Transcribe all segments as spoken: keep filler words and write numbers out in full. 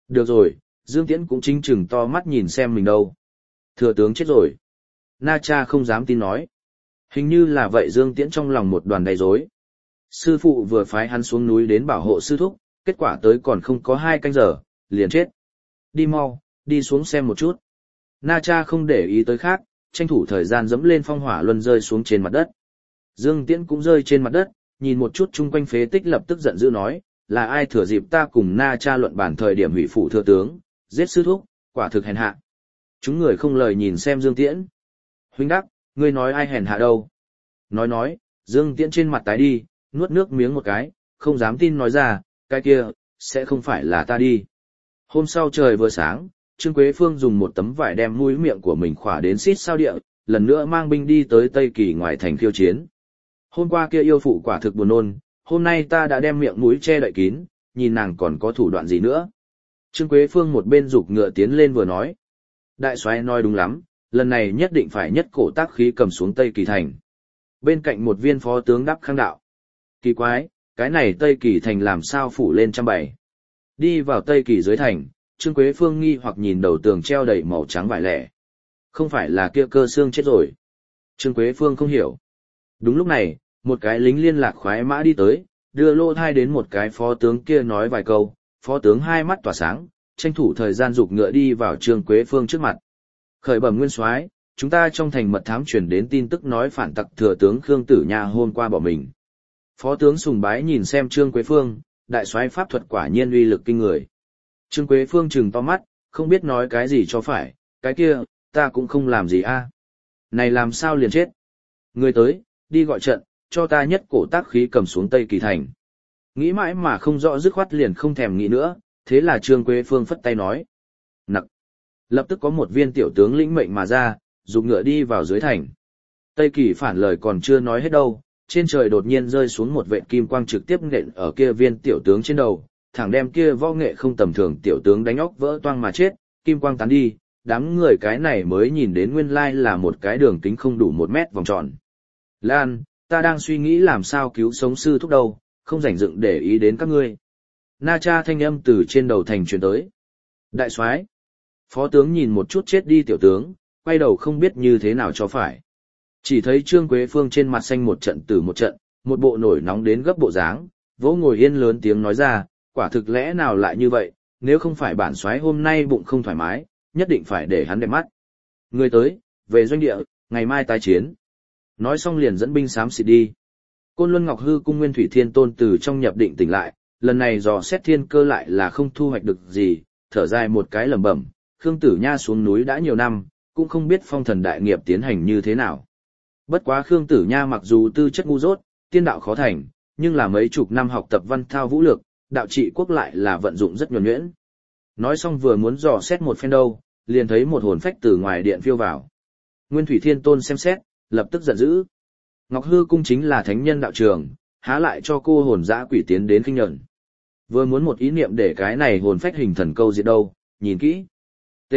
Được rồi, Dương Tiễn cũng chính chừng to mắt nhìn xem mình đâu. Thừa tướng chết rồi. Na Cha không dám tin nói. Hình như là vậy. Dương Tiễn trong lòng một đoàn đầy rối. Sư phụ vừa phái hắn xuống núi đến bảo hộ sư thúc, kết quả tới còn không có hai canh giờ, liền chết. Đi mau, đi xuống xem một chút. Na Cha không để ý tới khác, tranh thủ thời gian dẫm lên phong hỏa luân rơi xuống trên mặt đất. Dương Tiễn cũng rơi trên mặt đất, nhìn một chút chung quanh phế tích lập tức giận dữ nói, là ai thừa dịp ta cùng Na Cha luận bản thời điểm hủy phủ thừa tướng, giết sư thúc, quả thực hèn hạ. Chúng người không lời nhìn xem Dương Tiễn. Huynh đắc, ngươi nói ai hèn hạ đâu? Nói nói, Dương Tiễn trên mặt tái đi, nuốt nước miếng một cái, không dám tin nói ra, cái kia, sẽ không phải là ta đi. Hôm sau trời vừa sáng, Trương Quế Phương dùng một tấm vải đem mũi miệng của mình khỏa đến xít sao địa, lần nữa mang binh đi tới Tây Kỳ ngoài thành khiêu chiến. Hôm qua kia yêu phụ quả thực buồn nôn, hôm nay ta đã đem miệng mũi che đậy kín, nhìn nàng còn có thủ đoạn gì nữa. Trương Quế Phương một bên giục ngựa tiến lên vừa nói. Đại soái nói đúng lắm, lần này nhất định phải nhất cổ tác khí cầm xuống Tây Kỳ thành. Bên cạnh một viên phó tướng đáp khang đạo. Kỳ quái, cái này Tây Kỳ thành làm sao phủ lên trăm bảy. Đi vào Tây Kỳ dưới thành, Trương Quế Phương nghi hoặc nhìn đầu tường treo đầy màu trắng vải lẻ. Không phải là kia cơ xương chết rồi. Trương Quế Phương không hiểu. Đúng lúc này, một cái lính liên lạc khoái mã đi tới, đưa lô thai đến một cái phó tướng kia nói vài câu, phó tướng hai mắt tỏa sáng, tranh thủ thời gian giục ngựa đi vào Trương Quế Phương trước mặt. Khởi bẩm nguyên soái, chúng ta trong thành mật thám truyền đến tin tức nói phản tặc thừa tướng Khương Tử Nha hôm qua bỏ mình. Phó tướng sùng bái nhìn xem Trương Quế Phương, đại soái pháp thuật quả nhiên uy lực kinh người. Trương Quế Phương trừng to mắt, không biết nói cái gì cho phải, cái kia, ta cũng không làm gì a. Này làm sao liền chết? Người tới, đi gọi trận, cho ta nhất cổ tác khí cầm xuống Tây Kỳ thành. Nghĩ mãi mà không rõ dứt khoát liền không thèm nghĩ nữa, thế là Trương Quế Phương phất tay nói. Nặc. Lập tức có một viên tiểu tướng lĩnh mệnh mà ra, dục ngựa đi vào dưới thành. Tây Kỳ phản lời còn chưa nói hết đâu, trên trời đột nhiên rơi xuống một vệt kim quang trực tiếp nện ở kia viên tiểu tướng trên đầu, thẳng đem kia võ nghệ không tầm thường tiểu tướng đánh óc vỡ toang mà chết, kim quang tán đi, đám người cái này mới nhìn đến nguyên lai là một cái đường kính không đủ một mét vòng tròn. Lan, ta đang suy nghĩ làm sao cứu sống sư thúc đâu, không rảnh dựng để ý đến các ngươi. Na Cha thanh âm từ trên đầu thành truyền tới. Đại soái. Phó tướng nhìn một chút chết đi tiểu tướng, quay đầu không biết như thế nào cho phải. Chỉ thấy Trương Quế Phương trên mặt xanh một trận từ một trận, một bộ nổi nóng đến gấp bộ dáng, vỗ ngồi yên lớn tiếng nói ra, quả thực lẽ nào lại như vậy, nếu không phải bản soái hôm nay bụng không thoải mái, nhất định phải để hắn đẹp mắt. Người tới, về doanh địa, ngày mai tái chiến. Nói xong liền dẫn binh xám xịt đi. Côn Luân Ngọc Hư cung Nguyên Thủy Thiên Tôn từ trong nhập định tỉnh lại, lần này dò xét thiên cơ lại là không thu hoạch được gì, thở dài một cái lẩm bẩm, Khương Tử Nha xuống núi đã nhiều năm, cũng không biết phong thần đại nghiệp tiến hành như thế nào. Bất quá Khương Tử Nha mặc dù tư chất ngu dốt, tiên đạo khó thành, nhưng là mấy chục năm học tập văn thao vũ lược, đạo trị quốc lại là vận dụng rất nhuần nhuyễn. Nói xong vừa muốn dò xét một phen đâu, liền thấy một hồn phách từ ngoài điện phiêu vào. Nguyên Thủy Thiên Tôn xem xét, lập tức giận dữ. Ngọc Hư cung chính là thánh nhân đạo trường, há lại cho cô hồn dã quỷ tiến đến khinh nhẫn. Vừa muốn một ý niệm để cái này hồn phách hình thần câu diệt đâu, nhìn kỹ. T.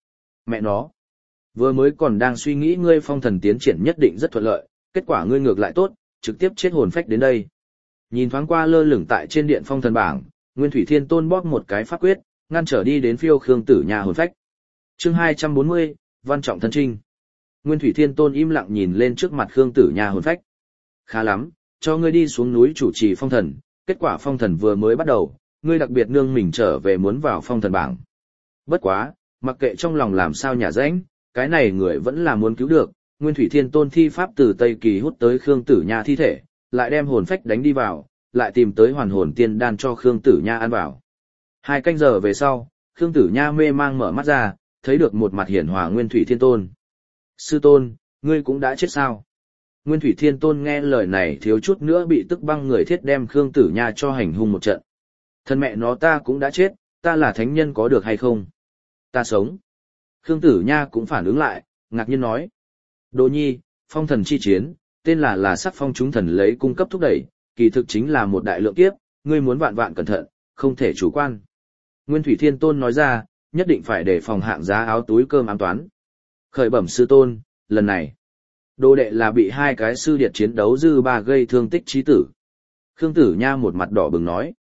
Mẹ nó. Vừa mới còn đang suy nghĩ ngươi phong thần tiến triển nhất định rất thuận lợi, kết quả ngươi ngược lại tốt, trực tiếp chết hồn phách đến đây. Nhìn thoáng qua lơ lửng tại trên điện phong thần bảng, Nguyên Thủy Thiên Tôn bóp một cái pháp quyết, ngăn trở đi đến phiêu Khương Tử Nha hồn phách. Chương hai trăm bốn mươi, Văn Trọng thân trinh. Nguyên Thủy Thiên Tôn im lặng nhìn lên trước mặt Khương Tử Nha hồn phách. Khá lắm, cho ngươi đi xuống núi chủ trì phong thần, kết quả phong thần vừa mới bắt đầu, ngươi đặc biệt nương mình trở về muốn vào phong thần bảng. Bất quá, mặc kệ trong lòng làm sao nhả rãnh, cái này người vẫn là muốn cứu được, Nguyên Thủy Thiên Tôn thi pháp từ Tây Kỳ hút tới Khương Tử Nha thi thể, lại đem hồn phách đánh đi vào, lại tìm tới hoàn hồn tiên đan cho Khương Tử Nha ăn vào. Hai canh giờ về sau, Khương Tử Nha mê mang mở mắt ra, thấy được một mặt hiển hòa Nguyên Thủy Thiên Tôn. Sư tôn, ngươi cũng đã chết sao? Nguyên Thủy Thiên Tôn nghe lời này thiếu chút nữa bị tức băng người thiết đem Khương Tử Nha cho hành hung một trận. Thân mẹ nó ta cũng đã chết, ta là thánh nhân có được hay không? Ta sống. Khương Tử Nha cũng phản ứng lại, ngạc nhiên nói. Đỗ nhi, phong thần chi chiến, tên là là sắc phong chúng thần lấy cung cấp thúc đẩy, kỳ thực chính là một đại lượng kiếp, ngươi muốn vạn vạn cẩn thận, không thể chủ quan. Nguyên Thủy Thiên Tôn nói ra, nhất định phải đề phòng hạng giá áo túi cơm ám toán. Khởi bẩm sư tôn, lần này, đồ đệ là bị hai cái sư điệt chiến đấu dư ba gây thương tích chí tử. Khương Tử Nha một mặt đỏ bừng nói.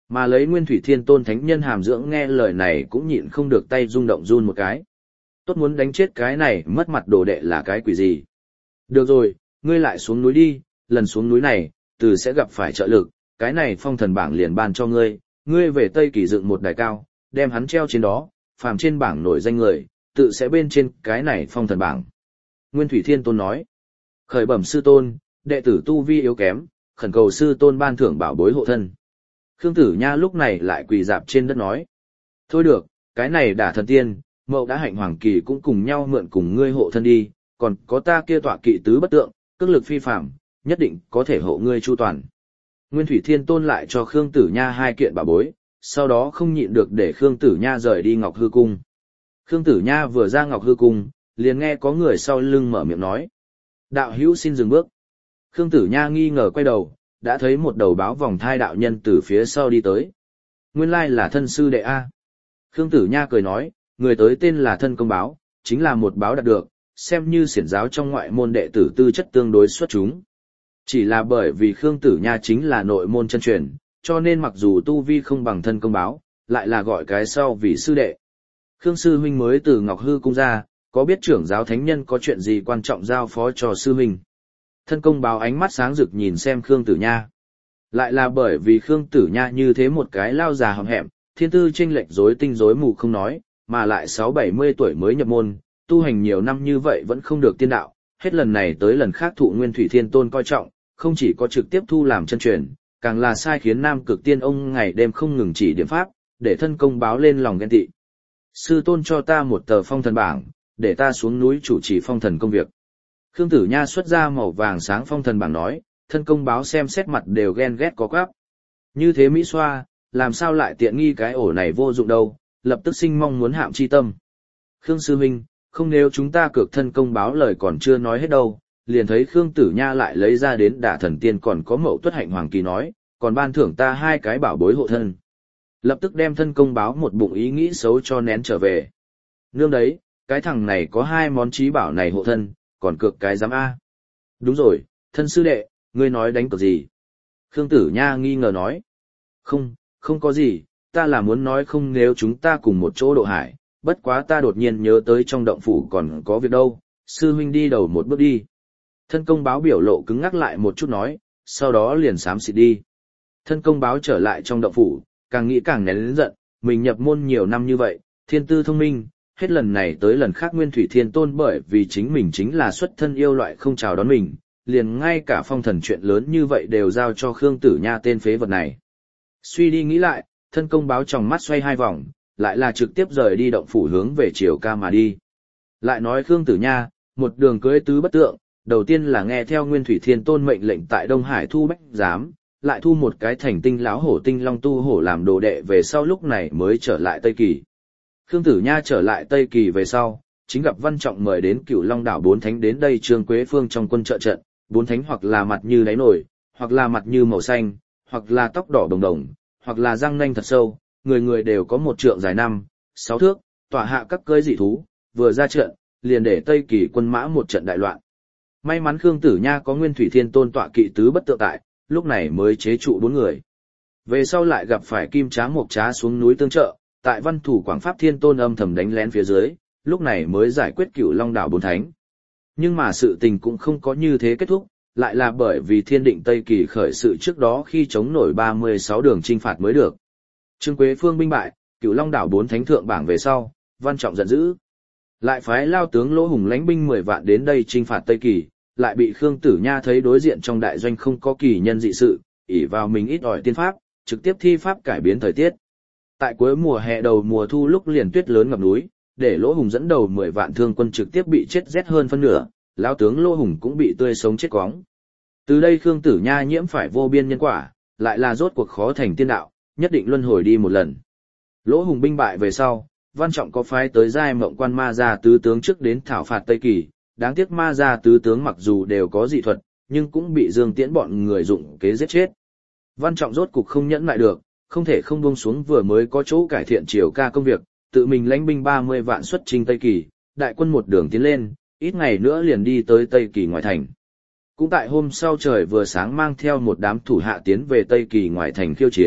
Mà lấy Nguyên Thủy Thiên Tôn thánh nhân hàm dưỡng nghe lời này cũng nhịn không được tay rung động run một cái. Tốt muốn đánh chết cái này mất mặt đồ đệ là cái quỷ gì. Được rồi, ngươi lại xuống núi đi, lần xuống núi này, từ sẽ gặp phải trợ lực, cái này phong thần bảng liền ban cho ngươi, ngươi về Tây Kỳ dựng một đài cao, đem hắn treo trên đó, phàm trên bảng nổi danh người, tự sẽ bên trên cái này phong thần bảng. Nguyên Thủy Thiên Tôn nói, khởi bẩm sư tôn, đệ tử tu vi yếu kém, khẩn cầu sư tôn ban thưởng bảo bối hộ thân. Khương Tử Nha lúc này lại quỳ dạp trên đất nói, thôi được, cái này đả thần tiên, mậu đã hạnh hoàng kỳ cũng cùng nhau mượn cùng ngươi hộ thân đi, còn có ta kia tọa kỵ tứ bất tượng, cước lực phi phạm, nhất định có thể hộ ngươi chu toàn. Nguyên Thủy Thiên Tôn lại cho Khương Tử Nha hai kiện bảo bối, sau đó không nhịn được để Khương Tử Nha rời đi Ngọc Hư Cung. Khương Tử Nha vừa ra Ngọc Hư Cung, liền nghe có người sau lưng mở miệng nói. Đạo hữu xin dừng bước. Khương Tử Nha nghi ngờ quay đầu, đã thấy một đầu báo vòng thai đạo nhân từ phía sau đi tới. Nguyên lai là thân sư đệ A. Khương Tử Nha cười nói, người tới tên là thân công báo, chính là một báo đạt được, xem như xiển giáo trong ngoại môn đệ tử tư chất tương đối xuất chúng. Chỉ là bởi vì Khương Tử Nha chính là nội môn chân truyền, cho nên mặc dù tu vi không bằng thân công báo, lại là gọi cái sau vì sư đệ. Khương sư huynh mới từ Ngọc Hư Cung ra, có biết trưởng giáo thánh nhân có chuyện gì quan trọng giao phó cho sư huynh. Thân công báo ánh mắt sáng rực nhìn xem Khương Tử Nha. Lại là bởi vì Khương Tử Nha như thế một cái lao già hầm hẹm, thiên tư chênh lệch rối tinh rối mù không nói, mà lại sáu bảy mươi tuổi mới nhập môn, tu hành nhiều năm như vậy vẫn không được tiên đạo, hết lần này tới lần khác thụ Nguyên Thủy Thiên Tôn coi trọng, không chỉ có trực tiếp thu làm chân truyền, càng là sai khiến Nam Cực Tiên ông ngày đêm không ngừng chỉ điểm pháp, để thân công báo lên lòng ghen tị. Sư tôn cho ta một tờ phong thần bảng, để ta xuống núi chủ trì phong thần công việc. Khương Tử Nha xuất ra màu vàng sáng phong thần bảng nói, thân công báo xem xét mặt đều ghen ghét có quáp. Như thế Mỹ xoa, làm sao lại tiện nghi cái ổ này vô dụng đâu, lập tức sinh mong muốn hạm chi tâm. Khương sư huynh, không nếu chúng ta cược thân công báo lời còn chưa nói hết đâu, liền thấy Khương Tử Nha lại lấy ra đến đả thần tiên còn có mậu tuất hạnh hoàng kỳ nói, còn ban thưởng ta hai cái bảo bối hộ thân. Lập tức đem thân công báo một bụng ý nghĩ xấu cho nén trở về. Nương đấy, cái thằng này có hai món trí bảo này hộ thân, còn cược cái giám A. Đúng rồi, thân sư đệ, ngươi nói đánh cược gì? Khương Tử Nha nghi ngờ nói. Không, không có gì, ta là muốn nói không nếu chúng ta cùng một chỗ độ hải, bất quá ta đột nhiên nhớ tới trong động phủ còn có việc đâu, sư huynh đi đầu một bước đi. Thân công báo biểu lộ cứng ngắc lại một chút nói, sau đó liền xám xịt đi. Thân công báo trở lại trong động phủ, càng nghĩ càng nén lớn giận, mình nhập môn nhiều năm như vậy, thiên tư thông minh, hết lần này tới lần khác Nguyên Thủy Thiên Tôn bởi vì chính mình chính là xuất thân yêu loại không chào đón mình, liền ngay cả phong thần chuyện lớn như vậy đều giao cho Khương Tử Nha tên phế vật này. Suy đi nghĩ lại, thân công báo trong mắt xoay hai vòng, lại là trực tiếp rời đi động phủ hướng về Triều Ca mà đi. Lại nói Khương Tử Nha, một đường cưới tứ bất tượng, đầu tiên là nghe theo Nguyên Thủy Thiên Tôn mệnh lệnh tại Đông Hải thu bách giám, lại thu một cái thành tinh láo hổ tinh long tu hổ làm đồ đệ về sau lúc này mới trở lại Tây Kỳ. Khương Tử Nha trở lại Tây Kỳ về sau, chính gặp Văn Trọng mời đến Cửu Long đảo bốn thánh đến đây Trương Quế Phương trong quân trợ trận, bốn thánh hoặc là mặt như đáy nổi, hoặc là mặt như màu xanh, hoặc là tóc đỏ đồng đồng, hoặc là răng nanh thật sâu, người người đều có một trượng dài năm, sáu thước, tỏa hạ các cơi dị thú, vừa ra trận, liền để Tây Kỳ quân mã một trận đại loạn. May mắn Khương Tử Nha có Nguyên Thủy Thiên Tôn tọa kỵ tứ bất tượng tại, lúc này mới chế trụ bốn người. Về sau lại gặp phải Kim Trá Mộc Trá xuống núi tương trợ, tại Văn Thủ Quảng Pháp Thiên Tôn âm thầm đánh lén phía dưới, lúc này mới giải quyết Cửu Long đảo bốn thánh. Nhưng mà sự tình cũng không có như thế kết thúc, lại là bởi vì Thiên Định Tây Kỳ khởi sự trước đó khi chống nổi ba mươi sáu đường chinh phạt mới được. Trương Quế Phương binh bại, Cửu Long đảo bốn thánh thượng bảng về sau, Văn Trọng giận dữ. Lại phái lao tướng Lỗ Hùng lãnh binh mười vạn đến đây chinh phạt Tây Kỳ, lại bị Khương Tử Nha thấy đối diện trong đại doanh không có kỳ nhân dị sự, ỷ vào mình ít ỏi tiên pháp, trực tiếp thi pháp cải biến thời tiết. Tại cuối mùa hè đầu mùa thu lúc liền tuyết lớn ngập núi, để Lỗ Hùng dẫn đầu mười vạn thương quân trực tiếp bị chết rét hơn phân nửa, lão tướng Lỗ Hùng cũng bị tươi sống chết quóng. Từ đây Khương Tử Nha nhiễm phải vô biên nhân quả, lại là rốt cuộc khó thành tiên đạo, nhất định luân hồi đi một lần. Lỗ Hùng binh bại về sau, Văn Trọng có phái tới giai mộng quan ma gia tứ tướng trước đến thảo phạt Tây Kỳ, đáng tiếc ma gia tứ tướng mặc dù đều có dị thuật, nhưng cũng bị Dương Tiễn bọn người dụng kế giết chết. Văn Trọng rốt cục không nhẫn lại được, không thể không buông xuống vừa mới có chỗ cải thiện Triều Ca công việc, tự mình lãnh binh ba mươi vạn xuất chinh Tây Kỳ, đại quân một đường tiến lên, ít ngày nữa liền đi tới Tây Kỳ ngoại thành. Cũng tại hôm sau trời vừa sáng mang theo một đám thủ hạ tiến về Tây Kỳ ngoại thành khiêu chiến,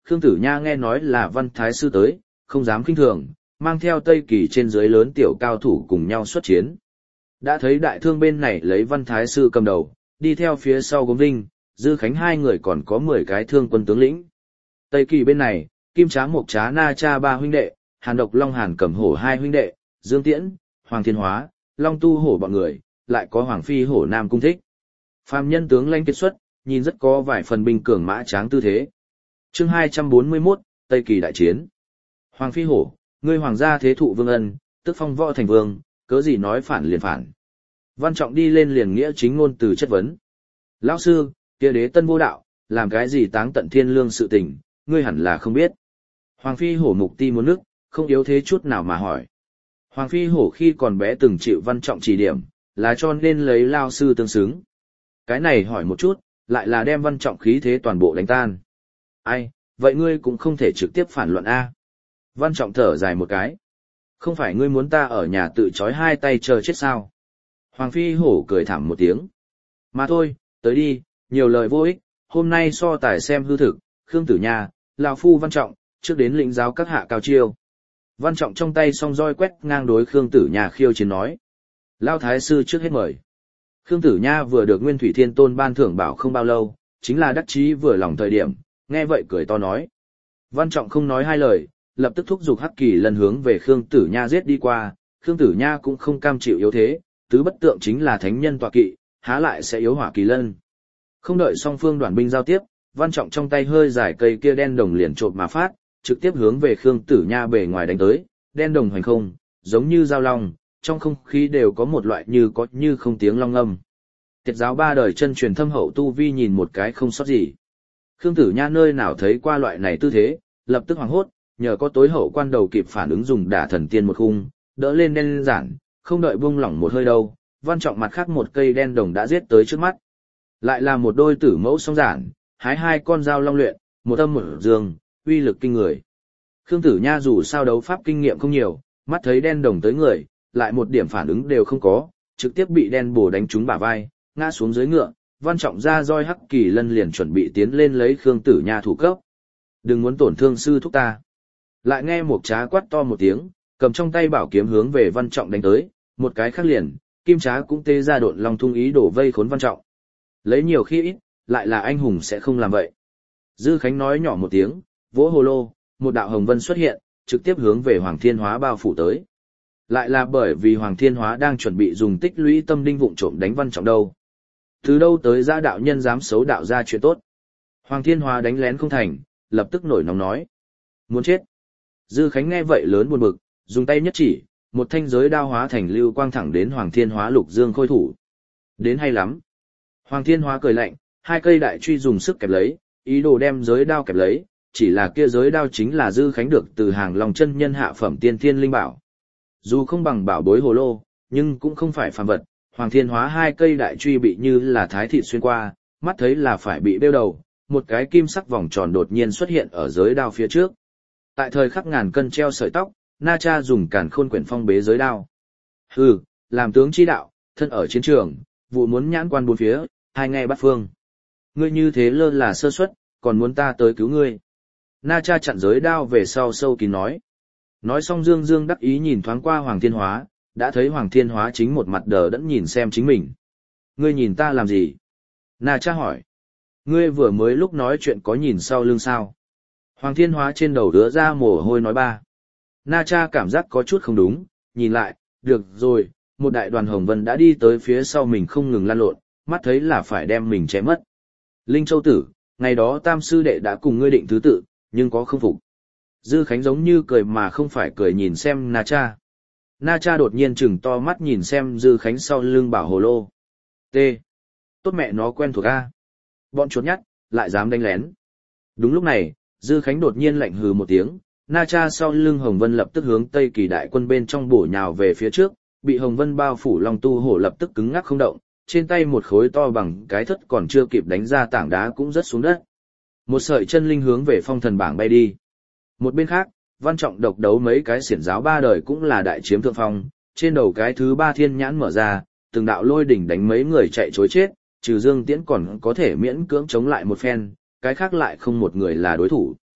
Khương Tử Nha nghe nói là Văn Thái Sư tới, không dám kinh thường, mang theo Tây Kỳ trên dưới lớn tiểu cao thủ cùng nhau xuất chiến. Đã thấy đại thương bên này lấy Văn Thái Sư cầm đầu, đi theo phía sau Gốm Vinh, Dư Khánh hai người còn có mười cái thương quân tướng lĩnh. Tây Kỳ bên này, Kim Trá Mộc Trá Na Cha ba huynh đệ, Hàn Độc Long Hàn Cẩm Hổ hai huynh đệ, Dương Tiễn, Hoàng Thiên Hóa, Long Tu Hổ bọn người, lại có Hoàng Phi Hổ Nam Cung Thích. Phàm nhân tướng lãnh kiệt xuất, nhìn rất có vài phần binh cường mã tráng tư thế. Chương hai trăm bốn mươi mốt, Tây Kỳ đại chiến. Hoàng Phi Hổ, ngươi hoàng gia thế thụ vương ân, tức phong võ thành vương, cớ gì nói phản liền phản. Văn Trọng đi lên liền nghĩa chính ngôn từ chất vấn. Lão sư, kia đế tân vô đạo, làm cái gì táng tận thiên lương sự tình, ngươi hẳn là không biết. Hoàng Phi Hổ mục ti muốn nước, không yếu thế chút nào mà hỏi. Hoàng Phi Hổ khi còn bé từng chịu Văn Trọng chỉ điểm, là cho nên lấy lao sư tương xứng. Cái này hỏi một chút, lại là đem Văn Trọng khí thế toàn bộ đánh tan. Ai, vậy ngươi cũng không thể trực tiếp phản luận A. Văn Trọng thở dài một cái. Không phải ngươi muốn ta ở nhà tự trói hai tay chờ chết sao? Hoàng Phi Hổ cười thảm một tiếng. Mà thôi, tới đi, nhiều lời vô ích, hôm nay so tài xem hư thực, Khương Tử Nha, lão phu Văn Trọng, trước đến lĩnh giáo các hạ cao chiêu. Văn Trọng trong tay song roi quét ngang đối Khương Tử Nha khiêu chiến nói. Lao Thái Sư trước hết mời. Khương Tử Nha vừa được Nguyên Thủy Thiên Tôn ban thưởng bảo không bao lâu, chính là đắc chí vừa lòng thời điểm, nghe vậy cười to nói. Văn Trọng không nói hai lời, lập tức thúc giục Hắc Kỳ Lân hướng về Khương Tử Nha giết đi qua, Khương Tử Nha cũng không cam chịu yếu thế, tứ bất tượng chính là thánh nhân tọa kỵ, há lại sẽ yếu Hỏa Kỳ Lân. Không đợi song phương đoàn binh giao tiếp, Văn Trọng trong tay hơi dài cây kia đen đồng liền chộp mà phát, trực tiếp hướng về Khương Tử Nha bề ngoài đánh tới, đen đồng hoành không, giống như dao long, trong không khí đều có một loại như có như không tiếng long âm. Tiệt giáo ba đời chân truyền thâm hậu tu vi nhìn một cái không sót gì. Khương Tử Nha nơi nào thấy qua loại này tư thế, lập tức hoảng hốt, nhờ có tối hậu quan đầu kịp phản ứng dùng đả thần tiên một khung, đỡ lên đen giản, không đợi buông lỏng một hơi đâu, Văn Trọng mặt khác một cây đen đồng đã giết tới trước mắt. Lại là một đôi tử mẫu song giản, hái hai con dao long luyện, một âm một dương, uy lực kinh người. Khương Tử Nha dù sao đấu pháp kinh nghiệm không nhiều, mắt thấy đen đồng tới người, lại một điểm phản ứng đều không có, trực tiếp bị đen bổ đánh trúng bả vai, ngã xuống dưới ngựa. Văn Trọng ra roi Hắc Kỳ Lân liền chuẩn bị tiến lên lấy Khương Tử Nha thủ cấp. Đừng muốn tổn thương sư thúc ta. Lại nghe một trá quát to một tiếng, cầm trong tay bảo kiếm hướng về Văn Trọng đánh tới, một cái khác liền, Kim Trá cũng tê ra độn long thung ý đổ vây khốn Văn Trọng. Lấy nhiều khi ít, lại là anh hùng sẽ không làm vậy. Dư Khánh nói nhỏ một tiếng, vỗ hồ lô, một đạo hồng vân xuất hiện, trực tiếp hướng về Hoàng Thiên Hóa bao phủ tới. Lại là bởi vì Hoàng Thiên Hóa đang chuẩn bị dùng tích lũy tâm đinh vụng trộm đánh Văn Trọng đâu. Từ đâu tới ra đạo nhân dám xấu đạo ra chuyện tốt. Hoàng Thiên Hóa đánh lén không thành, lập tức nổi nóng nói. Muốn chết. Dư Khánh nghe vậy lớn buồn bực, dùng tay nhất chỉ, một thanh giới đao hóa thành lưu quang thẳng đến Hoàng Thiên Hóa lục dương khôi thủ. Đến hay lắm. Hoàng Thiên Hóa cười lạnh, hai cây đại truy dùng sức kẹp lấy, ý đồ đem giới đao kẹp lấy, chỉ là kia giới đao chính là Dư Khánh được từ hàng lòng chân nhân hạ phẩm tiên thiên linh bảo. Dù không bằng bảo bối hồ lô, nhưng cũng không phải phàm vật, Hoàng Thiên Hóa hai cây đại truy bị như là thái thịt xuyên qua, mắt thấy là phải bị bêu đầu, một cái kim sắc vòng tròn đột nhiên xuất hiện ở giới đao phía trước. Tại thời khắc ngàn cân treo sợi tóc, Na Cha dùng càn khôn quyển phong bế giới đao. Hừ, làm tướng chi đạo, thân ở chiến trường, vụ muốn nhãn quan bốn phía, hai nghe bắt phương. Ngươi như thế lơ là sơ suất, còn muốn ta tới cứu ngươi. Na Cha chặn giới đao về sau sâu kín nói. Nói xong Dương Dương đắc ý nhìn thoáng qua Hoàng Thiên Hóa, đã thấy Hoàng Thiên Hóa chính một mặt đờ đẫn nhìn xem chính mình. Ngươi nhìn ta làm gì? Na Cha hỏi. Ngươi vừa mới lúc nói chuyện có nhìn sau lưng sao? Hoàng Thiên Hóa trên đầu đứa ra mồ hôi nói ba. Na Cha cảm giác có chút không đúng, nhìn lại, được rồi, một đại đoàn hồng vân đã đi tới phía sau mình không ngừng lăn lộn, mắt thấy là phải đem mình chém mất. Linh Châu Tử, ngày đó Tam Sư Đệ đã cùng ngươi định thứ tự, nhưng có không phục. Dư Khánh giống như cười mà không phải cười nhìn xem Na Cha. Na Cha đột nhiên chừng to mắt nhìn xem Dư Khánh sau lưng bảo hồ lô. T. Tốt mẹ nó quen thuộc A. Bọn chuột nhắt, lại dám đánh lén. Đúng lúc này, Dư Khánh đột nhiên lạnh hừ một tiếng, Na Cha sau lưng Hồng Vân lập tức hướng Tây Kỳ đại quân bên trong bổ nhào về phía trước, bị Hồng Vân bao phủ Long Tu Hổ lập tức cứng ngắc không động, trên tay một khối to bằng cái thất còn chưa kịp đánh ra tảng đá cũng rớt xuống đất. Một sợi chân linh hướng về phong thần bảng bay đi. Một bên khác, Văn Trọng độc đấu mấy cái xiển giáo ba đời cũng là đại chiếm thượng phong, trên đầu cái thứ ba thiên nhãn mở ra, từng đạo lôi đỉnh đánh mấy người chạy trối chết, trừ Dương Tiễn còn có thể miễn cưỡng chống lại một phen, cái khác lại không một người là đối thủ.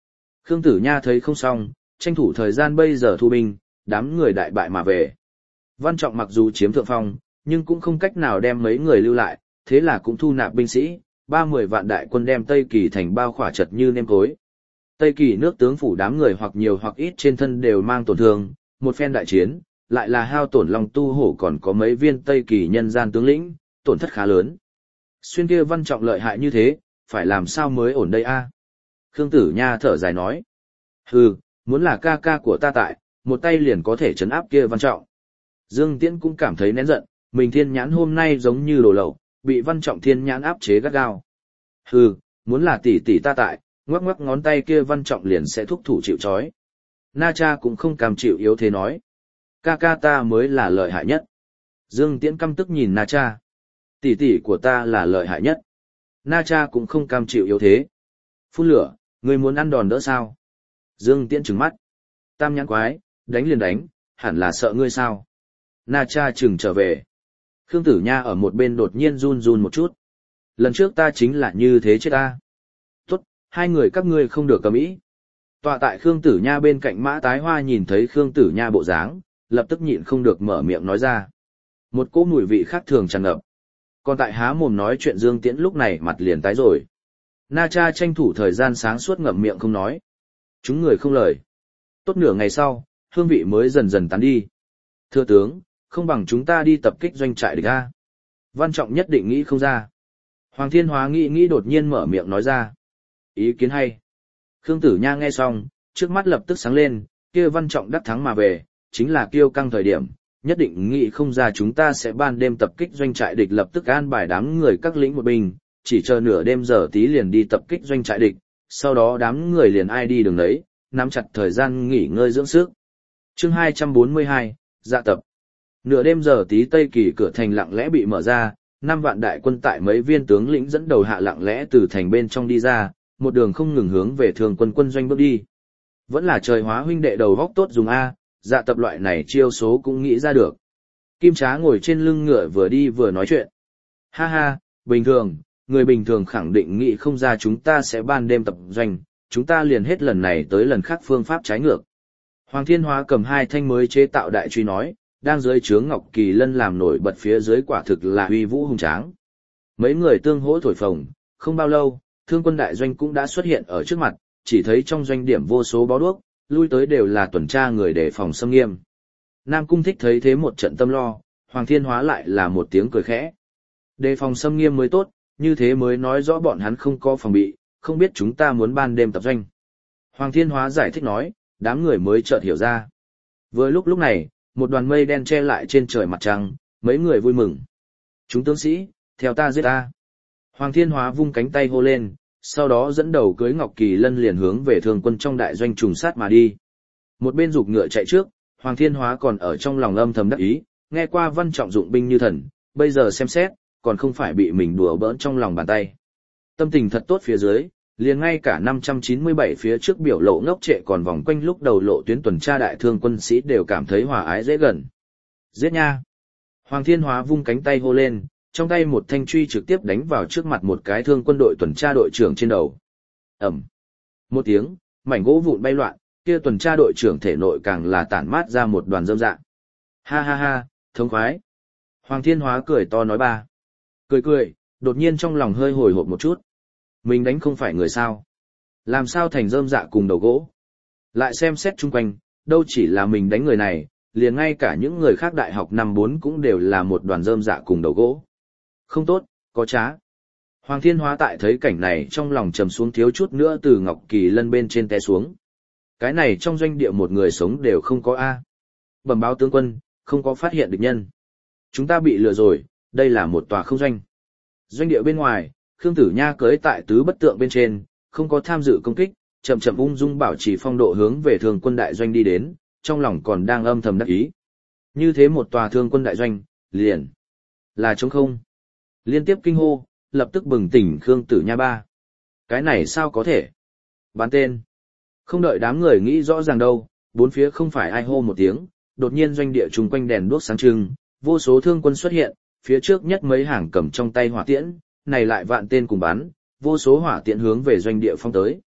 Khương Tử Nha thấy không xong, tranh thủ thời gian bây giờ thu binh, đám người đại bại mà về. Văn Trọng mặc dù chiếm thượng phong, nhưng cũng không cách nào đem mấy người lưu lại, thế là cũng thu nạp binh sĩ, ba mươi vạn đại quân đem Tây Kỳ thành bao khỏa chật như nêm cối. Tây Kỳ nước tướng phủ đám người hoặc nhiều hoặc ít trên thân đều mang tổn thương, một phen đại chiến, lại là hao tổn Long Tu Hổ còn có mấy viên Tây Kỳ nhân gian tướng lĩnh, tổn thất khá lớn. Xuyên kia Văn Trọng lợi hại như thế, phải làm sao mới ổn đây a? Khương Tử Nha thở dài nói. Hừ, muốn là ca ca của ta tại, một tay liền có thể trấn áp kia Văn Trọng. Dương Tiễn cũng cảm thấy nén giận, mình thiên nhãn hôm nay giống như đồ lậu, bị Văn Trọng thiên nhãn áp chế gắt gao. Hừ, muốn là tỷ tỷ ta tại, ngoắc ngoắc ngón tay kia Văn Trọng liền sẽ thúc thủ chịu trói. Na Cha cũng không cam chịu yếu thế nói. Ca ca ta mới là lợi hại nhất. Dương Tiễn căm tức nhìn Na Cha. Tỷ tỷ của ta là lợi hại nhất. Na Cha cũng không cam chịu yếu thế. Phun lửa, ngươi muốn ăn đòn đỡ sao? Dương Tiễn trừng mắt. Tam nhãn quái, đánh liền đánh, hẳn là sợ ngươi sao? Na Cha trừng trở về. Khương Tử Nha ở một bên đột nhiên run run một chút. Lần trước ta chính là như thế chết ta. Tốt, hai người các ngươi không được cầm ý. Tọa tại Khương Tử Nha bên cạnh Mã Tái Hoa nhìn thấy Khương Tử Nha bộ dáng, lập tức nhịn không được mở miệng nói ra. Một cỗ mùi vị khác thường tràn ngập. Còn tại há mồm nói chuyện Dương Tiễn lúc này mặt liền tái rồi. Na Cha tranh thủ thời gian sáng suốt ngậm miệng không nói. Chúng người không lời. Tốt nửa ngày sau, hương vị mới dần dần tán đi. Thưa tướng, không bằng chúng ta đi tập kích doanh trại địch a. Văn Trọng nhất định nghĩ không ra. Hoàng Thiên Hóa nghĩ nghĩ đột nhiên mở miệng nói ra. Ý kiến hay. Khương Tử Nha nghe xong, trước mắt lập tức sáng lên, kia Văn Trọng đắc thắng mà về, chính là kiêu căng thời điểm, nhất định nghĩ không ra chúng ta sẽ ban đêm tập kích doanh trại địch lập tức an bài đám người các lĩnh một binh, chỉ chờ nửa đêm giờ tí liền đi tập kích doanh trại địch, sau đó đám người liền ai đi đường đấy, nắm chặt thời gian nghỉ ngơi dưỡng sức. Chương hai trăm bốn mươi hai, dạ tập. Nửa đêm giờ tí Tây Kỳ cửa thành lặng lẽ bị mở ra, năm vạn đại quân tại mấy viên tướng lĩnh dẫn đầu hạ lặng lẽ từ thành bên trong đi ra, một đường không ngừng hướng về Thường Quân quân doanh bước đi. Vẫn là trời hóa huynh đệ đầu góc tốt dùng a, dạ tập loại này chiêu số cũng nghĩ ra được. Kim Trá ngồi trên lưng ngựa vừa đi vừa nói chuyện. Ha ha, bình thường, người bình thường khẳng định nghĩ không ra chúng ta sẽ ban đêm tập doanh, chúng ta liền hết lần này tới lần khác phương pháp trái ngược. Hoàng Thiên Hóa cầm hai thanh mới chế tạo đại truy nói, đang dưới trướng Ngọc Kỳ Lân làm nổi bật phía dưới quả thực là uy vũ hùng tráng. Mấy người tương hỗ thổi phồng, không bao lâu, Thương quân đại doanh cũng đã xuất hiện ở trước mặt, chỉ thấy trong doanh điểm vô số báo đuốc, lui tới đều là tuần tra người để phòng xâm nghiêm. Nam Cung Thích thấy thế một trận tâm lo, Hoàng Thiên Hóa lại là một tiếng cười khẽ. Đề phòng xâm nghiêm mới tốt, như thế mới nói rõ bọn hắn không có phòng bị, không biết chúng ta muốn ban đêm tập doanh. Hoàng Thiên Hóa giải thích nói, đám người mới chợt hiểu ra. Vừa lúc lúc này, một đoàn mây đen che lại trên trời mặt trăng, mấy người vui mừng. Chúng tướng sĩ, theo ta giết ta. Hoàng Thiên Hóa vung cánh tay hô lên, sau đó dẫn đầu cưới Ngọc Kỳ Lân liền hướng về Thường quân trong đại doanh trùng sát mà đi. Một bên giục ngựa chạy trước, Hoàng Thiên Hóa còn ở trong lòng âm thầm đắc ý, nghe qua Văn Trọng dụng binh như thần, bây giờ xem xét, còn không phải bị mình đùa bỡn trong lòng bàn tay. Tâm tình thật tốt phía dưới, liền ngay cả năm trăm chín mươi bảy phía trước biểu lộ ngốc trệ còn vòng quanh lúc đầu lộ tuyến tuần tra đại thương quân sĩ đều cảm thấy hòa ái dễ gần. Giết nha! Hoàng Thiên Hóa vung cánh tay hô lên, trong tay một thanh truy trực tiếp đánh vào trước mặt một cái thương quân đội tuần tra đội trưởng trên đầu. Ẩm! Một tiếng, mảnh gỗ vụn bay loạn, kia tuần tra đội trưởng thể nội càng là tản mát ra một đoàn rơm dạ. Ha ha ha, thống khoái! Hoàng Thiên Hóa cười to nói ba. Cười cười, đột nhiên trong lòng hơi hồi hộp một chút. Mình đánh không phải người sao? Làm sao thành rơm dạ cùng đầu gỗ? Lại xem xét chung quanh, đâu chỉ là mình đánh người này, liền ngay cả những người khác đại học năm bốn cũng đều là một đoàn rơm dạ cùng đầu gỗ. Không tốt, có trá. Hoàng Thiên Hóa tại thấy cảnh này trong lòng trầm xuống thiếu chút nữa từ Ngọc Kỳ Lân bên trên té xuống. Cái này trong doanh địa một người sống đều không có A. Bẩm báo tướng quân, không có phát hiện địch nhân. Chúng ta bị lừa rồi, đây là một tòa không doanh. Doanh địa bên ngoài, Khương Tử Nha cưỡi tại tứ bất tượng bên trên, không có tham dự công kích, chậm chậm ung dung bảo trì phong độ hướng về Thường quân đại doanh đi đến, trong lòng còn đang âm thầm đắc ý. Như thế một tòa Thương quân đại doanh, liền là trống không. Liên tiếp kinh hô, lập tức bừng tỉnh Khương Tử Nha ba. Cái này sao có thể? Bán tên. Không đợi đám người nghĩ rõ ràng đâu, bốn phía không phải ai hô một tiếng, đột nhiên doanh địa chung quanh đèn đuốc sáng trưng, vô số thương quân xuất hiện, phía trước nhất mấy hàng cầm trong tay hỏa tiễn, này lại vạn tên cùng bắn, vô số hỏa tiễn hướng về doanh địa phong tới.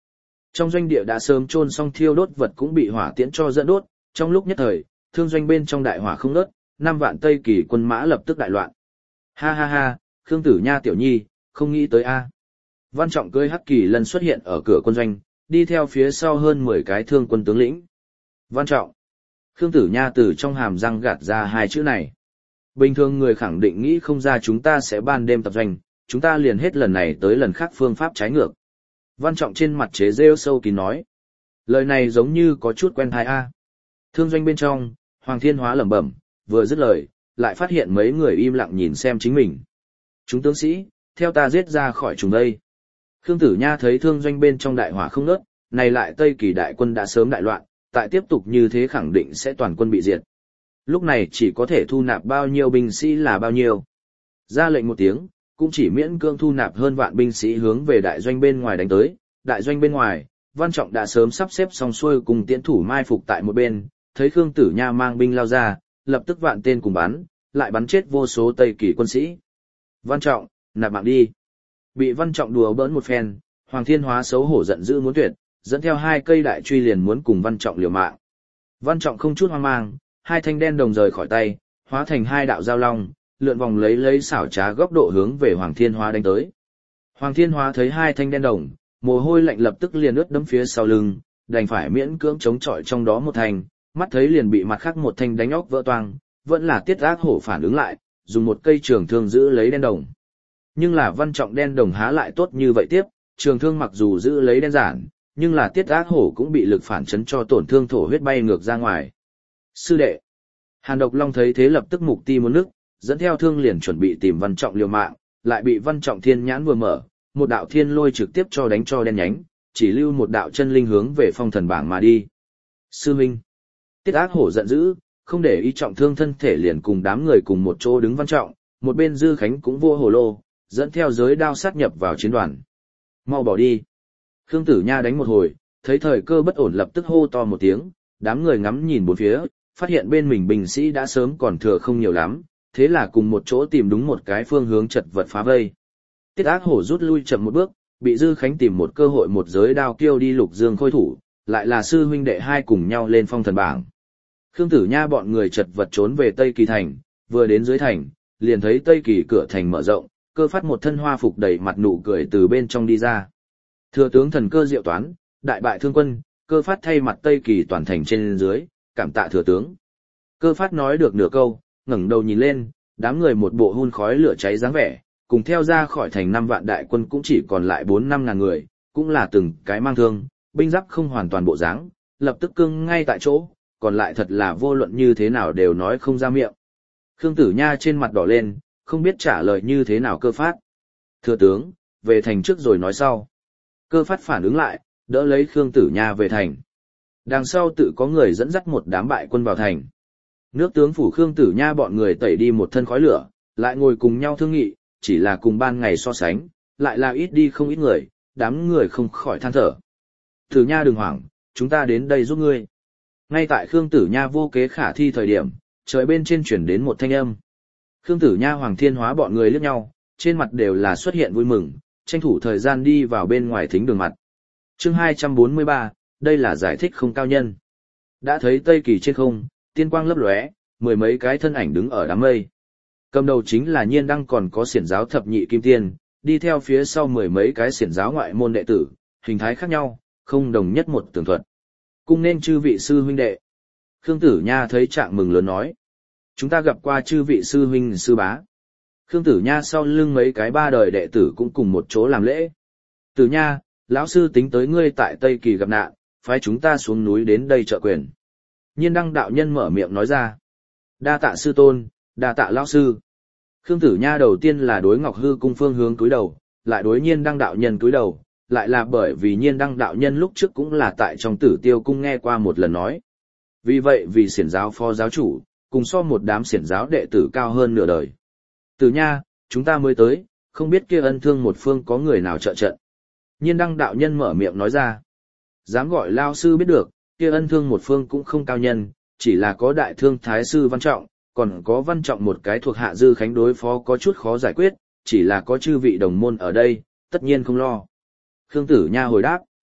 Trong doanh địa đã sớm chôn xong thiêu đốt vật cũng bị hỏa tiễn cho dẫn đốt, trong lúc nhất thời, thương doanh bên trong đại hỏa không ngớt, năm vạn Tây Kỳ quân mã lập tức đại loạn. Ha ha ha, Khương Tử Nha tiểu nhi, không nghĩ tới a. Văn Trọng cưỡi hắc kỳ lân xuất hiện ở cửa quân doanh, đi theo phía sau hơn mười cái thương quân tướng lĩnh. Văn Trọng. Khương Tử Nha từ trong hàm răng gạt ra hai chữ này. Bình thường người khẳng định nghĩ không ra chúng ta sẽ ban đêm tập doanh, chúng ta liền hết lần này tới lần khác phương pháp trái ngược. Văn Trọng trên mặt chế rêu sâu kín nói. Lời này giống như có chút quen tai a. Thương doanh bên trong, Hoàng Thiên Hóa lẩm bẩm, vừa dứt lời, lại phát hiện mấy người im lặng nhìn xem chính mình. Chúng tướng sĩ, theo ta giết ra khỏi chúng đây. Khương Tử Nha thấy thương doanh bên trong đại hỏa không ngớt, này lại Tây Kỳ đại quân đã sớm đại loạn, tại tiếp tục như thế khẳng định sẽ toàn quân bị diệt. Lúc này chỉ có thể thu nạp bao nhiêu binh sĩ là bao nhiêu. Ra lệnh một tiếng, cũng chỉ miễn cưỡng thu nạp hơn vạn binh sĩ hướng về đại doanh bên ngoài đánh tới. Đại doanh bên ngoài, Văn Trọng đã sớm sắp xếp xong xuôi cùng tiễn thủ mai phục tại một bên, thấy Khương Tử Nha mang binh lao ra, lập tức vạn tên cùng bắn, lại bắn chết vô số Tây Kỳ quân sĩ. Văn Trọng, nạp mạng đi. Bị Văn Trọng đùa bỡn một phen, Hoàng Thiên Hóa xấu hổ giận dữ muốn tuyệt, dẫn theo hai cây đại truy liền muốn cùng Văn Trọng liều mạng. Văn Trọng không chút hoang mang, hai thanh đen đồng rời khỏi tay, hóa thành hai đạo giao long, lượn vòng lấy lấy xảo trá góc độ hướng về Hoàng Thiên Hóa đánh tới. Hoàng Thiên Hóa thấy hai thanh đen đồng, mồ hôi lạnh lập tức liền ướt đẫm phía sau lưng, đành phải miễn cưỡng chống chọi trong đó một thanh, mắt thấy liền bị mặt khác một thanh đánh óc vỡ toang, vẫn là Tiết Ác Hổ phản ứng lại, dùng một cây trường thương giữ lấy đen đồng. Nhưng là Văn Trọng đen đồng há lại tốt như vậy tiếp, trường thương mặc dù giữ lấy đen giản, nhưng là Tiết Ác Hổ cũng bị lực phản chấn cho tổn thương thổ huyết bay ngược ra ngoài. Sư đệ. Hàn Độc Long thấy thế lập tức mục ti muốn nước, dẫn theo thương liền chuẩn bị tìm Văn Trọng liều mạng, lại bị Văn Trọng thiên nhãn vừa mở, một đạo thiên lôi trực tiếp cho đánh cho đen nhánh, chỉ lưu một đạo chân linh hướng về phong thần bảng mà đi. Sư Minh. Tiết Ác Hổ giận dữ, không để ý trọng thương thân thể liền cùng đám người cùng một chỗ đứng Văn Trọng, một bên Dư Khánh cũng vua hồ lô, dẫn theo giới đao sát nhập vào chiến đoàn. Mau bỏ đi. Khương Tử Nha đánh một hồi, thấy thời cơ bất ổn lập tức hô to một tiếng, đám người ngắm nhìn bốn phía, phát hiện bên mình binh sĩ đã sớm còn thừa không nhiều lắm, thế là cùng một chỗ tìm đúng một cái phương hướng chật vật phá vây. Tiết Ác Hổ rút lui chậm một bước, bị Dư Khánh tìm một cơ hội một giới đao kêu đi Lục Dương khôi thủ, lại là sư huynh đệ hai cùng nhau lên phong thần bảng. Khương Tử Nha bọn người chật vật trốn về Tây Kỳ thành, vừa đến dưới thành, liền thấy Tây Kỳ cửa thành mở rộng, Cơ Phát một thân hoa phục đầy mặt nụ cười từ bên trong đi ra. Thừa tướng thần cơ diệu toán, đại bại thương quân, Cơ Phát thay mặt Tây Kỳ toàn thành trên dưới, cảm tạ thừa tướng. Cơ Phát nói được nửa câu, ngẩng đầu nhìn lên, đám người một bộ hun khói lửa cháy dáng vẻ, cùng theo ra khỏi thành năm vạn đại quân cũng chỉ còn lại bốn năm ngàn người, cũng là từng cái mang thương, binh giáp không hoàn toàn bộ dáng, lập tức cưng ngay tại chỗ, còn lại thật là vô luận như thế nào đều nói không ra miệng. Khương Tử Nha trên mặt đỏ lên, không biết trả lời như thế nào Cơ Phát. Thừa tướng, về thành trước rồi nói sau. Cơ Phát phản ứng lại, đỡ lấy Khương Tử Nha về thành. Đằng sau tự có người dẫn dắt một đám bại quân vào thành. Nước tướng phủ Khương Tử Nha bọn người tẩy đi một thân khói lửa, lại ngồi cùng nhau thương nghị, chỉ là cùng ban ngày so sánh, lại là ít đi không ít người, đám người không khỏi than thở. Tử Nha đừng hoảng, chúng ta đến đây giúp ngươi. Ngay tại Khương Tử Nha vô kế khả thi thời điểm, trời bên trên chuyển đến một thanh âm. Khương Tử Nha Hoàng Thiên Hóa bọn người liếc nhau, trên mặt đều là xuất hiện vui mừng, tranh thủ thời gian đi vào bên ngoài thính đường mặt. Chương hai trăm bốn mươi ba, đây là giải thích không cao nhân. Đã thấy Tây Kỳ trên không, tiên quang lấp lóe, mười mấy cái thân ảnh đứng ở đám mây. Cầm đầu chính là Nhiên Đăng còn có xiển giáo thập nhị kim tiên, đi theo phía sau mười mấy cái xiển giáo ngoại môn đệ tử, hình thái khác nhau, không đồng nhất một tường thuật. Cung nên chư vị sư huynh đệ. Khương Tử Nha thấy trạng mừng lớn nói. Chúng ta gặp qua chư vị sư huynh sư bá. Khương Tử Nha sau lưng mấy cái ba đời đệ tử cũng cùng một chỗ làm lễ. Tử Nha, lão sư tính tới ngươi tại Tây Kỳ gặp nạn, phái chúng ta xuống núi đến đây trợ quyền. Nhiên Đăng đạo nhân mở miệng nói ra. Đa tạ sư tôn, đa tạ lão sư. Khương Tử Nha đầu tiên là đối Ngọc Hư cung phương hướng cúi đầu, lại đối Nhiên Đăng đạo nhân cúi đầu, lại là bởi vì Nhiên Đăng đạo nhân lúc trước cũng là tại trong Tử Tiêu cung nghe qua một lần nói. Vì vậy vì xiển giáo phó giáo chủ, cùng so một đám xiển giáo đệ tử cao hơn nửa đời. Tử Nha, chúng ta mới tới, không biết kia ân thương một phương có người nào trợ trận. Nhiên Đăng đạo nhân mở miệng nói ra. Dám gọi lao sư biết được, kia ân thương một phương cũng không cao nhân, chỉ là có đại thương thái sư Văn Trọng, còn có Văn Trọng một cái thuộc hạ Dư Khánh đối phó có chút khó giải quyết, chỉ là có chư vị đồng môn ở đây, tất nhiên không lo. Khương Tử Nha hồi đáp.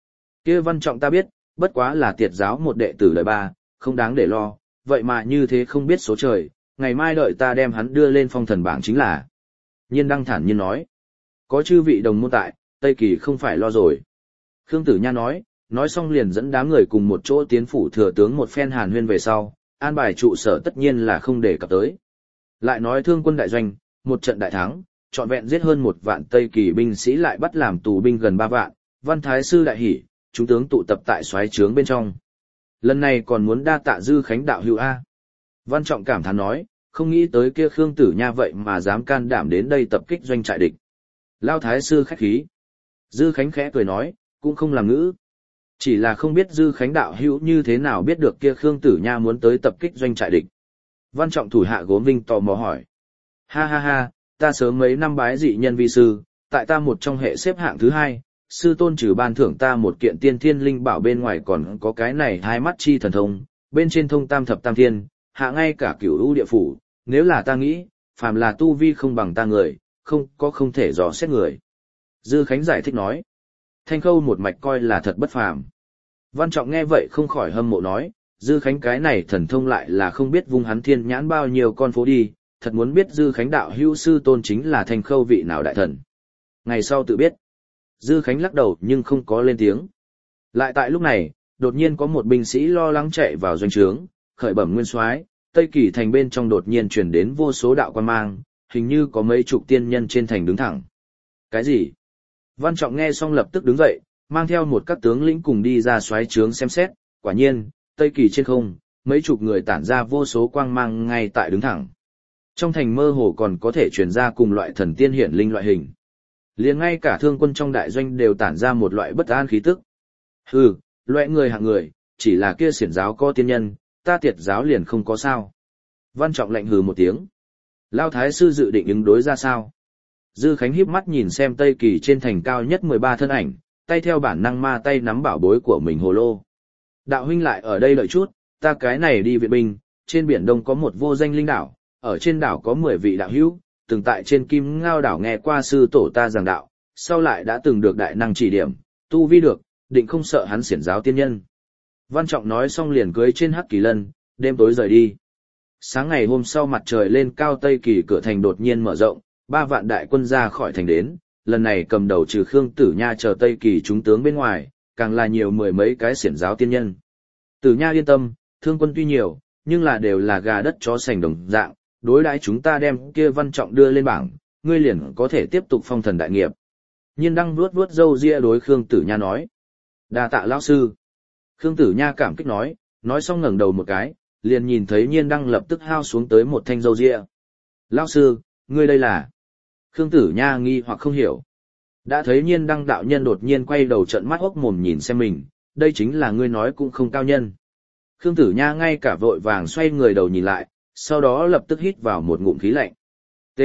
Kia Văn Trọng ta biết, bất quá là tiệt giáo một đệ tử đời ba, không đáng để lo, vậy mà như thế không biết số trời, ngày mai đợi ta đem hắn đưa lên phong thần bảng chính là. Nhiên Đăng thản nhiên nói, có chư vị đồng môn tại, Tây Kỳ không phải lo rồi. Khương Tử Nha nói, nói xong liền dẫn đám người cùng một chỗ tiến phủ thừa tướng một phen hàn huyên về sau, an bài trụ sở tất nhiên là không để cập tới. Lại nói thương quân đại doanh, một trận đại thắng, trọn vẹn giết hơn một vạn Tây Kỳ binh sĩ lại bắt làm tù binh gần ba vạn, Văn Thái Sư đại hỉ, chúng tướng tụ tập tại soái trướng bên trong. Lần này còn muốn đa tạ Dư Khánh đạo hữu A. Văn Trọng cảm thán nói, không nghĩ tới kia Khương Tử Nha vậy mà dám can đảm đến đây tập kích doanh trại địch. Lao Thái Sư khách khí. Dư Khánh khẽ cười nói, cũng không làm ngữ. Chỉ là không biết Dư Khánh đạo hữu như thế nào biết được kia Khương Tử Nha muốn tới tập kích doanh trại địch. Văn Trọng thủ hạ Gốm Vinh tò mò hỏi. Ha ha ha, ta sớm mấy năm bái dị nhân vi sư, tại ta một trong hệ xếp hạng thứ hai, sư tôn trừ ban thưởng ta một kiện tiên thiên linh bảo bên ngoài còn có cái này hai mắt chi thần thông, bên trên thông tam thập tam thiên, hạ ngay cả cửu u địa phủ, nếu là ta nghĩ, phàm là tu vi không bằng ta người, không có không thể dò xét người. Dư Khánh giải thích nói, Thanh Khâu một mạch coi là thật bất phàm. Văn Trọng nghe vậy không khỏi hâm mộ nói, Dư Khánh cái này thần thông lại là không biết vung hắn thiên nhãn bao nhiêu con phố đi, thật muốn biết Dư Khánh đạo hữu sư tôn chính là Thanh Khâu vị nào đại thần. Ngày sau tự biết. Dư Khánh lắc đầu nhưng không có lên tiếng. Lại tại lúc này, đột nhiên có một binh sĩ lo lắng chạy vào doanh trướng, khởi bẩm nguyên soái, Tây Kỳ thành bên trong đột nhiên truyền đến vô số đạo quan mang, hình như có mấy chục tiên nhân trên thành đứng thẳng. Cái gì? Văn Trọng nghe xong lập tức đứng dậy, mang theo một các tướng lĩnh cùng đi ra soái trướng xem xét, quả nhiên, Tây Kỳ trên không, mấy chục người tản ra vô số quang mang ngay tại đứng thẳng. Trong thành mơ hồ còn có thể truyền ra cùng loại thần tiên hiển linh loại hình. Liền ngay cả thương quân trong đại doanh đều tản ra một loại bất an khí tức. Hừ, loại người hạng người, chỉ là kia xiển giáo có tiên nhân, ta tiệt giáo liền không có sao. Văn Trọng lạnh hừ một tiếng. Lao Thái Sư dự định ứng đối ra sao? Dư Khánh híp mắt nhìn xem Tây Kỳ trên thành cao nhất mười ba thân ảnh, tay theo bản năng ma tay nắm bảo bối của mình hồ lô. Đạo huynh lại ở đây đợi chút, ta cái này đi viện binh, trên biển Đông có một vô danh linh đảo, ở trên đảo có mười vị đạo hữu, từng tại trên Kim Ngao đảo nghe qua sư tổ ta giảng đạo, sau lại đã từng được đại năng chỉ điểm, tu vi được, định không sợ hắn xiển giáo tiên nhân. Văn Trọng nói xong liền cưới trên Hắc Kỳ Lân, đêm tối rời đi. Sáng ngày hôm sau mặt trời lên cao, Tây Kỳ cửa thành đột nhiên mở rộng, ba vạn đại quân ra khỏi thành đến, lần này cầm đầu trừ Khương Tử Nha chờ Tây Kỳ chúng tướng bên ngoài, càng là nhiều mười mấy cái xiển giáo tiên nhân. Tử Nha yên tâm, thương quân tuy nhiều, nhưng là đều là gà đất chó sành đồng dạng, đối đãi chúng ta đem kia Văn Trọng đưa lên bảng, ngươi liền có thể tiếp tục phong thần đại nghiệp. Nhiên Đăng vuốt vuốt râu ria đối Khương Tử Nha nói. Đa tạ lão sư. Khương Tử Nha cảm kích nói, nói xong ngẩng đầu một cái, liền nhìn thấy Nhiên Đăng lập tức hao xuống tới một thanh râu ria. Lão sư, ngươi đây là? Khương Tử Nha nghi hoặc không hiểu. Đã thấy Nhiên Đăng đạo nhân đột nhiên quay đầu trợn mắt hốc mồm nhìn xem mình, đây chính là ngươi nói cũng không cao nhân. Khương Tử Nha ngay cả vội vàng xoay người đầu nhìn lại, sau đó lập tức hít vào một ngụm khí lạnh. T.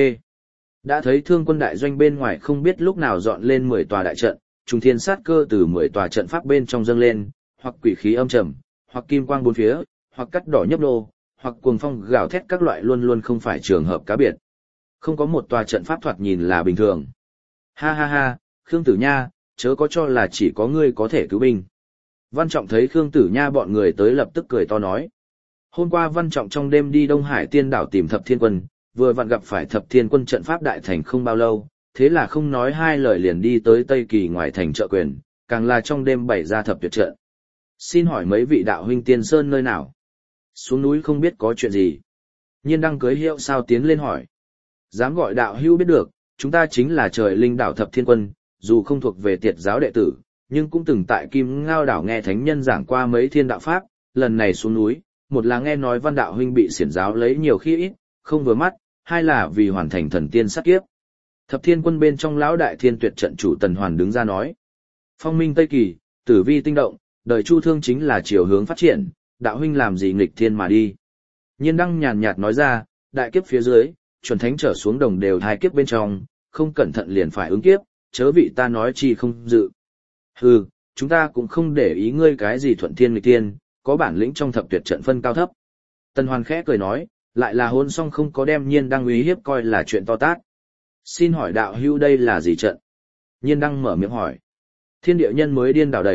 Đã thấy thương quân đại doanh bên ngoài không biết lúc nào dọn lên mười tòa đại trận, trùng thiên sát cơ từ mười tòa trận pháp bên trong dâng lên, hoặc quỷ khí âm trầm, hoặc kim quang bốn phía, hoặc cắt đỏ nhấp nô, hoặc cuồng phong gào thét, các loại luôn luôn không phải trường hợp cá biệt. Không có một tòa trận pháp thoạt nhìn là bình thường. Ha ha ha, Khương Tử Nha, chớ có cho là chỉ có ngươi có thể cứu binh. Văn Trọng thấy Khương Tử Nha bọn người tới lập tức cười to nói. Hôm qua Văn Trọng trong đêm đi Đông Hải Tiên đảo tìm Thập Thiên Quân, vừa vặn gặp phải Thập Thiên Quân trận pháp đại thành không bao lâu, thế là không nói hai lời liền đi tới Tây Kỳ ngoài thành trợ quyền, càng là trong đêm bày ra thập tuyệt trận. Xin hỏi mấy vị đạo huynh Tiên Sơn nơi nào? Xuống núi không biết có chuyện gì. Nhiên Đăng cưới hiệu sao tiến lên hỏi. Dám gọi đạo hữu biết được, chúng ta chính là trời linh đảo Thập Thiên Quân, dù không thuộc về tiệt giáo đệ tử, nhưng cũng từng tại Kim Ngao đảo nghe thánh nhân giảng qua mấy thiên đạo pháp, lần này xuống núi, một là nghe nói Văn đạo huynh bị xiển giáo lấy nhiều khi ít, không vừa mắt, hai là vì hoàn thành thần tiên sát kiếp. Thập Thiên Quân bên trong lão đại thiên tuyệt trận chủ Tần Hoàn đứng ra nói. Phong minh Tây Kỳ, tử vi tinh động, đời Chu Thương chính là chiều hướng phát triển, đạo huynh làm gì nghịch thiên mà đi. Nhiên Đăng nhàn nhạt nói ra, đại kiếp phía dưới, chuẩn thánh trở xuống đồng đều hai kiếp bên trong, không cẩn thận liền phải ứng kiếp, chớ vị ta nói chi không dự. Hừ, chúng ta cũng không để ý ngươi cái gì thuận thiên nghịch thiên, có bản lĩnh trong thập tuyệt trận phân cao thấp. Tần Hoàn khẽ cười nói, lại là hôn xong không có đem Nhiên Đăng uy hiếp coi là chuyện to tát. Xin hỏi đạo hữu đây là gì trận? Nhiên Đăng mở miệng hỏi. Thiên địa nhân mới điên đảo đầy,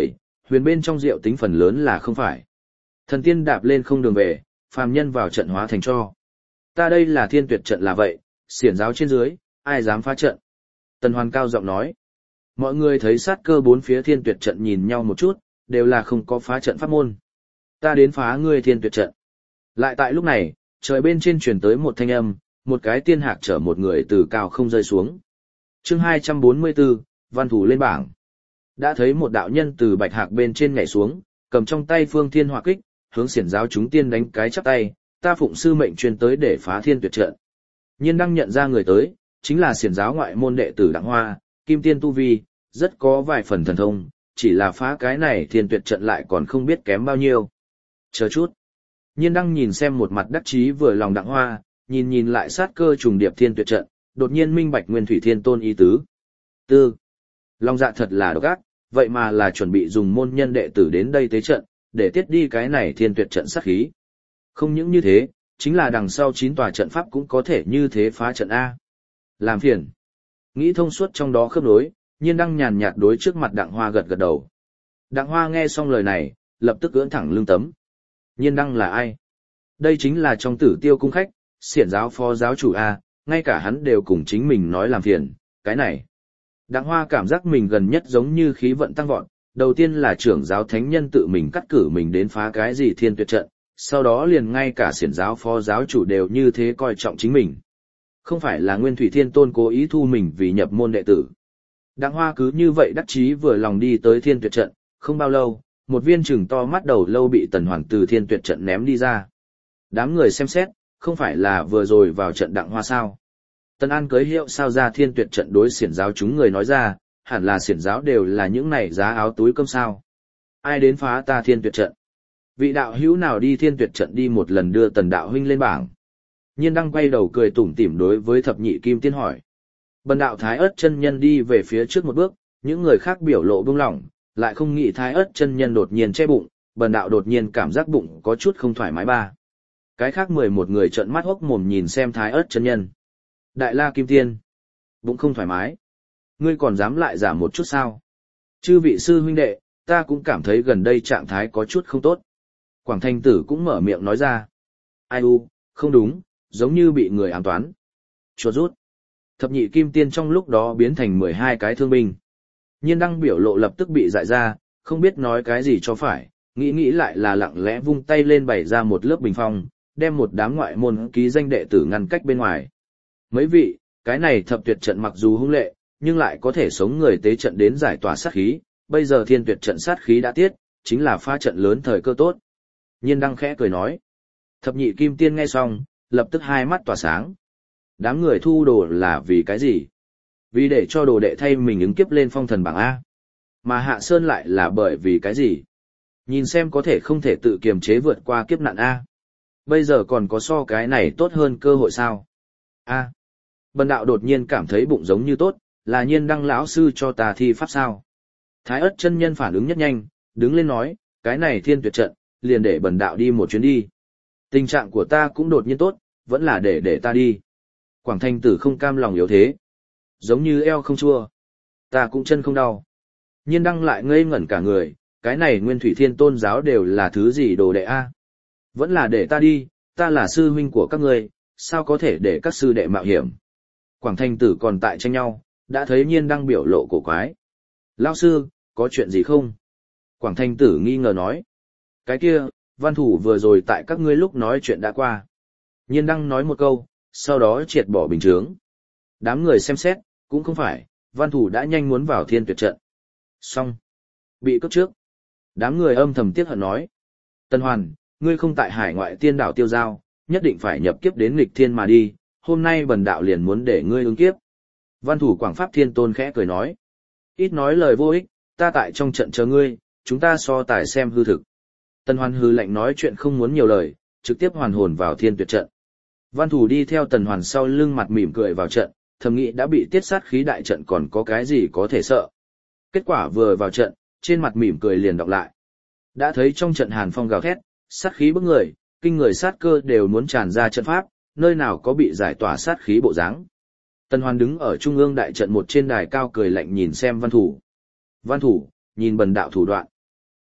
huyền bên trong rượu tính phần lớn là không phải. Thần tiên đạp lên không đường về, phàm nhân vào trận hóa thành cho. Ta đây là thiên tuyệt trận là vậy, xiển giáo trên dưới, ai dám phá trận. Tần Hoàn cao giọng nói. Mọi người thấy sát cơ bốn phía thiên tuyệt trận nhìn nhau một chút, đều là không có phá trận pháp môn. Ta đến phá ngươi thiên tuyệt trận. Lại tại lúc này, trời bên trên truyền tới một thanh âm, một cái tiên hạc chở một người từ cao không rơi xuống. Chương hai trăm bốn mươi bốn, văn thủ lên bảng. Đã thấy một đạo nhân từ bạch hạc bên trên nhảy xuống, cầm trong tay phương thiên hỏa kích, hướng xiển giáo chúng tiên đánh cái chắp tay, ta phụng sư mệnh truyền tới để phá thiên tuyệt trận. Nhiên đăng nhận ra người tới, chính là xiển giáo ngoại môn đệ tử Đặng Hoa, kim tiên tu vi, rất có vài phần thần thông, chỉ là phá cái này thiên tuyệt trận lại còn không biết kém bao nhiêu. Chờ chút. Nhiên đăng nhìn xem một mặt đắc chí vừa lòng Đặng Hoa, nhìn nhìn lại sát cơ trùng điệp thiên tuyệt trận, đột nhiên minh bạch Nguyên Thủy Thiên Tôn ý tứ. Tư. Long dạ thật là độc ác, vậy mà là chuẩn bị dùng môn nhân đệ tử đến đây tế trận, để tiết đi cái này thiên tuyệt trận sát khí. Không những như thế, chính là đằng sau chín tòa trận pháp cũng có thể như thế phá trận A. Làm phiền. Nghĩ thông suốt trong đó khớp nối, Nhiên đăng nhàn nhạt đối trước mặt Đặng Hoa gật gật đầu. Đặng Hoa nghe xong lời này, lập tức ưỡn thẳng lưng tấm. Nhiên đăng là ai? Đây chính là trong Tử Tiêu cung khách, xiển giáo phó giáo chủ A, ngay cả hắn đều cùng chính mình nói làm phiền, cái này. Đặng Hoa cảm giác mình gần nhất giống như khí vận tăng vọt, đầu tiên là trưởng giáo thánh nhân tự mình cắt cử mình đến phá cái gì thiên tuyệt trận, sau đó liền ngay cả xiển giáo phó giáo chủ đều như thế coi trọng chính mình. Không phải là Nguyên Thủy Thiên Tôn cố ý thu mình vì nhập môn đệ tử. Đặng Hoa cứ như vậy đắc chí vừa lòng đi tới thiên tuyệt trận, không bao lâu, một viên chừng to mắt đầu lâu bị Tần Hoàn từ thiên tuyệt trận ném đi ra. Đám người xem xét, không phải là vừa rồi vào trận Đặng Hoa sao? Tần An cưới hiệu sao ra thiên tuyệt trận đối xiển giáo chúng người nói ra, hẳn là xiển giáo đều là những này giá áo túi cơm sao. Ai đến phá ta thiên tuyệt trận? Vị đạo hữu nào đi thiên tuyệt trận đi một lần đưa Tần đạo huynh lên bảng. Nhiên đăng quay đầu cười tủm tỉm đối với thập nhị kim tiên hỏi. Bần đạo Thái Ất chân nhân đi về phía trước một bước, những người khác biểu lộ buông lỏng, lại không nghĩ Thái Ất chân nhân đột nhiên che bụng, bần đạo đột nhiên cảm giác bụng có chút không thoải mái ba. Cái khác mười một người trợn mắt hốc mồm nhìn xem Thái Ất chân nhân. Đại La Kim Tiên, bụng không thoải mái. Ngươi còn dám lại giả một chút sao? Chư vị sư huynh đệ, ta cũng cảm thấy gần đây trạng thái có chút không tốt. Quảng Thanh Tử cũng mở miệng nói ra. Ai u, không đúng, giống như bị người ám toán. Chuột rút. Thập nhị kim tiên trong lúc đó biến thành mười hai cái thương binh. Nhiên đăng biểu lộ lập tức bị dại ra, không biết nói cái gì cho phải, nghĩ nghĩ lại là lặng lẽ vung tay lên bày ra một lớp bình phong, đem một đám ngoại môn ký danh đệ tử ngăn cách bên ngoài. Mấy vị, cái này thập tuyệt trận mặc dù hung lệ, nhưng lại có thể sống người tế trận đến giải tỏa sát khí, bây giờ thiên tuyệt trận sát khí đã tiết, chính là pha trận lớn thời cơ tốt. Nhiên đăng khẽ cười nói. Thập nhị kim tiên nghe xong, lập tức hai mắt tỏa sáng. Đám người thu đồ là vì cái gì? Vì để cho đồ đệ thay mình ứng kiếp lên phong thần bảng A. Mà Hạ Sơn lại là bởi vì cái gì? Nhìn xem có thể không thể tự kiềm chế vượt qua kiếp nạn A. Bây giờ còn có so cái này tốt hơn cơ hội sao? A. Bần đạo đột nhiên cảm thấy bụng giống như tốt, là Nhiên đăng lão sư cho ta thi pháp sao? Thái Ất chân nhân phản ứng nhất nhanh, đứng lên nói, cái này thiên tuyệt trận, liền để bần đạo đi một chuyến đi. Tình trạng của ta cũng đột nhiên tốt, vẫn là để để ta đi. Quảng Thanh Tử không cam lòng yếu thế. Giống như eo không chua. Ta cũng chân không đau. Nhiên đăng lại ngây ngẩn cả người, cái này Nguyên Thủy Thiên Tôn giáo đều là thứ gì đồ đệ a? Vẫn là để ta đi, ta là sư huynh của các ngươi, sao có thể để các sư đệ mạo hiểm. Quảng Thanh Tử còn tại tranh nhau, đã thấy Nhiên đăng biểu lộ cổ quái. Lão sư, có chuyện gì không? Quảng Thanh Tử nghi ngờ nói. Cái kia, văn thủ vừa rồi tại các ngươi lúc nói chuyện đã qua. Nhiên đăng nói một câu, sau đó triệt bỏ bình chướng. Đám người xem xét, cũng không phải, văn thủ đã nhanh muốn vào thiên tuyệt trận. Xong. Bị cướp trước. Đám người âm thầm tiếc hận nói. Tân Hoàn, ngươi không tại hải ngoại tiên đảo tiêu giao, nhất định phải nhập kiếp đến nghịch thiên mà đi, hôm nay bần đạo liền muốn để ngươi ứng kiếp. Văn thủ Quảng Pháp Thiên Tôn khẽ cười nói. Ít nói lời vô ích, ta tại trong trận chờ ngươi, chúng ta so tài xem hư thực. Tân Hoàn hư lạnh nói chuyện không muốn nhiều lời, trực tiếp hoàn hồn vào thiên tuyệt trận. Văn thủ đi theo Tần Hoàn sau lưng mặt mỉm cười vào trận, thầm nghĩ đã bị tiết sát khí đại trận còn có cái gì có thể sợ. Kết quả vừa vào trận, trên mặt mỉm cười liền đọc lại. Đã thấy trong trận hàn phong gào thét, sát khí bức người, kinh người sát cơ đều muốn tràn ra trận pháp, nơi nào có bị giải tỏa sát khí bộ dáng. Tần Hoàn đứng ở trung ương đại trận một trên đài cao cười lạnh nhìn xem văn thủ. Văn thủ, nhìn bần đạo thủ đoạn.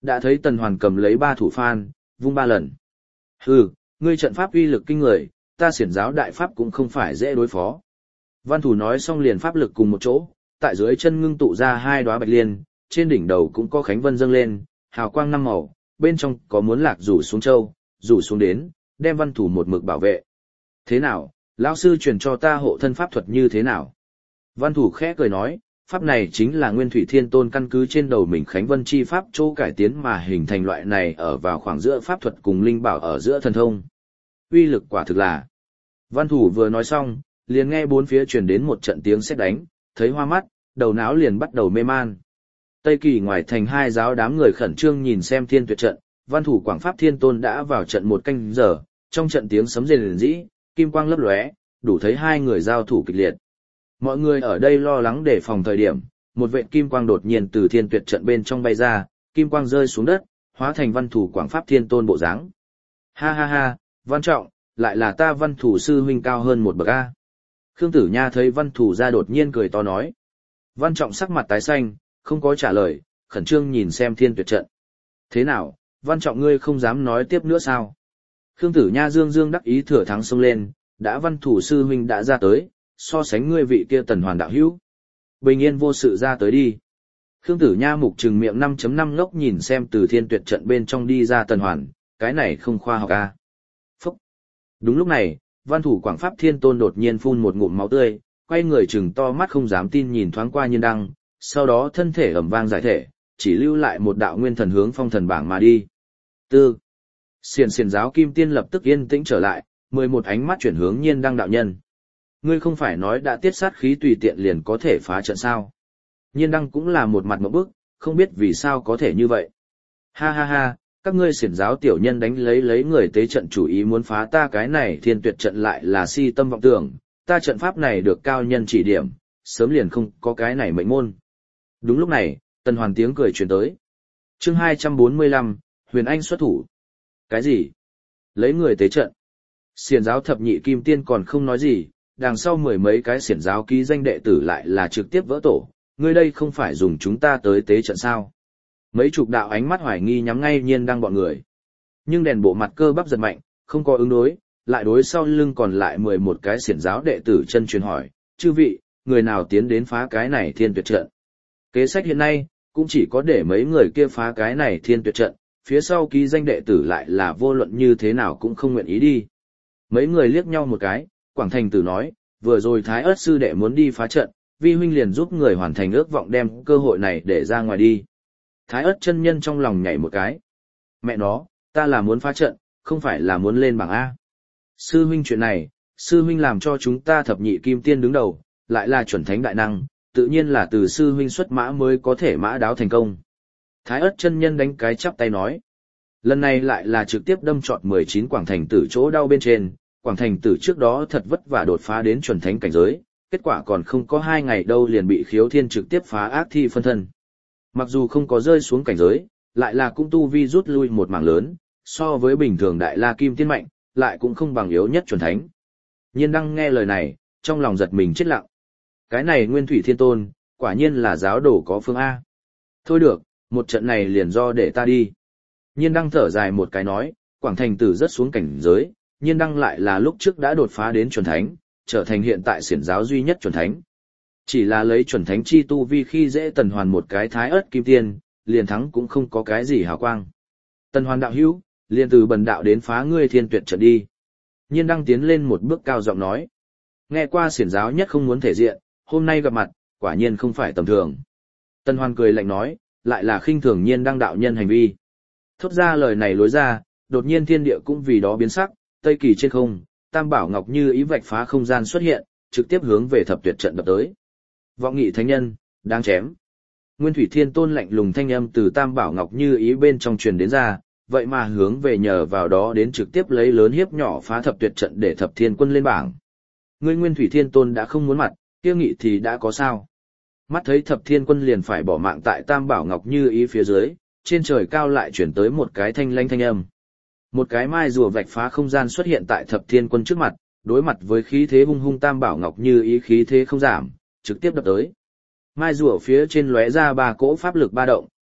Đã thấy Tần Hoàn cầm lấy ba thủ phan, vung ba lần. Hừ, ngươi trận pháp uy lực kinh người, ta xiển giáo đại pháp cũng không phải dễ đối phó. Văn thủ nói xong liền pháp lực cùng một chỗ, tại dưới chân ngưng tụ ra hai đóa bạch liên, trên đỉnh đầu cũng có khánh vân dâng lên, hào quang năm màu, bên trong có muốn lạc rủ xuống châu, rủ xuống đến, đem văn thủ một mực bảo vệ. Thế nào, lão sư truyền cho ta hộ thân pháp thuật như thế nào? Văn thủ khẽ cười nói, pháp này chính là Nguyên Thủy Thiên Tôn căn cứ trên đầu mình khánh vân chi pháp chỗ cải tiến mà hình thành loại này ở vào khoảng giữa pháp thuật cùng linh bảo ở giữa thần thông. Uy lực quả thực là. Văn thủ vừa nói xong, liền nghe bốn phía truyền đến một trận tiếng sét đánh, thấy hoa mắt, đầu não liền bắt đầu mê man. Tây Kỳ ngoài thành hai giáo đám người khẩn trương nhìn xem thiên tuyệt trận, văn thủ Quảng Pháp Thiên Tôn đã vào trận một canh giờ, trong trận tiếng sấm rền rĩ, kim quang lấp lóe, đủ thấy hai người giao thủ kịch liệt. Mọi người ở đây lo lắng đề phòng thời điểm, một vệt kim quang đột nhiên từ thiên tuyệt trận bên trong bay ra, kim quang rơi xuống đất, hóa thành văn thủ Quảng Pháp Thiên Tôn bộ dáng. Ha ha ha, Văn Trọng, lại là ta văn thủ sư huynh cao hơn một bậc a. Khương Tử Nha thấy văn thủ ra đột nhiên cười to nói. Văn Trọng sắc mặt tái xanh, không có trả lời, khẩn trương nhìn xem thiên tuyệt trận. Thế nào, Văn Trọng ngươi không dám nói tiếp nữa sao? Khương Tử Nha dương dương đắc ý thừa thắng xông lên, đã văn thủ sư huynh đã ra tới, so sánh ngươi vị kia Tần Hoàn đạo hữu. Bình yên vô sự ra tới đi. Khương Tử Nha mục trừng miệng năm chấm năm ngốc nhìn xem từ thiên tuyệt trận bên trong đi ra Tần Hoàn, cái này không khoa học a. Phúc. Đúng lúc này, văn thủ Quảng Pháp Thiên Tôn đột nhiên phun một ngụm máu tươi, quay người trừng to mắt không dám tin nhìn thoáng qua Nhiên Đăng, sau đó thân thể ầm vang giải thể, chỉ lưu lại một đạo nguyên thần hướng phong thần bảng mà đi. Tư. Xiển xiển giáo kim tiên lập tức yên tĩnh trở lại, mười một ánh mắt chuyển hướng Nhiên Đăng đạo nhân. Ngươi không phải nói đã tiết sát khí tùy tiện liền có thể phá trận sao? Nhiên Đăng cũng là một mặt ngộp bức, không biết vì sao có thể như vậy. Ha ha ha, các ngươi xiển giáo tiểu nhân đánh lấy lấy người tế trận chủ ý muốn phá ta cái này thiên tuyệt trận lại là si tâm vọng tưởng, ta trận pháp này được cao nhân chỉ điểm, sớm liền không có cái này mệnh môn. Đúng lúc này, Tần Hoàn tiếng cười truyền tới. Chương hai trăm bốn mươi lăm, Huyền Anh xuất thủ. Cái gì? Lấy người tế trận. Xiển giáo thập nhị kim tiên còn không nói gì, đằng sau mười mấy cái xiển giáo ký danh đệ tử lại là trực tiếp vỡ tổ, ngươi đây không phải dùng chúng ta tới tế trận sao? Mấy chục đạo ánh mắt hoài nghi nhắm ngay Nhiên Đăng bọn người. Nhưng đèn bộ mặt cơ bắp giật mạnh, không có ứng đối, lại đối sau lưng còn lại mười một cái xiển giáo đệ tử chân truyền hỏi, chư vị, người nào tiến đến phá cái này thiên tuyệt trận? Kế sách hiện nay, cũng chỉ có để mấy người kia phá cái này thiên tuyệt trận, phía sau ký danh đệ tử lại là vô luận như thế nào cũng không nguyện ý đi. Mấy người liếc nhau một cái, Quảng Thành Tử nói, vừa rồi Thái Ất sư đệ muốn đi phá trận, vi huynh liền giúp người hoàn thành ước vọng đem cơ hội này để ra ngoài đi. Thái Ất chân nhân trong lòng nhảy một cái. Mẹ nó, ta là muốn phá trận, không phải là muốn lên bảng A. Sư huynh chuyện này, sư huynh làm cho chúng ta thập nhị kim tiên đứng đầu, lại là chuẩn thánh đại năng, tự nhiên là từ sư huynh xuất mã mới có thể mã đáo thành công. Thái Ất chân nhân đánh cái chắp tay nói. Lần này lại là trực tiếp đâm trọt mười chín Quảng Thành Tử chỗ đau bên trên, Quảng Thành Tử trước đó thật vất vả đột phá đến chuẩn thánh cảnh giới, kết quả còn không có hai ngày đâu liền bị Khiếu Thiên trực tiếp phá ác thi phân thân. Mặc dù không có rơi xuống cảnh giới, lại là cũng tu vi rút lui một mảng lớn, so với bình thường đại la kim tiên mạnh, lại cũng không bằng yếu nhất chuẩn thánh. Nhiên Đăng nghe lời này, trong lòng giật mình chết lặng. Cái này Nguyên Thủy Thiên Tôn, quả nhiên là giáo đồ có phương A. Thôi được, một trận này liền do để ta đi. Nhiên Đăng thở dài một cái nói, Quảng Thành Tử rất xuống cảnh giới, Nhiên Đăng lại là lúc trước đã đột phá đến chuẩn thánh, trở thành hiện tại xiển giáo duy nhất chuẩn thánh. Chỉ là lấy chuẩn thánh chi tu vi khi dễ Tần Hoàn một cái Thái Ất kim tiên, liền thắng cũng không có cái gì hào quang. Tần Hoàn đạo hữu, liền từ bần đạo đến phá ngươi thiên tuyệt trận đi. Nhiên Đăng tiến lên một bước cao giọng nói. Nghe qua xiển giáo nhất không muốn thể diện, hôm nay gặp mặt, quả nhiên không phải tầm thường. Tần Hoàn cười lạnh nói, lại là khinh thường Nhiên Đăng đạo nhân hành vi. Thốt ra lời này lối ra, đột nhiên thiên địa cũng vì đó biến sắc, Tây Kỳ trên không, Tam Bảo Ngọc Như ý vạch phá không gian xuất hiện, trực tiếp hướng về thập tuyệt trận đập tới. Vọng nghị thánh nhân, đang chém. Nguyên Thủy Thiên Tôn lạnh lùng thanh âm từ Tam Bảo Ngọc Như ý bên trong truyền đến ra, vậy mà hướng về nhờ vào đó đến trực tiếp lấy lớn hiếp nhỏ phá thập tuyệt trận để thập thiên quân lên bảng. Ngươi Nguyên Thủy Thiên Tôn đã không muốn mặt, kia nghị thì đã có sao? Mắt thấy thập thiên quân liền phải bỏ mạng tại Tam Bảo Ngọc Như ý phía dưới, trên trời cao lại chuyển tới một cái thanh lanh thanh âm. Một cái mai rùa vạch phá không gian xuất hiện tại thập thiên quân trước mặt, đối mặt với khí thế hung hung Tam Bảo Ngọc Như ý khí thế không giảm, trực tiếp đập tới. Mai rùa phía trên lóe ra ba cỗ pháp lực ba động,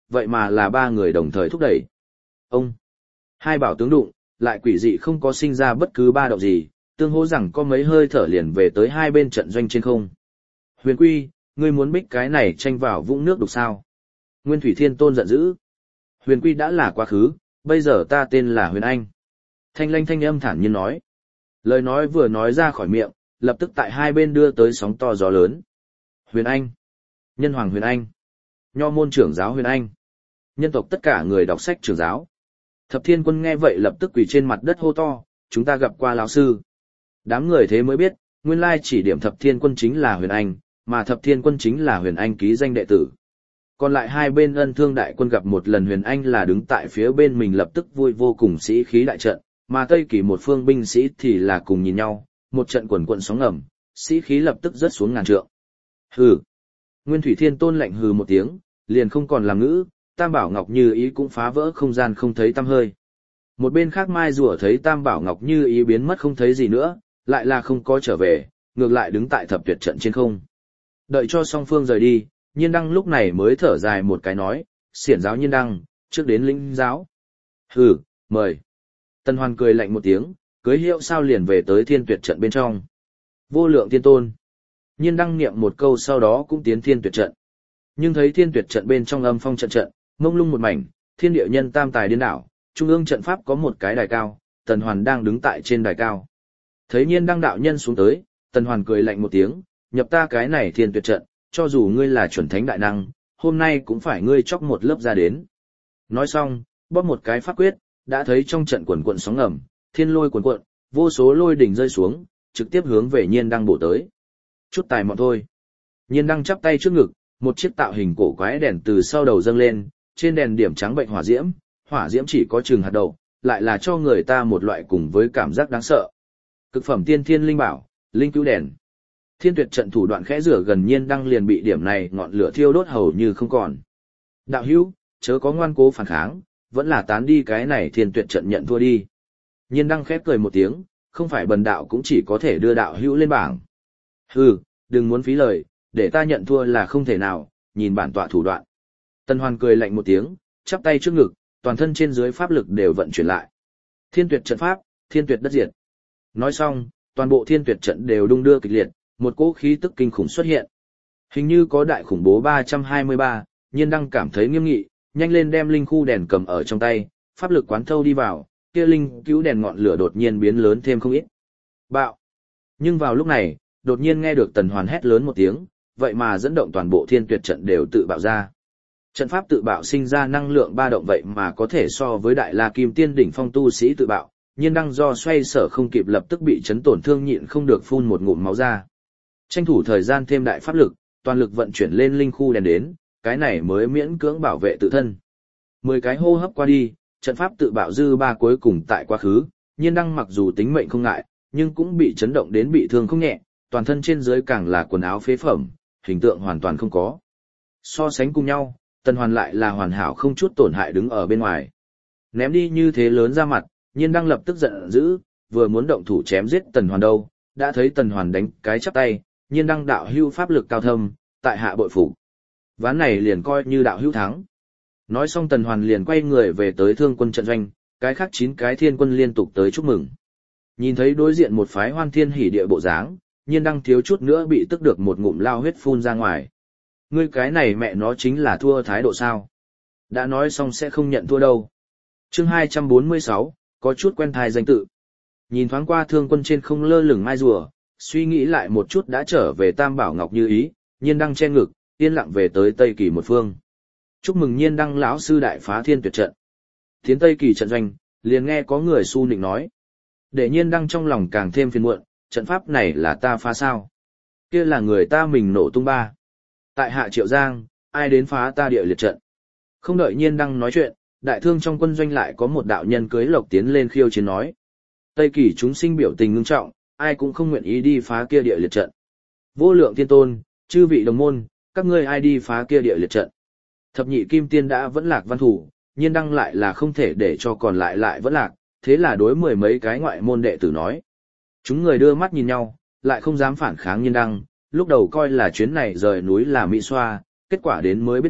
vậy mà là ba người đồng thời thúc đẩy. Ông, hai bảo tướng đụng, lại quỷ dị không có sinh ra bất cứ ba động gì, tương hỗ rằng có mấy hơi thở liền về tới hai bên trận doanh trên không. Huyền Quy, ngươi muốn bích cái này tranh vào vũng nước đục sao? Nguyên Thủy Thiên Tôn giận dữ. Huyền Quy đã là quá khứ, bây giờ ta tên là Huyền Anh. Thanh Lanh thanh âm thản nhiên nói. Lời nói vừa nói ra khỏi miệng, lập tức tại hai bên đưa tới sóng to gió lớn. Huyền Anh, Nhân Hoàng Huyền Anh, Nho môn trưởng giáo Huyền Anh, nhân tộc tất cả người đọc sách trưởng giáo. Thập Thiên Quân nghe vậy lập tức quỳ trên mặt đất hô to, chúng ta gặp qua lão sư. Đám người thế mới biết, nguyên lai chỉ điểm Thập Thiên Quân chính là Huyền Anh, mà Thập Thiên Quân chính là Huyền Anh ký danh đệ tử. Còn lại hai bên ân thương đại quân gặp một lần Huyền Anh là đứng tại phía bên mình lập tức vui vô cùng sĩ khí đại trận, mà Tây Kỳ một phương binh sĩ thì là cùng nhìn nhau, một trận quần quận sóng ngầm, sĩ khí lập tức rớt xuống ngàn trượng. Hừ. Nguyên Thủy Thiên Tôn lạnh hừ một tiếng, liền không còn làm ngữ, Tam Bảo Ngọc Như Ý cũng phá vỡ không gian không thấy tăm hơi. Một bên khác Mai Rùa thấy Tam Bảo Ngọc Như Ý biến mất không thấy gì nữa, lại là không có trở về, ngược lại đứng tại thập tuyệt trận trên không. Đợi cho song phương rời đi, Nhiên Đăng lúc này mới thở dài một cái nói, xiển giáo Nhiên Đăng, trước đến lĩnh giáo. Hừ, mời. Tần Hoàn cười lạnh một tiếng, cưới hiệu sao liền về tới thiên tuyệt trận bên trong. Vô lượng tiên tôn. Nhiên Đăng niệm một câu sau đó cũng tiến thiên tuyệt trận. Nhưng thấy thiên tuyệt trận bên trong âm phong trận trận, mông lung một mảnh, thiên địa nhân tam tài điên đảo, trung ương trận pháp có một cái đài cao, Tần Hoàn đang đứng tại trên đài cao. Thấy Nhiên Đăng đạo nhân xuống tới, Tần Hoàn cười lạnh một tiếng, nhập ta cái này thiên tuyệt trận, cho dù ngươi là chuẩn thánh đại năng, hôm nay cũng phải ngươi chóc một lớp ra đến. Nói xong, bóp một cái pháp quyết, đã thấy trong trận quần quận sóng ngầm, thiên lôi quần quận, vô số lôi đỉnh rơi xuống, trực tiếp hướng về Nhiên Đăng bổ tới. Chút tài mọn thôi. Nhiên Đăng chắp tay trước ngực, một chiếc tạo hình cổ quái đèn từ sau đầu dâng lên, trên đèn điểm trắng bệnh hỏa diễm, hỏa diễm chỉ có chừng hạt đậu, lại là cho người ta một loại cùng với cảm giác đáng sợ. Cực phẩm tiên thiên linh bảo, linh cứu đèn. Thiên tuyệt trận thủ đoạn khẽ rửa gần Nhiên Đăng liền bị điểm này ngọn lửa thiêu đốt hầu như không còn. Đạo hữu, chớ có ngoan cố phản kháng, vẫn là tán đi cái này thiên tuyệt trận nhận thua đi. Nhiên Đăng khép cười một tiếng, không phải bần đạo cũng chỉ có thể đưa đạo hữu lên bảng. Hừ, đừng muốn phí lời, để ta nhận thua là không thể nào, nhìn bản tọa thủ đoạn. Tần Hoàn cười lạnh một tiếng, chắp tay trước ngực, toàn thân trên dưới pháp lực đều vận chuyển lại. Thiên tuyệt trận pháp, thiên tuyệt đất diệt. Nói xong, toàn bộ thiên tuyệt trận đều đung đưa kịch liệt, một cỗ khí tức kinh khủng xuất hiện. Hình như có đại khủng bố ba trăm hai mươi ba, Nhiên Đăng cảm thấy nghiêm nghị, nhanh lên đem linh khu đèn cầm ở trong tay, pháp lực quán thâu đi vào, kia linh cứu đèn ngọn lửa đột nhiên biến lớn thêm không ít. Bạo! Nhưng vào lúc này, đột nhiên nghe được Tần Hoàn hét lớn một tiếng, vậy mà dẫn động toàn bộ thiên tuyệt trận đều tự bạo ra. Trận pháp tự bạo sinh ra năng lượng ba động vậy mà có thể so với đại la kim tiên đỉnh phong tu sĩ tự bạo, Nhiên Đăng do xoay sở không kịp lập tức bị chấn tổn thương nhịn không được phun một ngụm máu ra. Tranh thủ thời gian thêm đại pháp lực, toàn lực vận chuyển lên linh khu đèn đến, cái này mới miễn cưỡng bảo vệ tự thân. Mười cái hô hấp qua đi, trận pháp tự bạo dư ba cuối cùng tại quá khứ, Nhiên Đăng mặc dù tính mệnh không ngại, nhưng cũng bị chấn động đến bị thương không nhẹ, toàn thân trên dưới càng là quần áo phế phẩm, hình tượng hoàn toàn không có. So sánh cùng nhau, Tần Hoàn lại là hoàn hảo không chút tổn hại đứng ở bên ngoài. Ném đi như thế lớn ra mặt, Nhiên Đăng lập tức giận dữ, vừa muốn động thủ chém giết Tần Hoàn đâu, đã thấy Tần Hoàn đánh cái chắp tay, Nhiên Đăng đạo hưu pháp lực cao thâm, tại hạ bội phục. Ván này liền coi như đạo hưu thắng. Nói xong Tần Hoàn liền quay người về tới Thương Quân trận doanh, cái khác chín cái thiên quân liên tục tới chúc mừng. Nhìn thấy đối diện một phái hoan thiên hỉ địa bộ dáng, Nhiên Đăng thiếu chút nữa bị tức được một ngụm lao huyết phun ra ngoài. Ngươi cái này mẹ nó chính là thua thái độ sao? Đã nói xong sẽ không nhận thua đâu. Chương hai trăm bốn mươi sáu, có chút quen thai danh tự. Nhìn thoáng qua Thương Quân trên không lơ lửng mai rùa, suy nghĩ lại một chút đã trở về Tam Bảo Ngọc Như Ý, Nhiên Đăng che ngực, yên lặng về tới Tây Kỳ một phương. Chúc mừng Nhiên Đăng lão sư đại phá thiên tuyệt trận. Tiến Tây Kỳ trận doanh, liền nghe có người su nịnh nói. Để Nhiên Đăng trong lòng càng thêm phiền muộn, trận pháp này là ta phá sao? Kia là người ta mình nổ tung ba. Tại hạ Triệu Giang, ai đến phá ta địa liệt trận? Không đợi Nhiên Đăng nói chuyện, đại thương trong quân doanh lại có một đạo nhân cưới lộc tiến lên khiêu chiến nói. Tây Kỳ chúng sinh biểu tình ngưng trọng, ai cũng không nguyện ý đi phá kia địa liệt trận. Vô lượng tiên tôn, chư vị đồng môn, các ngươi ai đi phá kia địa liệt trận? Thập nhị kim tiên đã vẫn lạc văn thủ, Nhiên Đăng lại là không thể để cho còn lại lại vẫn lạc, thế là đối mười mấy cái ngoại môn đệ tử nói. Chúng người đưa mắt nhìn nhau, lại không dám phản kháng Nhiên Đăng, lúc đầu coi là chuyến này rời núi là Mỹ Xoa, kết quả đến mới biết được,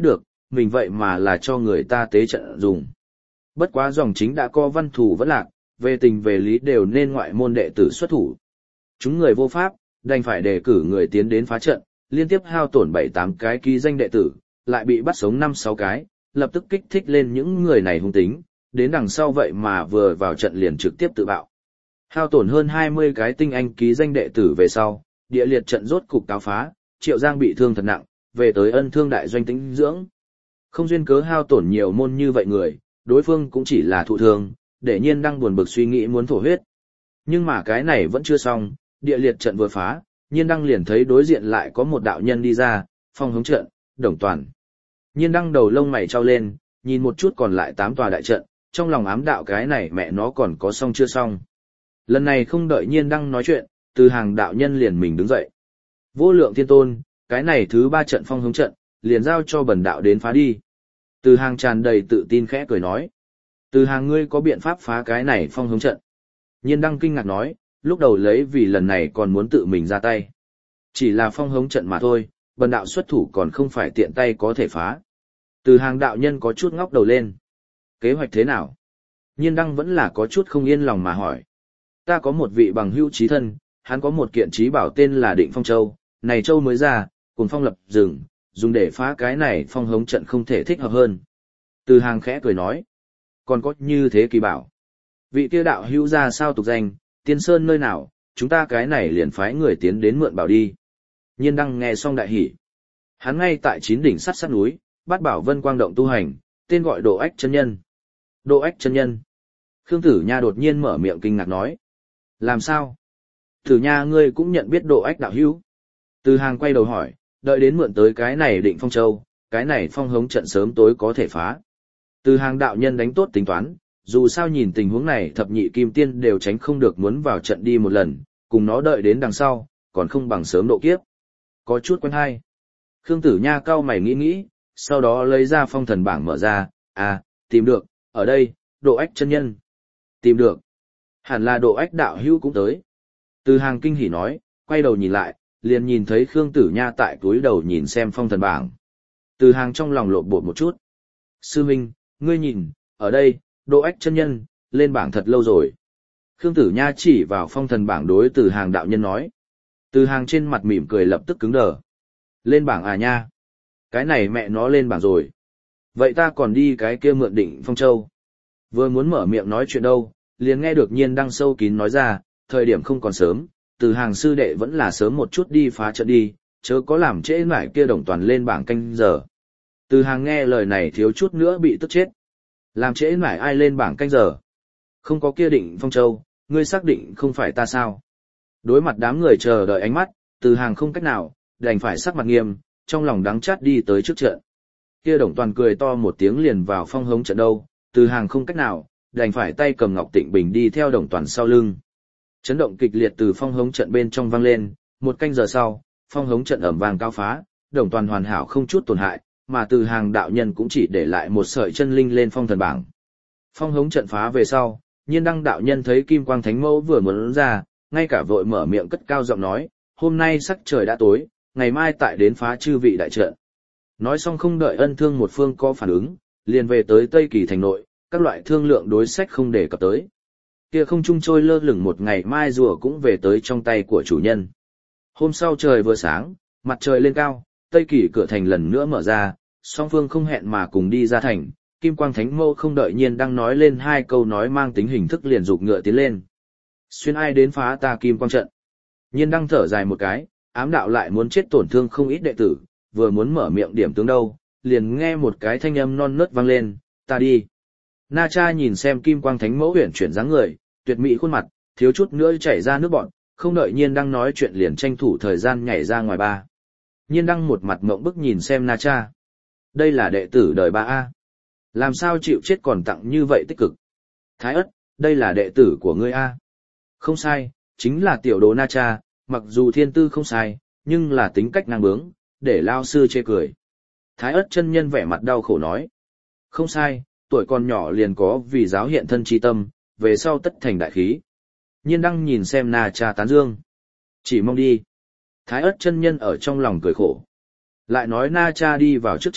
mình vậy mà là cho người ta tế trận dùng. Bất quá dòng chính đã có văn thủ vẫn lạc, về tình về lý đều nên ngoại môn đệ tử xuất thủ. Chúng người vô pháp, đành phải đề cử người tiến đến phá trận, liên tiếp hao tổn bảy tám cái ký danh đệ tử, lại bị bắt sống năm sáu cái, lập tức kích thích lên những người này hung tính, đến đằng sau vậy mà vừa vào trận liền trực tiếp tự bạo. Hao tổn hơn hai mươi cái tinh anh ký danh đệ tử về sau, địa liệt trận rốt cục cáo phá, Triệu Giang bị thương thật nặng, về tới ân thương đại doanh tĩnh dưỡng. Không duyên cớ hao tổn nhiều môn như vậy người, đối phương cũng chỉ là thụ thương, để Nhiên Đăng buồn bực suy nghĩ muốn thổ huyết. Nhưng mà cái này vẫn chưa xong, địa liệt trận vừa phá, Nhiên Đăng liền thấy đối diện lại có một đạo nhân đi ra, phong hống trận, Đồng Toàn. Nhiên Đăng đầu lông mày trao lên, nhìn một chút còn lại tám tòa đại trận, trong lòng ám đạo cái này mẹ nó còn có xong chưa xong. Lần này không đợi Nhiên Đăng nói chuyện, từ hàng đạo nhân liền mình đứng dậy. Vô lượng thiên tôn, cái này thứ ba trận phong hống trận, liền giao cho bần đạo đến phá đi. Từ hàng tràn đầy tự tin khẽ cười nói. Từ hàng ngươi có biện pháp phá cái này phong hống trận. Nhiên Đăng kinh ngạc nói, lúc đầu lấy vì lần này còn muốn tự mình ra tay. Chỉ là phong hống trận mà thôi, bần đạo xuất thủ còn không phải tiện tay có thể phá. Từ hàng đạo nhân có chút ngóc đầu lên. Kế hoạch thế nào? Nhiên Đăng vẫn là có chút không yên lòng mà hỏi. Ta có một vị bằng hữu trí thân, hắn có một kiện trí bảo tên là Định Phong Châu, này châu mới ra, cùng phong lập rừng, dùng để phá cái này phong hống trận không thể thích hợp hơn. Từ hàng khẽ cười nói. Còn có như thế kỳ bảo. Vị kia đạo hữu ra sao tục danh, Tiên Sơn nơi nào, chúng ta cái này liền phái người tiến đến mượn bảo đi. Nhiên Đăng nghe xong đại hỉ. Hắn ngay tại chín đỉnh sắt sắt núi, Bát Bảo Vân Quang động tu hành, tên gọi Độ Ách chân nhân. Độ Ách chân nhân. Khương Tử Nha đột nhiên mở miệng kinh ngạc nói. Làm sao? Tử Nha ngươi cũng nhận biết Độ Ách đạo hữu. Từ hàng quay đầu hỏi, đợi đến mượn tới cái này Định Phong Châu, cái này phong hống trận sớm tối có thể phá. Từ hàng đạo nhân đánh tốt tính toán, dù sao nhìn tình huống này thập nhị kim tiên đều tránh không được muốn vào trận đi một lần, cùng nó đợi đến đằng sau, còn không bằng sớm độ kiếp. Có chút quen hay. Khương Tử Nha cau mày nghĩ nghĩ, sau đó lấy ra phong thần bảng mở ra, à, tìm được, ở đây, Độ Ách chân nhân. Tìm được. Hẳn là Độ Ách đạo hữu cũng tới. Từ hàng kinh hỉ nói, quay đầu nhìn lại, liền nhìn thấy Khương Tử Nha tại túi đầu nhìn xem phong thần bảng. Từ hàng trong lòng lộn bột một chút. Sư Minh, ngươi nhìn, ở đây, Độ Ách chân nhân, lên bảng thật lâu rồi. Khương Tử Nha chỉ vào phong thần bảng đối Từ hàng đạo nhân nói. Từ hàng trên mặt mỉm cười lập tức cứng đờ. Lên bảng à nha? Cái này mẹ nó lên bảng rồi. Vậy ta còn đi cái kia mượn Định Phong Châu. Vừa muốn mở miệng nói chuyện đâu, liền nghe được Nhiên Đăng sâu kín nói ra, thời điểm không còn sớm, Từ hàng sư đệ vẫn là sớm một chút đi phá trận đi, chớ có làm trễ mãi kia Đồng Toàn lên bảng canh giờ. Từ hàng nghe lời này thiếu chút nữa bị tức chết. Làm trễ mãi ai lên bảng canh giờ? Không có kia Định Phong Châu, ngươi xác định không phải ta sao? Đối mặt đám người chờ đợi ánh mắt, Từ hàng không cách nào, đành phải sắc mặt nghiêm, trong lòng đắng chát đi tới trước trận. Kia Đồng Toàn cười to một tiếng liền vào phong hống trận đâu, Từ hàng không cách nào, đành phải tay cầm Ngọc Tịnh Bình đi theo Đồng Toàn sau lưng. Chấn động kịch liệt từ phong hống trận bên trong vang lên, một canh giờ sau, phong hống trận ẩm vàng cao phá, Đồng Toàn hoàn hảo không chút tổn hại, mà Từ hàng đạo nhân cũng chỉ để lại một sợi chân linh lên phong thần bảng. Phong hống trận phá về sau, Nhiên Đăng đạo nhân thấy Kim Quang Thánh Mẫu vừa muốn ra, ngay cả vội mở miệng cất cao giọng nói, hôm nay sắc trời đã tối, ngày mai tại đến phá chư vị đại trận. Nói xong không đợi ân thương một phương có phản ứng, liền về tới Tây Kỳ thành nội, các loại thương lượng đối sách không để cập tới. Kia không trung trôi lơ lửng một ngày mai rùa cũng về tới trong tay của chủ nhân. Hôm sau trời vừa sáng, mặt trời lên cao, Tây Kỳ cửa thành lần nữa mở ra, song phương không hẹn mà cùng đi ra thành. Kim Quang Thánh Mẫu không đợi Nhiên Đăng nói lên hai câu nói mang tính hình thức liền giục ngựa tiến lên. Xuyên ai đến phá ta Kim Quang trận. Nhiên Đăng thở dài một cái, ám đạo lại muốn chết tổn thương không ít đệ tử, vừa muốn mở miệng điểm tướng đâu, liền nghe một cái thanh âm non nớt vang lên, ta đi. Na Cha nhìn xem Kim Quang Thánh Mẫu huyền chuyển dáng người, tuyệt mỹ khuôn mặt, thiếu chút nữa chảy ra nước bọt, không đợi Nhiên Đăng nói chuyện liền tranh thủ thời gian nhảy ra ngoài ba. Nhiên Đăng một mặt ngộng bức nhìn xem Na Cha. Đây là đệ tử đời ba A. Làm sao chịu chết còn tặng như vậy tích cực. Thái Ất, đây là đệ tử của ngươi A. Không sai, chính là tiểu đồ Na Cha, mặc dù thiên tư không sai, nhưng là tính cách ngang bướng, để lao sư chê cười. Thái Ất chân nhân vẻ mặt đau khổ nói. Không sai, tuổi còn nhỏ liền có vì giáo hiện thân chi tâm, về sau tất thành đại khí. Nhiên Đăng nhìn xem Na Cha tán dương. Chỉ mong đi. Thái Ất chân nhân ở trong lòng cười khổ. Lại nói Na Cha đi vào trước trận,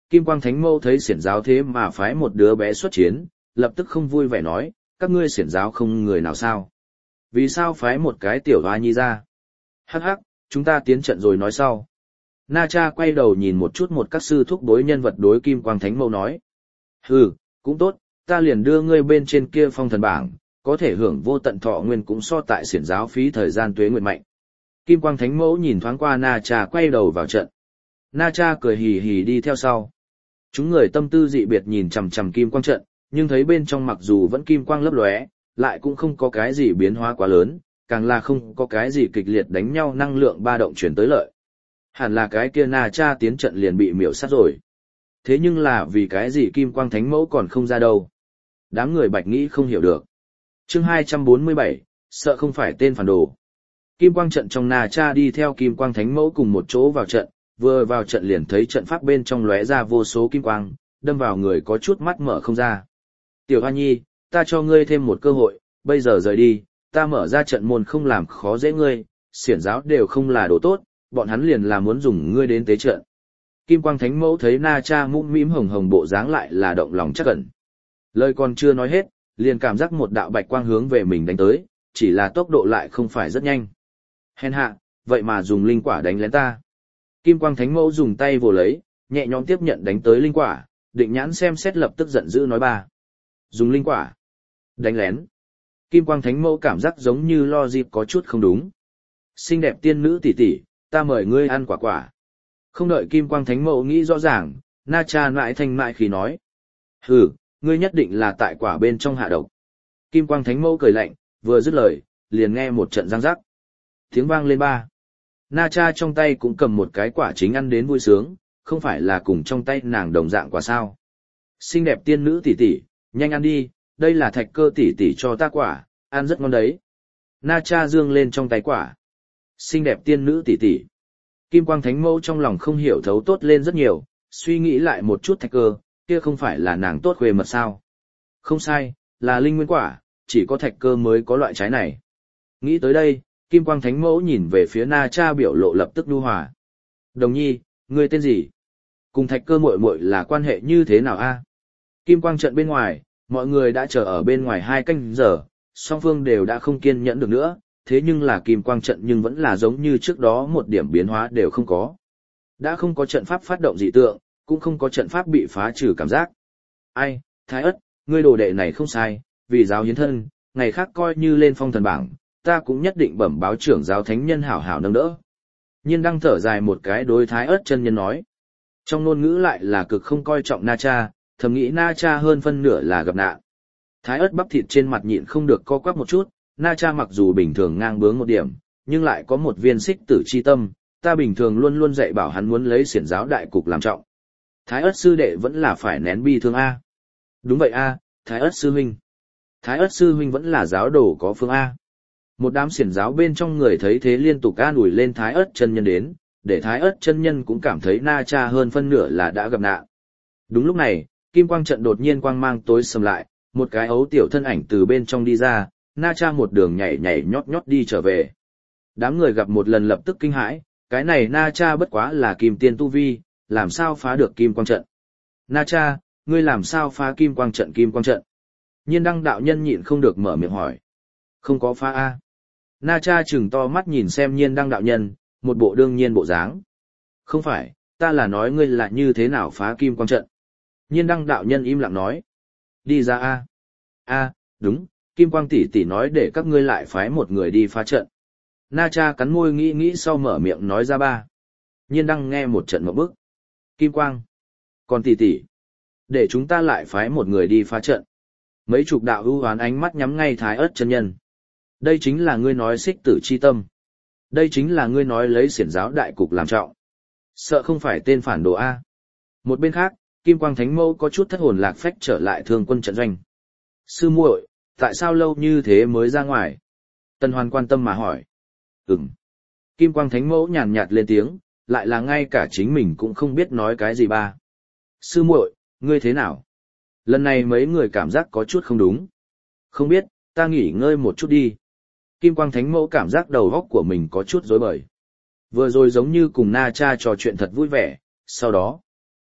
Kim Quang Thánh Mẫu thấy xiển giáo thế mà phái một đứa bé xuất chiến, lập tức không vui vẻ nói, các ngươi xiển giáo không người nào sao? Vì sao phái một cái tiểu hoa nhi ra? Hắc hắc, chúng ta tiến trận rồi nói sau. Na Cha quay đầu nhìn một chút một các sư thúc đối nhân vật đối Kim Quang Thánh Mẫu nói. Hừ, cũng tốt, ta liền đưa ngươi bên trên kia phong thần bảng, có thể hưởng vô tận thọ nguyên cũng so tại xiển giáo phí thời gian tuế nguyệt mạnh. Kim Quang Thánh Mẫu nhìn thoáng qua Na Cha quay đầu vào trận. Na Cha cười hì hì đi theo sau. Chúng người tâm tư dị biệt nhìn chằm chằm Kim Quang trận, nhưng thấy bên trong mặc dù vẫn kim quang lấp lóe, lại cũng không có cái gì biến hóa quá lớn, càng là không có cái gì kịch liệt đánh nhau năng lượng ba động chuyển tới lợi. Hẳn là cái kia Na Cha tiến trận liền bị miểu sát rồi. Thế nhưng là vì cái gì Kim Quang Thánh Mẫu còn không ra đâu? Đám người Bạch nghĩ không hiểu được. Chương hai trăm bốn mươi bảy, sợ không phải tên phản đồ. Kim Quang trận trong Na Cha đi theo Kim Quang Thánh Mẫu cùng một chỗ vào trận, vừa vào trận liền thấy trận pháp bên trong lóe ra vô số kim quang, đâm vào người có chút mắt mở không ra. Tiểu Hoa Nhi, ta cho ngươi thêm một cơ hội, bây giờ rời đi, ta mở ra trận môn không làm khó dễ ngươi, xiển giáo đều không là đồ tốt, bọn hắn liền là muốn dùng ngươi đến tế trận. Kim Quang Thánh Mẫu thấy Na Cha mũm mĩm hồng hồng bộ dáng lại là động lòng chắc ẩn. Lời còn chưa nói hết, liền cảm giác một đạo bạch quang hướng về mình đánh tới, chỉ là tốc độ lại không phải rất nhanh. Hèn hạ, vậy mà dùng linh quả đánh lén ta. Kim Quang Thánh Mẫu dùng tay vồ lấy, nhẹ nhõm tiếp nhận đánh tới linh quả, định nhãn xem xét lập tức giận dữ nói ba. Dùng linh quả. Đánh lén. Kim Quang Thánh Mẫu cảm giác giống như lo dịp có chút không đúng. Xinh đẹp tiên nữ tỷ tỷ, ta mời ngươi ăn quả quả. Không đợi Kim Quang Thánh Mẫu nghĩ rõ ràng, Na Cha mại thanh mại khí nói. Hừ, ngươi nhất định là tại quả bên trong hạ độc. Kim Quang Thánh Mẫu cười lạnh, vừa dứt lời, liền nghe một trận răng rắc. Tiếng vang lên ba. Na Cha trong tay cũng cầm một cái quả chính ăn đến vui sướng, không phải là cùng trong tay nàng đồng dạng quả sao. Xinh đẹp tiên nữ tỷ tỷ, nhanh ăn đi, đây là Thạch Cơ tỷ tỷ cho ta quả, ăn rất ngon đấy. Na Cha dương lên trong tay quả. Xinh đẹp tiên nữ tỷ tỷ. Kim Quang Thánh Mẫu trong lòng không hiểu thấu tốt lên rất nhiều, suy nghĩ lại một chút Thạch Cơ, kia không phải là nàng tốt khuê mật sao. Không sai, là linh nguyên quả, chỉ có Thạch Cơ mới có loại trái này. Nghĩ tới đây, Kim Quang Thánh Mẫu nhìn về phía Na Cha biểu lộ lập tức nhu hòa. Đồng nhi, ngươi tên gì? Cùng Thạch Cơ muội muội là quan hệ như thế nào a? Kim Quang trận bên ngoài, mọi người đã chờ ở bên ngoài hai canh giờ, song phương đều đã không kiên nhẫn được nữa, thế nhưng là Kim Quang trận nhưng vẫn là giống như trước đó một điểm biến hóa đều không có. Đã không có trận pháp phát động dị tượng, cũng không có trận pháp bị phá trừ cảm giác. Ai, Thái Ất, ngươi đồ đệ này không sai, vì giáo hiến thân, ngày khác coi như lên phong thần bảng, ta cũng nhất định bẩm báo trưởng giáo thánh nhân hảo hảo nâng đỡ. Nhiên đang thở dài một cái đối Thái Ất chân nhân nói. Trong ngôn ngữ lại là cực không coi trọng Na Cha, thầm nghĩ Na Cha hơn phân nửa là gặp nạn. Thái Ất bắp thịt trên mặt nhịn không được co quắp một chút, Na Cha mặc dù bình thường ngang bướng một điểm, nhưng lại có một viên xích tử chi tâm, ta bình thường luôn luôn dạy bảo hắn muốn lấy xiển giáo đại cục làm trọng. Thái Ất sư đệ vẫn là phải nén bi thương a. Đúng vậy a, Thái Ất sư huynh. Thái Ất sư huynh vẫn là giáo đồ có phương a. Một đám xiển giáo bên trong người thấy thế liên tục an ủi lên Thái Ất chân nhân đến, để Thái Ất chân nhân cũng cảm thấy Na Cha hơn phân nửa là đã gặp nạn. Đúng lúc này, Kim Quang trận đột nhiên quang mang tối sầm lại, một cái ấu tiểu thân ảnh từ bên trong đi ra, Na Cha một đường nhảy nhảy nhót nhót đi trở về. Đám người gặp một lần lập tức kinh hãi, cái này Na Cha bất quá là Kim Tiên tu vi, làm sao phá được Kim Quang trận? Na Cha, ngươi làm sao phá Kim Quang trận Kim Quang trận? Nhiên đăng đạo nhân nhịn không được mở miệng hỏi. Không có phá a. Na Cha chừng to mắt nhìn xem Nhiên đăng đạo nhân, một bộ đương nhiên bộ dáng. Không phải, ta là nói ngươi là như thế nào phá Kim Quang trận. Nhiên đăng đạo nhân im lặng nói. Đi ra a. A, đúng, Kim Quang tỷ tỷ nói để các ngươi lại phái một người đi phá trận. Na Cha cắn môi nghĩ nghĩ sau mở miệng nói ra ba. Nhiên đăng nghe một trận một bức. Kim Quang. Còn tỷ tỷ. Để chúng ta lại phái một người đi phá trận. Mấy chục đạo ưu hoán ánh mắt nhắm ngay Thái Ất chân nhân. Đây chính là ngươi nói xích tử chi tâm. Đây chính là ngươi nói lấy xiển giáo đại cục làm trọng. Sợ không phải tên phản đồ A. Một bên khác, Kim Quang Thánh Mẫu có chút thất hồn lạc phách trở lại Thương Quân trận doanh. Sư muội, tại sao lâu như thế mới ra ngoài? Tân Hoàn quan tâm mà hỏi. Ừm. Kim Quang Thánh Mẫu nhàn nhạt lên tiếng, lại là ngay cả chính mình cũng không biết nói cái gì ba. Sư muội, ngươi thế nào? Lần này mấy người cảm giác có chút không đúng. Không biết, ta nghỉ ngơi một chút đi. Kim Quang Thánh Mẫu cảm giác đầu óc của mình có chút rối bời. Vừa rồi giống như cùng Na Cha trò chuyện thật vui vẻ, sau đó.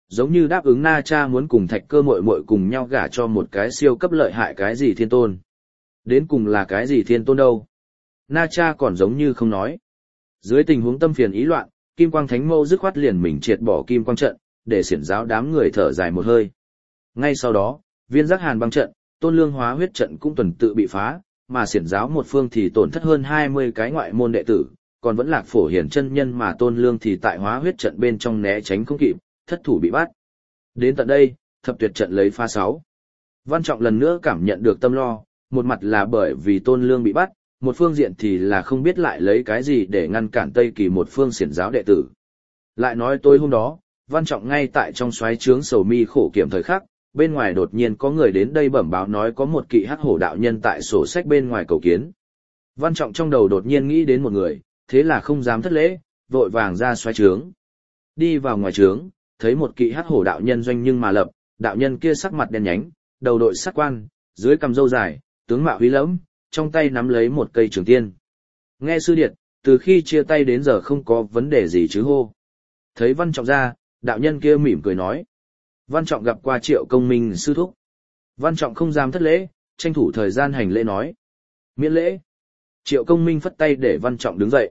giống như đáp ứng Na Cha muốn cùng Thạch Cơ muội muội cùng nhau gả cho một cái siêu cấp lợi hại cái gì thiên tôn. Đến cùng là cái gì thiên tôn đâu? Na Cha còn giống như không nói. Dưới tình huống tâm phiền ý loạn, Kim Quang Thánh Mâu dứt khoát liền mình triệt bỏ Kim Quang trận, để xiển giáo đám người thở dài một hơi. Ngay sau đó, Viên Giác Hàn băng trận, Tôn Lương Hóa huyết trận cũng tuần tự bị phá, mà xiển giáo một phương thì tổn thất hơn hai mươi cái ngoại môn đệ tử, còn vẫn Lạc Phổ Hiển chân nhân mà Tôn Lương thì tại hóa huyết trận bên trong né tránh không kịp, thất thủ bị bắt. Đến tận đây, thập tuyệt trận lấy pha sáu. Văn Trọng lần nữa cảm nhận được tâm lo, một mặt là bởi vì Tôn Lương bị bắt, một phương diện thì là không biết lại lấy cái gì để ngăn cản Tây Kỳ một phương xiển giáo đệ tử. Lại nói tối hôm đó, Văn Trọng ngay tại trong xoáy trướng sầu mi khổ kiểm thời khắc, bên ngoài đột nhiên có người đến đây bẩm báo nói có một kỵ hắc hổ đạo nhân tại sổ sách bên ngoài cầu kiến. Văn Trọng trong đầu đột nhiên nghĩ đến một người, thế là không dám thất lễ, vội vàng ra xoáy trướng. Đi vào ngoài trướng, thấy một kỵ hắc hổ đạo nhân doanh nhưng mà lập, đạo nhân kia sắc mặt đen nhánh, đầu đội sắc quan, dưới cằm râu dài, tướng mạo uy lẫm, trong tay nắm lấy một cây trường tiên. Nghe sư điệt, từ khi chia tay đến giờ không có vấn đề gì chứ hô. Thấy Văn Trọng ra, đạo nhân kia mỉm cười nói. Văn Trọng gặp qua Triệu Công Minh sư thúc. Văn Trọng không dám thất lễ, tranh thủ thời gian hành lễ nói. Miễn lễ. Triệu Công Minh phất tay để Văn Trọng đứng dậy.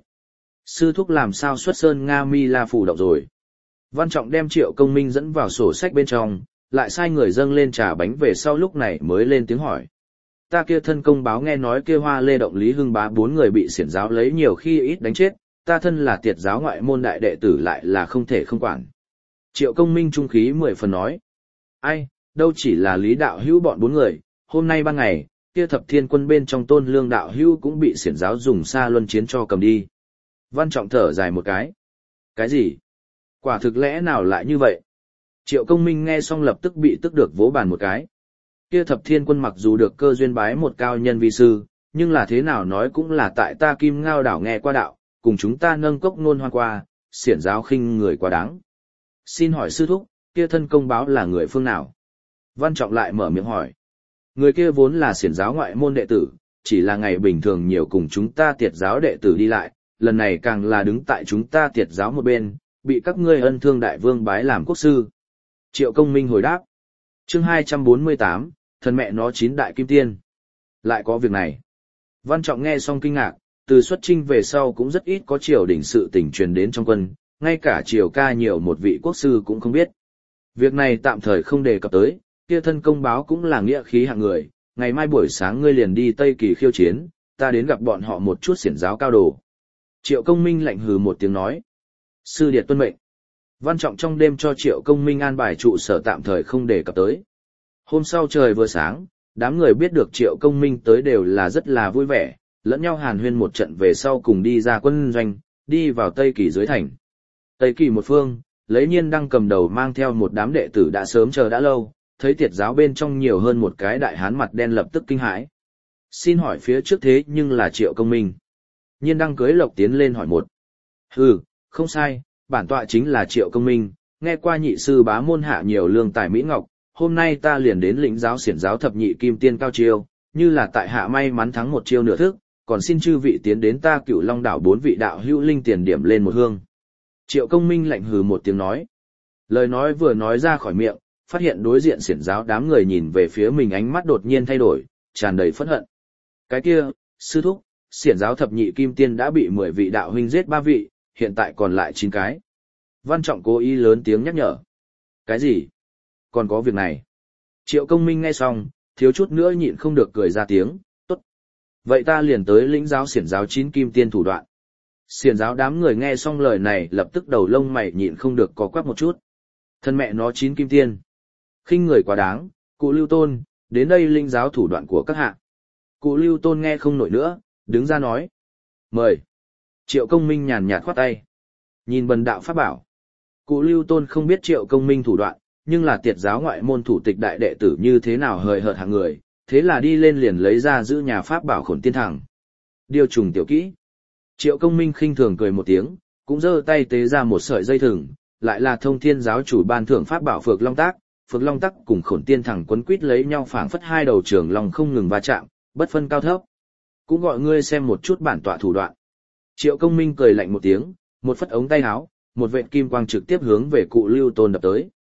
Sư thúc làm sao xuất sơn Nga Mi La phủ động rồi. Văn Trọng đem Triệu Công Minh dẫn vào sổ sách bên trong, lại sai người dâng lên trà bánh về sau lúc này mới lên tiếng hỏi. Ta kia thân công báo nghe nói kia Hoa Lê động Lý Hưng Bá bốn người bị xiển giáo lấy nhiều khi ít đánh chết, ta thân là tiệt giáo ngoại môn đại đệ tử lại là không thể không quản. Triệu Công Minh trung khí mười phần nói. Ai, đâu chỉ là Lý đạo hữu bọn bốn người, hôm nay ban ngày, kia thập thiên quân bên trong Tôn Lương đạo hữu cũng bị xiển giáo dùng xa luân chiến cho cầm đi. Văn Trọng thở dài một cái. Cái gì? Quả thực lẽ nào lại như vậy? Triệu Công Minh nghe xong lập tức bị tức được vỗ bàn một cái. Kia thập thiên quân mặc dù được cơ duyên bái một cao nhân vi sư, nhưng là thế nào nói cũng là tại ta Kim Ngao đảo nghe qua đạo, cùng chúng ta nâng cốc nôn hoan qua, xiển giáo khinh người quá đáng. Xin hỏi sư thúc, kia thân công báo là người phương nào? Văn Trọng lại mở miệng hỏi. Người kia vốn là xiển giáo ngoại môn đệ tử, chỉ là ngày bình thường nhiều cùng chúng ta tiệt giáo đệ tử đi lại, lần này càng là đứng tại chúng ta tiệt giáo một bên, bị các ngươi ân thương đại vương bái làm quốc sư. Triệu Công Minh hồi đáp. Chương hai trăm bốn mươi tám, thần mẹ nó chín đại kim tiên. Lại có việc này. Văn Trọng nghe xong kinh ngạc, từ xuất chinh về sau cũng rất ít có triều đình sự tình truyền đến trong quân, ngay cả triều ca nhiều một vị quốc sư cũng không biết. Việc này tạm thời không đề cập tới, kia thân công báo cũng là nghĩa khí hạng người, ngày mai buổi sáng ngươi liền đi Tây Kỳ khiêu chiến, ta đến gặp bọn họ một chút xiển giáo cao đồ. Triệu Công Minh lạnh hừ một tiếng nói. Sư điệt tuân mệnh. Văn Trọng trong đêm cho Triệu Công Minh an bài trụ sở tạm thời không đề cập tới. Hôm sau trời vừa sáng, đám người biết được Triệu Công Minh tới đều là rất là vui vẻ, lẫn nhau hàn huyên một trận về sau cùng đi ra quân doanh, đi vào Tây Kỳ dưới thành. Tây Kỳ một phương, lấy Nhiên Đăng cầm đầu mang theo một đám đệ tử đã sớm chờ đã lâu, thấy tiệt giáo bên trong nhiều hơn một cái đại hán mặt đen lập tức kinh hãi. Xin hỏi phía trước thế nhưng là Triệu Công Minh. Nhiên Đăng cưới lộc tiến lên hỏi một. Hừ, không sai, bản tọa chính là Triệu Công Minh, nghe qua nhị sư bá môn hạ nhiều lương tài mỹ ngọc, hôm nay ta liền đến lĩnh giáo xiển giáo thập nhị kim tiên cao chiêu, như là tại hạ may mắn thắng một chiêu nửa thức, còn xin chư vị tiến đến ta Cửu Long đảo bốn vị đạo hữu linh tiền điểm lên một hương. Triệu Công Minh lạnh hừ một tiếng nói. Lời nói vừa nói ra khỏi miệng, phát hiện đối diện xiển giáo đám người nhìn về phía mình ánh mắt đột nhiên thay đổi, tràn đầy phẫn hận. Cái kia, sư thúc, xiển giáo thập nhị kim tiên đã bị mười vị đạo huynh giết ba vị, hiện tại còn lại chín cái. Văn Trọng cố ý lớn tiếng nhắc nhở. Cái gì? Còn có việc này. Triệu Công Minh nghe xong, thiếu chút nữa nhịn không được cười ra tiếng, tốt. Vậy ta liền tới lĩnh giáo xiển giáo chín kim tiên thủ đoạn. Xiển giáo đám người nghe xong lời này lập tức đầu lông mày nhịn không được có quắc một chút. Thân mẹ nó chín kim tiên. Khinh người quá đáng, cụ Lưu Tôn, đến đây lĩnh giáo thủ đoạn của các hạ. Cụ Lưu Tôn nghe không nổi nữa, đứng ra nói. Mời. Triệu Công Minh nhàn nhạt khoát tay. Nhìn bần đạo pháp bảo. Cụ Lưu Tôn không biết Triệu Công Minh thủ đoạn, nhưng là tiệt giáo ngoại môn thủ tịch đại đệ tử như thế nào hời hợt hạng người, thế là đi lên liền lấy ra giữ nhà pháp bảo Khổn Tiên Thẳng. Điều trùng tiểu kỹ. Triệu Công Minh khinh thường cười một tiếng, cũng giơ tay tế ra một sợi dây thừng, lại là Thông Thiên giáo chủ ban thưởng pháp bảo Phược Long Tác, Phược Long Tắc cùng Khổn Tiên Thẳng quấn quýt lấy nhau phảng phất hai đầu trường long không ngừng va chạm, bất phân cao thấp. Cũng gọi ngươi xem một chút bản tọa thủ đoạn. Triệu Công Minh cười lạnh một tiếng, một phất ống tay áo, một vệt kim quang trực tiếp hướng về cụ Lưu Tôn đập tới.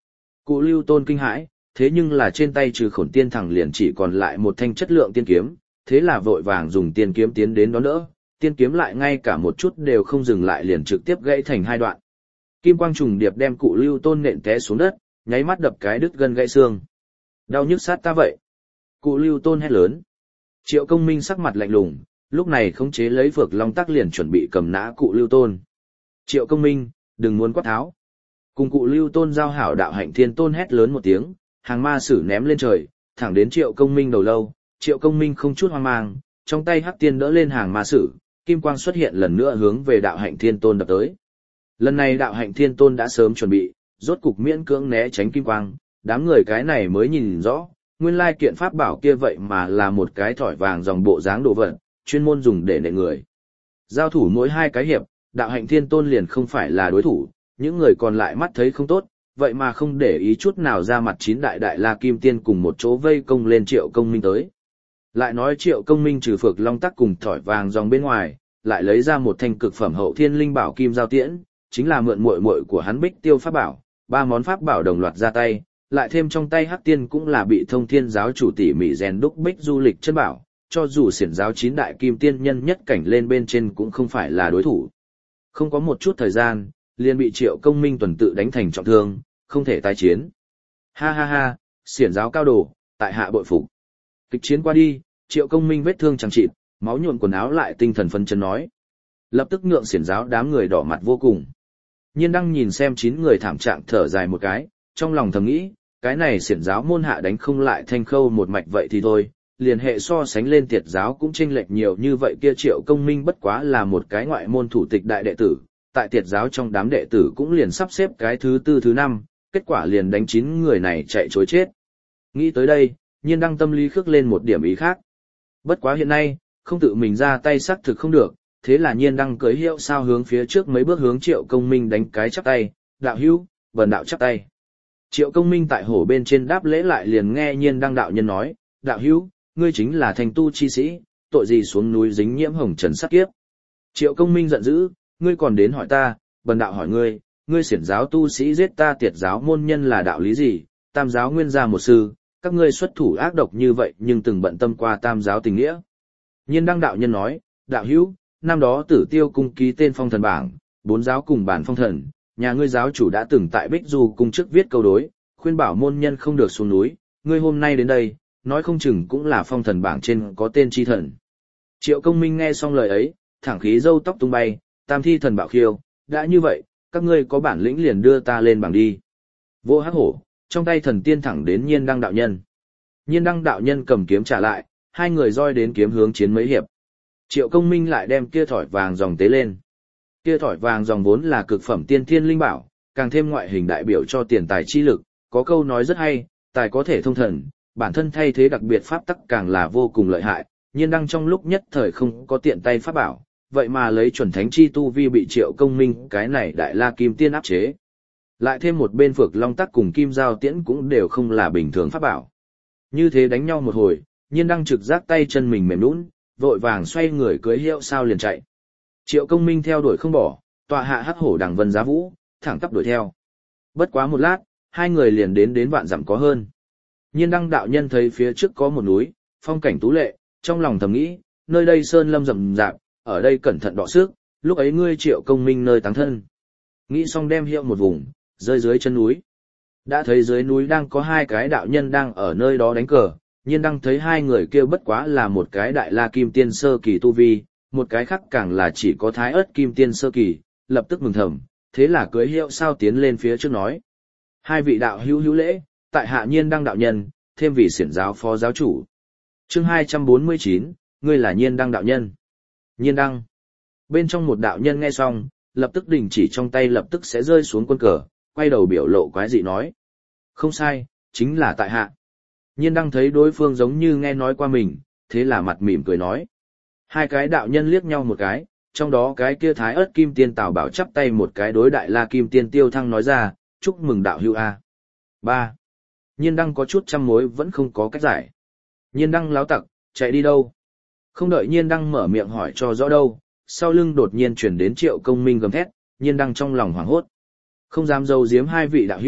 Cụ Lưu Tôn kinh hãi, thế nhưng là trên tay trừ Khổn Tiên thẳng liền chỉ còn lại một thanh chất lượng tiên kiếm, thế là vội vàng dùng tiên kiếm tiến đến đón đỡ, tiên kiếm lại ngay cả một chút đều không dừng lại liền trực tiếp gãy thành hai đoạn. Kim quang trùng điệp đem Cụ Lưu Tôn nện té xuống đất, nháy mắt đập cái đứt gân gãy xương. Đau nhức sát ta vậy. Cụ Lưu Tôn hét lớn. Triệu Công Minh sắc mặt lạnh lùng, lúc này khống chế lấy Phược Long Tắc liền chuẩn bị cầm nã Cụ Lưu Tôn. Triệu Công Minh, đừng muốn quát tháo. Cùng Cụ Lưu Tôn giao hảo Đạo Hạnh Thiên Tôn hét lớn một tiếng, hàng ma sử ném lên trời, thẳng đến Triệu Công Minh đầu lâu. Triệu Công Minh không chút hoang mang, trong tay hắc tiên đỡ lên hàng ma sử, kim quang xuất hiện lần nữa hướng về Đạo Hạnh Thiên Tôn đập tới. Lần này Đạo Hạnh Thiên Tôn đã sớm chuẩn bị, rốt cục miễn cưỡng né tránh kim quang, đám người cái này mới nhìn rõ, nguyên lai kiện pháp bảo kia vậy mà là một cái thỏi vàng dòng bộ dáng đồ vật, chuyên môn dùng để nệ người. Giao thủ mỗi hai cái hiệp, Đạo Hạnh Thiên Tôn liền không phải là đối thủ, những người còn lại mắt thấy không tốt, vậy mà không để ý chút nào ra mặt chín đại đại la kim tiên cùng một chỗ vây công lên Triệu Công Minh tới. Lại nói Triệu Công Minh trừ Phược Long Tắc cùng thỏi vàng dòng bên ngoài, lại lấy ra một thanh cực phẩm hậu thiên linh bảo kim giao tiễn, chính là mượn muội muội của hắn Bích Tiêu pháp bảo, ba món pháp bảo đồng loạt ra tay, lại thêm trong tay hắc tiên cũng là bị Thông Thiên giáo chủ tỉ mỉ rèn đúc bích du lịch chân bảo, cho dù xiển giáo chín đại kim tiên nhân nhất cảnh lên bên trên cũng không phải là đối thủ. Không có một chút thời gian, liền bị Triệu Công Minh tuần tự đánh thành trọng thương, không thể tái chiến. Ha ha ha, xiển giáo cao đồ, tại hạ bội phục. Kịch chiến qua đi, Triệu Công Minh vết thương chẳng chịt, máu nhuộm quần áo lại tinh thần phấn chấn nói. Lập tức nhượng xiển giáo đám người đỏ mặt vô cùng. Nhiên Đăng nhìn xem chín người thảm trạng thở dài một cái, trong lòng thầm nghĩ, cái này xiển giáo môn hạ đánh không lại Thanh Khâu một mạch vậy thì thôi, liền hệ so sánh lên Tiệt giáo cũng chênh lệch nhiều như vậy kia Triệu Công Minh bất quá là một cái ngoại môn thủ tịch đại đệ tử, tại Tiệt giáo trong đám đệ tử cũng liền sắp xếp cái thứ tư thứ năm, kết quả liền đánh chín người này chạy chối chết. Nghĩ tới đây, Nhiên Đăng tâm lý khước lên một điểm ý khác. Bất quá hiện nay, không tự mình ra tay xác thực không được, thế là Nhiên Đăng cưỡi hiệu sao hướng phía trước mấy bước hướng Triệu Công Minh đánh cái chắp tay, đạo hữu, bần đạo chắp tay. Triệu Công Minh tại hổ bên trên đáp lễ lại liền nghe Nhiên Đăng đạo nhân nói, đạo hữu, ngươi chính là thành tu chi sĩ, tội gì xuống núi dính nhiễm hồng trần sát kiếp. Triệu Công Minh giận dữ, ngươi còn đến hỏi ta, bần đạo hỏi ngươi, ngươi xiển giáo tu sĩ giết ta Tiệt giáo môn nhân là đạo lý gì, tam giáo nguyên gia một sư, các ngươi xuất thủ ác độc như vậy nhưng từng bận tâm qua tam giáo tình nghĩa. Nhiên Đăng đạo nhân nói, đạo hữu, năm đó Tử Tiêu cung ký tên phong thần bảng, bốn giáo cùng bản phong thần, nhà ngươi giáo chủ đã từng tại Bích Du cung trước viết câu đối, khuyên bảo môn nhân không được xuống núi, ngươi hôm nay đến đây, nói không chừng cũng là phong thần bảng trên có tên chi thần. Triệu Công Minh nghe xong lời ấy, thẳng khí râu tóc tung bay, tam thi thần bạo khiêu, đã như vậy, các ngươi có bản lĩnh liền đưa ta lên bảng đi. Vô hắc hổ, trong tay thần tiên thẳng đến Nhiên Đăng đạo nhân. Nhiên Đăng đạo nhân cầm kiếm trả lại, hai người roi đến kiếm hướng chiến mấy hiệp. Triệu Công Minh lại đem kia thỏi vàng dòng tế lên. Kia thỏi vàng dòng vốn là cực phẩm tiên thiên linh bảo, càng thêm ngoại hình đại biểu cho tiền tài chi lực, có câu nói rất hay, tài có thể thông thần, bản thân thay thế đặc biệt pháp tắc càng là vô cùng lợi hại, Nhiên Đăng trong lúc nhất thời không có tiện tay pháp bảo, vậy mà lấy chuẩn thánh chi tu vi bị Triệu Công Minh cái này đại la kim tiên áp chế. Lại thêm một bên Phược Long Tắc cùng Kim Giao Tiễn cũng đều không là bình thường pháp bảo. Như thế đánh nhau một hồi, Nhiên Đăng trực giác tay chân mình mềm nhũn, vội vàng xoay người cưỡi hiệu sao liền chạy. Triệu Công Minh theo đuổi không bỏ, tọa hạ hắc hổ đằng vân giá vũ, thẳng tắp đuổi theo. Bất quá một lát, hai người liền đến đến vạn dặm có hơn. Nhiên Đăng đạo nhân thấy phía trước có một núi, phong cảnh tú lệ, trong lòng thầm nghĩ, nơi đây sơn lâm rậm rạp, ở đây cẩn thận đọ sức, lúc ấy ngươi Triệu Công Minh nơi táng thân. Nghĩ xong đem hiệu một vùng, rơi dưới chân núi. Đã thấy dưới núi đang có hai cái đạo nhân đang ở nơi đó đánh cờ, Nhiên Đăng thấy hai người kia bất quá là một cái đại la kim tiên sơ kỳ tu vi, một cái khác càng là chỉ có thái ớt kim tiên sơ kỳ, lập tức mừng thầm, thế là cưỡi hiệu sao tiến lên phía trước nói. Hai vị đạo hữu hữu lễ, tại hạ Nhiên Đăng đạo nhân, thêm vị xiển giáo phó giáo chủ. Chương hai trăm bốn mươi chín, ngươi là Nhiên Đăng đạo nhân. Nhiên Đăng. Bên trong một đạo nhân nghe xong, lập tức đình chỉ trong tay lập tức sẽ rơi xuống quân cờ, quay đầu biểu lộ quái dị nói. Không sai, chính là tại hạ. Nhiên Đăng thấy đối phương giống như nghe nói qua mình, thế là mặt mỉm cười nói. Hai cái đạo nhân liếc nhau một cái, trong đó cái kia thái ớt kim tiên Tào Bảo chắp tay một cái đối đại la kim tiên Tiêu Thăng nói ra, chúc mừng đạo hữu a. Ba. Nhiên Đăng có chút trăm mối vẫn không có cách giải. Nhiên Đăng láo tặc, chạy đi đâu? Không đợi Nhiên Đăng mở miệng hỏi cho rõ đâu, sau lưng đột nhiên chuyển đến Triệu Công Minh gầm thét, Nhiên Đăng trong lòng hoảng hốt. Không dám dâu giếm hai vị đạo hữu,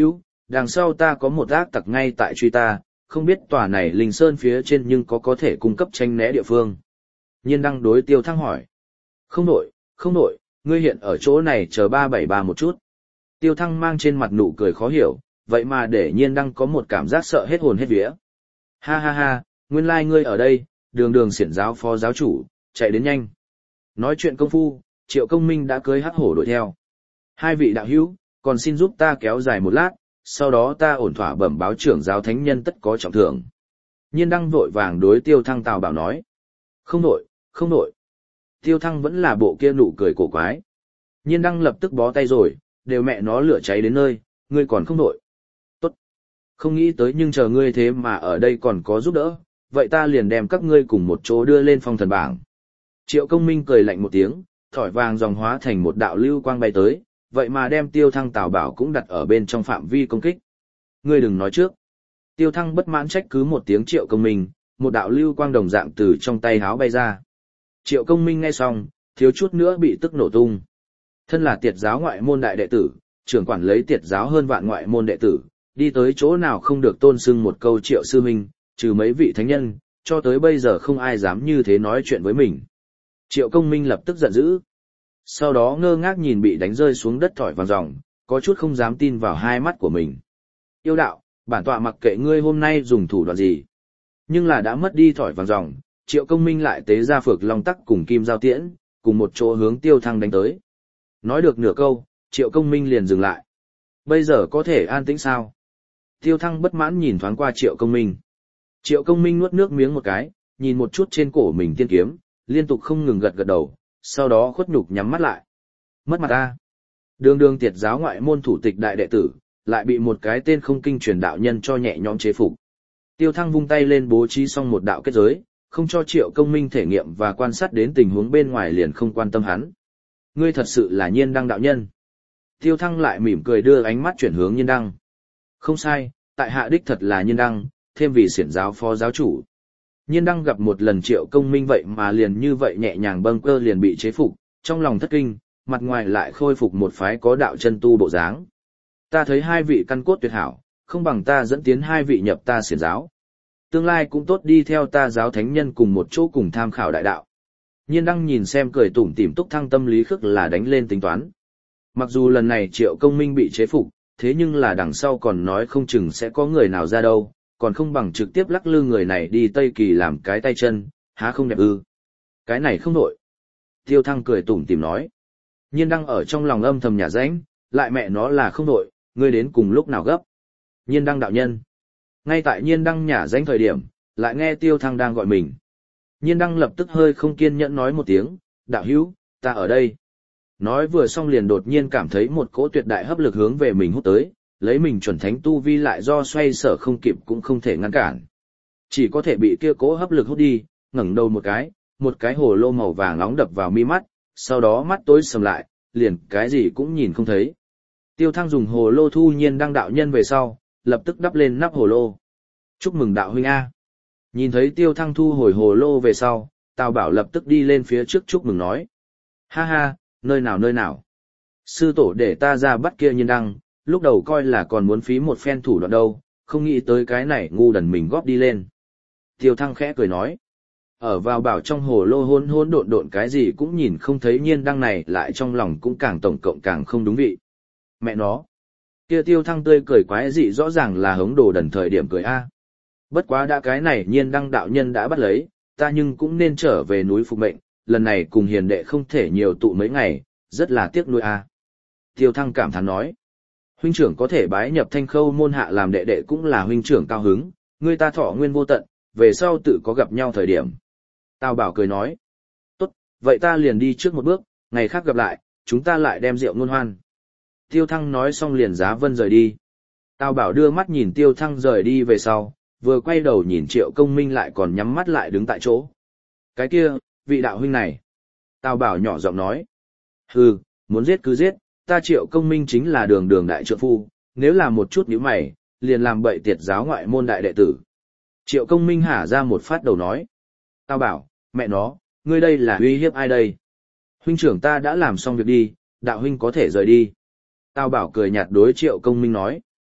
đằng sau ta có một ác tặc ngay tại truy ta, không biết tòa này linh sơn phía trên nhưng có có thể cung cấp tranh né địa phương. Nhiên đăng đối Tiêu Thăng hỏi. Không nổi, không nổi, ngươi hiện ở chỗ này chờ ba bảy ba một chút. Tiêu Thăng mang trên mặt nụ cười khó hiểu, vậy mà để Nhiên đăng có một cảm giác sợ hết hồn hết vía. Ha ha ha, nguyên lai like ngươi ở đây, đường đường xiển giáo phó giáo chủ, chạy đến nhanh. Nói chuyện công phu, Triệu Công Minh đã cưới hắc hổ đuổi theo. Hai vị đạo hữu, còn xin giúp ta kéo dài một lát, sau đó ta ổn thỏa bẩm báo trưởng giáo thánh nhân tất có trọng thưởng. Nhiên đăng vội vàng đối Tiêu Thăng Tào Bảo nói. Không nổi, không nổi. Tiêu Thăng vẫn là bộ kia nụ cười cổ quái. Nhiên đăng lập tức bó tay rồi, đều mẹ nó lửa cháy đến nơi, ngươi còn không nổi. Tốt. Không nghĩ tới nhưng chờ ngươi thế mà ở đây còn có giúp đỡ, vậy ta liền đem các ngươi cùng một chỗ đưa lên phong thần bảng. Triệu Công Minh cười lạnh một tiếng, thỏi vàng dòng hóa thành một đạo lưu quang bay tới, vậy mà đem Tiêu Thăng Tào Bảo cũng đặt ở bên trong phạm vi công kích. Ngươi đừng nói trước. Tiêu Thăng bất mãn trách cứ một tiếng Triệu Công Minh, một đạo lưu quang đồng dạng từ trong tay háo bay ra. Triệu Công Minh nghe xong, thiếu chút nữa bị tức nổ tung. Thân là tiệt giáo ngoại môn đại đệ tử, trưởng quản lấy tiệt giáo hơn vạn ngoại môn đệ tử, đi tới chỗ nào không được tôn xưng một câu Triệu sư huynh, trừ mấy vị thánh nhân, cho tới bây giờ không ai dám như thế nói chuyện với mình. Triệu Công Minh lập tức giận dữ. Sau đó ngơ ngác nhìn bị đánh rơi xuống đất thỏi vàng ròng, có chút không dám tin vào hai mắt của mình. Yêu đạo, bản tọa mặc kệ ngươi hôm nay dùng thủ đoạn gì. Nhưng là đã mất đi thỏi vàng ròng, Triệu Công Minh lại tế ra Phược Long Tắc cùng Kim Giao Tiễn, cùng một chỗ hướng Tiêu Thăng đánh tới. Nói được nửa câu, Triệu Công Minh liền dừng lại. Bây giờ có thể an tĩnh sao? Tiêu Thăng bất mãn nhìn thoáng qua Triệu Công Minh. Triệu Công Minh nuốt nước miếng một cái, nhìn một chút trên cổ mình tiên kiếm, liên tục không ngừng gật gật đầu, sau đó khuất nhục nhắm mắt lại. Mất mặt ta. Đường đường tiệt giáo ngoại môn thủ tịch đại đệ tử, lại bị một cái tên không kinh truyền đạo nhân cho nhẹ nhõm chế phục. Tiêu Thăng vung tay lên bố trí xong một đạo kết giới, không cho Triệu Công Minh thể nghiệm và quan sát đến tình huống bên ngoài liền không quan tâm hắn. Ngươi thật sự là Nhiên Đăng đạo nhân. Tiêu Thăng lại mỉm cười đưa ánh mắt chuyển hướng Nhiên Đăng. Không sai, tại hạ đích thật là Nhiên Đăng, thêm vì xiển giáo phó giáo chủ. Nhiên Đăng gặp một lần Triệu Công Minh vậy mà liền như vậy nhẹ nhàng bâng quơ liền bị chế phục, trong lòng thất kinh, mặt ngoài lại khôi phục một phái có đạo chân tu bộ dáng. Ta thấy hai vị căn cốt tuyệt hảo, không bằng ta dẫn tiến hai vị nhập ta xiển giáo. Tương lai cũng tốt đi theo ta giáo thánh nhân cùng một chỗ cùng tham khảo đại đạo. Nhiên Đăng nhìn xem cười tủm tỉm Túc Thăng tâm lý khức là đánh lên tính toán. Mặc dù lần này Triệu Công Minh bị chế phục, thế nhưng là đằng sau còn nói không chừng sẽ có người nào ra đâu, còn không bằng trực tiếp lắc lư người này đi Tây Kỳ làm cái tay chân, há không đẹp ư. Cái này không nổi. Tiêu Thăng cười tủm tỉm nói. Nhiên Đăng ở trong lòng âm thầm nhả rãnh, lại mẹ nó là không nổi, ngươi đến cùng lúc nào gấp. Nhiên Đăng đạo nhân. Ngay tại Nhiên Đăng nhả rãnh thời điểm, lại nghe Tiêu Thăng đang gọi mình. Nhiên Đăng lập tức hơi không kiên nhẫn nói một tiếng, đạo hữu, ta ở đây. Nói vừa xong liền đột nhiên cảm thấy một cỗ tuyệt đại hấp lực hướng về mình hút tới, lấy mình chuẩn thánh tu vi lại do xoay sở không kịp cũng không thể ngăn cản. Chỉ có thể bị kia cỗ hấp lực hút đi, ngẩng đầu một cái, một cái hồ lô màu vàng nóng đập vào mi mắt, sau đó mắt tối sầm lại, liền cái gì cũng nhìn không thấy. Tiêu Thăng dùng hồ lô thu Nhiên Đăng đạo nhân về sau, lập tức đắp lên nắp hồ lô. Chúc mừng đạo huynh A. Nhìn thấy Tiêu Thăng thu hồi hồ lô về sau, Tào Bảo lập tức đi lên phía trước chúc mừng nói. Ha ha, nơi nào nơi nào. Sư tổ để ta ra bắt kia Nhiên Đăng, lúc đầu coi là còn muốn phí một phen thủ đoạn đâu, không nghĩ tới cái này ngu đần mình góp đi lên. Tiêu Thăng khẽ cười nói. Ở vào bảo trong hồ lô hôn hôn độn độn cái gì cũng nhìn không thấy Nhiên Đăng này lại trong lòng cũng càng tổng cộng càng không đúng vị. Mẹ nó. Kia Tiêu Thăng tươi cười quái dị rõ ràng là hống đồ đần thời điểm cười A. Bất quá đã cái này Nhiên Đăng đạo nhân đã bắt lấy, ta nhưng cũng nên trở về núi phục mệnh, lần này cùng hiền đệ không thể nhiều tụ mấy ngày, rất là tiếc nuối A. Tiêu Thăng cảm thán nói. Huynh trưởng có thể bái nhập Thanh Khâu môn hạ làm đệ đệ cũng là huynh trưởng cao hứng, người ta thọ nguyên vô tận, về sau tự có gặp nhau thời điểm. Tào Bảo cười nói. Tốt, vậy ta liền đi trước một bước, ngày khác gặp lại, chúng ta lại đem rượu ngôn hoan. Tiêu Thăng nói xong liền giá vân rời đi. Tào Bảo đưa mắt nhìn Tiêu Thăng rời đi về sau, vừa quay đầu nhìn Triệu Công Minh lại còn nhắm mắt lại đứng tại chỗ. Cái kia, vị đạo huynh này. Tào Bảo nhỏ giọng nói. Hừ, muốn giết cứ giết, ta Triệu Công Minh chính là đường đường đại trượng phu, nếu là một chút nhíu mày, liền làm bậy tiệt giáo ngoại môn đại đệ tử. Triệu Công Minh hả ra một phát đầu nói. Tào Bảo, mẹ nó, ngươi đây là uy hiếp ai đây? Huynh trưởng ta đã làm xong việc đi, đạo huynh có thể rời đi. Tào Bảo cười nhạt đối Triệu Công Minh nói.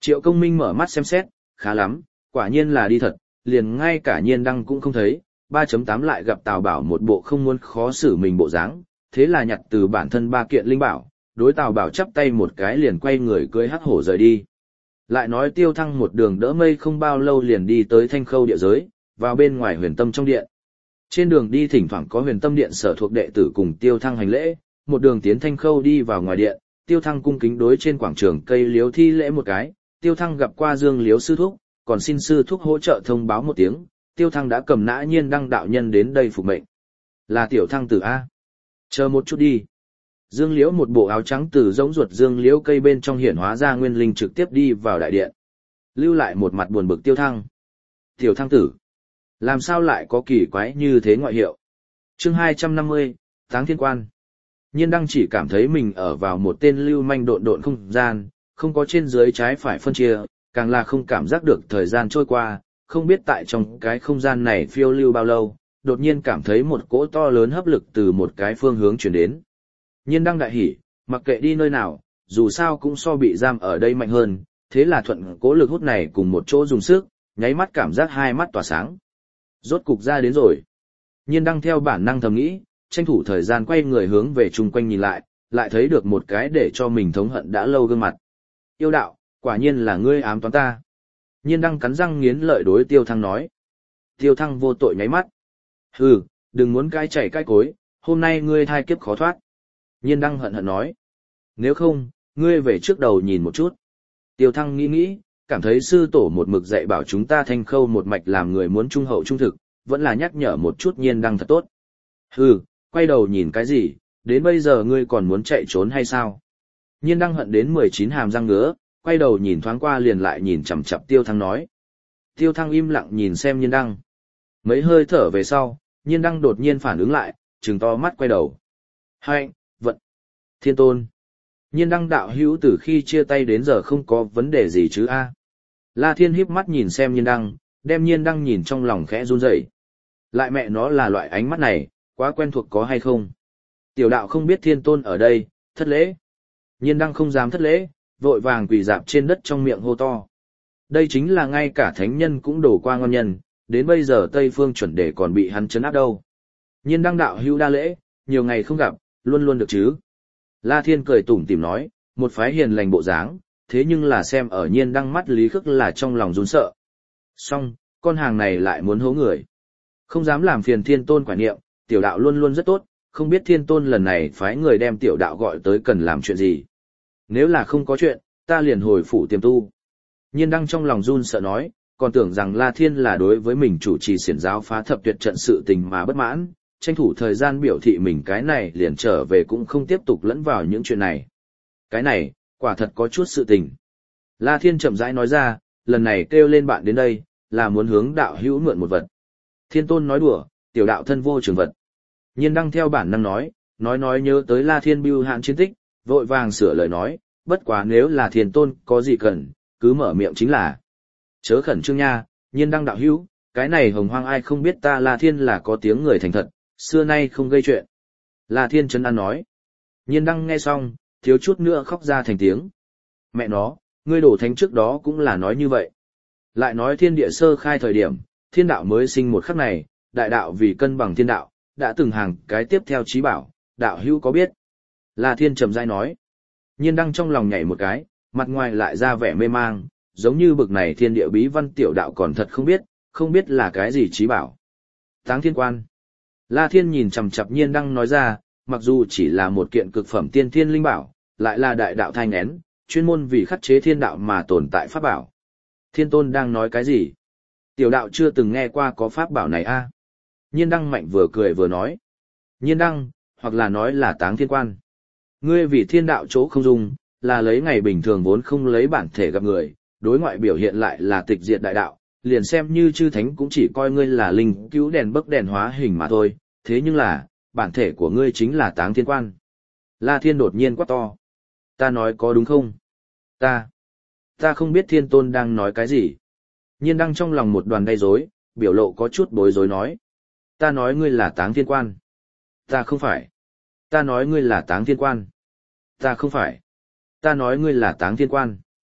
Triệu Công Minh mở mắt xem xét, khá lắm, quả nhiên là đi thật, liền ngay cả Nhiên Đăng cũng không thấy, ba chấm tám lại gặp Tào Bảo một bộ không muốn khó xử mình bộ dáng, thế là nhặt từ bản thân ba kiện linh bảo, đối Tào Bảo chắp tay một cái liền quay người cưỡi hắc hổ rời đi. Lại nói Tiêu Thăng một đường đỡ mây không bao lâu liền đi tới Thanh Khâu địa giới, vào bên ngoài Huyền Tâm trong điện. Trên đường đi thỉnh thoảng có Huyền Tâm điện sở thuộc đệ tử cùng Tiêu Thăng hành lễ, một đường tiến Thanh Khâu đi vào ngoài điện, Tiêu Thăng cung kính đối trên quảng trường cây liếu thi lễ một cái, Tiêu Thăng gặp qua Dương Liếu sư thúc, còn xin sư thúc hỗ trợ thông báo một tiếng, Tiêu Thăng đã cầm nã Nhiên Đăng đạo nhân đến đây phục mệnh. Là Tiểu Thăng tử A. Chờ một chút đi. Dương Liễu một bộ áo trắng từ giống ruột Dương Liễu cây bên trong hiển hóa ra nguyên linh trực tiếp đi vào đại điện. Lưu lại một mặt buồn bực Tiêu Thăng. Tiểu Thăng tử. Làm sao lại có kỳ quái như thế ngoại hiệu? Chương hai trăm năm mươi, Táng Thiên Quan. Nhiên Đăng chỉ cảm thấy mình ở vào một tên lưu manh độn độn không gian, không có trên dưới trái phải phân chia, càng là không cảm giác được thời gian trôi qua, không biết tại trong cái không gian này phiêu lưu bao lâu, đột nhiên cảm thấy một cỗ to lớn hấp lực từ một cái phương hướng chuyển đến. Nhiên Đăng đại hỉ, mặc kệ đi nơi nào, dù sao cũng so bị giam ở đây mạnh hơn, thế là thuận cỗ lực hút này cùng một chỗ dùng sức, nháy mắt cảm giác hai mắt tỏa sáng. Rốt cục ra đến rồi. Nhiên Đăng theo bản năng thầm nghĩ, tranh thủ thời gian quay người hướng về chung quanh nhìn lại, lại thấy được một cái để cho mình thống hận đã lâu gương mặt. Yêu đạo, quả nhiên là ngươi ám toán ta. Nhiên Đăng cắn răng nghiến lợi đối Tiêu Thăng nói. Tiêu Thăng vô tội nháy mắt. Hừ, đừng muốn cai chảy cai cối, hôm nay ngươi thai kiếp khó thoát. Nhiên Đăng hận hận nói. Nếu không, ngươi về trước đầu nhìn một chút. Tiêu Thăng nghĩ nghĩ, cảm thấy sư tổ một mực dạy bảo chúng ta Thanh Khâu một mạch làm người muốn trung hậu trung thực, vẫn là nhắc nhở một chút Nhiên Đăng thật tốt. Hừ, quay đầu nhìn cái gì, đến bây giờ ngươi còn muốn chạy trốn hay sao? Nhiên Đăng hận đến mười chín hàm răng ngứa, quay đầu nhìn thoáng qua liền lại nhìn chằm chằm Tiêu Thăng nói. Tiêu Thăng im lặng nhìn xem Nhiên Đăng. Mấy hơi thở về sau, Nhiên Đăng đột nhiên phản ứng lại, trừng to mắt quay đầu. Hạnh, vận, Thiên Tôn. Nhiên Đăng đạo hữu từ khi chia tay đến giờ không có vấn đề gì chứ a? La Thiên híp mắt nhìn xem Nhiên Đăng, đem Nhiên Đăng nhìn trong lòng khẽ run rẩy. Lại mẹ nó là loại ánh mắt này, quá quen thuộc có hay không? Tiểu đạo không biết Thiên Tôn ở đây, thất lễ. Nhiên Đăng không dám thất lễ, vội vàng quỳ dạp trên đất trong miệng hô to. Đây chính là ngay cả thánh nhân cũng đổ qua ngon nhân, đến bây giờ Tây Phương chuẩn đề còn bị hắn chấn áp đâu. Nhiên Đăng đạo hữu đa lễ, nhiều ngày không gặp, luôn luôn được chứ. La Thiên cười tủm tỉm nói, một phái hiền lành bộ dáng, thế nhưng là xem ở Nhiên Đăng mắt Lý Khức là trong lòng run sợ. Xong, con hàng này lại muốn hố người. Không dám làm phiền Thiên Tôn quả niệm, tiểu đạo luôn luôn rất tốt, không biết Thiên Tôn lần này phái người đem tiểu đạo gọi tới cần làm chuyện gì. Nếu là không có chuyện, ta liền hồi phủ tiềm tu. Nhiên Đăng trong lòng run sợ nói, còn tưởng rằng La Thiên là đối với mình chủ trì xiển giáo phá thập tuyệt trận sự tình mà bất mãn, tranh thủ thời gian biểu thị mình cái này liền trở về cũng không tiếp tục lẫn vào những chuyện này. Cái này, quả thật có chút sự tình. La Thiên chậm rãi nói ra, lần này kêu lên bạn đến đây, là muốn hướng đạo hữu mượn một vật. Thiên Tôn nói đùa, tiểu đạo thân vô trường vật. Nhiên Đăng theo bản năng nói, nói nói nhớ tới La Thiên bưu hạn chiến tích, vội vàng sửa lời nói, bất quá nếu là Thiên Tôn có gì cần, cứ mở miệng chính là. Chớ khẩn trương nha, Nhiên Đăng đạo hữu, cái này hồng hoang ai không biết ta La Thiên là có tiếng người thành thật, xưa nay không gây chuyện. La Thiên trấn an nói. Nhiên Đăng nghe xong, thiếu chút nữa khóc ra thành tiếng. Mẹ nó, ngươi đổ thánh trước đó cũng là nói như vậy. Lại nói thiên địa sơ khai thời điểm, thiên đạo mới sinh một khắc này, đại đạo vì cân bằng thiên đạo, đã từng hàng cái tiếp theo trí bảo, đạo hữu có biết. La Thiên trầm rãi nói. Nhiên Đăng trong lòng nhảy một cái, mặt ngoài lại ra vẻ mê mang, giống như bực này thiên địa bí văn tiểu đạo còn thật không biết, không biết là cái gì trí bảo. Táng Thiên Quan. La Thiên nhìn chằm chằm Nhiên Đăng nói ra, mặc dù chỉ là một kiện cực phẩm tiên thiên linh bảo, lại là đại đạo thanh nén, chuyên môn vì khắc chế thiên đạo mà tồn tại pháp bảo. Thiên Tôn đang nói cái gì? Tiểu đạo chưa từng nghe qua có pháp bảo này a. À? Nhiên Đăng mạnh vừa cười vừa nói. Nhiên Đăng, hoặc là nói là Táng Thiên Quan. Ngươi vì thiên đạo chỗ không dung, là lấy ngày bình thường vốn không lấy bản thể gặp người, đối ngoại biểu hiện lại là tịch diệt đại đạo, liền xem như chư thánh cũng chỉ coi ngươi là linh cứu đèn bấc đèn hóa hình mà thôi, thế nhưng là, bản thể của ngươi chính là Táng Thiên Quan. La Thiên đột nhiên quát to. Ta nói có đúng không? Ta, ta không biết Thiên Tôn đang nói cái gì. Nhiên Đăng trong lòng một đoàn gây rối, biểu lộ có chút bối rối nói. Ta nói ngươi là Táng Thiên Quan. Ta không phải. Ta nói ngươi là Táng Thiên Quan. Ta không phải. Ta nói ngươi là Táng Thiên Quan.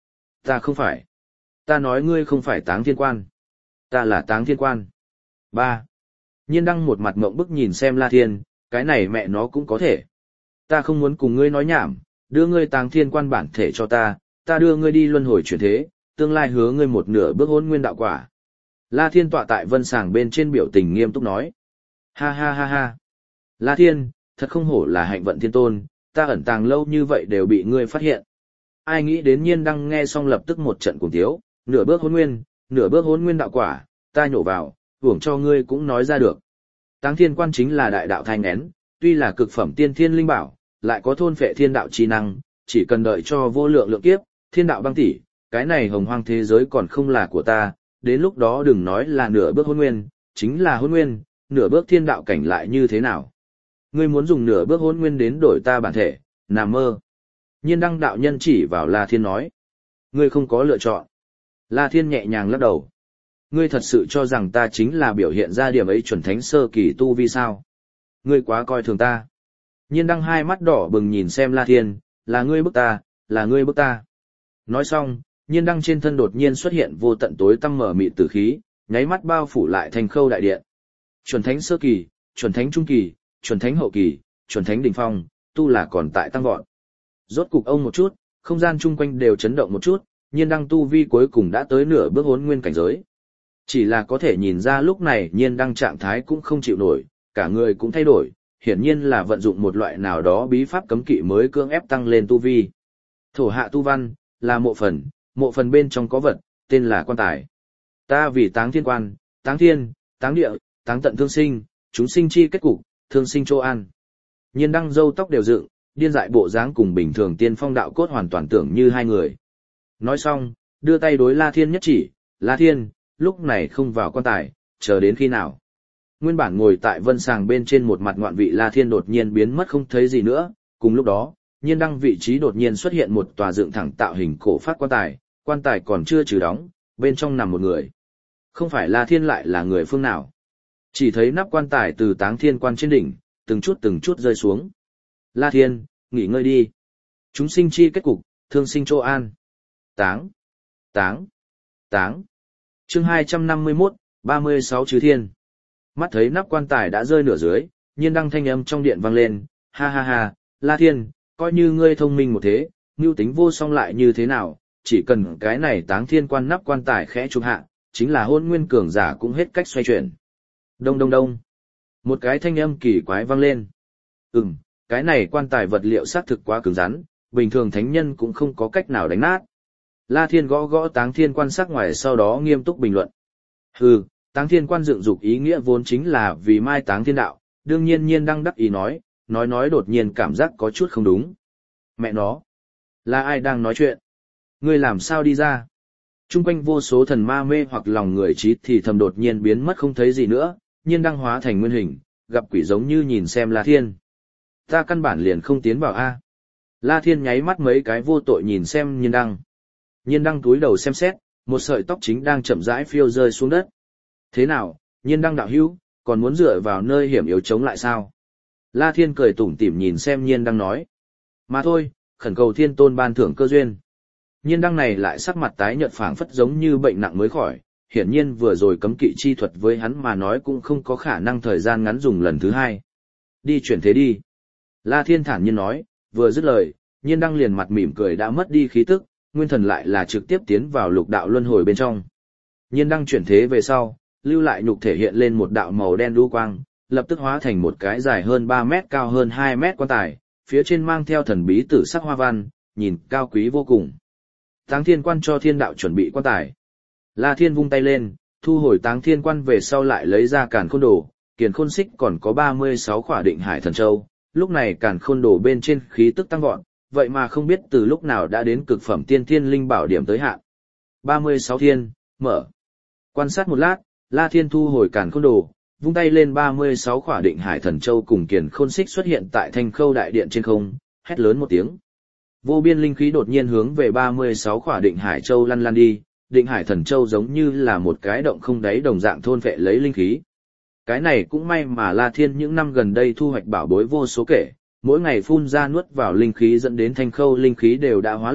Ta không phải. Ta nói ngươi không phải Táng Thiên Quan. Ta là Táng Thiên Quan. Ba. Nhiên Đăng một mặt ngộng bức nhìn xem La Thiên, cái này mẹ nó cũng có thể. Ta không muốn cùng ngươi nói nhảm, đưa ngươi Táng Thiên Quan bản thể cho ta, ta đưa ngươi đi luân hồi chuyển thế, tương lai hứa ngươi một nửa bước hôn nguyên đạo quả. La Thiên tọa tại vân sàng bên trên biểu tình nghiêm túc nói. Ha ha ha ha. La Thiên, thật không hổ là hạnh vận thiên tôn, ta ẩn tàng lâu như vậy đều bị ngươi phát hiện. Ai nghĩ đến Nhiên Đăng nghe xong lập tức một trận cuồng tiếu, nửa bước hôn nguyên, nửa bước hôn nguyên đạo quả, ta nhổ vào, hưởng cho ngươi cũng nói ra được. Táng Thiên Quan chính là đại đạo thai nghén, tuy là cực phẩm tiên thiên linh bảo, lại có thôn phệ thiên đạo chi năng, chỉ cần đợi cho vô lượng lượng kiếp, thiên đạo băng tỉ, cái này hồng hoang thế giới còn không là của ta, đến lúc đó đừng nói là nửa bước hôn nguyên, chính là hôn nguyên, nửa bước thiên đạo cảnh lại như thế nào. Ngươi muốn dùng nửa bước hôn nguyên đến đổi ta bản thể, nằm mơ. Nhiên Đăng đạo nhân chỉ vào La Thiên nói. Ngươi không có lựa chọn. La Thiên nhẹ nhàng lắc đầu. Ngươi thật sự cho rằng ta chính là biểu hiện ra điểm ấy chuẩn thánh sơ kỳ tu vi sao? Ngươi quá coi thường ta. Nhiên Đăng hai mắt đỏ bừng nhìn xem La Thiên, là ngươi bức ta, là ngươi bức ta. Nói xong, Nhiên Đăng trên thân đột nhiên xuất hiện vô tận tối tăm mở mịt tử khí, nháy mắt bao phủ lại thành khâu đại điện. Chuẩn thánh sơ kỳ, chuẩn thánh trung kỳ, chuẩn thánh hậu kỳ, chuẩn thánh đỉnh phong, tu là còn tại tăng vọt. Rốt cục ông một chút, không gian chung quanh đều chấn động một chút, Nhiên Đăng tu vi cuối cùng đã tới nửa bước hỗn nguyên cảnh giới. Chỉ là có thể nhìn ra lúc này Nhiên Đăng trạng thái cũng không chịu nổi, cả người cũng thay đổi, hiển nhiên là vận dụng một loại nào đó bí pháp cấm kỵ mới cưỡng ép tăng lên tu vi. Thổ hạ tu văn, là mộ phần, mộ phần bên trong có vật, tên là quan tài. Ta vì Táng Thiên Quan, Táng Thiên, Táng Địa, Táng Tận thương sinh, chúng sinh chi kết cục, thương sinh chỗ an. Nhiên Đăng râu tóc đều dựng, điên dại bộ dáng cùng bình thường tiên phong đạo cốt hoàn toàn tưởng như hai người. Nói xong, đưa tay đối La Thiên nhất chỉ, La Thiên, lúc này không vào quan tài, chờ đến khi nào. Nguyên bản ngồi tại vân sàng bên trên một mặt ngoạn vị La Thiên đột nhiên biến mất không thấy gì nữa, cùng lúc đó, Nhiên Đăng vị trí đột nhiên xuất hiện một tòa dựng thẳng tạo hình cổ phát quan tài, quan tài còn chưa trừ đóng, bên trong nằm một người. Không phải La Thiên lại là người phương nào. Chỉ thấy nắp quan tài từ Táng Thiên Quan trên đỉnh, từng chút từng chút rơi xuống. La Thiên, nghỉ ngơi đi. Chúng sinh chi kết cục, thương sinh chỗ an. Táng, táng, táng. Chương hai trăm năm mươi mốt, ba mươi sáu Chư Thiên. Mắt thấy nắp quan tài đã rơi nửa dưới, Nhiên Đăng thanh âm trong điện vang lên, ha ha ha, La Thiên, coi như ngươi thông minh một thế, mưu tính vô song lại như thế nào, chỉ cần cái này Táng Thiên Quan nắp quan tài khẽ chụp hạ, chính là hôn nguyên cường giả cũng hết cách xoay chuyển. Đông đông đông. Một cái thanh âm kỳ quái vang lên. Ừm, cái này quan tài vật liệu xác thực quá cứng rắn, bình thường thánh nhân cũng không có cách nào đánh nát. La Thiên gõ gõ Táng Thiên Quan sắc ngoài sau đó nghiêm túc bình luận. Hừ, Táng Thiên Quan dựng dục ý nghĩa vốn chính là vì mai táng thiên đạo, đương nhiên Nhiên Đăng đắc ý nói, nói nói đột nhiên cảm giác có chút không đúng. Mẹ nó, là ai đang nói chuyện? Ngươi làm sao đi ra? Trung quanh vô số thần ma mê hoặc lòng người trí thì thầm đột nhiên biến mất không thấy gì nữa, Nhiên Đăng hóa thành nguyên hình, gặp quỷ giống như nhìn xem La Thiên. Ta căn bản liền không tiến vào A. La Thiên nháy mắt mấy cái vô tội nhìn xem Nhiên Đăng. Nhiên Đăng túi đầu xem xét, một sợi tóc chính đang chậm rãi phiêu rơi xuống đất. Thế nào, Nhiên Đăng đạo hữu, còn muốn dựa vào nơi hiểm yếu chống lại sao? La Thiên cười tủm tỉm nhìn xem Nhiên Đăng nói. Mà thôi, khẩn cầu Thiên Tôn ban thưởng cơ duyên. Nhiên Đăng này lại sắc mặt tái nhợt phảng phất giống như bệnh nặng mới khỏi, hiển nhiên vừa rồi cấm kỵ chi thuật với hắn mà nói cũng không có khả năng thời gian ngắn dùng lần thứ hai. Đi chuyển thế đi. La Thiên thản nhiên nói, vừa dứt lời, Nhiên Đăng liền mặt mỉm cười đã mất đi khí tức, nguyên thần lại là trực tiếp tiến vào lục đạo luân hồi bên trong. Nhiên Đăng chuyển thế về sau, lưu lại nhục thể hiện lên một đạo màu đen đu quang, lập tức hóa thành một cái dài hơn ba mét cao hơn hai mét quan tài, phía trên mang theo thần bí tử sắc hoa văn, nhìn cao quý vô cùng. Táng Thiên Quan cho thiên đạo chuẩn bị quan tài. La Thiên vung tay lên, thu hồi Táng Thiên Quan về sau lại lấy ra Càn Khôn Đồ, Kiền Khôn Xích còn có ba mươi sáu khỏa Định Hải Thần Châu. Lúc này Càn Khôn Đồ bên trên khí tức tăng vọt, vậy mà không biết từ lúc nào đã đến cực phẩm tiên thiên linh bảo điểm tới hạn. ba mươi sáu thiên, mở. Quan sát một lát, La Thiên thu hồi Càn Khôn Đồ, vung tay lên ba mươi sáu khỏa Định Hải Thần Châu cùng Kiền Khôn Xích xuất hiện tại Thanh Khâu đại điện trên không, hét lớn một tiếng. Vô biên linh khí đột nhiên hướng về ba mươi sáu khỏa Định Hải Châu lăn lăn đi, Định Hải Thần Châu giống như là một cái động không đáy đồng dạng thôn phệ lấy linh khí. Cái này cũng may mà La Thiên những năm gần đây thu hoạch bảo bối vô số kể, mỗi ngày phun ra nuốt vào linh khí dẫn đến Thanh Khâu linh khí đều đã hóa lỏng,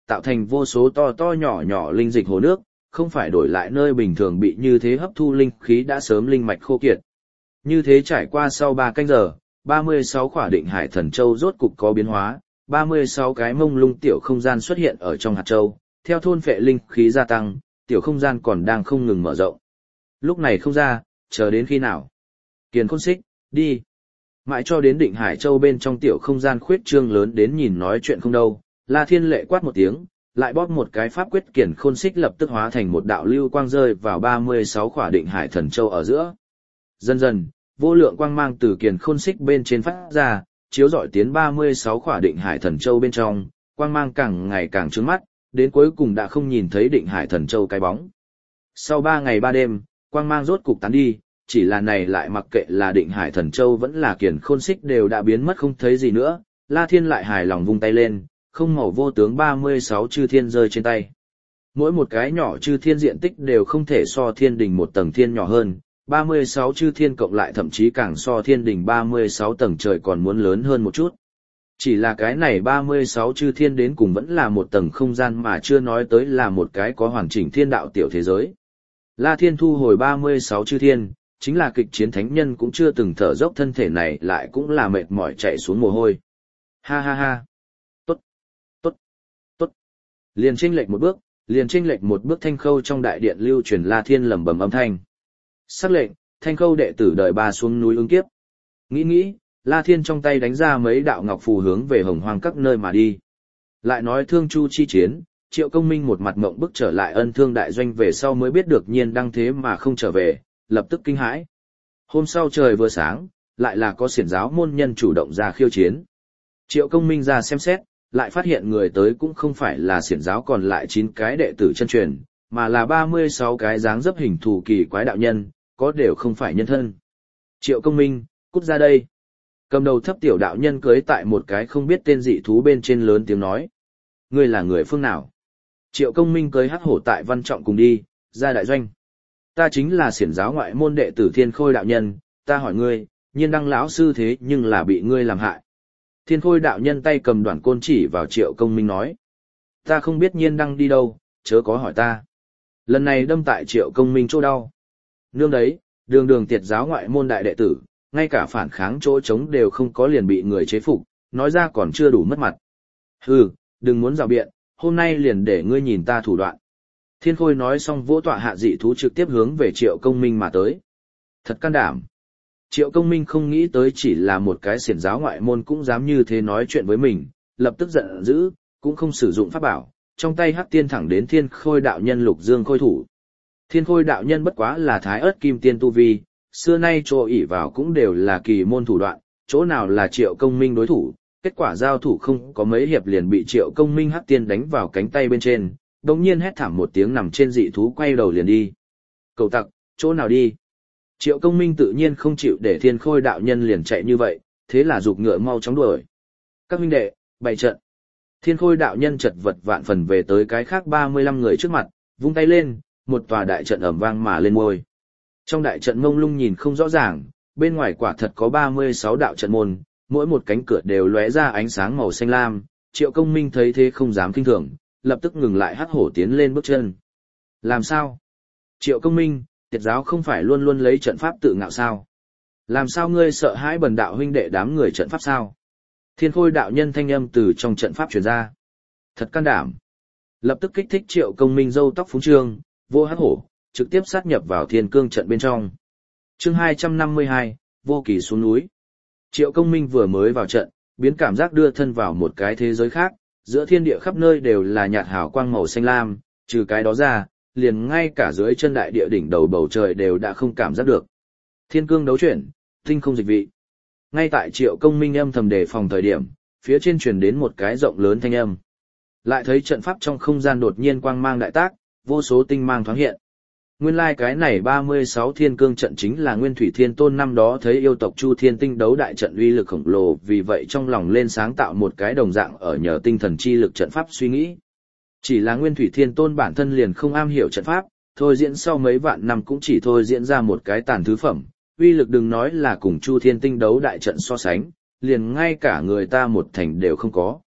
tạo thành vô số to to nhỏ nhỏ linh dịch hồ nước, không phải đổi lại nơi bình thường bị như thế hấp thu linh khí đã sớm linh mạch khô kiệt. Như thế trải qua sau ba canh giờ, ba mươi sáu khỏa định hải thần châu rốt cục có biến hóa, ba mươi sáu cái mông lung tiểu không gian xuất hiện ở trong hạt châu, theo thôn phệ linh khí gia tăng, tiểu không gian còn đang không ngừng mở rộng. Lúc này không ra, chờ đến khi nào? Kiền Khôn Xích, đi. Mãi cho đến định hải châu bên trong tiểu không gian khuyết trương lớn đến nhìn nói chuyện không đâu, La Thiên Lệ quát một tiếng, lại bóp một cái pháp quyết Kiền Khôn Xích lập tức hóa thành một đạo lưu quang rơi vào ba mươi sáu khỏa định hải thần châu ở giữa. Dần dần, vô lượng quang mang từ Kiền Khôn Xích bên trên phát ra, chiếu rọi tiến ba mươi sáu khỏa định hải thần châu bên trong, quang mang càng ngày càng trướng mắt, đến cuối cùng đã không nhìn thấy định hải thần châu cái bóng. Sau ba ngày ba đêm, quang mang rốt cục tán đi, chỉ là này lại mặc kệ là định hải thần châu vẫn là Kiền Khôn Xích đều đã biến mất không thấy gì nữa, La Thiên lại hài lòng vung tay lên, không màu vô tướng ba mươi sáu chư thiên rơi trên tay. Mỗi một cái nhỏ chư thiên diện tích đều không thể so thiên đình một tầng thiên nhỏ hơn, ba mươi sáu chư thiên cộng lại thậm chí càng so thiên đình ba mươi sáu tầng trời còn muốn lớn hơn một chút. Chỉ là cái này ba mươi sáu chư thiên đến cùng vẫn là một tầng không gian mà chưa nói tới là một cái có hoàn chỉnh thiên đạo tiểu thế giới. La Thiên thu hồi ba mươi sáu chư thiên, chính là kịch chiến thánh nhân cũng chưa từng thở dốc thân thể này lại cũng là mệt mỏi chạy xuống mồ hôi. Ha ha ha. Tốt, tốt, tốt. Liền chênh lệch một bước, liền chênh lệch một bước Thanh Khâu trong đại điện lưu truyền La Thiên lẩm bẩm âm thanh. Sắc lệnh, Thanh Khâu đệ tử đợi ba xuống núi ứng kiếp. Nghĩ nghĩ, La Thiên trong tay đánh ra mấy đạo ngọc phù hướng về hồng hoang các nơi mà đi. Lại nói thương chu chi chiến, Triệu Công Minh một mặt mộng bức trở lại Ân Thương đại doanh về sau mới biết được Nhiên Đăng thế mà không trở về, lập tức kinh hãi. Hôm sau trời vừa sáng, lại là có xiển giáo môn nhân chủ động ra khiêu chiến. Triệu Công Minh ra xem xét, lại phát hiện người tới cũng không phải là xiển giáo còn lại chín cái đệ tử chân truyền, mà là ba mươi sáu cái dáng dấp hình thù kỳ quái đạo nhân, có đều không phải nhân thân. Triệu Công Minh, cút ra đây. Cầm đầu thấp tiểu đạo nhân cưới tại một cái không biết tên dị thú bên trên lớn tiếng nói. Ngươi là người phương nào? Triệu Công Minh cưới hắc hổ tại Văn Trọng cùng đi, ra đại doanh. Ta chính là xiển giáo ngoại môn đệ tử Thiên Khôi đạo nhân, ta hỏi ngươi, Nhiên Đăng lão sư thế nhưng là bị ngươi làm hại. Thiên Khôi đạo nhân tay cầm đoạn côn chỉ vào Triệu Công Minh nói. Ta không biết Nhiên Đăng đi đâu, chớ có hỏi ta. Lần này đâm tại Triệu Công Minh chỗ đau. Nương đấy, đường đường tiệt giáo ngoại môn đại đệ tử, ngay cả phản kháng chỗ trống đều không có liền bị người chế phục, nói ra còn chưa đủ mất mặt. Hừ, đừng muốn rào biện, hôm nay liền để ngươi nhìn ta thủ đoạn. Thiên Khôi nói xong vỗ tọa hạ dị thú trực tiếp hướng về Triệu Công Minh mà tới. Thật can đảm. Triệu Công Minh không nghĩ tới chỉ là một cái xiển giáo ngoại môn cũng dám như thế nói chuyện với mình, lập tức giận dữ, cũng không sử dụng pháp bảo, trong tay hắc tiên thẳng đến Thiên Khôi đạo nhân Lục Dương Khôi thủ. Thiên Khôi đạo nhân bất quá là thái ớt kim tiên tu vi, xưa nay chỗ ỷ vào cũng đều là kỳ môn thủ đoạn, chỗ nào là Triệu Công Minh đối thủ, kết quả giao thủ không có mấy hiệp liền bị Triệu Công Minh hắc tiên đánh vào cánh tay bên trên, đồng nhiên hét thảm một tiếng nằm trên dị thú quay đầu liền đi. Cầu tặc, chỗ nào đi? Triệu Công Minh tự nhiên không chịu để Thiên Khôi đạo nhân liền chạy như vậy, thế là giục ngựa mau chóng đuổi. Các huynh đệ, bày trận. Thiên Khôi đạo nhân chật vật vạn phần về tới cái khác ba mươi lăm người trước mặt, vung tay lên, một tòa đại trận ầm vang mà lên ngôi. Trong đại trận mông lung nhìn không rõ ràng, bên ngoài quả thật có ba mươi sáu đạo trận môn, mỗi một cánh cửa đều lóe ra ánh sáng màu xanh lam. Triệu Công Minh thấy thế không dám kinh thường, lập tức ngừng lại hắc hổ tiến lên bước chân. Làm sao? Triệu Công Minh, tiệt giáo không phải luôn luôn lấy trận pháp tự ngạo sao? Làm sao ngươi sợ hãi bần đạo huynh đệ đám người trận pháp sao? Thiên Khôi đạo nhân thanh âm từ trong trận pháp truyền ra. Thật can đảm. Lập tức kích thích Triệu Công Minh râu tóc phúng trương, vô hắc hổ, trực tiếp sát nhập vào thiên cương trận bên trong. Chương hai trăm năm mươi hai, vô kỳ xuống núi. Triệu Công Minh vừa mới vào trận, biến cảm giác đưa thân vào một cái thế giới khác, giữa thiên địa khắp nơi đều là nhạt hào quang màu xanh lam, trừ cái đó ra, liền ngay cả dưới chân đại địa đỉnh đầu bầu trời đều đã không cảm giác được. Thiên cương đấu chuyển, tinh không dịch vị. Ngay tại Triệu Công Minh âm thầm đề phòng thời điểm, phía trên truyền đến một cái rộng lớn thanh âm. Lại thấy trận pháp trong không gian đột nhiên quang mang đại tác, vô số tinh mang thoáng hiện. Nguyên lai like cái này ba mươi sáu thiên cương trận chính là Nguyên Thủy Thiên Tôn năm đó thấy yêu tộc Chu Thiên Tinh đấu đại trận uy lực khổng lồ, vì vậy trong lòng lên sáng tạo một cái đồng dạng ở nhờ tinh thần chi lực trận pháp suy nghĩ. Chỉ là Nguyên Thủy Thiên Tôn bản thân liền không am hiểu trận pháp, thôi diễn sau mấy vạn năm cũng chỉ thôi diễn ra một cái tàn thứ phẩm, uy lực đừng nói là cùng Chu Thiên Tinh đấu đại trận so sánh, liền ngay cả người ta một thành đều không có.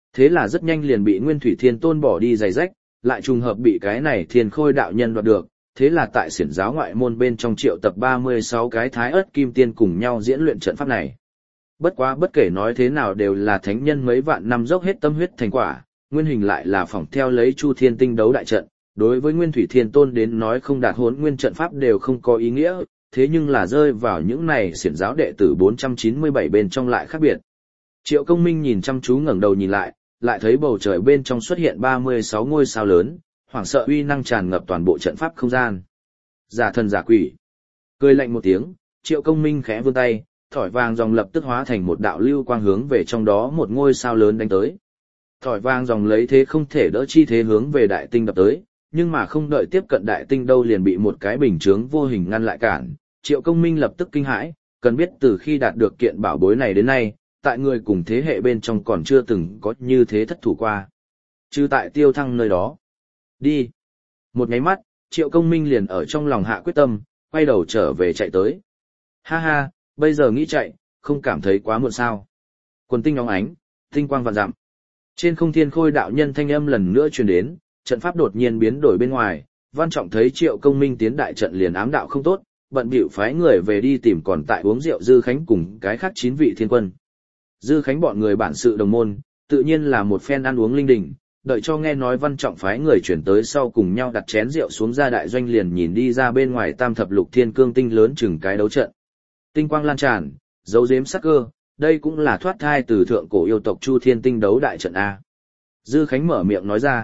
Thế là rất nhanh liền bị Nguyên Thủy Thiên Tôn bỏ đi giày rách, lại trùng hợp bị cái này Thiên Khôi đạo nhân đoạt được, thế là tại xiển giáo ngoại môn bên trong triệu tập ba mươi sáu cái thái ớt kim tiên cùng nhau diễn luyện trận pháp này. Bất quá bất kể nói thế nào đều là thánh nhân mấy vạn năm dốc hết tâm huyết thành quả, nguyên hình lại là phỏng theo lấy Chu Thiên Tinh đấu đại trận, đối với Nguyên Thủy Thiên Tôn đến nói không đạt Hỗn Nguyên trận pháp đều không có ý nghĩa, thế nhưng là rơi vào những này xiển giáo đệ tử bốn trăm chín mươi bảy bên trong lại khác biệt. Triệu Công Minh nhìn chăm chú ngẩng đầu nhìn lại, lại thấy bầu trời bên trong xuất hiện ba mươi sáu ngôi sao lớn, hoảng sợ uy năng tràn ngập toàn bộ trận pháp không gian. Giả thần giả quỷ. Cười lạnh một tiếng, Triệu Công Minh khẽ vươn tay, thỏi vàng dòng lập tức hóa thành một đạo lưu quang hướng về trong đó một ngôi sao lớn đánh tới. Thỏi vàng dòng lấy thế không thể đỡ chi thế hướng về đại tinh đập tới, nhưng mà không đợi tiếp cận đại tinh đâu liền bị một cái bình chướng vô hình ngăn lại cản. Triệu Công Minh lập tức kinh hãi, cần biết từ khi đạt được kiện bảo bối này đến nay, tại người cùng thế hệ bên trong còn chưa từng có như thế thất thủ qua. Chứ tại Tiêu Thăng nơi đó. Đi. Một nháy mắt, Triệu Công Minh liền ở trong lòng hạ quyết tâm, quay đầu trở về chạy tới. Ha ha, bây giờ nghĩ chạy, không cảm thấy quá muộn sao. Quần tinh óng ánh, tinh quang vạn dặm. Trên không Thiên Khôi đạo nhân thanh âm lần nữa truyền đến, trận pháp đột nhiên biến đổi bên ngoài, Văn Trọng thấy Triệu Công Minh tiến đại trận liền ám đạo không tốt, bận bịu phái người về đi tìm còn tại uống rượu Dư Khánh cùng cái khác chín vị thiên quân. Dư Khánh bọn người bản sự đồng môn, tự nhiên là một phen ăn uống linh đình, đợi cho nghe nói Văn Trọng phái người chuyển tới sau cùng nhau đặt chén rượu xuống ra đại doanh liền nhìn đi ra bên ngoài tam thập lục thiên cương tinh lớn chừng cái đấu trận. Tinh quang lan tràn, dấu giếm sắc cơ, đây cũng là thoát thai từ thượng cổ yêu tộc Chu Thiên Tinh đấu đại trận A. Dư Khánh mở miệng nói ra.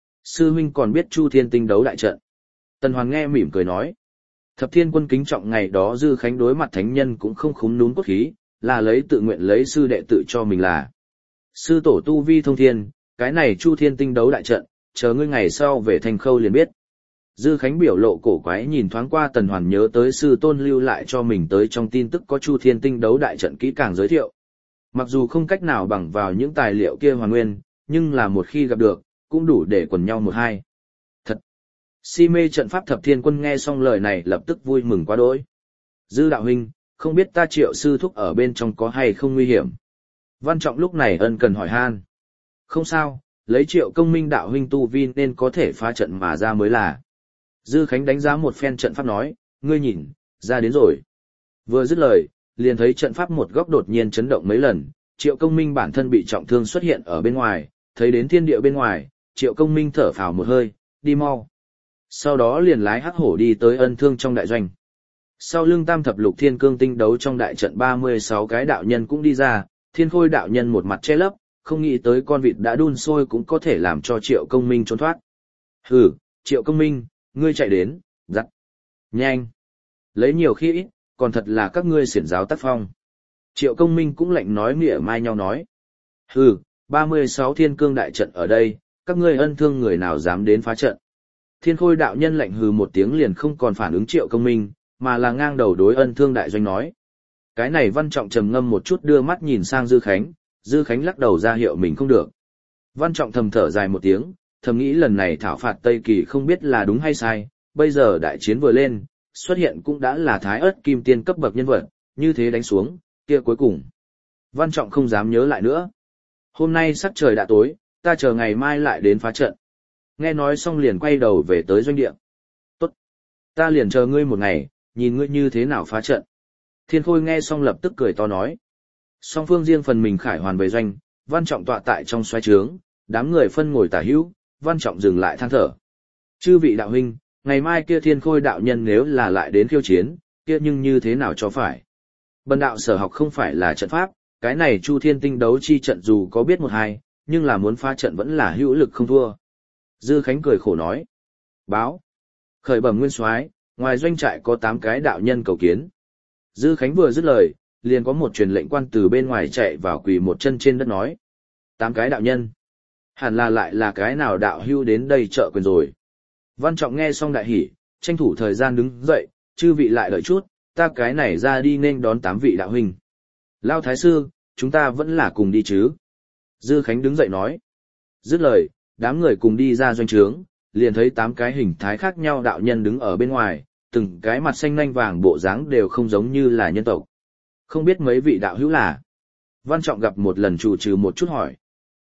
Sư huynh còn biết Chu Thiên Tinh đấu đại trận. Tần Hoàn nghe mỉm cười nói. Thập thiên quân kính trọng ngày đó Dư Khánh đối mặt thánh nhân cũng không khúm núm cốt khí, là lấy tự nguyện lấy sư đệ tự cho mình là. Sư tổ tu vi thông thiên, cái này Chu Thiên Tinh đấu đại trận, chờ ngươi ngày sau về Thanh Khâu liền biết. Dư Khánh biểu lộ cổ quái nhìn thoáng qua Tần Hoàn nhớ tới sư tôn lưu lại cho mình tới trong tin tức có Chu Thiên Tinh đấu đại trận kỹ càng giới thiệu. Mặc dù không cách nào bằng vào những tài liệu kia hoàn nguyên, nhưng là một khi gặp được, cũng đủ để quần nhau một hai. Thật! Si mê trận pháp thập thiên quân nghe xong lời này lập tức vui mừng quá đỗi. Dư đạo huynh, không biết ta Triệu sư thúc ở bên trong có hay không nguy hiểm. Văn Trọng lúc này ân cần hỏi han. Không sao, lấy Triệu Công Minh đạo huynh tu vi nên có thể phá trận mà ra mới là. Dư Khánh đánh giá một phen trận pháp nói, ngươi nhìn, ra đến rồi. Vừa dứt lời, liền thấy trận pháp một góc đột nhiên chấn động mấy lần, Triệu Công Minh bản thân bị trọng thương xuất hiện ở bên ngoài, thấy đến thiên địa bên ngoài, Triệu Công Minh thở phào một hơi, đi mau. Sau đó liền lái hắc hổ đi tới ân thương trong đại doanh. Sau lưng tam thập lục thiên cương tinh đấu trong đại trận ba mươi sáu cái đạo nhân cũng đi ra, Thiên Khôi đạo nhân một mặt che lấp, không nghĩ tới con vịt đã đun sôi cũng có thể làm cho Triệu Công Minh trốn thoát. Hừ, Triệu Công Minh, ngươi chạy đến, giắt. Nhanh. Lấy nhiều khi ít, còn thật là các ngươi xiển giáo tác phong. Triệu Công Minh cũng lạnh nói mỉa mai nhau nói. Hừ, ba mươi sáu thiên cương đại trận ở đây, các ngươi ân thương người nào dám đến phá trận. Thiên Khôi đạo nhân lạnh hừ một tiếng liền không còn phản ứng Triệu Công Minh, mà là ngang đầu đối ân thương đại doanh nói. Cái này Văn Trọng trầm ngâm một chút đưa mắt nhìn sang Dư Khánh, Dư Khánh lắc đầu ra hiệu mình không được. Văn Trọng thầm thở dài một tiếng, thầm nghĩ lần này thảo phạt Tây Kỳ không biết là đúng hay sai, bây giờ đại chiến vừa lên, xuất hiện cũng đã là thái ớt kim tiên cấp bậc nhân vật, như thế đánh xuống, kia cuối cùng. Văn Trọng không dám nhớ lại nữa. Hôm nay sắc trời đã tối, ta chờ ngày mai lại đến phá trận. Nghe nói xong liền quay đầu về tới doanh địa. Tốt. Ta liền chờ ngươi một ngày, nhìn ngươi như thế nào phá trận. Thiên Khôi nghe xong lập tức cười to nói. Song phương riêng phần mình khải hoàn về doanh, Văn Trọng tọa tại trong xoáy trướng, đám người phân ngồi tả hữu, Văn Trọng dừng lại than thở. Chư vị đạo huynh, ngày mai kia Thiên Khôi đạo nhân nếu là lại đến khiêu chiến, kia nhưng như thế nào cho phải. Bần đạo sở học không phải là trận pháp, cái này Chu Thiên Tinh đấu chi trận dù có biết một hai, nhưng là muốn phá trận vẫn là hữu lực không thua. Dư Khánh cười khổ nói. Báo. Khởi bẩm nguyên soái, ngoài doanh trại có tám cái đạo nhân cầu kiến. Dư Khánh vừa dứt lời, liền có một truyền lệnh quan từ bên ngoài chạy vào quỳ một chân trên đất nói. Tám cái đạo nhân. Hẳn là lại là cái nào đạo hưu đến đây trợ quyền rồi. Văn Trọng nghe xong đại hỉ, tranh thủ thời gian đứng dậy, chư vị lại đợi chút, ta cái này ra đi nên đón tám vị đạo huynh. Lao Thái Sư, chúng ta vẫn là cùng đi chứ. Dư Khánh đứng dậy nói. Dứt lời, đám người cùng đi ra doanh trướng, liền thấy tám cái hình thái khác nhau đạo nhân đứng ở bên ngoài, từng cái mặt xanh nanh vàng bộ dáng đều không giống như là nhân tộc. Không biết mấy vị đạo hữu là. Văn Trọng gặp một lần chủ trừ một chút hỏi.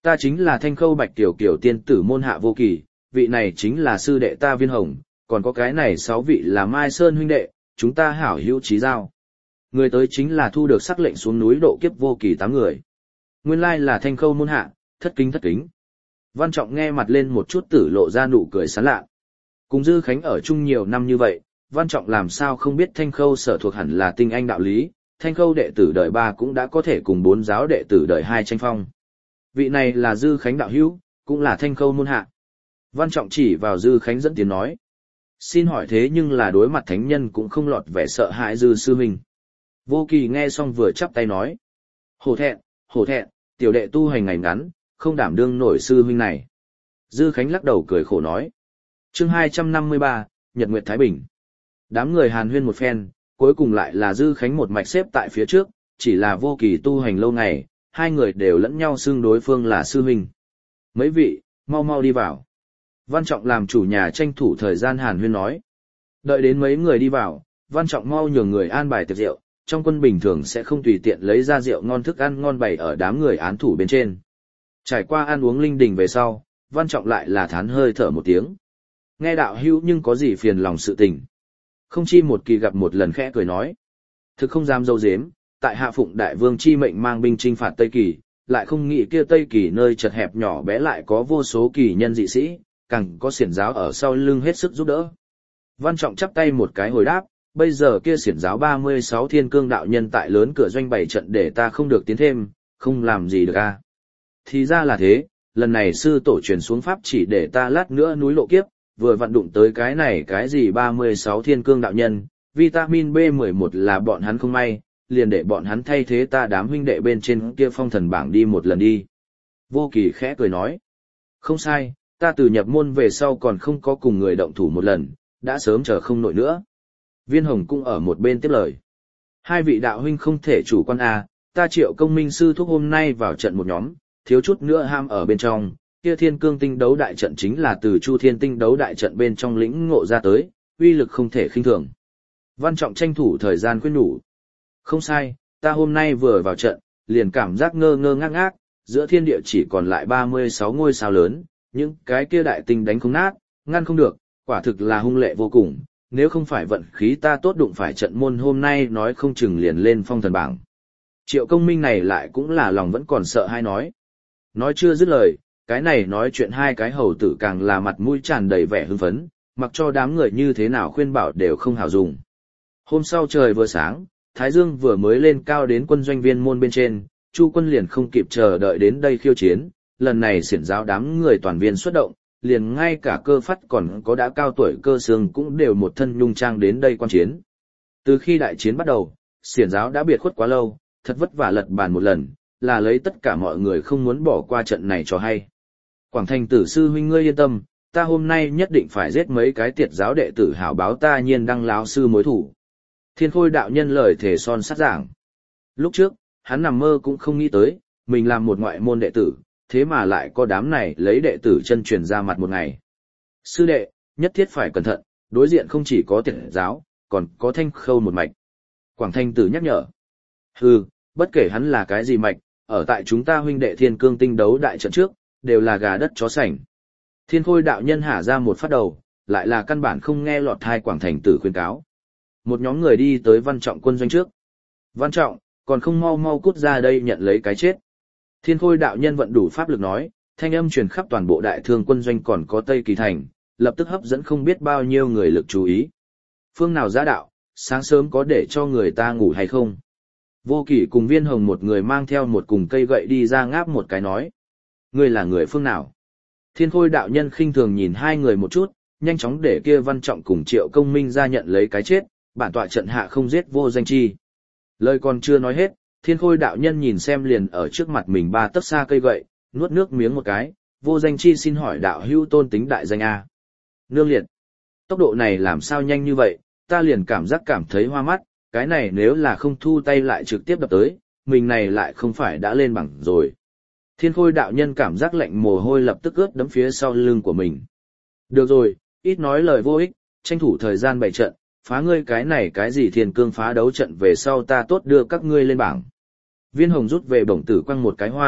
Ta chính là Thanh Khâu Bạch Tiểu Kiều tiên tử môn hạ Vô Kỳ, vị này chính là sư đệ ta Viên Hồng, còn có cái này sáu vị là Mai Sơn huynh đệ, chúng ta hảo hữu chí giao. Người tới chính là thu được sắc lệnh xuống núi độ kiếp Vô Kỳ tám người. Nguyên lai là Thanh Khâu môn hạ, thất kính thất kính. Văn Trọng nghe mặt lên một chút tử lộ ra nụ cười sán lạ. Cùng Dư Khánh ở chung nhiều năm như vậy, Văn Trọng làm sao không biết Thanh Khâu sở thuộc hẳn là tinh anh đạo lý, Thanh Khâu đệ tử đời ba cũng đã có thể cùng bốn giáo đệ tử đời hai tranh phong. Vị này là Dư Khánh đạo hữu, cũng là Thanh Khâu môn hạ. Văn Trọng chỉ vào Dư Khánh dẫn tiếng nói. Xin hỏi thế nhưng là đối mặt thánh nhân cũng không lọt vẻ sợ hãi Dư sư huynh. Vô Kỳ nghe xong vừa chắp tay nói. Hổ thẹn, hổ thẹn, tiểu đệ tu hành ngày ngắn, không đảm đương nổi sư huynh này. Dư Khánh lắc đầu cười khổ nói. Chương hai trăm năm mươi ba, Nhật Nguyệt Thái Bình. Đám người hàn huyên một phen, cuối cùng lại là Dư Khánh một mạch xếp tại phía trước, chỉ là Vô Kỳ tu hành lâu ngày, hai người đều lẫn nhau xưng đối phương là sư huynh. Mấy vị, mau mau đi vào. Văn Trọng làm chủ nhà tranh thủ thời gian hàn huyên nói. Đợi đến mấy người đi vào, Văn Trọng mau nhường người an bài tiệc rượu, trong quân bình thường sẽ không tùy tiện lấy ra rượu ngon thức ăn ngon bày ở đám người án thủ bên trên. Trải qua ăn uống linh đình về sau, Văn Trọng lại là thán hơi thở một tiếng. Nghe đạo hữu nhưng có gì phiền lòng sự tình. Không chi một kỳ gặp một lần khẽ cười nói. Thực không dám dâu dếm, tại hạ phụng đại vương chi mệnh mang binh chinh phạt Tây Kỳ, lại không nghĩ kia Tây Kỳ nơi chật hẹp nhỏ bé lại có vô số kỳ nhân dị sĩ, càng có xiển giáo ở sau lưng hết sức giúp đỡ. Văn Trọng chắp tay một cái hồi đáp, bây giờ kia xiển giáo ba mươi sáu thiên cương đạo nhân tại lớn cửa doanh bày trận để ta không được tiến thêm, không làm gì được a. Thì ra là thế, lần này sư tổ truyền xuống pháp chỉ để ta lát nữa núi lộ kiếp, vừa vận đụng tới cái này cái gì ba mươi sáu thiên cương đạo nhân, vitamin B mười một là bọn hắn không may, liền để bọn hắn thay thế ta đám huynh đệ bên trên kia phong thần bảng đi một lần đi. Vô Kỳ khẽ cười nói, không sai, ta từ nhập môn về sau còn không có cùng người động thủ một lần, đã sớm chờ không nổi nữa. Viên Hồng cũng ở một bên tiếp lời. Hai vị đạo huynh không thể chủ quan à, ta Triệu Công Minh sư thúc hôm nay vào trận một nhóm, thiếu chút nữa ham ở bên trong, kia thiên cương tinh đấu đại trận chính là từ Chu Thiên tinh đấu đại trận bên trong lĩnh ngộ ra tới, uy lực không thể khinh thường. Văn Trọng tranh thủ thời gian khuyên nhủ. Không sai, ta hôm nay vừa vào trận, liền cảm giác ngơ ngơ ngác ngác, giữa thiên địa chỉ còn lại ba mươi sáu ngôi sao lớn, những cái kia đại tinh đánh không nát, ngăn không được, quả thực là hung lệ vô cùng, nếu không phải vận khí ta tốt đụng phải trận môn hôm nay nói không chừng liền lên phong thần bảng. Triệu Công Minh này lại cũng là lòng vẫn còn sợ hay nói. Nói chưa dứt lời, cái này nói chuyện hai cái hầu tử càng là mặt mũi tràn đầy vẻ hưng phấn, mặc cho đám người như thế nào khuyên bảo đều không hảo dùng. Hôm sau trời vừa sáng, Thái Dương vừa mới lên cao đến quân doanh viên môn bên trên, Chu quân liền không kịp chờ đợi đến đây khiêu chiến, lần này xiển giáo đám người toàn viên xuất động, liền ngay cả cơ phát còn có đã cao tuổi cơ xương cũng đều một thân nhung trang đến đây quan chiến. Từ khi đại chiến bắt đầu, xiển giáo đã biệt khuất quá lâu, thật vất vả lật bàn một lần, là lấy tất cả mọi người không muốn bỏ qua trận này cho hay. Quảng Thành tử sư huynh ngươi yên tâm, ta hôm nay nhất định phải giết mấy cái tiệt giáo đệ tử hảo báo ta Nhiên Đăng lão sư mối thủ. Thiên Khôi đạo nhân lời thể son sắt giảng. Lúc trước, hắn nằm mơ cũng không nghĩ tới, mình làm một ngoại môn đệ tử, thế mà lại có đám này lấy đệ tử chân truyền ra mặt một ngày. Sư đệ, nhất thiết phải cẩn thận, đối diện không chỉ có tiệt giáo, còn có Thanh Khâu một mạch. Quảng Thanh tử nhắc nhở. Hừ, bất kể hắn là cái gì mạch, ở tại chúng ta huynh đệ thiên cương tinh đấu đại trận trước, đều là gà đất chó sành. Thiên Khôi đạo nhân hả ra một phát đầu, lại là căn bản không nghe lọt tai Quảng Thành tử khuyên cáo. Một nhóm người đi tới Văn Trọng quân doanh trước. Văn Trọng, còn không mau mau cút ra đây nhận lấy cái chết. Thiên Khôi đạo nhân vận đủ pháp lực nói, thanh âm truyền khắp toàn bộ đại thương quân doanh còn có Tây Kỳ thành, lập tức hấp dẫn không biết bao nhiêu người lực chú ý. Phương nào giã đạo, sáng sớm có để cho người ta ngủ hay không? Vô Kỷ cùng Viên Hồng một người mang theo một cùng cây gậy đi ra ngáp một cái nói. Ngươi là người phương nào? Thiên Khôi đạo nhân khinh thường nhìn hai người một chút, nhanh chóng để kia Văn Trọng cùng Triệu Công Minh ra nhận lấy cái chết, bản tọa trận hạ không giết vô danh chi. Lời còn chưa nói hết, Thiên Khôi đạo nhân nhìn xem liền ở trước mặt mình ba tấc xa cây gậy, nuốt nước miếng một cái, vô danh chi xin hỏi đạo hữu tôn tính đại danh A. Nương liệt. Tốc độ này làm sao nhanh như vậy, ta liền cảm giác cảm thấy hoa mắt, cái này nếu là không thu tay lại trực tiếp đập tới, mình này lại không phải đã lên bằng rồi. Thiên Khôi đạo nhân cảm giác lạnh mồ hôi lập tức ướt đấm phía sau lưng của mình. Được rồi, ít nói lời vô ích, tranh thủ thời gian bày trận, phá ngươi cái này cái gì thiên cương phá đấu trận về sau ta tốt đưa các ngươi lên bảng. Viên Hồng rút về bổng tử quăng một cái hoa,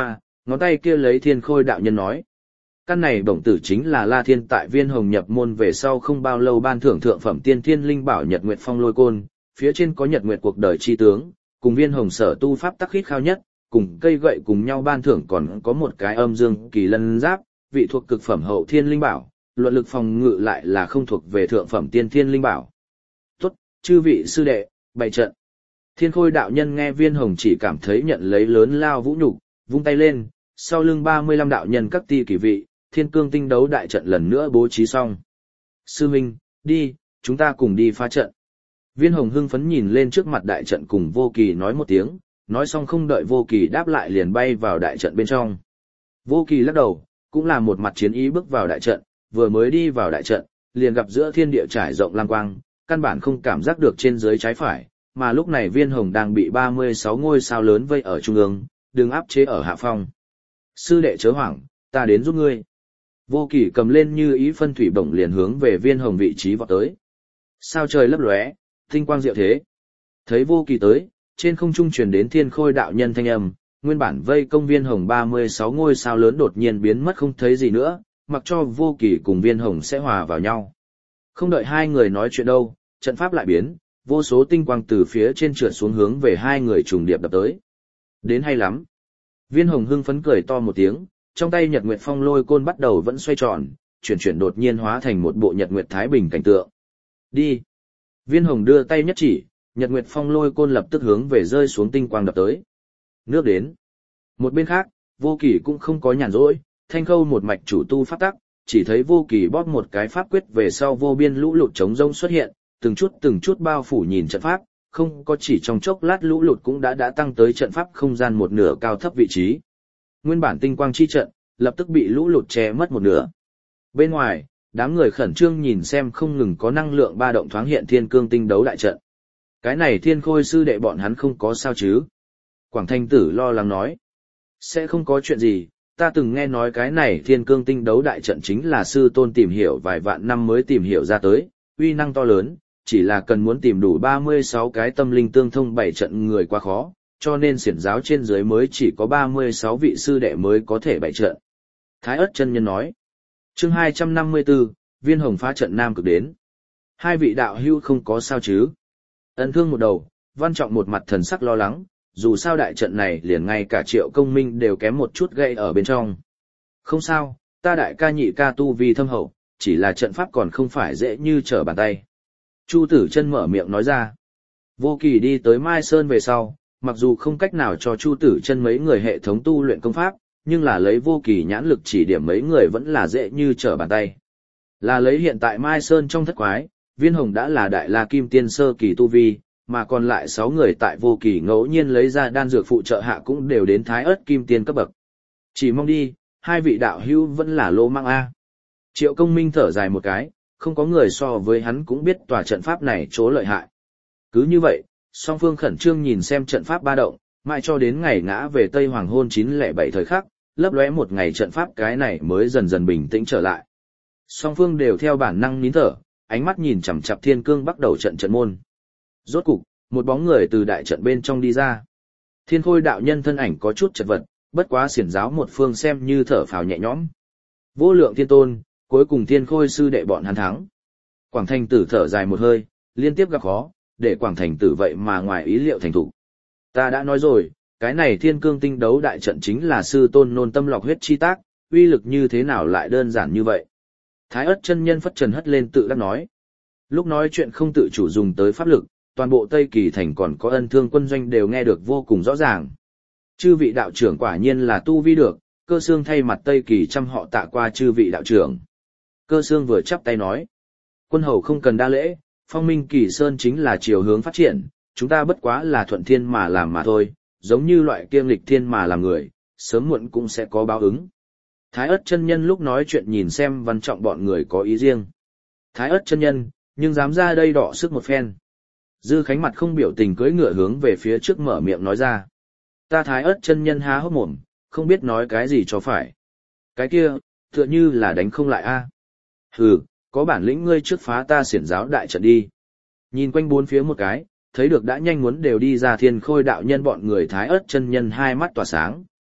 Ngón tay kia lấy thiên khôi đạo nhân nói. Căn này bổng tử chính là La Thiên tại Viên Hồng nhập môn về sau không bao lâu ban thưởng thượng phẩm tiên thiên linh bảo Nhật Nguyệt Phong Lôi Côn, phía trên có Nhật Nguyệt cuộc đời chi tướng, cùng Viên Hồng sở tu pháp tắc khít khao nhất, cùng cây gậy cùng nhau ban thưởng còn có một cái âm dương kỳ lân giáp, vị thuộc cực phẩm hậu thiên linh bảo, luận lực phòng ngự lại là không thuộc về thượng phẩm tiên thiên linh bảo. Tốt, chư vị sư đệ, bày trận. Thiên khôi đạo nhân nghe Viên Hồng chỉ cảm thấy nhận lấy lớn lao vũ nhục, vung tay lên, sau lưng ba mươi lăm đạo nhân các ti kỳ vị, thiên cương tinh đấu đại trận lần nữa bố trí xong. Sư Minh, đi, chúng ta cùng đi phá trận. Viên Hồng hưng phấn nhìn lên trước mặt đại trận cùng Vô Kỳ nói một tiếng, nói xong không đợi Vô Kỳ đáp lại liền bay vào đại trận bên trong. Vô Kỳ lắc đầu, cũng là một mặt chiến ý bước vào đại trận, vừa mới đi vào đại trận, liền gặp giữa thiên địa trải rộng lam quang, căn bản không cảm giác được trên dưới trái phải, mà lúc này Viên Hồng đang bị ba mươi sáu ngôi sao lớn vây ở trung ương, đừng áp chế ở hạ phong. Sư đệ chớ hoảng, ta đến giúp ngươi. Vô Kỳ cầm lên như ý phân thủy bổng liền hướng về Viên Hồng vị trí vọt tới. Sao trời lấp lóe, tinh quang diệu thế. Thấy Vô Kỳ tới, trên không trung truyền đến thiên khôi đạo nhân thanh âm, nguyên bản vây công Viên Hồng ba mươi sáu ngôi sao lớn đột nhiên biến mất không thấy gì nữa, mặc cho Vô Kỳ cùng Viên Hồng sẽ hòa vào nhau. Không đợi hai người nói chuyện đâu, trận pháp lại biến, vô số tinh quang từ phía trên trượt xuống hướng về hai người trùng điệp đập tới. Đến hay lắm. Viên Hồng hưng phấn cười to một tiếng, trong tay Nhật Nguyệt Phong Lôi Côn bắt đầu vẫn xoay tròn, chuyển chuyển đột nhiên hóa thành một bộ Nhật Nguyệt Thái Bình cảnh tượng. Đi. Viên Hồng đưa tay nhất chỉ, Nhật Nguyệt Phong Lôi Côn lập tức hướng về rơi xuống tinh quang đập tới. Nước đến. Một bên khác, Vô Kỳ cũng không có nhàn rỗi, thanh khâu một mạch chủ tu pháp tắc, chỉ thấy Vô Kỳ bóp một cái pháp quyết về sau vô biên lũ lụt chống rông xuất hiện, từng chút từng chút bao phủ nhìn trận pháp, không có chỉ trong chốc lát lũ lụt cũng đã đã tăng tới trận pháp không gian một nửa cao thấp vị trí. Nguyên bản tinh quang chi trận, lập tức bị lũ lụt che mất một nửa. Bên ngoài, đám người khẩn trương nhìn xem không ngừng có năng lượng ba động thoáng hiện thiên cương tinh đấu đại trận. Cái này thiên khôi sư đệ bọn hắn không có sao chứ? Quảng Thanh Tử lo lắng nói. Sẽ không có chuyện gì, ta từng nghe nói cái này thiên cương tinh đấu đại trận chính là sư tôn tìm hiểu vài vạn năm mới tìm hiểu ra tới, uy năng to lớn, chỉ là cần muốn tìm đủ ba mươi sáu cái tâm linh tương thông bảy trận người quá khó, cho nên xiển giáo trên dưới mới chỉ có ba mươi sáu vị sư đệ mới có thể bảy trận. Thái Ất chân nhân nói. Chương hai trăm năm mươi tư, Viên Hồng phá trận Nam Cực đến. Hai vị đạo hữu không có sao chứ? Ân Thương một đầu, Văn Trọng một mặt thần sắc lo lắng, dù sao đại trận này liền ngay cả Triệu Công Minh đều kém một chút gây ở bên trong. Không sao, ta đại ca nhị ca tu vi thâm hậu, chỉ là trận pháp còn không phải dễ như trở bàn tay. Chu Tử Chân mở miệng nói ra. Vô Kỳ đi tới Mai Sơn về sau, mặc dù không cách nào cho Chu Tử Chân mấy người hệ thống tu luyện công pháp, nhưng là lấy Vô Kỳ nhãn lực chỉ điểm mấy người vẫn là dễ như trở bàn tay. Là lấy hiện tại Mai Sơn trong thất quái, Viên Hồng đã là đại la kim tiên sơ kỳ tu vi, mà còn lại sáu người tại Vô Kỳ ngẫu nhiên lấy ra đan dược phụ trợ hạ cũng đều đến thái ớt kim tiên cấp bậc. Chỉ mong đi, hai vị đạo hữu vẫn là lô mang a. Triệu Công Minh thở dài một cái, không có người so với hắn cũng biết tòa trận pháp này chỗ lợi hại. Cứ như vậy, song phương khẩn trương nhìn xem trận pháp ba động, mãi cho đến ngày ngã về Tây Hoàng hôn chín lẻ bảy thời khắc, lấp lóe một ngày trận pháp cái này mới dần dần bình tĩnh trở lại. Song phương đều theo bản năng nín thở, ánh mắt nhìn chằm chằm thiên cương bắt đầu trận trận môn. Rốt cục, một bóng người từ đại trận bên trong đi ra. Thiên khôi đạo nhân thân ảnh có chút chật vật, bất quá xiển giáo một phương xem như thở phào nhẹ nhõm. Vô lượng thiên tôn, cuối cùng thiên khôi sư đệ bọn hắn thắng. Quảng Thành Tử thở dài một hơi, liên tiếp gặp khó, để Quảng Thành Tử vậy mà ngoài ý liệu thành thủ. Ta đã nói rồi, cái này thiên cương tinh đấu đại trận chính là sư tôn nôn tâm lọc huyết chi tác, uy lực như thế nào lại đơn giản như vậy. Thái Ất chân nhân phất trần hất lên tự đắc nói. Lúc nói chuyện không tự chủ dùng tới pháp lực, toàn bộ Tây Kỳ thành còn có Ân Thương quân doanh đều nghe được vô cùng rõ ràng. Chư vị đạo trưởng quả nhiên là tu vi được, Cơ Xương thay mặt Tây Kỳ trăm họ tạ qua chư vị đạo trưởng. Cơ Xương vừa chắp tay nói. Quân hầu không cần đa lễ, Phong Minh Kỳ Sơn chính là chiều hướng phát triển, chúng ta bất quá là thuận thiên mà làm mà thôi, giống như loại kiêng lịch thiên mà làm người, sớm muộn cũng sẽ có báo ứng. Thái Ất chân nhân lúc nói chuyện nhìn xem Văn Trọng bọn người có ý riêng. Thái Ất chân nhân, nhưng dám ra đây đọ sức một phen. Dư Khánh mặt không biểu tình cưỡi ngựa hướng về phía trước mở miệng nói ra. Ta Thái Ất chân nhân há hốc mồm, không biết nói cái gì cho phải. Cái kia, tựa như là đánh không lại a. Hừ, có bản lĩnh ngươi trước phá ta xiển giáo đại trận đi. Nhìn quanh bốn phía một cái, thấy được đã nhanh muốn đều đi ra thiên khôi đạo nhân bọn người Thái Ất chân nhân hai mắt tỏa sáng.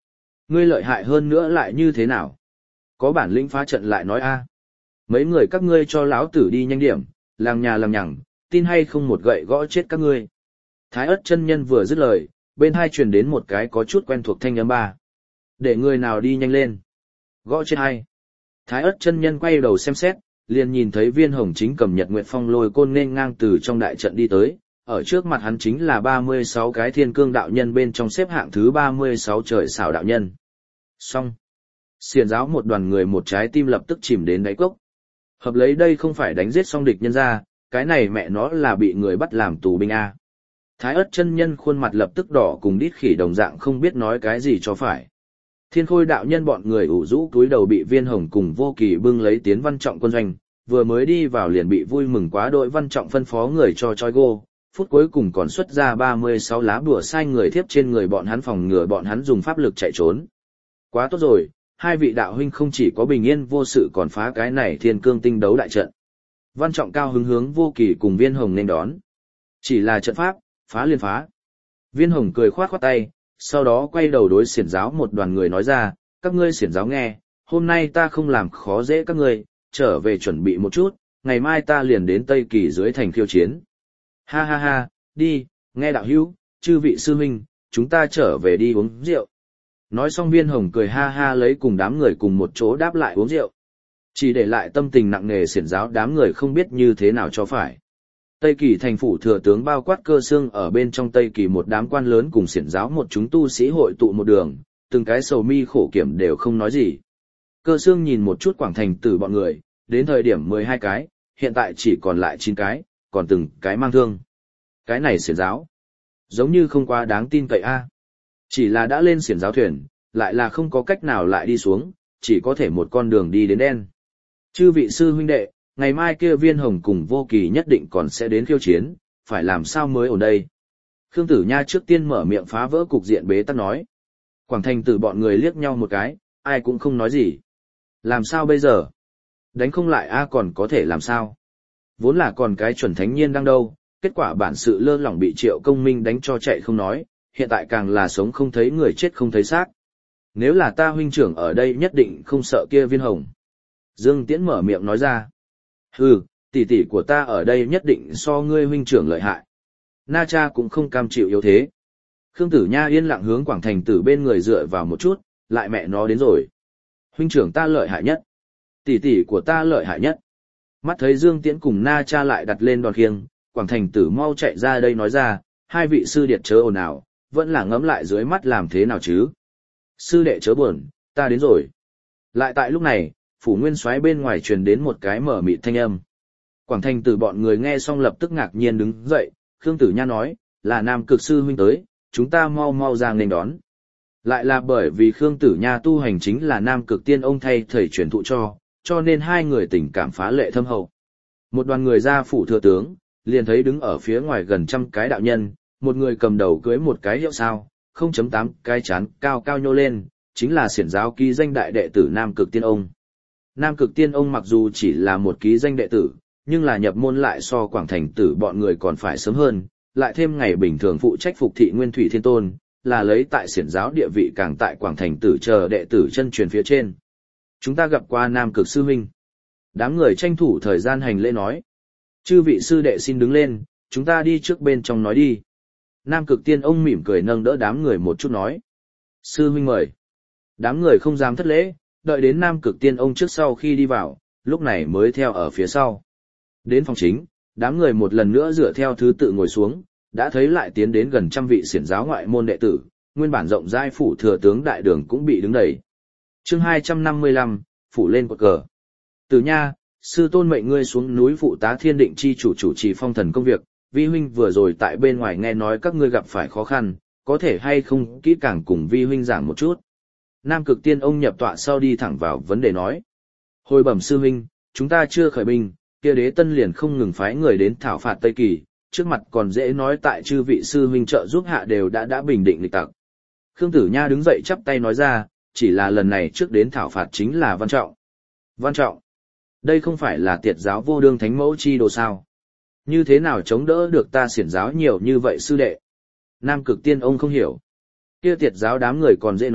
Ngươi lợi hại hơn nữa lại như thế nào? Có bản lĩnh phá trận lại nói a. Mấy người các ngươi cho lão tử đi nhanh điểm, làng nhà làng nhằng, tin hay không một gậy gõ chết các ngươi. Thái ất chân nhân vừa dứt lời, bên hai truyền đến một cái có chút quen thuộc thanh âm ba. Để người nào đi nhanh lên. Gõ chết hay. Thái ất chân nhân quay đầu xem xét, liền nhìn thấy Viên Hồng chính cầm Nhật Nguyệt Phong lôi côn nên ngang từ trong đại trận đi tới, ở trước mặt hắn chính là ba mươi sáu cái thiên cương đạo nhân bên trong xếp hạng thứ ba mươi sáu trời xảo đạo nhân. Xong. Xiển giáo một đoàn người một trái tim lập tức chìm đến đáy cốc. Hợp lấy đây không phải đánh giết xong địch nhân ra, cái này mẹ nó là bị người bắt làm tù binh A. Thái ất chân nhân khuôn mặt lập tức đỏ cùng đít khỉ đồng dạng không biết nói cái gì cho phải. Thiên khôi đạo nhân bọn người ủ rũ túi đầu bị Viên Hồng cùng Vô Kỳ bưng lấy tiến Văn Trọng quân doanh, vừa mới đi vào liền bị vui mừng quá đội Văn Trọng phân phó người cho choi gô, phút cuối cùng còn xuất ra ba mươi sáu lá bùa sai người thiếp trên người bọn hắn phòng ngừa bọn hắn dùng pháp lực chạy trốn. Quá tốt rồi, hai vị đạo huynh không chỉ có bình yên vô sự còn phá cái này thiên cương tinh đấu đại trận. Văn Trọng cao hứng hướng Vô Kỳ cùng Viên Hồng nên đón. Chỉ là trận pháp, phá liền phá. Viên Hồng cười khoát khoát tay, sau đó quay đầu đối xiển giáo một đoàn người nói ra, các ngươi xiển giáo nghe, hôm nay ta không làm khó dễ các ngươi, trở về chuẩn bị một chút, ngày mai ta liền đến Tây Kỳ dưới thành khiêu chiến. Ha ha ha, đi, nghe đạo hữu, chư vị sư huynh, chúng ta trở về đi uống rượu. Nói xong Viên Hồng cười ha ha lấy cùng đám người cùng một chỗ đáp lại uống rượu. Chỉ để lại tâm tình nặng nề xiển giáo đám người không biết như thế nào cho phải. Tây Kỳ thành phủ thừa tướng bao quát Cơ Xương ở bên trong Tây Kỳ một đám quan lớn cùng xiển giáo một chúng tu sĩ hội tụ một đường, từng cái sầu mi khổ kiểm đều không nói gì. Cơ Xương nhìn một chút Quảng Thành Tử bọn người, đến thời điểm mười hai cái, hiện tại chỉ còn lại chín cái, còn từng cái mang thương. Cái này xiển giáo, giống như không quá đáng tin cậy a. Chỉ là đã lên xiển giáo thuyền, lại là không có cách nào lại đi xuống, chỉ có thể một con đường đi đến đen. Chư vị sư huynh đệ, ngày mai kia Viên Hồng cùng Vô Kỳ nhất định còn sẽ đến khiêu chiến, phải làm sao mới ổn đây. Khương Tử Nha trước tiên mở miệng phá vỡ cục diện bế tắc nói. Quảng Thành Tử bọn người liếc nhau một cái, ai cũng không nói gì. Làm sao bây giờ? Đánh không lại a còn có thể làm sao? Vốn là còn cái chuẩn thánh nhiên đang đâu, kết quả bản sự lơ lỏng bị Triệu Công Minh đánh cho chạy không nói, hiện tại càng là sống không thấy người chết không thấy xác. Nếu là ta huynh trưởng ở đây nhất định không sợ kia Viên Hồng. Dương Tiễn mở miệng nói ra. Hừ, tỷ tỷ của ta ở đây nhất định so ngươi huynh trưởng lợi hại. Na Cha cũng không cam chịu yếu thế. Khương Tử Nha yên lặng hướng Quảng Thành Tử bên người dựa vào một chút, lại mẹ nó đến rồi. Huynh trưởng ta lợi hại nhất. Tỷ tỷ của ta lợi hại nhất. Mắt thấy Dương Tiễn cùng Na Cha lại đặt lên đòn khiêng, Quảng Thành Tử mau chạy ra đây nói ra, hai vị sư điệt chớ ồn ào, vẫn là ngẫm lại dưới mắt làm thế nào chứ. Sư đệ chớ buồn, ta đến rồi. Lại tại lúc này, phủ nguyên soái bên ngoài truyền đến một cái mở mịt thanh âm. Quảng Thành Tử bọn người nghe xong lập tức ngạc nhiên đứng dậy, Khương Tử Nha nói, là Nam Cực sư huynh tới, chúng ta mau mau ra nghênh đón. Lại là bởi vì Khương Tử Nha tu hành chính là Nam Cực tiên ông thay thầy truyền thụ cho, cho nên hai người tình cảm phá lệ thâm hậu. Một đoàn người ra phủ thừa tướng, liền thấy đứng ở phía ngoài gần trăm cái đạo nhân, một người cầm đầu cưới một cái hiệu sao, không chấm tám cái chán cao cao nhô lên, chính là xiển giáo ký danh đại đệ tử Nam Cực tiên ông. Nam Cực tiên ông mặc dù chỉ là một ký danh đệ tử, nhưng là nhập môn lại so Quảng Thành Tử bọn người còn phải sớm hơn, lại thêm ngày bình thường phụ trách phục thị Nguyên Thủy Thiên Tôn, là lấy tại xiển giáo địa vị càng tại Quảng Thành Tử chờ đệ tử chân truyền phía trên. Chúng ta gặp qua Nam Cực sư huynh. Đám người tranh thủ thời gian hành lễ nói. Chư vị sư đệ xin đứng lên, chúng ta đi trước bên trong nói đi. Nam Cực tiên ông mỉm cười nâng đỡ đám người một chút nói. Sư huynh mời. Đám người không dám thất lễ, đợi đến Nam Cực tiên ông trước sau khi đi vào, lúc này mới theo ở phía sau. Đến phòng chính, đám người một lần nữa dựa theo thứ tự ngồi xuống, đã thấy lại tiến đến gần trăm vị xiển giáo ngoại môn đệ tử, nguyên bản rộng rãi phủ thừa tướng đại đường cũng bị đứng đầy. Chương hai trăm năm mươi lăm, phủ lên cột cờ. Tử Nha, sư tôn mệnh ngươi xuống núi phụ tá Thiên Định chi chủ chủ trì phong thần công việc, vi huynh vừa rồi tại bên ngoài nghe nói các ngươi gặp phải khó khăn, có thể hay không kỹ càng cùng vi huynh giảng một chút. Nam Cực tiên ông nhập tọa sau đi thẳng vào vấn đề nói. Hồi bẩm sư huynh, chúng ta chưa khởi binh, kia đế tân liền không ngừng phái người đến thảo phạt Tây Kỳ, trước mặt còn dễ nói tại chư vị sư huynh trợ giúp hạ đều đã đã bình định lịch tặc. Khương Tử Nha đứng dậy chắp tay nói ra, chỉ là lần này trước đến thảo phạt chính là Văn Trọng. Văn Trọng, đây không phải là tiệt giáo vô đương thánh mẫu chi đồ sao? Như thế nào chống đỡ được ta xiển giáo nhiều như vậy sư đệ? Nam Cực tiên ông không hiểu. Kia tiệt giáo đám người còn dễ nói,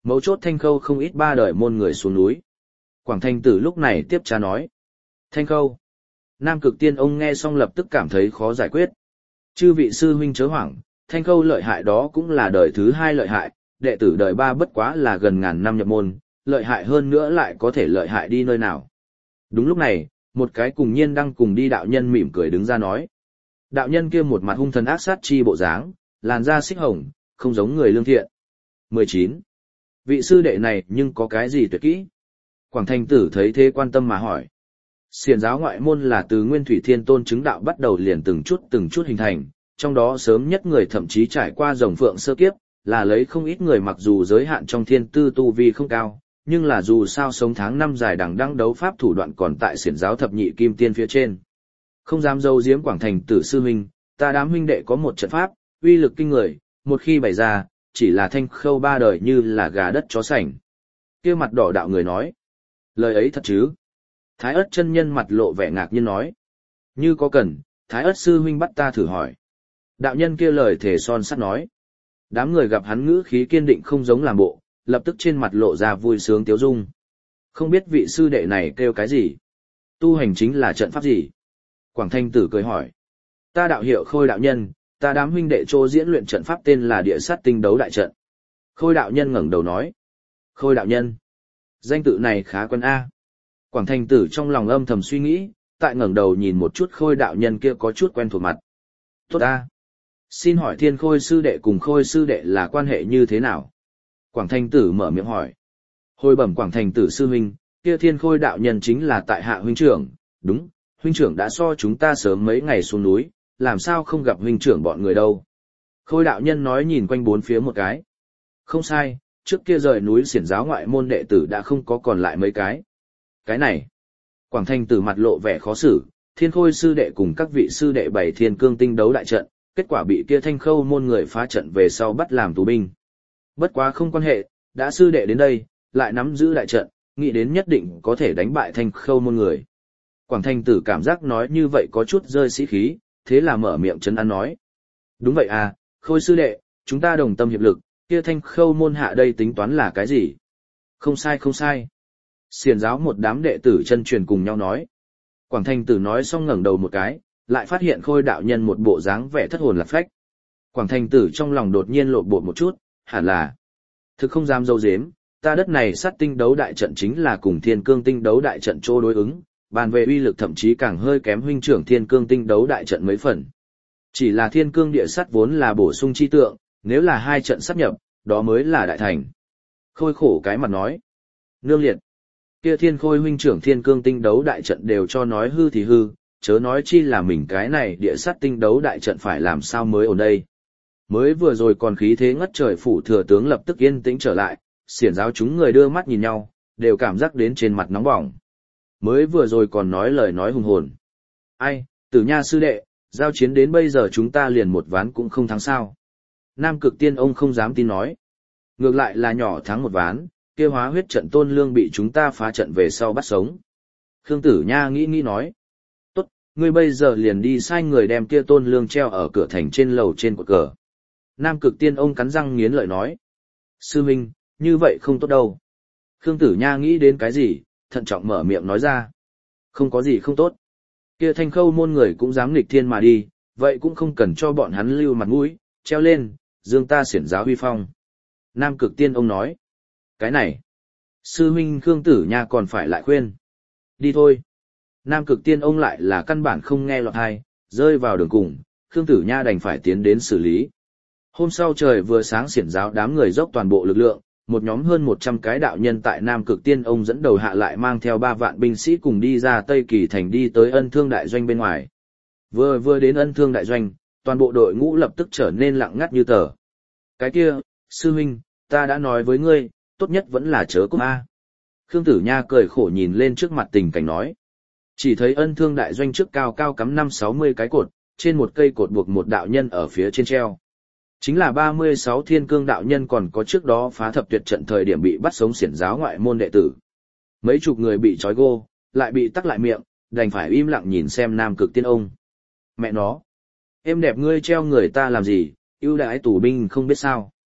mấu chốt Thanh Khâu không ít ba đời môn người xuống núi. Quảng Thành Tử lúc này tiếp trả nói. Thanh Khâu. Nam Cực Tiên ông nghe xong lập tức cảm thấy khó giải quyết. Chư vị sư huynh chớ hoảng, Thanh Khâu lợi hại đó cũng là đời thứ hai lợi hại, đệ tử đời ba bất quá là gần ngàn năm nhập môn, lợi hại hơn nữa lại có thể lợi hại đi nơi nào. Đúng lúc này, một cái cùng nhiên đang cùng đi đạo nhân mỉm cười đứng ra nói. Đạo nhân kia một mặt hung thần ác sát chi bộ dáng, làn da xích hồng, không giống người lương thiện. mười chín. Vị sư đệ này nhưng có cái gì tuyệt kỹ? Quảng Thành Tử thấy thế quan tâm mà hỏi. Xiển giáo ngoại môn là từ Nguyên Thủy Thiên Tôn chứng đạo bắt đầu liền từng chút từng chút hình thành, trong đó sớm nhất người thậm chí trải qua rồng phượng sơ kiếp, là lấy không ít người mặc dù giới hạn trong thiên tư tu vi không cao, nhưng là dù sao sống tháng năm dài đằng đăng đấu pháp thủ đoạn còn tại xiển giáo thập nhị kim tiên phía trên. Không dám dâu giếm Quảng Thành Tử sư huynh, ta đám huynh đệ có một trận pháp, uy lực kinh người, một khi bày ra, chỉ là Thanh Khâu ba đời như là gà đất chó sành. Kia mặt đỏ đạo người nói, lời ấy thật chứ? Thái Ất chân nhân mặt lộ vẻ ngạc nhiên nói, như có cần, Thái Ất sư huynh bắt ta thử hỏi. Đạo nhân kia lời thể son sắt nói, đám người gặp hắn ngữ khí kiên định không giống làm bộ, lập tức trên mặt lộ ra vui sướng tiếu dung. Không biết vị sư đệ này kêu cái gì? Tu hành chính là trận pháp gì? Quảng Thanh Tử cười hỏi. Ta đạo hiệu Khôi đạo nhân, ta đám huynh đệ trô diễn luyện trận pháp tên là Địa Sát Tinh Đấu Đại Trận. Khôi đạo nhân ngẩng đầu nói. Khôi đạo nhân. Danh tự này khá quen a. Quảng Thanh Tử trong lòng âm thầm suy nghĩ, tại ngẩng đầu nhìn một chút Khôi đạo nhân kia có chút quen thuộc mặt. Tốt a. Xin hỏi Thiên Khôi sư đệ cùng Khôi sư đệ là quan hệ như thế nào? Quảng Thanh Tử mở miệng hỏi. Hồi bẩm Quảng Thanh Tử sư huynh, kia Thiên Khôi đạo nhân chính là tại hạ huynh trưởng, đúng, huynh trưởng đã so chúng ta sớm mấy ngày xuống núi, làm sao không gặp huynh trưởng bọn người đâu. Khôi đạo nhân nói nhìn quanh bốn phía một cái. Không sai, trước kia rời núi xiển giáo ngoại môn đệ tử đã không có còn lại mấy cái. Cái này, Quảng Thanh Tử mặt lộ vẻ khó xử, Thiên Khôi sư đệ cùng các vị sư đệ bày Thiên Cương Tinh Đấu Đại Trận, kết quả bị kia Thanh Khâu môn người phá trận về sau bắt làm tù binh. Bất quá không quan hệ, đã sư đệ đến đây, lại nắm giữ đại trận, nghĩ đến nhất định có thể đánh bại Thanh Khâu môn người. Quảng Thanh Tử cảm giác nói như vậy có chút rơi sĩ khí, thế là mở miệng trấn an nói. Đúng vậy à, Khôi sư đệ, chúng ta đồng tâm hiệp lực, kia Thanh Khâu môn hạ đây tính toán là cái gì? Không sai không sai. Xiển giáo một đám đệ tử chân truyền cùng nhau nói. Quảng Thanh Tử nói xong ngẩng đầu một cái, lại phát hiện Khôi đạo nhân một bộ dáng vẻ thất hồn lạc phách. Quảng Thanh Tử trong lòng đột nhiên lộn bột một chút, hẳn là thực không dám dâu dếm, ta đất này sát tinh đấu đại trận chính là cùng Thiên Cương Tinh Đấu Đại Trận chỗ đối ứng, bàn về uy lực thậm chí càng hơi kém huynh trưởng Thiên Cương Tinh Đấu Đại Trận mấy phần. Chỉ là Thiên Cương địa sát vốn là bổ sung chi tượng, nếu là hai trận sát nhập, đó mới là đại thành. Khôi khổ cái mặt nói, nương liệt, kia Thiên Khôi huynh trưởng Thiên Cương Tinh Đấu Đại Trận đều cho nói hư thì hư, chớ nói chi là mình cái này địa sát tinh đấu đại trận phải làm sao mới ổn đây. Mới vừa rồi còn khí thế ngất trời phủ thừa tướng lập tức yên tĩnh trở lại, xiển giáo chúng người đưa mắt nhìn nhau, đều cảm giác đến trên mặt nóng bỏng. Mới vừa rồi còn nói lời nói hùng hồn. Ai, Tử Nha sư đệ, giao chiến đến bây giờ chúng ta liền một ván cũng không thắng sao. Nam Cực Tiên ông không dám tin nói. Ngược lại là nhỏ thắng một ván, kia hóa huyết trận Tôn Lương bị chúng ta phá trận về sau bắt sống. Khương Tử Nha nghĩ nghĩ nói. Tốt, ngươi bây giờ liền đi sai người đem kia Tôn Lương treo ở cửa thành trên lầu trên cột cờ. Nam Cực Tiên ông cắn răng nghiến lợi nói. Sư Minh, như vậy không tốt đâu. Khương Tử Nha nghĩ đến cái gì, thận trọng mở miệng nói ra. Không có gì không tốt. Kia Thanh Khâu môn người cũng dám nghịch thiên mà đi, vậy cũng không cần cho bọn hắn lưu mặt mũi, treo lên, dương ta xiển giáo huy phong. Nam Cực Tiên ông nói. Cái này, sư huynh Khương Tử Nha còn phải lại khuyên. Đi thôi. Nam Cực Tiên ông lại là căn bản không nghe lọt tai, rơi vào đường cùng, Khương Tử Nha đành phải tiến đến xử lý. Hôm sau trời vừa sáng xiển giáo đám người dốc toàn bộ lực lượng, một nhóm hơn một trăm cái đạo nhân tại Nam Cực Tiên ông dẫn đầu hạ lại mang theo ba vạn binh sĩ cùng đi ra Tây Kỳ thành đi tới Ân Thương đại doanh bên ngoài. Vừa vừa đến Ân Thương đại doanh, toàn bộ đội ngũ lập tức trở nên lặng ngắt như tờ. Cái kia, sư huynh, ta đã nói với ngươi, tốt nhất vẫn là chớ cúp a. Khương Tử Nha cười khổ nhìn lên trước mặt tình cảnh nói. Chỉ thấy Ân Thương đại doanh trước cao cao cắm năm sáu mươi cái cột, trên một cây cột buộc một đạo nhân ở phía trên treo. Chính là ba mươi sáu thiên cương đạo nhân còn có trước đó phá thập tuyệt trận thời điểm bị bắt sống xiển giáo ngoại môn đệ tử. Mấy chục người bị trói gô, lại bị tắc lại miệng, đành phải im lặng nhìn xem Nam Cực Tiên ông. Mẹ nó! Em đẹp ngươi treo người ta làm gì, ưu đãi tù binh không biết sao.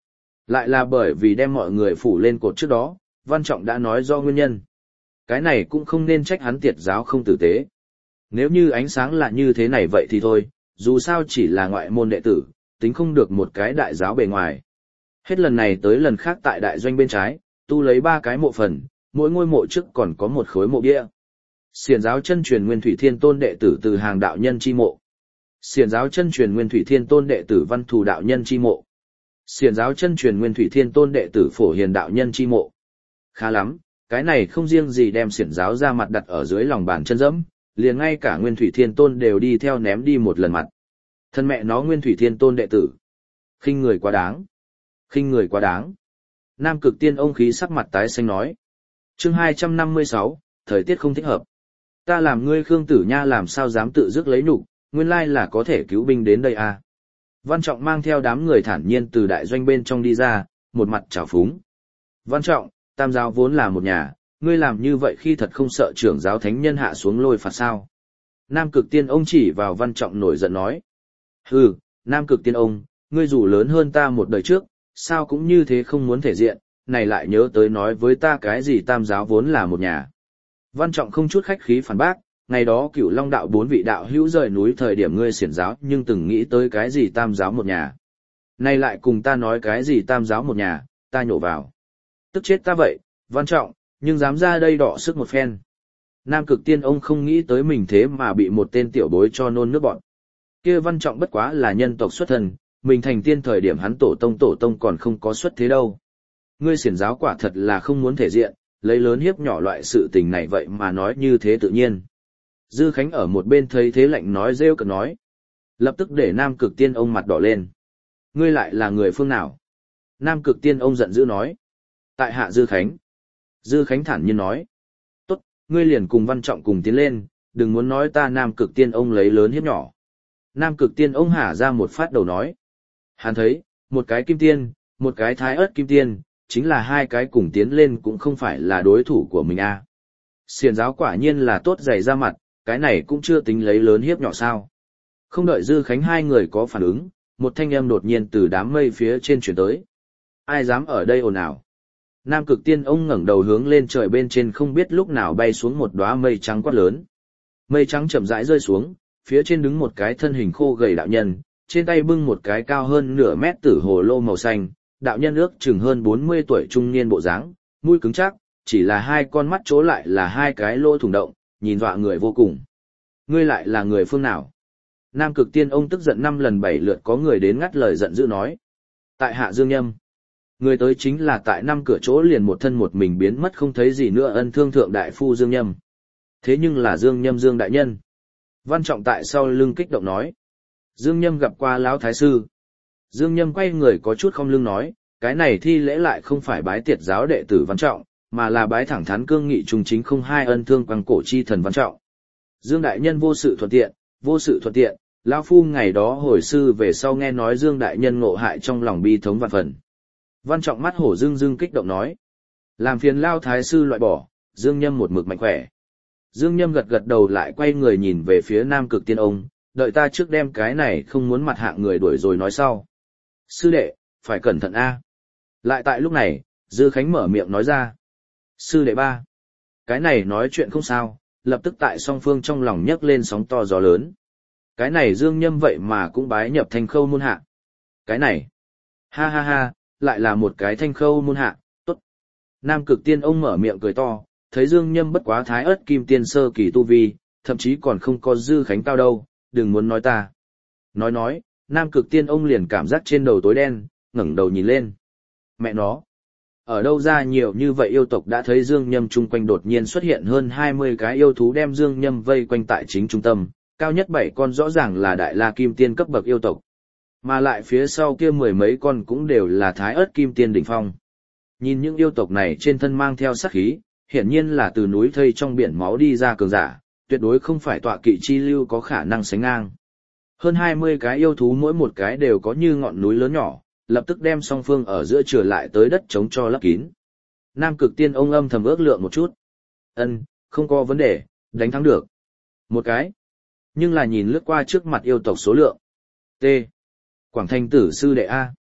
Lại là bởi vì đem mọi người phủ lên cột trước đó, Văn Trọng đã nói do nguyên nhân. Cái này cũng không nên trách hắn tiệt giáo không tử tế. Nếu như ánh sáng là như thế này vậy thì thôi, dù sao chỉ là ngoại môn đệ tử, tính không được một cái đại giáo bề ngoài. Hết lần này tới lần khác tại đại doanh bên trái, tu lấy ba cái mộ phần, mỗi ngôi mộ trước còn có một khối mộ bia. Xiển giáo chân truyền Nguyên Thủy Thiên Tôn đệ tử từ hàng đạo nhân chi mộ. Xiển giáo chân truyền Nguyên Thủy Thiên Tôn đệ tử Văn Thù đạo nhân chi mộ. Xiển giáo chân truyền Nguyên Thủy Thiên Tôn đệ tử Phổ Hiền đạo nhân chi mộ. Khá lắm, cái này không riêng gì đem xiển giáo ra mặt đặt ở dưới lòng bàn chân dẫm, liền ngay cả Nguyên Thủy Thiên Tôn đều đi theo ném đi một lần mặt. Thân mẹ nó Nguyên Thủy Thiên Tôn đệ tử. Khinh người quá đáng. Khinh người quá đáng. Nam Cực Tiên ông khí sắc mặt tái xanh nói. Chương hai trăm năm mươi sáu, thời tiết không thích hợp. Ta làm ngươi Khương Tử Nha làm sao dám tự dứt lấy nhục, nguyên lai là có thể cứu binh đến đây à. Văn Trọng mang theo đám người thản nhiên từ đại doanh bên trong đi ra, một mặt trào phúng. Văn Trọng, tam giáo vốn là một nhà, ngươi làm như vậy khi thật không sợ trưởng giáo thánh nhân hạ xuống lôi phạt sao. Nam Cực Tiên ông chỉ vào Văn Trọng nổi giận nói. Hừ, Nam Cực Tiên ông, ngươi dù lớn hơn ta một đời trước, sao cũng như thế không muốn thể diện, này lại nhớ tới nói với ta cái gì tam giáo vốn là một nhà. Văn Trọng không chút khách khí phản bác, ngày đó Cửu Long đạo bốn vị đạo hữu rời núi thời điểm ngươi xiển giáo nhưng từng nghĩ tới cái gì tam giáo một nhà. Này lại cùng ta nói cái gì tam giáo một nhà, ta nhổ vào. Tức chết ta vậy, Văn Trọng, nhưng dám ra đây đọ sức một phen. Nam Cực Tiên ông không nghĩ tới mình thế mà bị một tên tiểu bối cho nôn nước bọn. Kia Văn Trọng bất quá là nhân tộc xuất thân, mình thành tiên thời điểm hắn tổ tông tổ tông còn không có xuất thế đâu. Ngươi xiển giáo quả thật là không muốn thể diện, lấy lớn hiếp nhỏ loại sự tình này vậy mà nói như thế tự nhiên. Dư Khánh ở một bên thấy thế lạnh nói rêu cực nói. Lập tức để Nam Cực Tiên ông mặt đỏ lên. Ngươi lại là người phương nào? Nam Cực Tiên ông giận dữ nói. Tại hạ Dư Khánh. Dư Khánh thản nhiên nói. Tốt, ngươi liền cùng Văn Trọng cùng tiến lên, đừng muốn nói ta Nam Cực Tiên ông lấy lớn hiếp nhỏ. Nam Cực Tiên ông hả ra một phát đầu nói. Hắn thấy, một cái kim tiên, một cái thái ớt kim tiên, chính là hai cái cùng tiến lên cũng không phải là đối thủ của mình a. À. Xiển giáo quả nhiên là tốt dày ra mặt, cái này cũng chưa tính lấy lớn hiếp nhỏ sao. Không đợi Dư Khánh hai người có phản ứng, một thanh âm đột nhiên từ đám mây phía trên chuyển tới. Ai dám ở đây ồn ào? Nam Cực Tiên ông ngẩng đầu hướng lên trời bên trên không biết lúc nào bay xuống một đóa mây trắng quát lớn. Mây trắng chậm rãi rơi xuống, phía trên đứng một cái thân hình khô gầy đạo nhân, trên tay bưng một cái cao hơn nửa mét tử hồ lô màu xanh, đạo nhân ước chừng hơn bốn mươi tuổi trung niên bộ dáng, mũi cứng chắc, chỉ là hai con mắt chỗ lại là hai cái lỗ thủng động, nhìn dọa người vô cùng. Ngươi lại là người phương nào? Nam Cực Tiên ông tức giận năm lần bảy lượt có người đến ngắt lời giận dữ nói. Tại hạ Dương Nhâm. Người tới chính là tại năm cửa chỗ liền một thân một mình biến mất không thấy gì nữa ân thương thượng đại phu Dương Nhâm. Thế nhưng là Dương Nhâm Dương đại nhân. Văn Trọng tại sau lưng kích động nói. Dương Nhâm gặp qua lão thái sư. Dương Nhâm quay người có chút không lưng nói, cái này thi lễ lại không phải bái tiệt giáo đệ tử Văn Trọng, mà là bái thẳng thắn cương nghị trung chính không hai ân thương quang cổ chi thần Văn Trọng. Dương đại nhân vô sự thuận tiện, vô sự thuận tiện, lão phu ngày đó hồi sư về sau nghe nói Dương đại nhân ngộ hại trong lòng bi thống vạn phần. Văn Trọng mắt hổ dưng dưng kích động nói, làm phiền lao thái sư loại bỏ, Dương Nhâm một mực mạnh khỏe. Dương Nhâm gật gật đầu lại quay người nhìn về phía Nam Cực Tiên ông, đợi ta trước đem cái này không muốn mặt hạng người đuổi rồi nói sau. Sư đệ, phải cẩn thận a. Lại tại lúc này, Dư Khánh mở miệng nói ra. Sư đệ ba. Cái này nói chuyện không sao, lập tức tại song phương trong lòng nhấc lên sóng to gió lớn. Cái này Dương Nhâm vậy mà cũng bái nhập Thanh Khâu môn hạ. Cái này. Ha ha ha, lại là một cái Thanh Khâu môn hạ, tốt. Nam Cực Tiên ông mở miệng cười to, thấy Dương Nhâm bất quá thái ớt kim tiên sơ kỳ tu vi, thậm chí còn không có Dư Khánh cao đâu, đừng muốn nói ta. Nói nói, Nam Cực Tiên ông liền cảm giác trên đầu tối đen, ngẩng đầu nhìn lên. Mẹ nó, ở đâu ra nhiều như vậy yêu tộc đã thấy Dương Nhâm chung quanh đột nhiên xuất hiện hơn hai mươi cái yêu thú đem Dương Nhâm vây quanh tại chính trung tâm, cao nhất bảy con rõ ràng là đại la kim tiên cấp bậc yêu tộc. Mà lại phía sau kia mười mấy con cũng đều là thái ớt kim tiên đỉnh phong. Nhìn những yêu tộc này trên thân mang theo sát khí, hiển nhiên là từ núi thây trong biển máu đi ra cường giả, tuyệt đối không phải tọa kỵ chi lưu có khả năng sánh ngang. Hơn hai mươi cái yêu thú mỗi một cái đều có như ngọn núi lớn nhỏ, lập tức đem song phương ở giữa trở lại tới đất chống cho lấp kín. Nam Cực Tiên ông âm thầm ước lượng một chút. Ân, không có vấn đề, đánh thắng được. Một cái. Nhưng là nhìn lướt qua trước mặt yêu tộc số lượng. T. Quảng Thanh tử sư đệ A.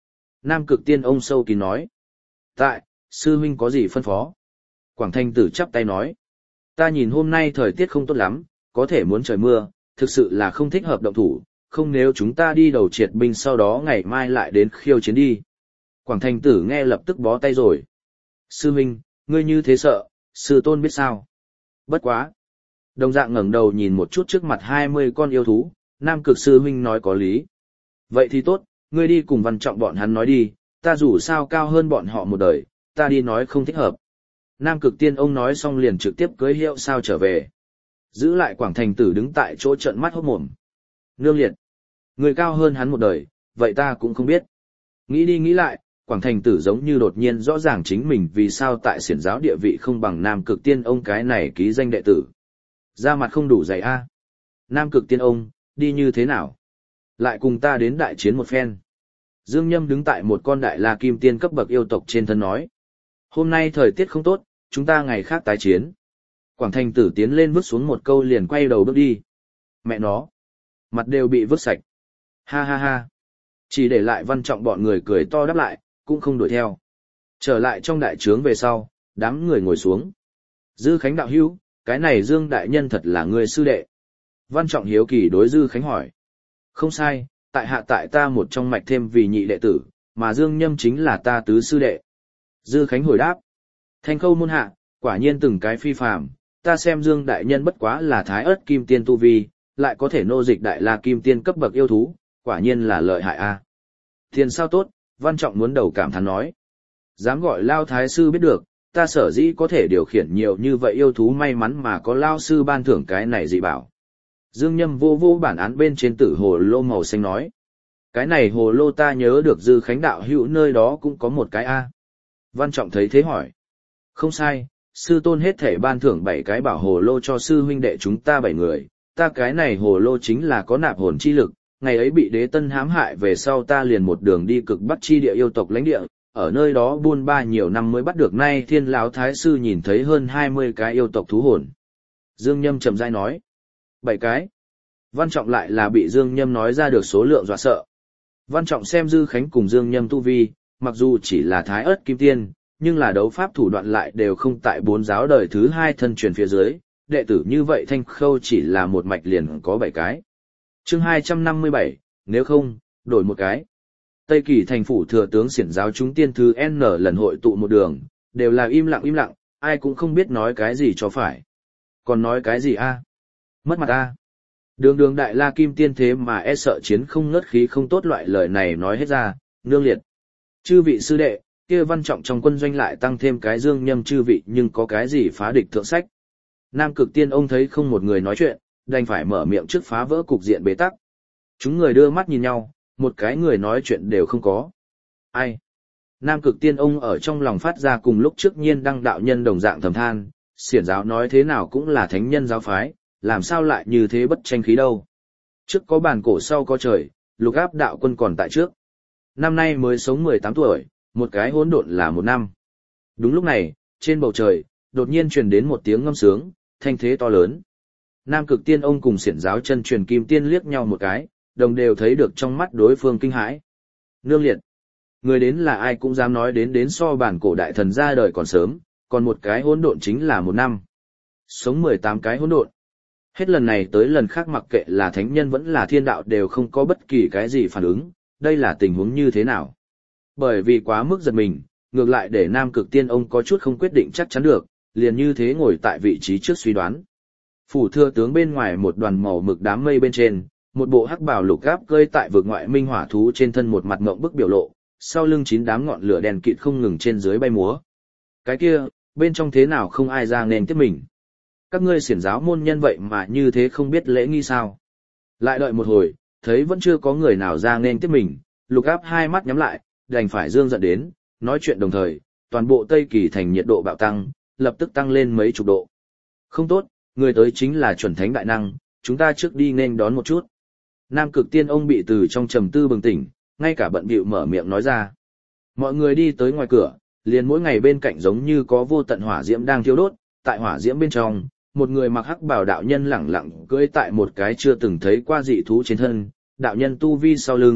Nam Cực Tiên ông sâu kín nói. Tại, sư huynh có gì phân phó? Quảng Thanh Tử chắp tay nói. Ta nhìn hôm nay thời tiết không tốt lắm, có thể muốn trời mưa, thực sự là không thích hợp động thủ, không nếu chúng ta đi đầu triệt binh sau đó ngày mai lại đến khiêu chiến đi. Quảng Thanh Tử nghe lập tức bó tay rồi. Sư huynh, ngươi như thế sợ, sư tôn biết sao? Bất quá. Đồng dạng ngẩng đầu nhìn một chút trước mặt hai mươi con yêu thú, Nam Cực sư huynh nói có lý. Vậy thì tốt, ngươi đi cùng Văn Trọng bọn hắn nói đi, ta dù sao cao hơn bọn họ một đời, ta đi nói không thích hợp. Nam Cực Tiên ông nói xong liền trực tiếp cưỡi hiệu sao trở về. Giữ lại Quảng Thành Tử đứng tại chỗ trợn mắt hốt mồm. Nương liệt. Người cao hơn hắn một đời, vậy ta cũng không biết. Nghĩ đi nghĩ lại, Quảng Thành Tử giống như đột nhiên rõ ràng chính mình vì sao tại xiển giáo địa vị không bằng Nam Cực Tiên ông cái này ký danh đệ tử. Da mặt không đủ dày a. Nam Cực Tiên ông, đi như thế nào? Lại cùng ta đến đại chiến một phen. Dương Nhâm đứng tại một con đại la kim tiên cấp bậc yêu tộc trên thân nói. Hôm nay thời tiết không tốt, chúng ta ngày khác tái chiến. Quảng Thành Tử tiến lên vứt xuống một câu liền quay đầu bước đi. Mẹ nó. Mặt đều bị vứt sạch. Ha ha ha. Chỉ để lại Văn Trọng bọn người cười to đáp lại, cũng không đuổi theo. Trở lại trong đại trướng về sau, đám người ngồi xuống. Dư Khánh đạo hữu, cái này Dương đại nhân thật là người sư đệ. Văn Trọng hiếu kỳ đối Dư Khánh hỏi. Không sai, tại hạ tại ta một trong mạch thêm vì nhị đệ tử, mà Dương Nhâm chính là ta tứ sư đệ. Dư Khánh hồi đáp. Thanh khâu môn hạ, quả nhiên từng cái phi phàm, ta xem Dương đại nhân bất quá là thái ớt kim tiên tu vi, lại có thể nô dịch đại la kim tiên cấp bậc yêu thú, quả nhiên là lợi hại a. Tiền sao tốt, Văn Trọng muốn đầu cảm thán nói. Dám gọi Lao Thái Sư biết được, ta sở dĩ có thể điều khiển nhiều như vậy yêu thú may mắn mà có Lao Sư ban thưởng cái này dị bảo. Dương Nhâm vô vô bản án bên trên tử hồ lô màu xanh nói. Cái này hồ lô ta nhớ được Dư Khánh đạo hữu nơi đó cũng có một cái a. Văn Trọng thấy thế hỏi. Không sai, sư tôn hết thể ban thưởng bảy cái bảo hồ lô cho sư huynh đệ chúng ta bảy người, ta cái này hồ lô chính là có nạp hồn chi lực, ngày ấy bị đế tân hãm hại về sau ta liền một đường đi cực bắc chi địa yêu tộc lãnh địa, ở nơi đó buôn ba nhiều năm mới bắt được nay Thiên Lão Thái Sư nhìn thấy hơn hai mươi cái yêu tộc thú hồn. Dương Nhâm trầm rãi nói. Bảy cái. Văn Trọng lại là bị Dương Nhâm nói ra được số lượng dọa sợ. Văn Trọng xem Dư Khánh cùng Dương Nhâm tu vi, mặc dù chỉ là thái ớt kim tiên, nhưng là đấu pháp thủ đoạn lại đều không tại bốn giáo đời thứ hai thân truyền phía dưới, đệ tử như vậy Thanh Khâu chỉ là một mạch liền có bảy cái. Chương hai trăm năm mươi bảy, nếu không, đổi một cái. Tây Kỳ thành phủ thừa tướng xiển giáo chúng tiên thứ N lần hội tụ một đường, đều là im lặng im lặng, ai cũng không biết nói cái gì cho phải. Còn nói cái gì a? Mất mặt a. Đường đường đại la kim tiên thế mà e sợ chiến không ngớt khí không tốt loại lời này nói hết ra, nương liệt. Chư vị sư đệ, kia Văn Trọng trong quân doanh lại tăng thêm cái Dương Nhâm chư vị nhưng có cái gì phá địch thượng sách. Nam Cực Tiên ông thấy không một người nói chuyện, đành phải mở miệng trước phá vỡ cục diện bế tắc. Chúng người đưa mắt nhìn nhau, một cái người nói chuyện đều không có. Ai? Nam Cực Tiên ông ở trong lòng phát ra cùng lúc trước Nhiên Đăng đạo nhân đồng dạng thầm than, xiển giáo nói thế nào cũng là thánh nhân giáo phái, làm sao lại như thế bất tranh khí đâu. Trước có bàn cổ sau có trời, Lục Áp đạo quân còn tại trước. Năm nay mới sống mười tám tuổi, một cái hỗn độn là một năm. Đúng lúc này, trên bầu trời, đột nhiên truyền đến một tiếng ngâm sướng, thanh thế to lớn. Nam Cực Tiên ông cùng xiển giáo chân truyền kim tiên liếc nhau một cái, đồng đều thấy được trong mắt đối phương kinh hãi. Nương liệt. Người đến là ai cũng dám nói đến đến so bản cổ đại thần ra đời còn sớm, còn một cái hỗn độn chính là một năm. Sống mười tám cái hỗn độn. Hết lần này tới lần khác mặc kệ là thánh nhân vẫn là thiên đạo đều không có bất kỳ cái gì phản ứng, đây là tình huống như thế nào? Bởi vì quá mức giật mình, ngược lại để Nam Cực Tiên ông có chút không quyết định chắc chắn được, liền như thế ngồi tại vị trí trước suy đoán. Phủ thừa tướng bên ngoài một đoàn màu mực đám mây bên trên, một bộ hắc bào lục gáp cơi tại vực ngoại minh hỏa thú trên thân một mặt ngộng bức biểu lộ, sau lưng chín đám ngọn lửa đèn kịt không ngừng trên dưới bay múa. Cái kia, bên trong thế nào không ai ra nên tiếp mình? Các ngươi xiển giáo môn nhân vậy mà như thế không biết lễ nghi sao? Lại đợi một hồi, thấy vẫn chưa có người nào ra nên tiếp mình, lục áp hai mắt nhắm lại, đành phải dương giận đến, nói chuyện đồng thời, toàn bộ Tây Kỳ thành nhiệt độ bạo tăng, lập tức tăng lên mấy chục độ. Không tốt, người tới chính là chuẩn thánh đại năng, chúng ta trước đi nên đón một chút. Nam Cực Tiên ông bị từ trong trầm tư bừng tỉnh, ngay cả bận bịu mở miệng nói ra. Mọi người đi tới ngoài cửa, liền mỗi ngày bên cạnh giống như có vô tận hỏa diễm đang thiêu đốt, tại hỏa diễm bên trong, một người mặc hắc bào đạo nhân lẳng lặng cưỡi tại một cái chưa từng thấy qua dị thú trên thân, đạo nhân tu vi sau lưng,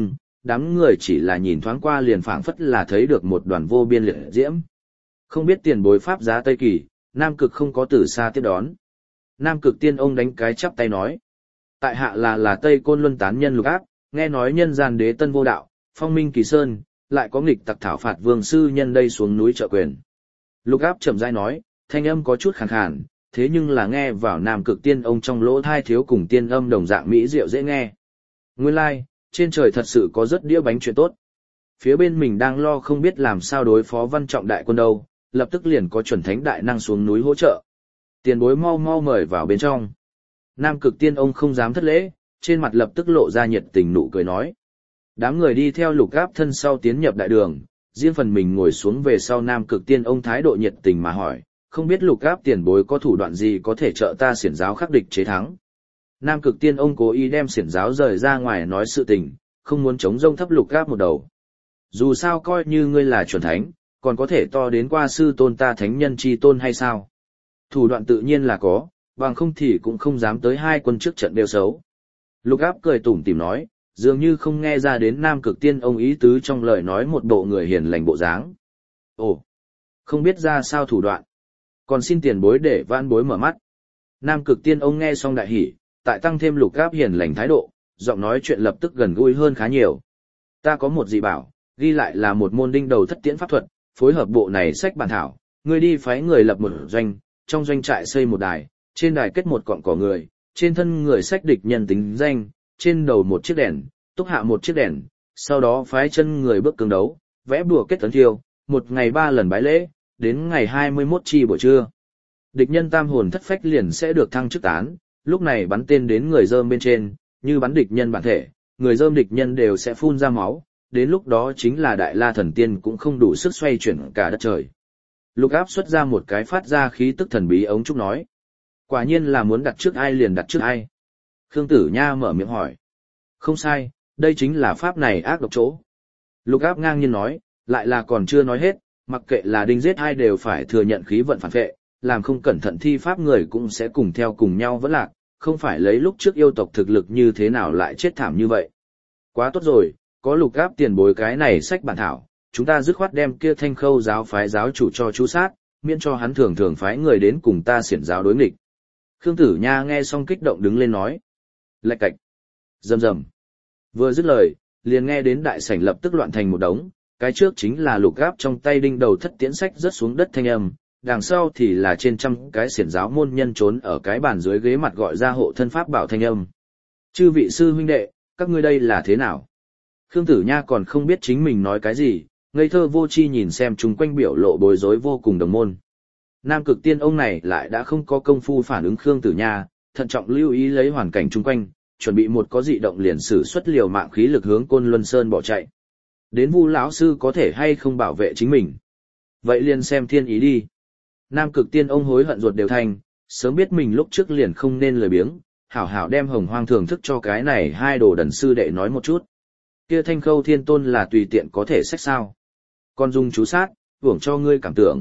đám người chỉ là nhìn thoáng qua liền phảng phất là thấy được một đoàn vô biên liệt diễm. Không biết tiền bối pháp giá Tây Kỳ, Nam Cực không có từ xa tiếp đón. Nam Cực tiên ông đánh cái chắp tay nói. Tại hạ là là Tây Côn Luân tán nhân Lục Áp, nghe nói nhân gian đế tân vô đạo, phong minh kỳ sơn, lại có nghịch tặc thảo phạt vương sư nhân đây xuống núi trợ quyền. Lục Áp chậm rãi nói, thanh âm có chút khàn khàn, thế nhưng là nghe vào Nam Cực tiên ông trong lỗ thai thiếu cùng tiên âm đồng dạng mỹ diệu dễ nghe. Nguyên lai, like, trên trời thật sự có rất đĩa bánh chuyện tốt. Phía bên mình đang lo không biết làm sao đối phó văn trọng đại quân đâu, lập tức liền có chuẩn thánh đại năng xuống núi hỗ trợ. Tiền bối mau mau mời vào bên trong. Nam Cực tiên ông không dám thất lễ, trên mặt lập tức lộ ra nhiệt tình nụ cười nói. Đám người đi theo Lục Áp thân sau tiến nhập đại đường, riêng phần mình ngồi xuống về sau Nam Cực tiên ông thái độ nhiệt tình mà hỏi, không biết Lục Áp tiền bối có thủ đoạn gì có thể trợ ta xiển giáo khắc địch chế thắng. Nam Cực tiên ông cố ý đem xiển giáo rời ra ngoài nói sự tình, không muốn chống rông thấp Lục Áp một đầu. Dù sao coi như ngươi là chuẩn thánh, còn có thể to đến qua sư tôn ta thánh nhân chi tôn hay sao? Thủ đoạn tự nhiên là có, bằng không thì cũng không dám tới hai quân trước trận đều xấu. Lục Áp cười tủm tỉm nói, dường như không nghe ra đến Nam Cực tiên ông ý tứ trong lời nói một bộ người hiền lành bộ dáng. Ồ, không biết ra sao thủ đoạn. Còn xin tiền bối để vãn bối mở mắt. Nam Cực tiên ông nghe xong đại hỉ, tại tăng thêm Lục Áp hiền lành thái độ, giọng nói chuyện lập tức gần gũi hơn khá nhiều. Ta có một dị bảo, ghi lại là một môn đinh đầu thất tiễn pháp thuật, phối hợp bộ này sách bản thảo, ngươi đi phái người lập một doanh, trong doanh trại xây một đài, trên đài kết một cọn cỏ người, trên thân người sách địch nhân tính danh, trên đầu một chiếc đèn, túc hạ một chiếc đèn, sau đó phái chân người bước cương đấu, vẽ bùa kết tấn thiêu, một ngày ba lần bái lễ, đến ngày hai mươi mốt chi buổi trưa. Địch nhân tam hồn thất phách liền sẽ được thăng chức tán, lúc này bắn tên đến người rơm bên trên, như bắn địch nhân bản thể, người rơm địch nhân đều sẽ phun ra máu, đến lúc đó chính là đại la thần tiên cũng không đủ sức xoay chuyển cả đất trời. Lục Áp xuất ra một cái phát ra khí tức thần bí ống trúc nói. Quả nhiên là muốn đặt trước ai liền đặt trước ai. Khương Tử Nha mở miệng hỏi. Không sai, đây chính là pháp này ác độc chỗ. Lục Áp ngang nhiên nói, lại là còn chưa nói hết, mặc kệ là đinh giết ai đều phải thừa nhận khí vận phản vệ, làm không cẩn thận thi pháp người cũng sẽ cùng theo cùng nhau vẫn lạc, không phải lấy lúc trước yêu tộc thực lực như thế nào lại chết thảm như vậy. Quá tốt rồi, có Lục Áp tiền bối cái này sách bản thảo, chúng ta dứt khoát đem kia Thanh Khâu giáo phái giáo chủ cho chú sát, miễn cho hắn thường thường phái người đến cùng ta xiển giáo đối nghịch. Khương Tử Nha nghe xong kích động đứng lên nói. Lạch cạch. Rầm rầm. Vừa dứt lời, liền nghe đến đại sảnh lập tức loạn thành một đống, cái trước chính là Lục Áp trong tay đinh đầu thất tiễn sách rớt xuống đất thanh âm, đằng sau thì là trên trăm cái xiển giáo môn nhân trốn ở cái bàn dưới ghế mặt gọi ra hộ thân pháp bảo thanh âm. Chư vị sư huynh đệ, các ngươi đây là thế nào? Khương Tử Nha còn không biết chính mình nói cái gì, ngây thơ vô tri nhìn xem chung quanh biểu lộ bối rối vô cùng đồng môn. Nam Cực tiên ông này lại đã không có công phu phản ứng Khương Tử Nha, thận trọng lưu ý lấy hoàn cảnh chung quanh, chuẩn bị một có dị động liền sử xuất liều mạng khí lực hướng Côn Luân Sơn bỏ chạy. Đến Vu lão sư có thể hay không bảo vệ chính mình. Vậy liền xem thiên ý đi. Nam Cực tiên ông hối hận ruột đều thành, sớm biết mình lúc trước liền không nên lười biếng, hảo hảo đem Hồng Hoang thưởng thức cho cái này hai đồ đần sư đệ nói một chút. Kia Thanh Khâu Thiên Tôn là tùy tiện có thể sách sao? Còn dùng chú sát, hưởng cho ngươi cảm tưởng.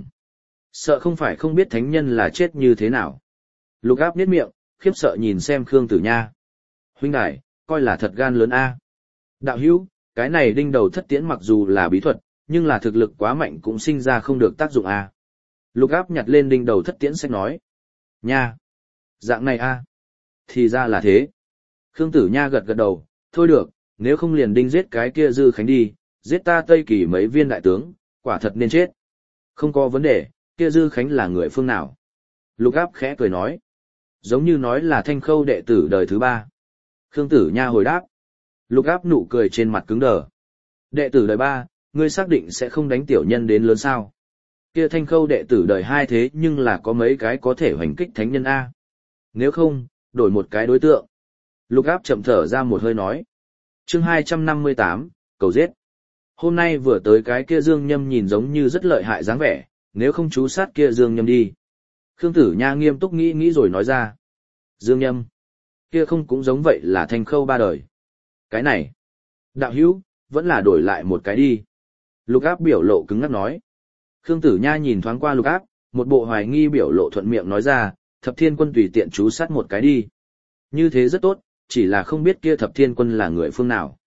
Sợ không phải không biết thánh nhân là chết như thế nào. Lục Áp nhếch miệng, khiếp sợ nhìn xem Khương Tử Nha. Huynh đài, coi là thật gan lớn a. Đạo hữu, cái này đinh đầu thất tiễn mặc dù là bí thuật, nhưng là thực lực quá mạnh cũng sinh ra không được tác dụng a. Lục Áp nhặt lên đinh đầu thất tiễn sách nói. Nha! Dạng này a. Thì ra là thế. Khương Tử Nha gật gật đầu, thôi được, nếu không liền đinh giết cái kia Dư Khánh đi, giết ta Tây Kỳ mấy viên đại tướng, quả thật nên chết. Không có vấn đề, kia Dư Khánh là người phương nào? Lục Áp khẽ cười nói. Giống như nói là Thanh Khâu đệ tử đời thứ ba. Khương Tử Nha hồi đáp. Lục Áp nụ cười trên mặt cứng đờ. Đệ tử đời ba, ngươi xác định sẽ không đánh tiểu nhân đến lớn sao? Kia Thanh Khâu đệ tử đời hai thế nhưng là có mấy cái có thể hoành kích thánh nhân A. Nếu không, đổi một cái đối tượng. Lục Áp chậm thở ra một hơi nói. Chương hai trăm năm mươi tám, cầu giết. Hôm nay vừa tới cái kia Dương Nhâm nhìn giống như rất lợi hại dáng vẻ, nếu không chú sát kia Dương Nhâm đi. Khương Tử Nha nghiêm túc nghĩ nghĩ rồi nói ra. Dương Nhâm. Kia không cũng giống vậy là Thanh Khâu ba đời. Cái này. Đạo hữu, vẫn là đổi lại một cái đi. Lục Áp biểu lộ cứng ngắc nói. Khương Tử Nha nhìn thoáng qua Lục Áp, một bộ hoài nghi biểu lộ thuận miệng nói ra, Thập Thiên Quân tùy tiện chú sát một cái đi. Như thế rất tốt, chỉ là không biết kia Thập Thiên Quân là người phương nào.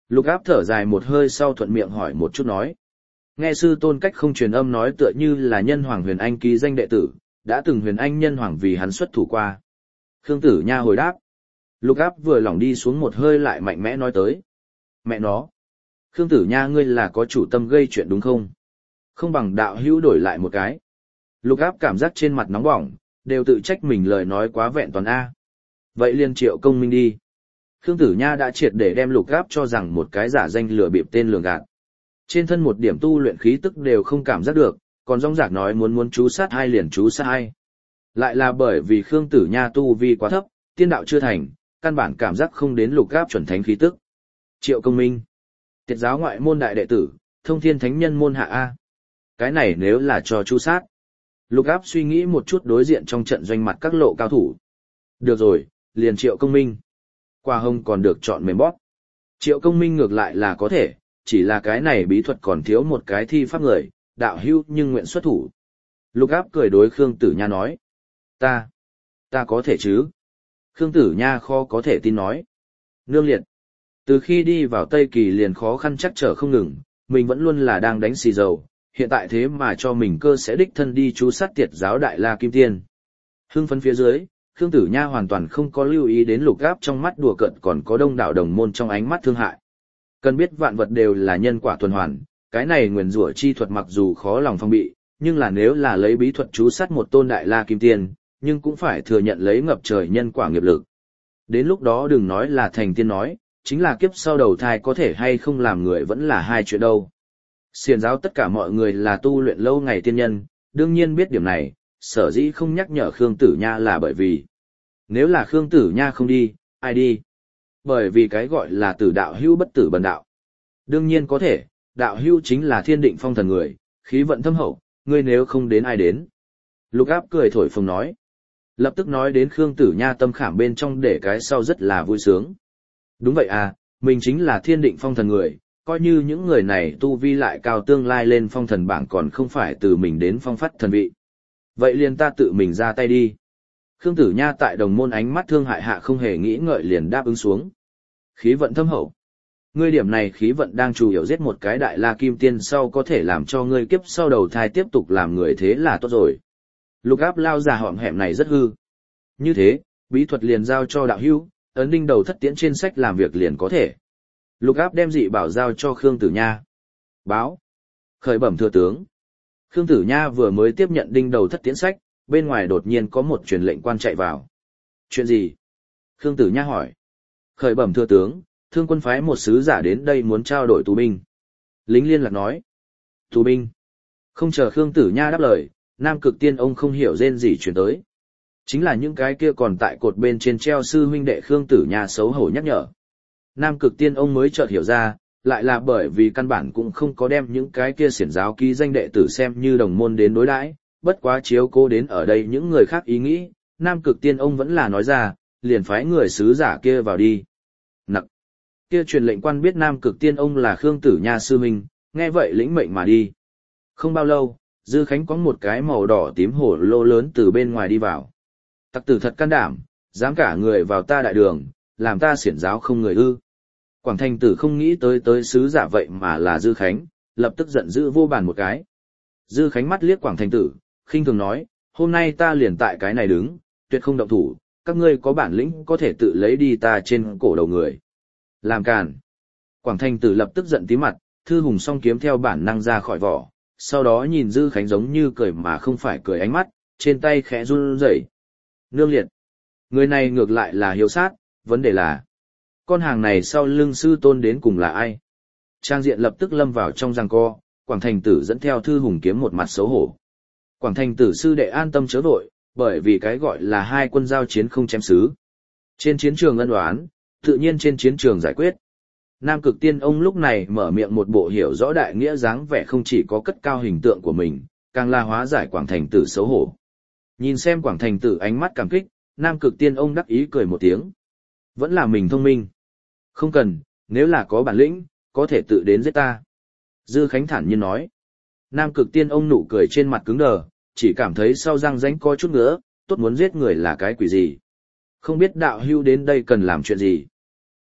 Lục áp thở dài một hơi sau thuận miệng hỏi một chút nói. Nghe sư tôn cách không truyền âm nói tựa như là nhân hoàng huyền anh ký danh đệ tử, đã từng huyền anh nhân hoàng vì hắn xuất thủ qua. Khương Tử Nha hồi đáp. Lục áp vừa lỏng đi xuống một hơi lại mạnh mẽ nói tới. Mẹ nó. Khương Tử Nha ngươi là có chủ tâm gây chuyện đúng không? Không bằng đạo hữu đổi lại một cái. Lục áp cảm giác trên mặt nóng bỏng, đều tự trách mình lời nói quá vẹn toàn A. Vậy liền Triệu Công Minh đi. Khương Tử Nha đã triệt để đem lục áp cho rằng một cái giả danh lừa bịp tên lường gạt. Trên thân một điểm tu luyện khí tức đều không cảm giác được, còn rong rạc nói muốn muốn chú sát hai liền chú sát hai. Lại là bởi vì Khương Tử Nha tu vi quá thấp, tiên đạo chưa thành, căn bản cảm giác không đến lục áp chuẩn thánh khí tức. Triệu Công Minh, tiệt giáo ngoại môn đại đệ tử, thông thiên thánh nhân môn hạ A. Cái này nếu là cho chú sát. Lục áp suy nghĩ một chút đối diện trong trận doanh mặt các lộ cao thủ. Được rồi, liền Triệu Công Minh. Qua hông còn được chọn mềm bóp. Triệu Công Minh ngược lại là có thể, chỉ là cái này bí thuật còn thiếu một cái thi pháp người, đạo hưu nhưng nguyện xuất thủ. Lục áp cười đối Khương Tử Nha nói. Ta, ta có thể chứ? Khương Tử Nha khó có thể tin nói. Nương liệt. Từ khi đi vào Tây Kỳ liền khó khăn chắc trở không ngừng, mình vẫn luôn là đang đánh xì dầu, hiện tại thế mà cho mình cơ sẽ đích thân đi chú sát tiệt giáo Đại La Kim Tiên. Hưng phấn phía dưới, Khương Tử Nha hoàn toàn không có lưu ý đến lục áp trong mắt đùa cợt còn có đông đảo đồng môn trong ánh mắt thương hại. Cần biết vạn vật đều là nhân quả tuần hoàn, cái này nguyền rủa chi thuật mặc dù khó lòng phong bị, nhưng là nếu là lấy bí thuật chú sát một tôn Đại La Kim Tiên, nhưng cũng phải thừa nhận lấy ngập trời nhân quả nghiệp lực. Đến lúc đó đừng nói là thành tiên nói, chính là kiếp sau đầu thai có thể hay không làm người vẫn là hai chuyện đâu. Xiển giáo tất cả mọi người là tu luyện lâu ngày tiên nhân, đương nhiên biết điểm này, sở dĩ không nhắc nhở Khương Tử Nha là bởi vì nếu là Khương Tử Nha không đi, ai đi? Bởi vì cái gọi là tử đạo hữu bất tử bần đạo. Đương nhiên có thể, đạo hữu chính là thiên định phong thần người, khí vận thâm hậu, ngươi nếu không đến ai đến. Lục áp cười thổi phồng nói. Lập tức nói đến Khương Tử Nha tâm khảm bên trong để cái sau rất là vui sướng. Đúng vậy à, mình chính là thiên định phong thần người, coi như những người này tu vi lại cao tương lai lên phong thần bảng còn không phải từ mình đến phong phát thần vị. Vậy liền ta tự mình ra tay đi. Khương Tử Nha tại đồng môn ánh mắt thương hại hạ không hề nghĩ ngợi liền đáp ứng xuống. Khí vận thâm hậu. Ngươi điểm này khí vận đang chủ yếu giết một cái Đại La Kim Tiên sau có thể làm cho ngươi kiếp sau đầu thai tiếp tục làm người thế là tốt rồi. Lục áp lao già hõm hẻm này rất hư. Như thế, bí thuật liền giao cho đạo hữu, ấn đinh đầu thất tiễn trên sách làm việc liền có thể. Lục áp đem dị bảo giao cho Khương Tử Nha. Báo. Khởi bẩm thừa tướng. Khương Tử Nha vừa mới tiếp nhận đinh đầu thất tiễn sách, bên ngoài đột nhiên có một truyền lệnh quan chạy vào. Chuyện gì? Khương Tử Nha hỏi. Khởi bẩm thừa tướng, Thương quân phái một sứ giả đến đây muốn trao đổi tù binh. Lính liên lạc nói. Tù binh. Không chờ Khương Tử Nha đáp lời, Nam Cực Tiên ông không hiểu rên gì chuyển tới. Chính là những cái kia còn tại cột bên trên treo sư huynh đệ Khương Tử Nha xấu hổ nhắc nhở. Nam Cực Tiên ông mới chợt hiểu ra, lại là bởi vì căn bản cũng không có đem những cái kia xiển giáo ký danh đệ tử xem như đồng môn đến đối đãi, bất quá chiếu cố đến ở đây những người khác ý nghĩ, Nam Cực Tiên ông vẫn là nói ra, liền phái người sứ giả kia vào đi. Nặc. Kia truyền lệnh quan biết Nam Cực Tiên ông là Khương Tử Nha sư huynh, nghe vậy lĩnh mệnh mà đi. Không bao lâu, Dư Khánh có một cái màu đỏ tím hổ lô lớn từ bên ngoài đi vào. Tặc tử thật can đảm, dám cả người vào ta đại đường, làm ta xiển giáo không người ư. Quảng Thành Tử không nghĩ tới tới sứ giả vậy mà là Dư Khánh, lập tức giận dữ vô bàn một cái. Dư Khánh mắt liếc Quảng Thành Tử, khinh thường nói, hôm nay ta liền tại cái này đứng, tuyệt không động thủ, các ngươi có bản lĩnh có thể tự lấy đi ta trên cổ đầu người. Làm càn. Quảng Thành Tử lập tức giận tí mặt, thư hùng song kiếm theo bản năng ra khỏi vỏ, sau đó nhìn Dư Khánh giống như cười mà không phải cười ánh mắt, trên tay khẽ run rẩy. Nương liệt. Người này ngược lại là hiếu sát, vấn đề là con hàng này sau lưng sư tôn đến cùng là ai? Trang diện lập tức lâm vào trong giằng co, Quảng Thành Tử dẫn theo thư hùng kiếm một mặt xấu hổ. Quảng Thành Tử sư đệ an tâm chớ vội, bởi vì cái gọi là hai quân giao chiến không chém sứ. Trên chiến trường ân oán, tự nhiên trên chiến trường giải quyết. Nam Cực Tiên ông lúc này mở miệng một bộ hiểu rõ đại nghĩa dáng vẻ không chỉ có cất cao hình tượng của mình, càng là hóa giải Quảng Thành Tử xấu hổ. Nhìn xem Quảng Thành Tử ánh mắt cảm kích, Nam Cực Tiên ông đắc ý cười một tiếng. Vẫn là mình thông minh. Không cần, nếu là có bản lĩnh, có thể tự đến giết ta. Dư Khánh thản nhiên nói. Nam Cực Tiên ông nụ cười trên mặt cứng đờ, chỉ cảm thấy sau răng rãnh có chút nữa, tốt muốn giết người là cái quỷ gì. Không biết đạo hưu đến đây cần làm chuyện gì.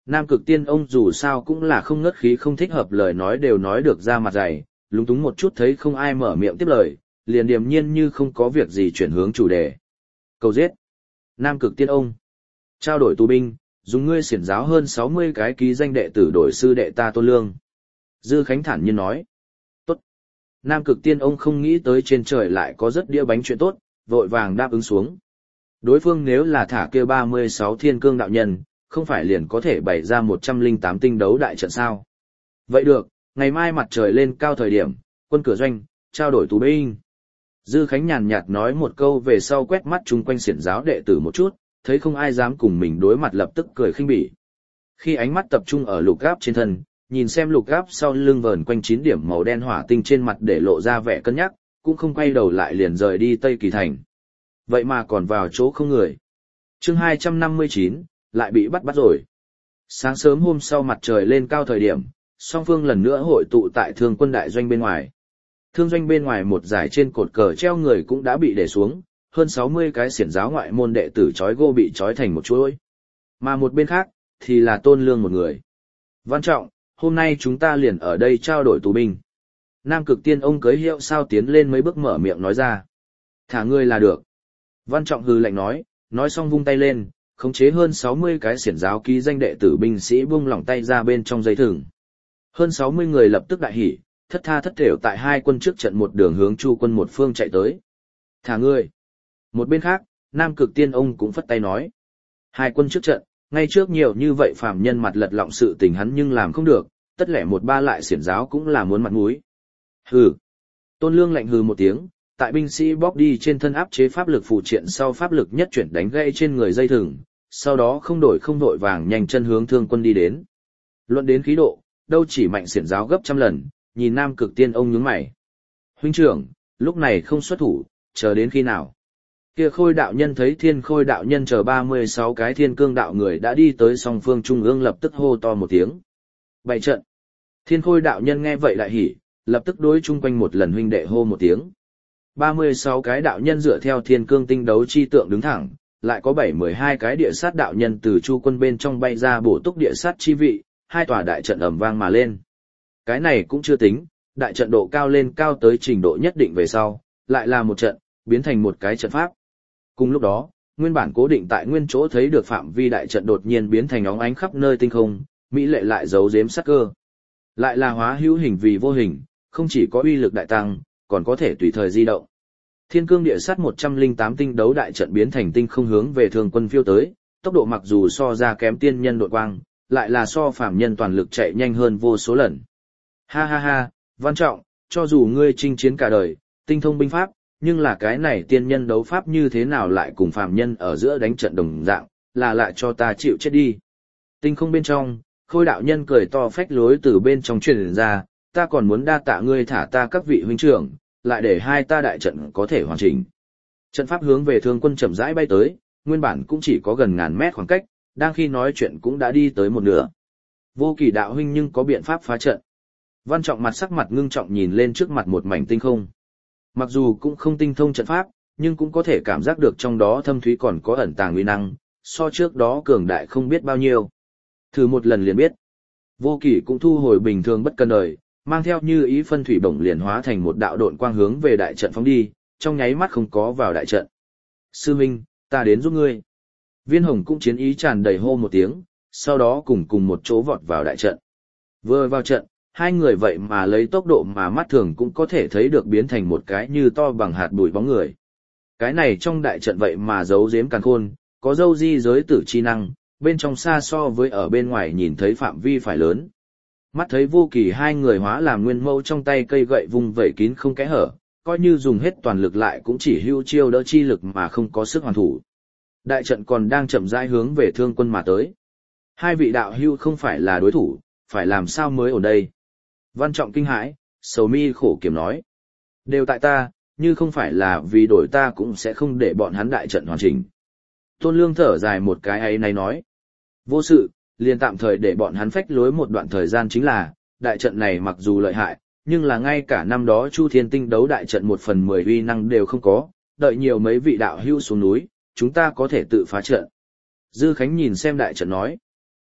Nam Cực Tiên ông dù sao cũng là không ngớt khí không thích hợp lời nói đều nói được ra mặt dày, lúng túng một chút thấy không ai mở miệng tiếp lời, liền điềm nhiên như không có việc gì chuyển hướng chủ đề. Cầu giết. Nam Cực Tiên ông. Trao đổi tù binh, dùng ngươi xiển giáo hơn sáu mươi cái ký danh đệ tử đổi sư đệ ta Tôn Lương. Dư Khánh thản nhiên nói. Tốt. Nam Cực Tiên ông không nghĩ tới trên trời lại có rất đĩa bánh chuyện tốt, vội vàng đáp ứng xuống. Đối phương nếu là thả kia ba mươi sáu thiên cương đạo nhân, không phải liền có thể bày ra một trăm lẻ tám tinh đấu đại trận sao. Vậy được, ngày mai mặt trời lên cao thời điểm, quân cửa doanh, trao đổi tù binh. Dư Khánh nhàn nhạt nói một câu về sau quét mắt chung quanh xiển giáo đệ tử một chút, thấy không ai dám cùng mình đối mặt lập tức cười khinh bỉ. Khi ánh mắt tập trung ở lục gáp trên thân, nhìn xem lục gáp sau lưng vờn quanh chín điểm màu đen hỏa tinh trên mặt để lộ ra vẻ cân nhắc, cũng không quay đầu lại liền rời đi Tây Kỳ Thành. Vậy mà còn vào chỗ không người. Chương hai trăm năm mươi chín, lại bị bắt bắt rồi. Sáng sớm hôm sau mặt trời lên cao thời điểm, song phương lần nữa hội tụ tại thương quân đại doanh bên ngoài. Thương doanh bên ngoài một dải trên cột cờ treo người cũng đã bị để xuống, hơn sáu mươi cái xiển giáo ngoại môn đệ tử trói gô bị trói thành một chuỗi. Mà một bên khác, thì là Tôn Lương một người. Văn Trọng, hôm nay chúng ta liền ở đây trao đổi tù binh. Nam Cực Tiên ông cưới hiệu sao tiến lên mấy bước mở miệng nói ra. Thả ngươi là được. Văn Trọng hừ lạnh nói, nói xong vung tay lên, khống chế hơn sáu mươi cái xiển giáo ký danh đệ tử binh sĩ buông lỏng tay ra bên trong dây thừng. Hơn sáu mươi người lập tức đại hỉ, thất tha thất thểu tại hai quân trước trận một đường hướng Chu quân một phương chạy tới. Thả ngươi. Một bên khác, Nam Cực Tiên ông cũng phất tay nói. Hai quân trước trận, ngay trước nhiều như vậy phàm nhân mặt lật lọng sự tình hắn nhưng làm không được, tất lẽ một ba lại xiển giáo cũng là muốn mặt mũi. Hừ. Tôn Lương lạnh hừ một tiếng, tại binh sĩ bóc đi trên thân áp chế pháp lực phụ triện sau pháp lực nhất chuyển đánh gãy trên người dây thừng, sau đó không đổi không đội vàng nhanh chân hướng thương quân đi đến. Luận đến khí độ, đâu chỉ mạnh xiển giáo gấp trăm lần, nhìn Nam Cực Tiên ông nhướng mày. Huynh trưởng, lúc này không xuất thủ, chờ đến khi nào? Kia Khôi đạo nhân thấy Thiên Khôi đạo nhân chờ ba mươi sáu cái thiên cương đạo người đã đi tới song phương trung ương lập tức hô to một tiếng. Bày trận. Thiên Khôi đạo nhân nghe vậy lại hỉ, lập tức đối chung quanh một lần huynh đệ hô một tiếng. ba mươi sáu cái đạo nhân dựa theo thiên cương tinh đấu chi tượng đứng thẳng, lại có bảy mươi hai cái địa sát đạo nhân từ chu quân bên trong bay ra bổ túc địa sát chi vị, hai tòa đại trận ầm vang mà lên. Cái này cũng chưa tính, đại trận độ cao lên cao tới trình độ nhất định về sau, lại là một trận, biến thành một cái trận pháp. Cùng lúc đó, nguyên bản cố định tại nguyên chỗ thấy được phạm vi đại trận đột nhiên biến thành óng ánh khắp nơi tinh không, mỹ lệ lại giấu giếm sắc cơ. Lại là hóa hữu hình vì vô hình, không chỉ có uy lực đại tăng, còn có thể tùy thời di động. Thiên cương địa sát một trăm lẻ tám tinh đấu đại trận biến thành tinh không hướng về thương quân phiêu tới, tốc độ mặc dù so ra kém tiên nhân độn quang, lại là so phàm nhân toàn lực chạy nhanh hơn vô số lần. Ha ha ha, Văn Trọng, cho dù ngươi chinh chiến cả đời, tinh thông binh pháp, nhưng là cái này tiên nhân đấu pháp như thế nào lại cùng phàm nhân ở giữa đánh trận đồng dạng, là lại cho ta chịu chết đi. Tinh không bên trong, Khôi đạo nhân cười to phách lối từ bên trong truyền ra, ta còn muốn đa tạ ngươi thả ta các vị huynh trưởng, lại để hai ta đại trận có thể hoàn chỉnh. Trận pháp hướng về thương quân chậm rãi bay tới, nguyên bản cũng chỉ có gần ngàn mét khoảng cách, đang khi nói chuyện cũng đã đi tới một nửa. Vô Kỳ đạo huynh nhưng có biện pháp phá trận. Văn Trọng mặt sắc mặt ngưng trọng nhìn lên trước mặt một mảnh tinh không. Mặc dù cũng không tinh thông trận pháp, nhưng cũng có thể cảm giác được trong đó thâm thúy còn có ẩn tàng uy năng, so trước đó cường đại không biết bao nhiêu. Thử một lần liền biết. Vô Kỳ cũng thu hồi bình thường bất cần đời, mang theo như ý phân thủy bổng liền hóa thành một đạo độn quang hướng về đại trận phóng đi, trong nháy mắt không có vào đại trận. Sư Minh, ta đến giúp ngươi. Viên Hồng cũng chiến ý tràn đầy hô một tiếng, sau đó cùng cùng một chỗ vọt vào đại trận. Vừa vào trận, hai người vậy mà lấy tốc độ mà mắt thường cũng có thể thấy được biến thành một cái như to bằng hạt bụi bóng người. Cái này trong đại trận vậy mà giấu giếm càn khôn, có dâu di giới tử chi năng, bên trong xa so với ở bên ngoài nhìn thấy phạm vi phải lớn. Mắt thấy Vô Kỳ hai người hóa làm nguyên mâu trong tay cây gậy vùng vẩy kín không kẽ hở, coi như dùng hết toàn lực lại cũng chỉ hưu chiêu đỡ chi lực mà không có sức hoàn thủ. Đại trận còn đang chậm rãi hướng về thương quân mà tới. Hai vị đạo hưu không phải là đối thủ, phải làm sao mới ở đây? Văn Trọng kinh hãi, sầu mi khổ kiểm nói. Đều tại ta, như không phải là vì đổi ta cũng sẽ không để bọn hắn đại trận hoàn chỉnh. Tôn Lương thở dài một cái ấy này nói. Vô sự, liền tạm thời để bọn hắn phách lối một đoạn thời gian chính là, đại trận này mặc dù lợi hại, nhưng là ngay cả năm đó Chu Thiên Tinh đấu đại trận một phần mười uy năng đều không có, đợi nhiều mấy vị đạo hưu xuống núi, chúng ta có thể tự phá trận. Dư Khánh nhìn xem đại trận nói.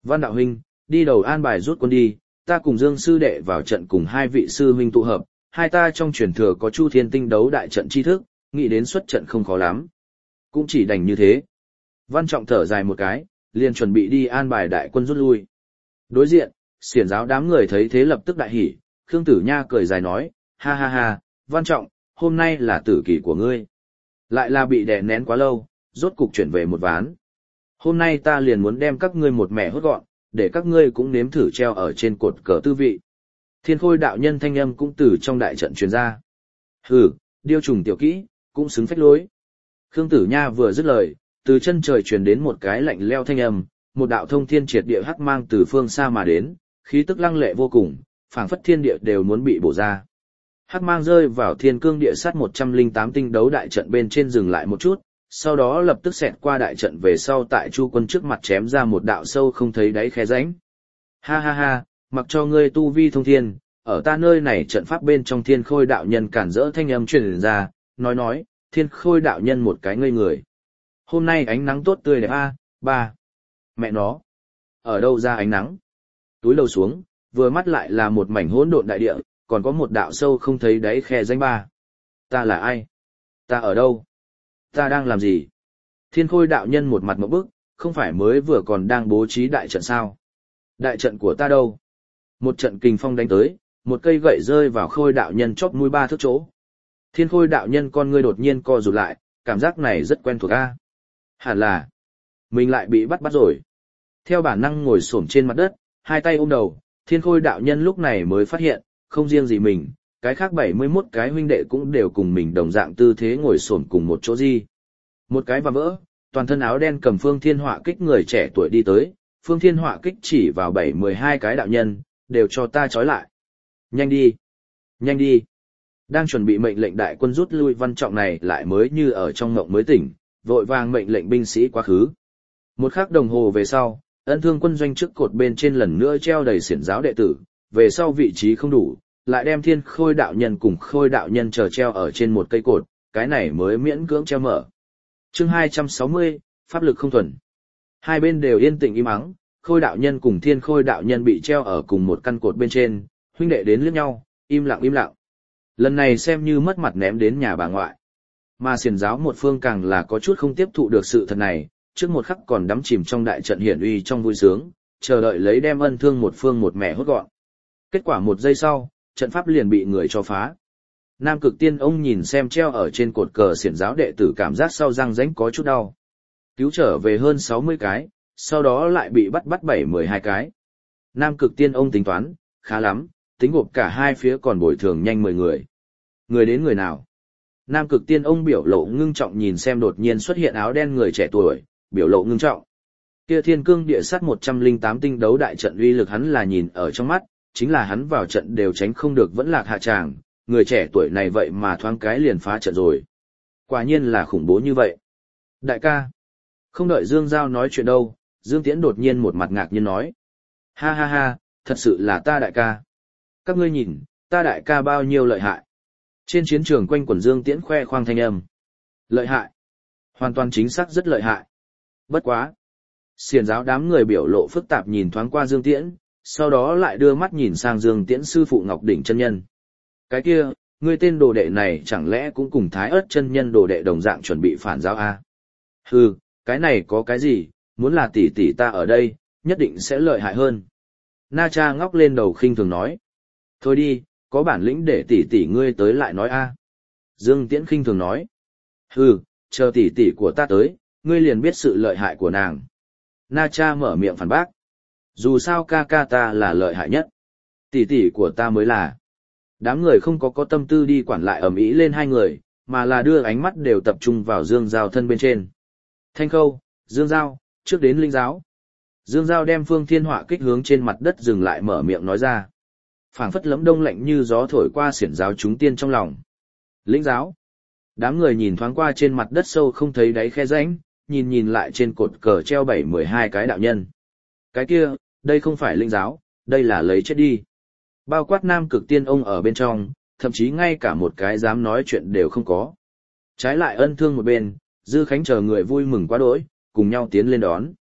Văn đạo huynh, đi đầu an bài rút quân đi, ta cùng Dương sư đệ vào trận cùng hai vị sư huynh tụ hợp, hai ta trong truyền thừa có Chu Thiên Tinh đấu đại trận tri thức, nghĩ đến xuất trận không khó lắm. Cũng chỉ đành như thế. Văn Trọng thở dài một cái, liền chuẩn bị đi an bài đại quân rút lui. Đối diện, xiển giáo đám người thấy thế lập tức đại hỉ, Khương Tử Nha cười dài nói, ha ha ha, Văn Trọng, hôm nay là tử kỳ của ngươi. Lại là bị đè nén quá lâu, rốt cục chuyển về một ván. Hôm nay ta liền muốn đem các ngươi một mẻ hốt gọn, để các ngươi cũng nếm thử treo ở trên cột cờ tư vị. Thiên Khôi đạo nhân thanh âm cũng từ trong đại trận truyền ra. Hừ, điêu trùng tiểu kỹ, cũng xứng phách lối. Khương Tử Nha vừa dứt lời, từ chân trời truyền đến một cái lạnh leo thanh âm, một đạo thông thiên triệt địa hắc mang từ phương xa mà đến, khí tức lăng lệ vô cùng, phảng phất thiên địa đều muốn bị bổ ra. Hắc mang rơi vào thiên cương địa sát một trăm lẻ tám tinh đấu đại trận bên trên dừng lại một chút, sau đó lập tức xẹt qua đại trận về sau tại Chu Quân trước mặt chém ra một đạo sâu không thấy đáy khe rãnh. Ha ha ha, mặc cho ngươi tu vi thông thiên, ở ta nơi này trận pháp bên trong Thiên Khôi đạo nhân cản rỡ thanh âm truyền ra, nói nói, Thiên Khôi đạo nhân một cái ngây người. Hôm nay ánh nắng tốt tươi đẹp a, ba. Mẹ nó, ở đâu ra ánh nắng? Túi lầu xuống, vừa mắt lại là một mảnh hỗn độn đại địa, còn có một đạo sâu không thấy đáy khe rãnh ba. Ta là ai? Ta ở đâu? Ta đang làm gì? Thiên Khôi đạo nhân một mặt ngộp bức, không phải mới vừa còn đang bố trí đại trận sao? Đại trận của ta đâu? Một trận kình phong đánh tới, một cây gậy rơi vào Khôi đạo nhân chóp mũi ba thước chỗ. Thiên Khôi đạo nhân con ngươi đột nhiên co rụt lại, cảm giác này rất quen thuộc a. Hẳn là mình lại bị bắt bắt rồi. Theo bản năng ngồi xổm trên mặt đất, hai tay ôm đầu, Thiên Khôi đạo nhân lúc này mới phát hiện, không riêng gì mình, cái khác bảy mươi mốt cái huynh đệ cũng đều cùng mình đồng dạng tư thế ngồi xổm cùng một chỗ gì. Một cái và vỡ, toàn thân áo đen cầm Phương Thiên Họa Kích người trẻ tuổi đi tới, Phương Thiên Họa Kích chỉ vào bảy mười hai cái đạo nhân, đều cho ta trói lại. Nhanh đi, nhanh đi. Đang chuẩn bị mệnh lệnh đại quân rút lui Văn Trọng này lại mới như ở trong ngộng mới tỉnh, vội vàng mệnh lệnh binh sĩ quá khứ. Một khắc đồng hồ về sau, Ân Thương quân doanh trước cột bên trên lần nữa treo đầy xiển giáo đệ tử, về sau vị trí không đủ, lại đem Thiên Khôi đạo nhân cùng Khôi đạo nhân chờ treo ở trên một cây cột, cái này mới miễn cưỡng treo mở. Chương hai trăm sáu mươi, pháp lực không thuần. Hai bên đều yên tĩnh im ắng, Khôi đạo nhân cùng Thiên Khôi đạo nhân bị treo ở cùng một căn cột bên trên, huynh đệ đến liếc nhau, im lặng im lặng. Lần này xem như mất mặt ném đến nhà bà ngoại. Mà xiển giáo một phương càng là có chút không tiếp thụ được sự thật này, trước một khắc còn đắm chìm trong đại trận hiển uy trong vui sướng, chờ đợi lấy đem Ân Thương một phương một mẻ hốt gọn. Kết quả một giây sau, trận pháp liền bị người cho phá. Nam Cực Tiên ông nhìn xem treo ở trên cột cờ xiển giáo đệ tử cảm giác sau răng rãnh có chút đau. Cứu trở về hơn sáu mươi cái, sau đó lại bị bắt bắt bảy mười hai cái. Nam Cực Tiên ông tính toán, khá lắm, tính gộp cả hai phía còn bồi thường nhanh mười người. Người đến người nào? Nam Cực Tiên ông biểu lộ ngưng trọng nhìn xem đột nhiên xuất hiện áo đen người trẻ tuổi, biểu lộ ngưng trọng. Kia Thiên Cương địa sát một trăm lẻ tám tinh đấu đại trận uy lực hắn là nhìn ở trong mắt, chính là hắn vào trận đều tránh không được vẫn lạc hạ tràng, người trẻ tuổi này vậy mà thoáng cái liền phá trận rồi. Quả nhiên là khủng bố như vậy. Đại ca. Không đợi Dương Giao nói chuyện đâu, Dương Tiễn đột nhiên một mặt ngạc nhiên nói. Ha ha ha, thật sự là ta đại ca. Các ngươi nhìn, ta đại ca bao nhiêu lợi hại. Trên chiến trường quanh quẩn Dương Tiễn khoe khoang thanh âm. Lợi hại. Hoàn toàn chính xác rất lợi hại. Bất quá. Xiển giáo đám người biểu lộ phức tạp nhìn thoáng qua Dương Tiễn, sau đó lại đưa mắt nhìn sang Dương Tiễn sư phụ Ngọc Đỉnh chân nhân. Cái kia, ngươi tên đồ đệ này chẳng lẽ cũng cùng Thái Ức chân nhân đồ đệ đồng dạng chuẩn bị phản giáo a? Hừ, cái này có cái gì, muốn là tỷ tỷ ta ở đây, nhất định sẽ lợi hại hơn. Na Cha ngóc lên đầu khinh thường nói. Thôi đi, có bản lĩnh để tỷ tỷ ngươi tới lại nói a. Dương Tiễn khinh thường nói. Hừ, chờ tỷ tỷ của ta tới, ngươi liền biết sự lợi hại của nàng. Na Cha mở miệng phản bác. Dù sao ca ca ta là lợi hại nhất. Tỷ tỷ của ta mới là. Đám người không có có tâm tư đi quản lại ầm ĩ lên hai người, mà là đưa ánh mắt đều tập trung vào Dương Giao thân bên trên. Thanh Khâu, Dương Giao, trước đến linh giáo. Dương Giao đem Phương Thiên Họa Kích hướng trên mặt đất dừng lại mở miệng nói ra. Phảng phất lấm đông lạnh như gió thổi qua xiển giáo chúng tiên trong lòng. Lĩnh giáo. Đám người nhìn thoáng qua trên mặt đất sâu không thấy đáy khe rãnh, nhìn nhìn lại trên cột cờ treo bảy mười hai cái đạo nhân. Cái kia, đây không phải linh giáo, đây là lấy chết đi. Bao quát Nam Cực Tiên ông ở bên trong, thậm chí ngay cả một cái dám nói chuyện đều không có. Trái lại Ân Thương một bên, Dư Khánh chờ người vui mừng quá đỗi, cùng nhau tiến lên đón.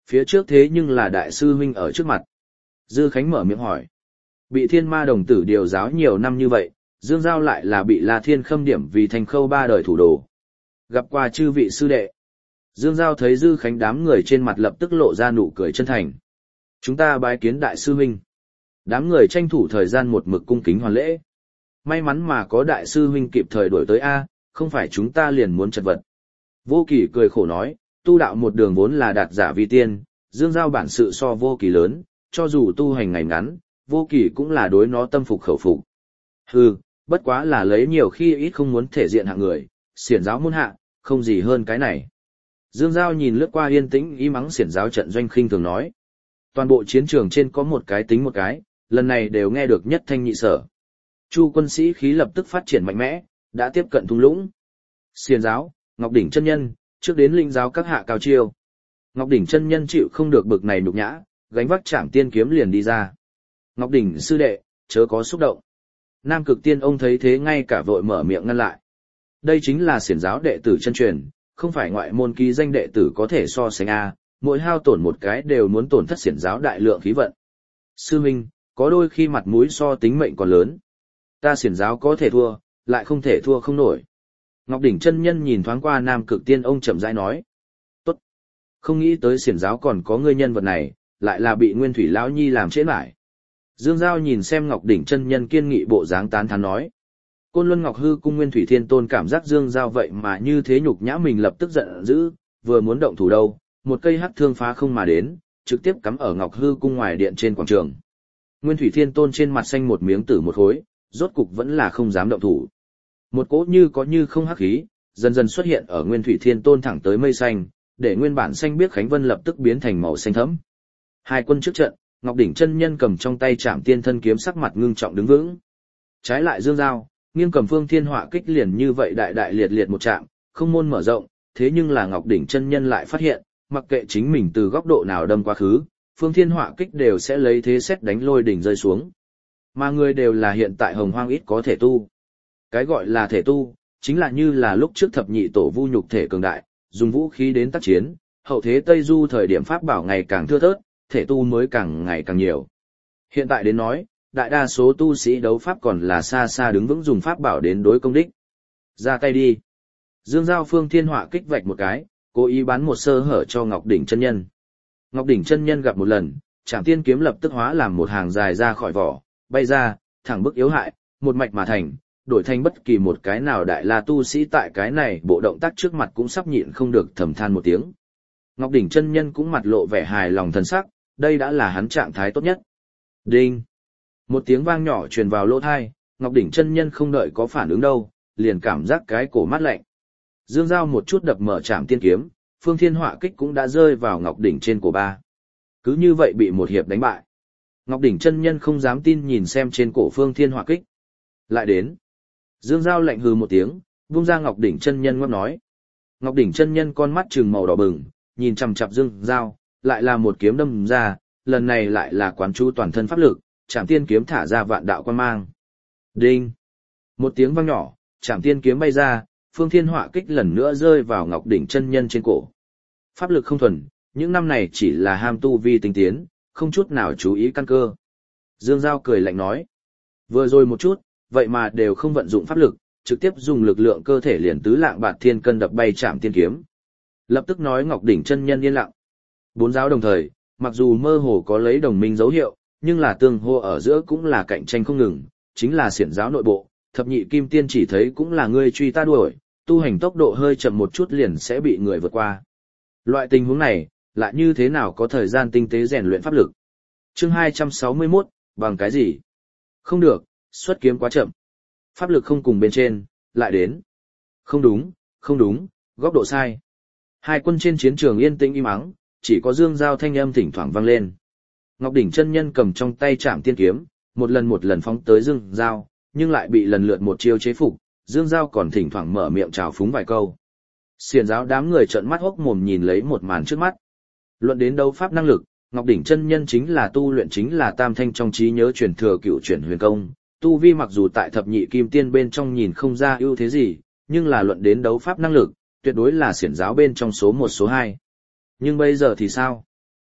Phía trước thế nhưng là đại sư huynh ở trước mặt. Dư Khánh mở miệng hỏi. Bị thiên ma đồng tử điều giáo nhiều năm như vậy, Dương Giao lại là bị La Thiên khâm điểm vì thành khâu ba đời thủ đồ. Gặp qua chư vị sư đệ. Dương Giao thấy Dư Khánh đám người trên mặt lập tức lộ ra nụ cười chân thành. Chúng ta bái kiến đại sư huynh. Đám người tranh thủ thời gian một mực cung kính hoàn lễ. May mắn mà có đại sư huynh kịp thời đuổi tới A, không phải chúng ta liền muốn chật vật. Vô Kỳ cười khổ nói, tu đạo một đường vốn là đạt giả vi tiên, Dương Giao bản sự so Vô Kỳ lớn, cho dù tu hành ngày ngắn, Vô Kỳ cũng là đối nó tâm phục khẩu phục. Hừ, bất quá là lấy nhiều khi ít không muốn thể diện hạng người, xiển giáo môn hạ, không gì hơn cái này. Dương Giao nhìn lướt qua yên tĩnh y mắng xiển giáo trận doanh khinh thường nói. Toàn bộ chiến trường trên có một cái tính một cái, lần này đều nghe được nhất thanh nhị sở. Chu quân sĩ khí lập tức phát triển mạnh mẽ, đã tiếp cận thung lũng. Xiển giáo, Ngọc Đỉnh chân nhân, trước đến linh giáo các hạ cao chiêu. Ngọc Đỉnh chân nhân chịu không được bực này nhục nhã, gánh vác Trảm Tiên kiếm liền đi ra. Ngọc Đỉnh sư đệ, chớ có xúc động. Nam Cực Tiên ông thấy thế ngay cả vội mở miệng ngăn lại. Đây chính là xiển giáo đệ tử chân truyền, không phải ngoại môn ký danh đệ tử có thể so sánh a, mỗi hao tổn một cái đều muốn tổn thất xiển giáo đại lượng khí vận. Sư huynh, có đôi khi mặt mũi so tính mệnh còn lớn. Ta xiển giáo có thể thua, lại không thể thua không nổi. Ngọc Đỉnh chân nhân nhìn thoáng qua Nam Cực Tiên ông chậm rãi nói. Tốt. Không nghĩ tới xiển giáo còn có người nhân vật này, lại là bị Nguyên Thủy lão nhi làm trễ nải. Dương Giao nhìn xem Ngọc Đỉnh chân nhân kiên nghị bộ dáng tán thán nói. Côn Luân Ngọc Hư cung Nguyên Thủy Thiên Tôn cảm giác Dương Giao vậy mà như thế nhục nhã mình lập tức giận dữ, vừa muốn động thủ đâu, một cây hắc thương phá không mà đến, trực tiếp cắm ở Ngọc Hư cung ngoài điện trên quảng trường. Nguyên Thủy Thiên Tôn trên mặt xanh một miếng tử một khối, rốt cục vẫn là không dám động thủ. Một cỗ như có như không hắc khí, dần dần xuất hiện ở Nguyên Thủy Thiên Tôn thẳng tới mây xanh, để nguyên bản xanh biếc Khánh Vân lập tức biến thành màu xanh thẫm. Hai quân trước trận, Ngọc Đỉnh chân nhân cầm trong tay Trảm Tiên thân kiếm sắc mặt ngưng trọng đứng vững. Trái lại Dương Giao, nghiêng cầm Phương Thiên Họa kích liền như vậy đại đại liệt liệt một trạm, không môn mở rộng, thế nhưng là Ngọc Đỉnh chân nhân lại phát hiện, mặc kệ chính mình từ góc độ nào đâm quá khứ, Phương Thiên Họa kích đều sẽ lấy thế xét đánh lôi đỉnh rơi xuống. Mà người đều là hiện tại hồng hoang ít có thể tu. Cái gọi là thể tu, chính là như là lúc trước thập nhị tổ vu nhục thể cường đại, dùng vũ khí đến tác chiến, hậu thế Tây Du thời điểm pháp bảo ngày càng thưa thớt, thể tu mới càng ngày càng nhiều. Hiện tại đến nói, đại đa số tu sĩ đấu pháp còn là xa xa đứng vững dùng pháp bảo đến đối công đích. Ra tay đi. Dương Giao Phương Thiên Họa kích vạch một cái, cố ý bán một sơ hở cho Ngọc Đỉnh chân nhân. Ngọc Đỉnh chân nhân gặp một lần, Trảm Tiên kiếm lập tức hóa làm một hàng dài ra khỏi vỏ, bay ra, thẳng bức yếu hại, một mạch mà thành, đổi thành bất kỳ một cái nào đại la tu sĩ tại cái này bộ động tác trước mặt cũng sắp nhịn không được thầm than một tiếng. Ngọc Đỉnh chân nhân cũng mặt lộ vẻ hài lòng thần sắc, đây đã là hắn trạng thái tốt nhất. Đinh! Một tiếng vang nhỏ truyền vào lỗ tai, Ngọc Đỉnh chân nhân không đợi có phản ứng đâu, liền cảm giác cái cổ mát lạnh. Dương Giao một chút đập mở Trảm Tiên kiếm, Phương Thiên Họa kích cũng đã rơi vào Ngọc Đỉnh trên cổ ba. Cứ như vậy bị một hiệp đánh bại. Ngọc Đỉnh chân nhân không dám tin nhìn xem trên cổ Phương Thiên Họa kích. Lại đến. Dương Giao lạnh hừ một tiếng, vung ra Ngọc Đỉnh chân nhân ngoắc nói. Ngọc Đỉnh chân nhân con mắt trừng màu đỏ bừng, nhìn chằm chằm Dương Giao, lại là một kiếm đâm ra, lần này lại là quán chú toàn thân pháp lực, Trảm Tiên kiếm thả ra vạn đạo quan mang. Đinh! Một tiếng vang nhỏ, Trảm Tiên kiếm bay ra, Phương Thiên Họa kích lần nữa rơi vào Ngọc Đỉnh chân nhân trên cổ. Pháp lực không thuần, những năm này chỉ là ham tu vi tinh tiến, không chút nào chú ý căn cơ. Dương Giao cười lạnh nói. Vừa rồi một chút, vậy mà đều không vận dụng pháp lực, trực tiếp dùng lực lượng cơ thể liền tứ lạng bạt thiên cân đập bay Trảm Tiên kiếm. Lập tức nói Ngọc Đỉnh chân nhân yên lặng. Bốn giáo đồng thời, mặc dù mơ hồ có lấy đồng minh dấu hiệu, nhưng là tương hô ở giữa cũng là cạnh tranh không ngừng, chính là xiển giáo nội bộ, thập nhị kim tiên chỉ thấy cũng là ngươi truy ta đuổi, tu hành tốc độ hơi chậm một chút liền sẽ bị người vượt qua. Loại tình huống này, lại như thế nào có thời gian tinh tế rèn luyện pháp lực? Chương hai trăm sáu mươi mốt, bằng cái gì? Không được, xuất kiếm quá chậm. Pháp lực không cùng bên trên, lại đến. Không đúng, không đúng, góc độ sai. Hai quân trên chiến trường yên tĩnh im ắng, chỉ có Dương Giao thanh âm thỉnh thoảng vang lên. Ngọc Đỉnh chân nhân cầm trong tay Trảm Tiên kiếm, một lần một lần phóng tới Dương Giao, nhưng lại bị lần lượt một chiêu chế phục, Dương Giao còn thỉnh thoảng mở miệng chào phúng vài câu. Xiển giáo đám người trợn mắt hốc mồm nhìn lấy một màn trước mắt. Luận đến đấu pháp năng lực, Ngọc Đỉnh chân nhân chính là tu luyện chính là tam thanh trong trí nhớ truyền thừa cựu chuyển huyền công, tu vi mặc dù tại thập nhị kim tiên bên trong nhìn không ra ưu thế gì, nhưng là luận đến đấu pháp năng lực, tuyệt đối là xiển giáo bên trong số một số hai. Nhưng bây giờ thì sao?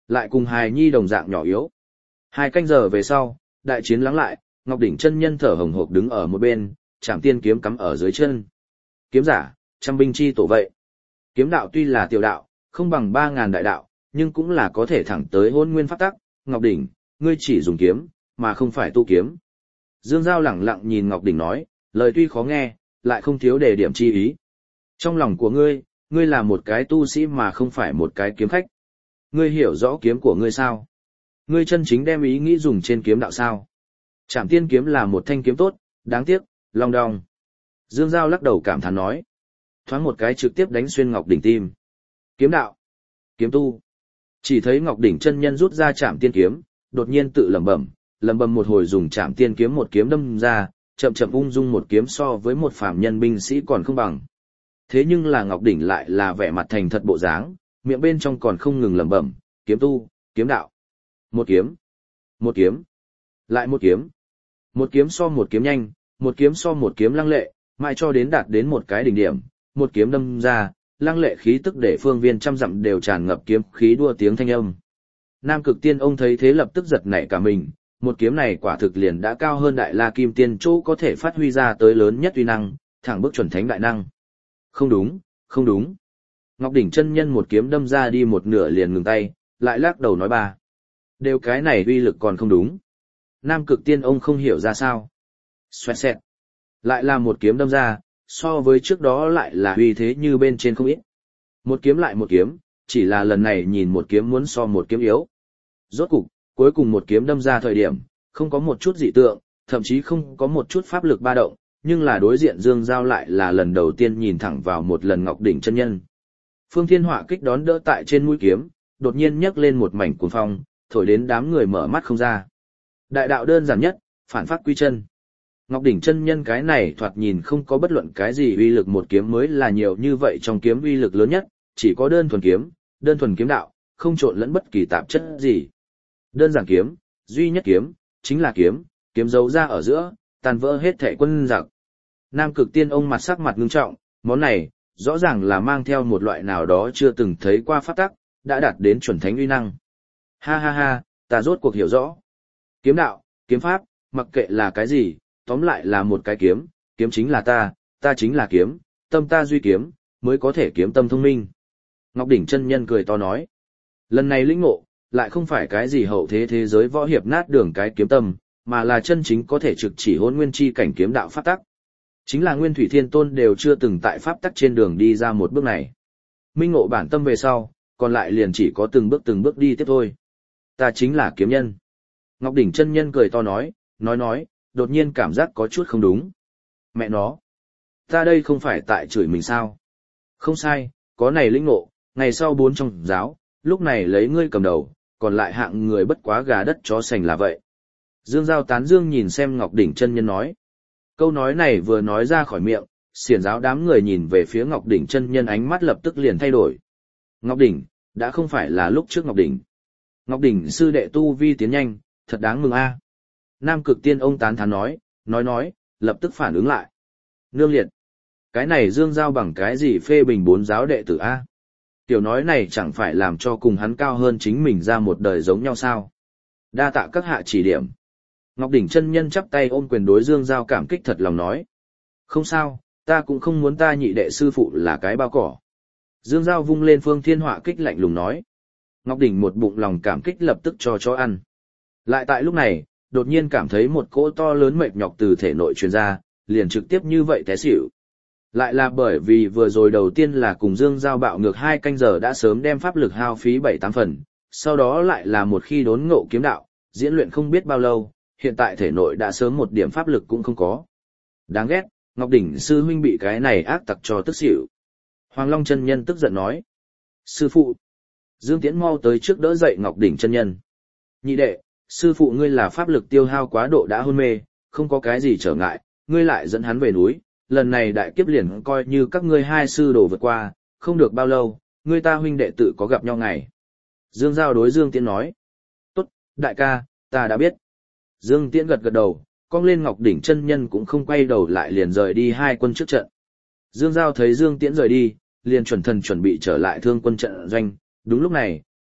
Lại cùng hài nhi đồng dạng nhỏ yếu. Hai canh giờ về sau, đại chiến lắng lại, Ngọc Đỉnh chân nhân thở hồng hộc đứng ở một bên, Trảm Tiên kiếm cắm ở dưới chân. Kiếm giả, trăm binh chi tổ vậy. Kiếm đạo tuy là tiểu đạo, không bằng ba ngàn đại đạo, nhưng cũng là có thể thẳng tới hôn nguyên pháp tắc. Ngọc Đỉnh, ngươi chỉ dùng kiếm, mà không phải tu kiếm. Dương Giao lẳng lặng nhìn Ngọc Đỉnh nói, lời tuy khó nghe, lại không thiếu đề điểm chi ý. Trong lòng của ngươi, ngươi là một cái tu sĩ mà không phải một cái kiếm khách. Ngươi hiểu rõ kiếm của ngươi sao? Ngươi chân chính đem ý nghĩ dùng trên kiếm đạo sao? Trảm Tiên kiếm là một thanh kiếm tốt, đáng tiếc, long đong. Dương Giao lắc đầu cảm thán nói. Thoáng một cái trực tiếp đánh xuyên Ngọc Đỉnh tim. Kiếm đạo, kiếm tu. Chỉ thấy Ngọc Đỉnh chân nhân rút ra Trảm Tiên kiếm, đột nhiên tự lẩm bẩm, lẩm bẩm một hồi dùng Trảm Tiên kiếm một kiếm đâm ra, chậm chậm ung dung một kiếm so với một phàm nhân binh sĩ còn không bằng. Thế nhưng là Ngọc Đỉnh lại là vẻ mặt thành thật bộ dáng, miệng bên trong còn không ngừng lẩm bẩm, kiếm tu, kiếm đạo. Một kiếm, một kiếm, lại một kiếm. Một kiếm so một kiếm nhanh, một kiếm so một kiếm lăng lệ, mãi cho đến đạt đến một cái đỉnh điểm, một kiếm đâm ra, lăng lệ khí tức để phương viên trăm dặm đều tràn ngập kiếm khí đua tiếng thanh âm. Nam Cực Tiên ông thấy thế lập tức giật nảy cả mình, một kiếm này quả thực liền đã cao hơn Đại La Kim Tiên chỗ có thể phát huy ra tới lớn nhất uy năng, thẳng bước chuẩn thánh đại năng. Không đúng, không đúng. Ngọc Đỉnh chân nhân một kiếm đâm ra đi một nửa liền ngừng tay, lại lắc đầu nói ba. Đều cái này uy lực còn không đúng. Nam Cực Tiên ông không hiểu ra sao. Xoẹt xẹt. Lại là một kiếm đâm ra, so với trước đó lại là uy thế như bên trên không ít. Một kiếm lại một kiếm, chỉ là lần này nhìn một kiếm muốn so một kiếm yếu. Rốt cục, cuối cùng một kiếm đâm ra thời điểm, không có một chút dị tượng, thậm chí không có một chút pháp lực ba động, nhưng là đối diện Dương Giao lại là lần đầu tiên nhìn thẳng vào một lần Ngọc Đỉnh chân nhân. Phương Thiên Họa kích đón đỡ tại trên mũi kiếm, đột nhiên nhấc lên một mảnh cuồng phong, thổi đến đám người mở mắt không ra. Đại đạo đơn giản nhất, phản pháp quy chân. Ngọc Đỉnh chân nhân cái này thoạt nhìn không có bất luận cái gì uy lực một kiếm mới là nhiều như vậy trong kiếm uy lực lớn nhất, chỉ có đơn thuần kiếm, đơn thuần kiếm đạo, không trộn lẫn bất kỳ tạp chất gì. Đơn giản kiếm, duy nhất kiếm, chính là kiếm, kiếm giấu ra ở giữa, tàn vỡ hết thảy quân giặc. Nam Cực Tiên ông mặt sắc mặt ngưng trọng, món này, rõ ràng là mang theo một loại nào đó chưa từng thấy qua pháp tắc, đã đạt đến chuẩn thánh uy năng. Ha ha ha, ta rốt cuộc hiểu rõ. Kiếm đạo, kiếm pháp, mặc kệ là cái gì, tóm lại là một cái kiếm, kiếm chính là ta, ta chính là kiếm, tâm ta duy kiếm, mới có thể kiếm tâm thông minh. Ngọc Đỉnh chân nhân cười to nói. Lần này lĩnh ngộ, lại không phải cái gì hậu thế thế giới võ hiệp nát đường cái kiếm tâm, mà là chân chính có thể trực chỉ hôn nguyên chi cảnh kiếm đạo pháp tắc. Chính là Nguyên Thủy Thiên Tôn đều chưa từng tại pháp tắc trên đường đi ra một bước này. Minh ngộ bản tâm về sau, còn lại liền chỉ có từng bước từng bước đi tiếp thôi. Ta chính là kiếm nhân. Ngọc Đỉnh chân nhân cười to nói, nói nói, đột nhiên cảm giác có chút không đúng. Mẹ nó, ta đây không phải tại chửi mình sao? Không sai, có này lĩnh ngộ, ngày sau bốn trong giáo, lúc này lấy ngươi cầm đầu, còn lại hạng người bất quá gà đất chó sành là vậy. Dương Giao tán dương nhìn xem Ngọc Đỉnh chân nhân nói. Câu nói này vừa nói ra khỏi miệng, xiển giáo đám người nhìn về phía Ngọc Đỉnh chân nhân ánh mắt lập tức liền thay đổi. Ngọc Đỉnh, đã không phải là lúc trước Ngọc Đỉnh. Ngọc Đỉnh sư đệ tu vi tiến nhanh, thật đáng mừng a. Nam Cực Tiên ông tán thán nói, nói nói, lập tức phản ứng lại. Nương liệt. Cái này Dương Giao bằng cái gì phê bình bốn giáo đệ tử a? Tiểu nói này chẳng phải làm cho cùng hắn cao hơn chính mình ra một đời giống nhau sao? Đa tạ các hạ chỉ điểm. Ngọc Đỉnh chân nhân chắp tay ôm quyền đối Dương Giao cảm kích thật lòng nói. Không sao, ta cũng không muốn ta nhị đệ sư phụ là cái bao cỏ. Dương Giao vung lên Phương Thiên Họa kích lạnh lùng nói. Ngọc Đỉnh một bụng lòng cảm kích lập tức cho chó ăn. Lại tại lúc này, đột nhiên cảm thấy một cỗ to lớn mệt nhọc từ thể nội truyền ra, liền trực tiếp như vậy té xỉu. Lại là bởi vì vừa rồi đầu tiên là cùng Dương Giao bạo ngược hai canh giờ đã sớm đem pháp lực hao phí bảy tám phần, sau đó lại là một khi đốn ngộ kiếm đạo, diễn luyện không biết bao lâu, hiện tại thể nội đã sớm một điểm pháp lực cũng không có. Đáng ghét, Ngọc Đỉnh sư huynh bị cái này ác tặc cho tức xỉu. Hoàng Long chân nhân tức giận nói. Sư phụ. Dương Tiễn mau tới trước đỡ dậy Ngọc Đỉnh chân nhân. Nhị đệ, sư phụ ngươi là pháp lực tiêu hao quá độ đã hôn mê, không có cái gì trở ngại, ngươi lại dẫn hắn về núi, lần này đại kiếp liền coi như các ngươi hai sư đồ vượt qua, không được bao lâu, ngươi ta huynh đệ tự có gặp nhau ngày. Dương Giao đối Dương Tiễn nói. Tốt, đại ca, ta đã biết. Dương Tiễn gật gật đầu, cong lên Ngọc Đỉnh chân nhân cũng không quay đầu lại liền rời đi hai quân trước trận. Dương Giao thấy Dương Tiễn rời đi, liền chuẩn thần chuẩn bị trở lại thương quân trận doanh, đúng lúc này,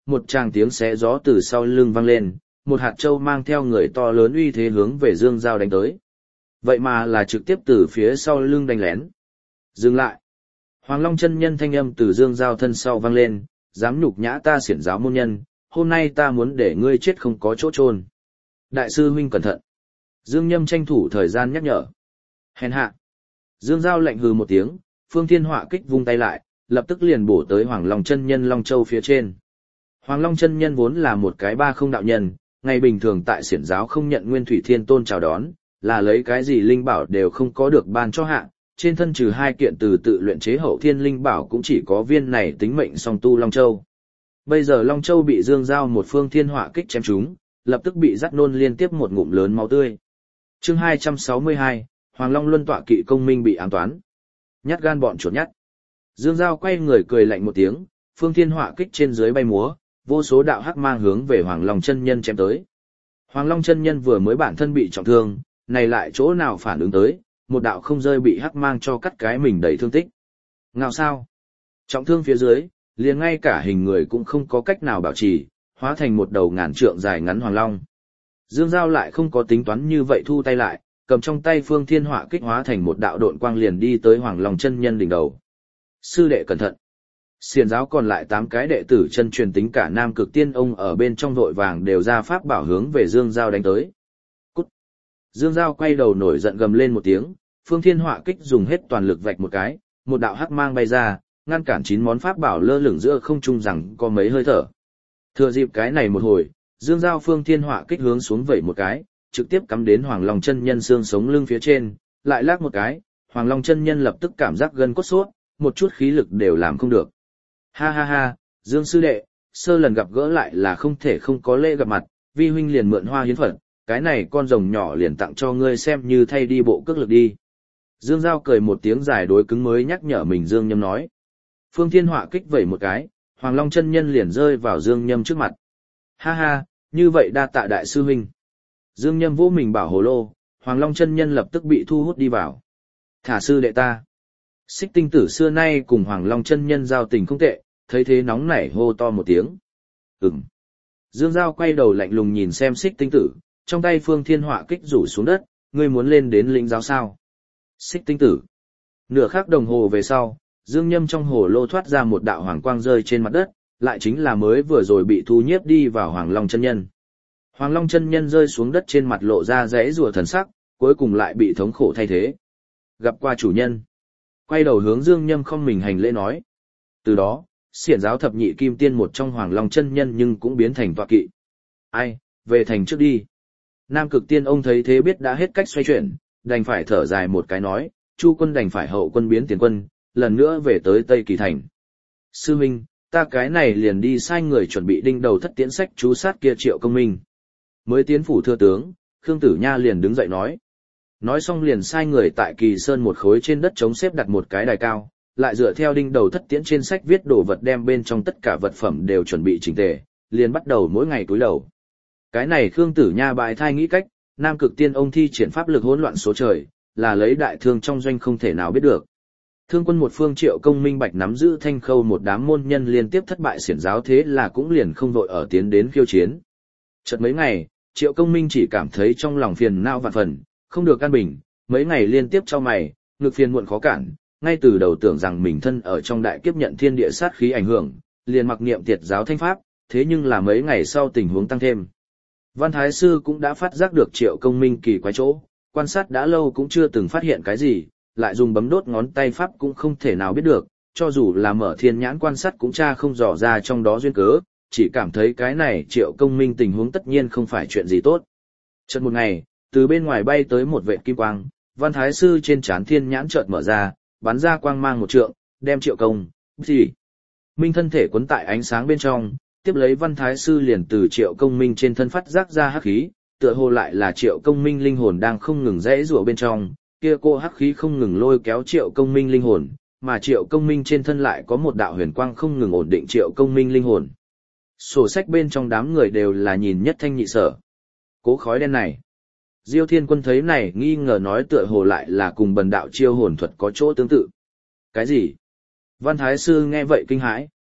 một tràng tiếng xé gió từ sau lưng vang lên, một hạt châu mang theo người to lớn uy thế hướng về Dương Giao đánh tới. Vậy mà là trực tiếp từ phía sau lưng đánh lén. Dừng lại. Hoàng Long chân nhân thanh âm từ Dương Giao thân sau vang lên, dám nhục nhã ta xiển giáo môn nhân, hôm nay ta muốn để ngươi chết không có chỗ chôn. Đại sư huynh cẩn thận. Dương Nhâm tranh thủ thời gian nhắc nhở. Hèn hạ. Dương Giao lạnh hừ một tiếng, Phương Thiên Họa kích vung tay lại, lập tức liền bổ tới Hoàng Long chân nhân Long Châu phía trên. Hoàng Long chân nhân vốn là một cái ba không đạo nhân, ngày bình thường tại xiển giáo không nhận Nguyên Thủy Thiên Tôn chào đón, là lấy cái gì linh bảo đều không có được ban cho hạ, trên thân trừ hai kiện từ tự luyện chế hậu thiên linh bảo cũng chỉ có viên này tính mệnh song tu Long Châu. Bây giờ Long Châu bị Dương Giao một Phương Thiên Họa kích chém trúng, lập tức bị dắt nôn liên tiếp một ngụm lớn máu tươi. Chương hai trăm sáu mươi hai, Hoàng Long Luân tọa kỵ công minh bị ám toán. Nhát gan bọn chuột nhắt. Dương Giao quay người cười lạnh một tiếng, Phương Thiên Họa kích trên dưới bay múa, vô số đạo hắc mang hướng về Hoàng Long chân nhân chém tới. Hoàng Long chân nhân vừa mới bản thân bị trọng thương, này lại chỗ nào phản ứng tới, một đạo không rơi bị hắc mang cho cắt cái mình đầy thương tích. Ngao sao? Trọng thương phía dưới, liền ngay cả hình người cũng không có cách nào bảo trì, hóa thành một đầu ngàn trượng dài ngắn Hoàng Long. Dương Giao lại không có tính toán như vậy thu tay lại, cầm trong tay Phương Thiên Họa kích hóa thành một đạo độn quang liền đi tới Hoàng Long chân nhân đỉnh đầu. Sư đệ cẩn thận. Xiển giáo còn lại tám cái đệ tử chân truyền tính cả Nam Cực Tiên ông ở bên trong vội vàng đều ra pháp bảo hướng về Dương Giao đánh tới. Cút. Dương Giao quay đầu nổi giận gầm lên một tiếng, Phương Thiên Họa kích dùng hết toàn lực vạch một cái, một đạo hắc mang bay ra, ngăn cản chín món pháp bảo lơ lửng giữa không trung rằng có mấy hơi thở. Thừa dịp cái này một hồi, Dương Giao Phương Thiên Họa kích hướng xuống vẩy một cái, trực tiếp cắm đến Hoàng Long chân nhân xương sống lưng phía trên, lại lắc một cái, Hoàng Long chân nhân lập tức cảm giác gân cốt sốt, một chút khí lực đều làm không được. Ha ha ha, Dương sư đệ, sơ lần gặp gỡ lại là không thể không có lễ gặp mặt, vi huynh liền mượn hoa hiến phật, cái này con rồng nhỏ liền tặng cho ngươi xem như thay đi bộ cước lực đi. Dương Giao cười một tiếng dài đối cứng mới nhắc nhở mình Dương Nhâm nói. Phương Thiên Họa kích vẩy một cái, Hoàng Long chân nhân liền rơi vào Dương Nhâm trước mặt. Ha ha, như vậy đa tạ đại sư huynh. Dương Nhâm vỗ mình bảo hồ lô, Hoàng Long chân nhân lập tức bị thu hút đi vào. Thả sư đệ ta. Xích Tinh Tử xưa nay cùng Hoàng Long chân nhân giao tình không tệ, thấy thế nóng nảy hô to một tiếng. Ừm. Dương Giao quay đầu lạnh lùng nhìn xem Xích Tinh Tử, trong tay Phương Thiên Họa kích rủ xuống đất, ngươi muốn lên đến lĩnh giáo sao? Xích Tinh Tử. Nửa khắc đồng hồ về sau, Dương Nhâm trong hồ lô thoát ra một đạo hoàng quang rơi trên mặt đất, lại chính là mới vừa rồi bị thu nhiếp đi vào Hoàng Long chân nhân. Hoàng Long chân nhân rơi xuống đất trên mặt lộ ra rẽ rùa thần sắc, cuối cùng lại bị thống khổ thay thế. Gặp qua chủ nhân. Quay đầu hướng Dương Nhâm không mình hành lễ nói. Từ đó, xiển giáo thập nhị kim tiên một trong Hoàng Long chân nhân nhưng cũng biến thành tọa kỵ. Ai, về thành trước đi. Nam Cực Tiên ông thấy thế biết đã hết cách xoay chuyển, đành phải thở dài một cái nói, Chu quân đành phải hậu quân biến tiền quân, lần nữa về tới Tây Kỳ Thành. Sư huynh, ta cái này liền đi sai người chuẩn bị đinh đầu thất tiễn sách chú sát kia Triệu Công Minh. Mới tiến phủ thưa tướng, Khương Tử Nha liền đứng dậy nói. Nói xong liền sai người tại Kỳ Sơn một khối trên đất trống xếp đặt một cái đài cao, lại dựa theo đinh đầu thất tiễn trên sách viết đồ vật đem bên trong tất cả vật phẩm đều chuẩn bị chỉnh tề, liền bắt đầu mỗi ngày túi đầu. Cái này Khương Tử Nha bại thai nghĩ cách, Nam Cực Tiên ông thi triển pháp lực hỗn loạn số trời, là lấy đại thương trong doanh không thể nào biết được. Thương quân một phương Triệu Công Minh bạch nắm giữ Thanh Khâu một đám môn nhân liên tiếp thất bại xiển giáo, thế là cũng liền không vội ở tiến đến khiêu chiến. Chợt mấy ngày, Triệu Công Minh chỉ cảm thấy trong lòng phiền não vạn phần, không được an bình, mấy ngày liên tiếp cho mày, ngực phiền muộn khó cản, ngay từ đầu tưởng rằng mình thân ở trong đại kiếp nhận thiên địa sát khí ảnh hưởng, liền mặc niệm tiệt giáo thanh pháp, thế nhưng là mấy ngày sau tình huống tăng thêm. Văn Thái Sư cũng đã phát giác được Triệu Công Minh kỳ quái chỗ, quan sát đã lâu cũng chưa từng phát hiện cái gì, lại dùng bấm đốt ngón tay pháp cũng không thể nào biết được, cho dù là mở thiên nhãn quan sát cũng tra không dò ra trong đó duyên cớ, chỉ cảm thấy cái này Triệu Công Minh tình huống tất nhiên không phải chuyện gì tốt. Chợt một ngày, từ bên ngoài bay tới một vệt kim quang, Văn Thái Sư trên trán thiên nhãn chợt mở ra, bắn ra quang mang một trượng, đem Triệu Công gì Minh thân thể cuốn tại ánh sáng bên trong, tiếp lấy Văn Thái Sư liền từ Triệu Công Minh trên thân phát giác ra hắc khí, tựa hồ lại là Triệu Công Minh linh hồn đang không ngừng rẽ rủa bên trong, kia cô hắc khí không ngừng lôi kéo Triệu Công Minh linh hồn, mà Triệu Công Minh trên thân lại có một đạo huyền quang không ngừng ổn định Triệu Công Minh linh hồn. Sổ sách bên trong đám người đều là nhìn nhất thanh nhị sở. Cố khói đen này. Diêu Thiên Quân thấy này nghi ngờ nói tựa hồ lại là cùng bần đạo chiêu hồn thuật có chỗ tương tự. Cái gì? Văn Thái Sư nghe vậy kinh hãi.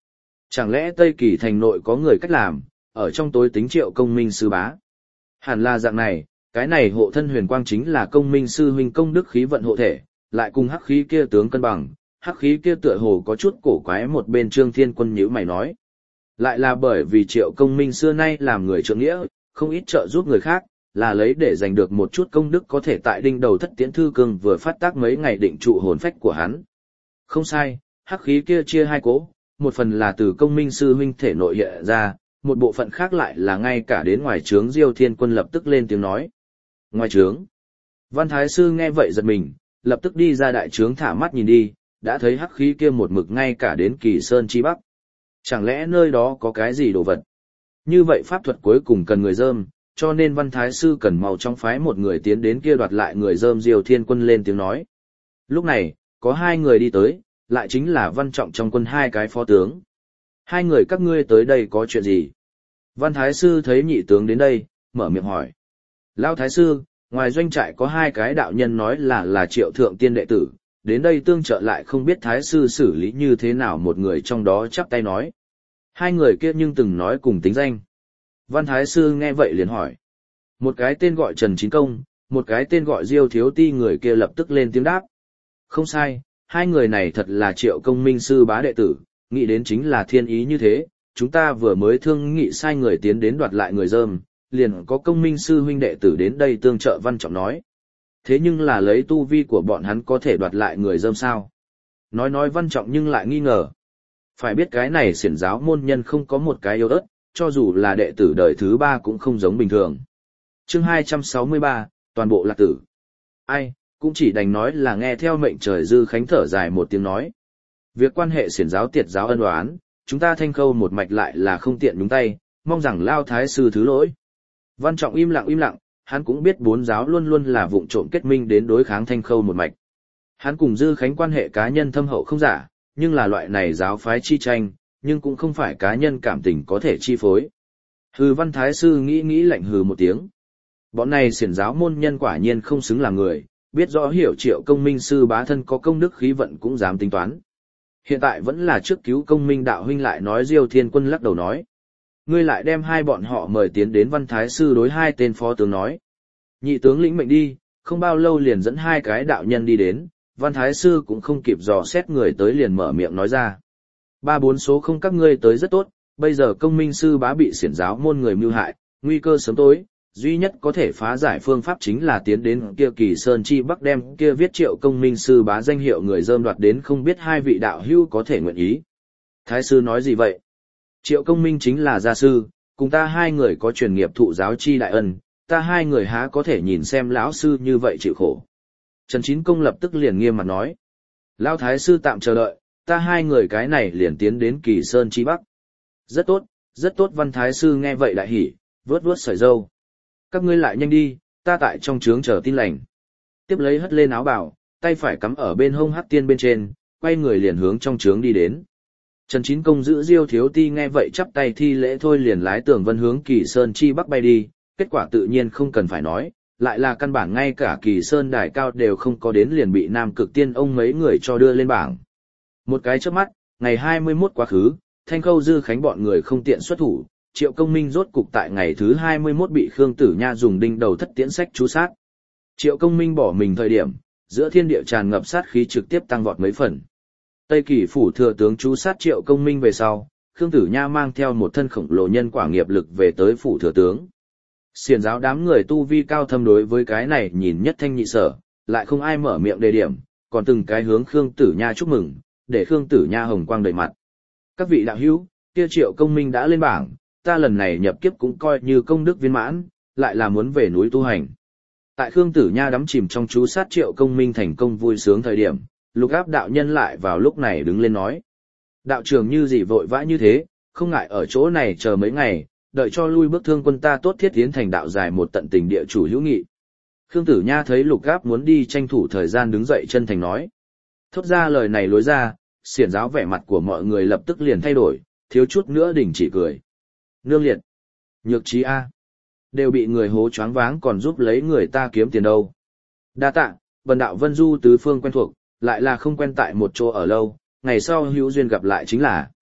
Chẳng lẽ Tây Kỳ thành nội có người cách làm, ở trong tối tính Triệu Công Minh sư bá? Hẳn là dạng này, cái này hộ thân huyền quang chính là Công Minh sư huynh công đức khí vận hộ thể, lại cùng hắc khí kia tướng cân bằng, hắc khí kia tựa hồ có chút cổ quái. Một bên Trương Thiên Quân nhíu mày nói, lại là bởi vì Triệu Công Minh xưa nay làm người trượng nghĩa, không ít trợ giúp người khác, là lấy để giành được một chút công đức có thể tại đinh đầu thất tiễn thư cương vừa phát tác mấy ngày định trụ hồn phách của hắn. Không sai, hắc khí kia chia hai cỗ, một phần là từ Công Minh sư huynh thể nội hiện ra, một bộ phận khác lại là ngay cả đến ngoài trướng. Diêu Thiên Quân lập tức lên tiếng nói. Ngoài trướng? Văn Thái sư nghe vậy giật mình, lập tức đi ra đại trướng thả mắt nhìn đi, đã thấy hắc khí kia một mực ngay cả đến Kỳ Sơn chi bắc. Chẳng lẽ nơi đó có cái gì đồ vật? Như vậy pháp thuật cuối cùng cần người dơm, cho nên Văn Thái sư cần mau trong phái một người tiến đến kia đoạt lại người dơm. Diêu Thiên Quân lên tiếng nói. Lúc này, có hai người đi tới, lại chính là Văn Trọng trong quân hai cái phó tướng. Hai người các ngươi tới đây có chuyện gì? Văn Thái sư thấy nhị tướng đến đây, mở miệng hỏi. Lão Thái sư, ngoài doanh trại có hai cái đạo nhân nói là là Triệu thượng tiên đệ tử, đến đây tương trợ lại không biết Thái sư xử lý như thế nào. Một người trong đó chắp tay nói. Hai người kia nhưng từng nói cùng tính danh. Văn Thái sư nghe vậy liền hỏi. Một cái tên gọi Trần Chín Công, một cái tên gọi Diêu Thiếu Ti. Người kia lập tức lên tiếng đáp. Không sai, hai người này thật là Triệu Công Minh sư bá đệ tử, nghĩ đến chính là thiên ý như thế. Chúng ta vừa mới thương nghị sai người tiến đến đoạt lại người dơm, liền có Công Minh sư huynh đệ tử đến đây tương trợ. Văn Trọng nói. Thế nhưng là lấy tu vi của bọn hắn có thể đoạt lại người dơm sao? Nói nói Văn Trọng nhưng lại nghi ngờ. Phải biết cái này xiển giáo môn nhân không có một cái yếu ớt, cho dù là đệ tử đời thứ ba cũng không giống bình thường. Chương hai trăm sáu mươi ba, toàn bộ lạc tử. Ai, cũng chỉ đành nói là nghe theo mệnh trời. Dư Khánh thở dài một tiếng nói. Việc quan hệ xiển giáo tiệt giáo ân oán, chúng ta Thanh Khâu một mạch lại là không tiện nhúng tay, mong rằng Lao Thái sư thứ lỗi. Văn Trọng im lặng im lặng, hắn cũng biết bốn giáo luôn luôn là vụng trộm kết minh đến đối kháng Thanh Khâu một mạch. Hắn cùng Dư Khánh quan hệ cá nhân thâm hậu không giả, nhưng là loại này giáo phái chi tranh, nhưng cũng không phải cá nhân cảm tình có thể chi phối. Hừ. Văn Thái sư nghĩ nghĩ lạnh hừ một tiếng. Bọn này xiển giáo môn nhân quả nhiên không xứng làm người, biết rõ hiểu Triệu Công Minh sư bá thân có công đức khí vận cũng dám tính toán. Hiện tại vẫn là trước cứu Công Minh đạo huynh. Lại nói. Diêu Thiên Quân lắc đầu nói. Ngươi lại đem hai bọn họ mời tiến đến. Văn Thái sư đối hai tên phó tướng nói. Nhị tướng lĩnh mệnh đi. Không bao lâu liền dẫn hai cái đạo nhân đi đến. Văn Thái sư cũng không kịp dò xét người tới liền mở miệng nói ra. Ba bốn số không, các ngươi tới rất tốt, bây giờ Công Minh sư bá bị xiển giáo môn người mưu hại, nguy cơ sớm tối, duy nhất có thể phá giải phương pháp chính là tiến đến kia Kỳ Sơn chi bắc đem kia viết Triệu Công Minh sư bá danh hiệu người dơm đoạt đến. Không biết hai vị đạo hữu có thể nguyện ý. Thái sư nói gì vậy? Triệu Công Minh chính là gia sư, cùng ta hai người có truyền nghiệp thụ giáo chi đại ân, ta hai người há có thể nhìn xem lão sư như vậy chịu khổ. Trần Chín Công lập tức liền nghiêm mặt nói. Lão Thái sư tạm chờ đợi, ta hai người cái này liền tiến đến Kỳ Sơn chi bắc. Rất tốt, rất tốt. Văn Thái sư nghe vậy đại hỉ, vớt vớt sợi râu. Các ngươi lại nhanh đi, ta tại trong trướng chờ tin lành. Tiếp lấy hất lên áo bào, tay phải cắm ở bên hông hắc tiên bên trên, quay người liền hướng trong trướng đi đến. Trần Chín Công giữ Diêu Thiếu Ti nghe vậy chắp tay thi lễ thôi liền lái Tường Vân hướng Kỳ Sơn chi bắc bay đi. Kết quả tự nhiên không cần phải nói, lại là căn bản ngay cả Kỳ Sơn đài cao đều không có đến liền bị Nam Cực Tiên ông mấy người cho đưa lên bảng. Một cái chớp mắt, ngày hai mươi mốt quá khứ, Thanh Khâu Dư Khánh bọn người không tiện xuất thủ, Triệu Công Minh rốt cục tại ngày thứ hai mươi mốt bị Khương Tử Nha dùng đinh đầu thất tiễn sách chú sát. Triệu Công Minh bỏ mình thời điểm, giữa thiên địa tràn ngập sát khí trực tiếp tăng vọt mấy phần. Tây Kỳ phủ thừa tướng chú sát Triệu Công Minh về sau, Khương Tử Nha mang theo một thân khổng lồ nhân quả nghiệp lực về tới phủ thừa tướng. Xiển giáo đám người tu vi cao thâm đối với cái này nhìn nhất thanh nhị sở, lại không ai mở miệng đề điểm, còn từng cái hướng Khương Tử Nha chúc mừng, để Khương Tử Nha hồng quang đầy mặt. Các vị đạo hữu, kia Triệu Công Minh đã lên bảng, ta lần này nhập kiếp cũng coi như công đức viên mãn, lại là muốn về núi tu hành. Tại Khương Tử Nha đắm chìm trong chú sát Triệu Công Minh thành công vui sướng thời điểm, Lục Áp đạo nhân lại vào lúc này đứng lên nói. Đạo trưởng như gì vội vã như thế, không ngại ở chỗ này chờ mấy ngày, đợi cho lui bước thương quân ta tốt thiết tiến thành đạo dài một tận tình địa chủ hữu nghị. Khương Tử Nha thấy Lục Áp muốn đi tranh thủ thời gian đứng dậy chân thành nói. Thốt ra lời này lối ra, xiển giáo vẻ mặt của mọi người lập tức liền thay đổi, thiếu chút nữa đình chỉ cười. Nương liệt, nhược trí A, đều bị người hố choáng váng còn giúp lấy người ta kiếm tiền đâu. Đa tạ, bần đạo Vân Du tứ phương quen thuộc, lại là không quen tại một chỗ ở lâu, ngày sau hữu duyên gặp lại chính là.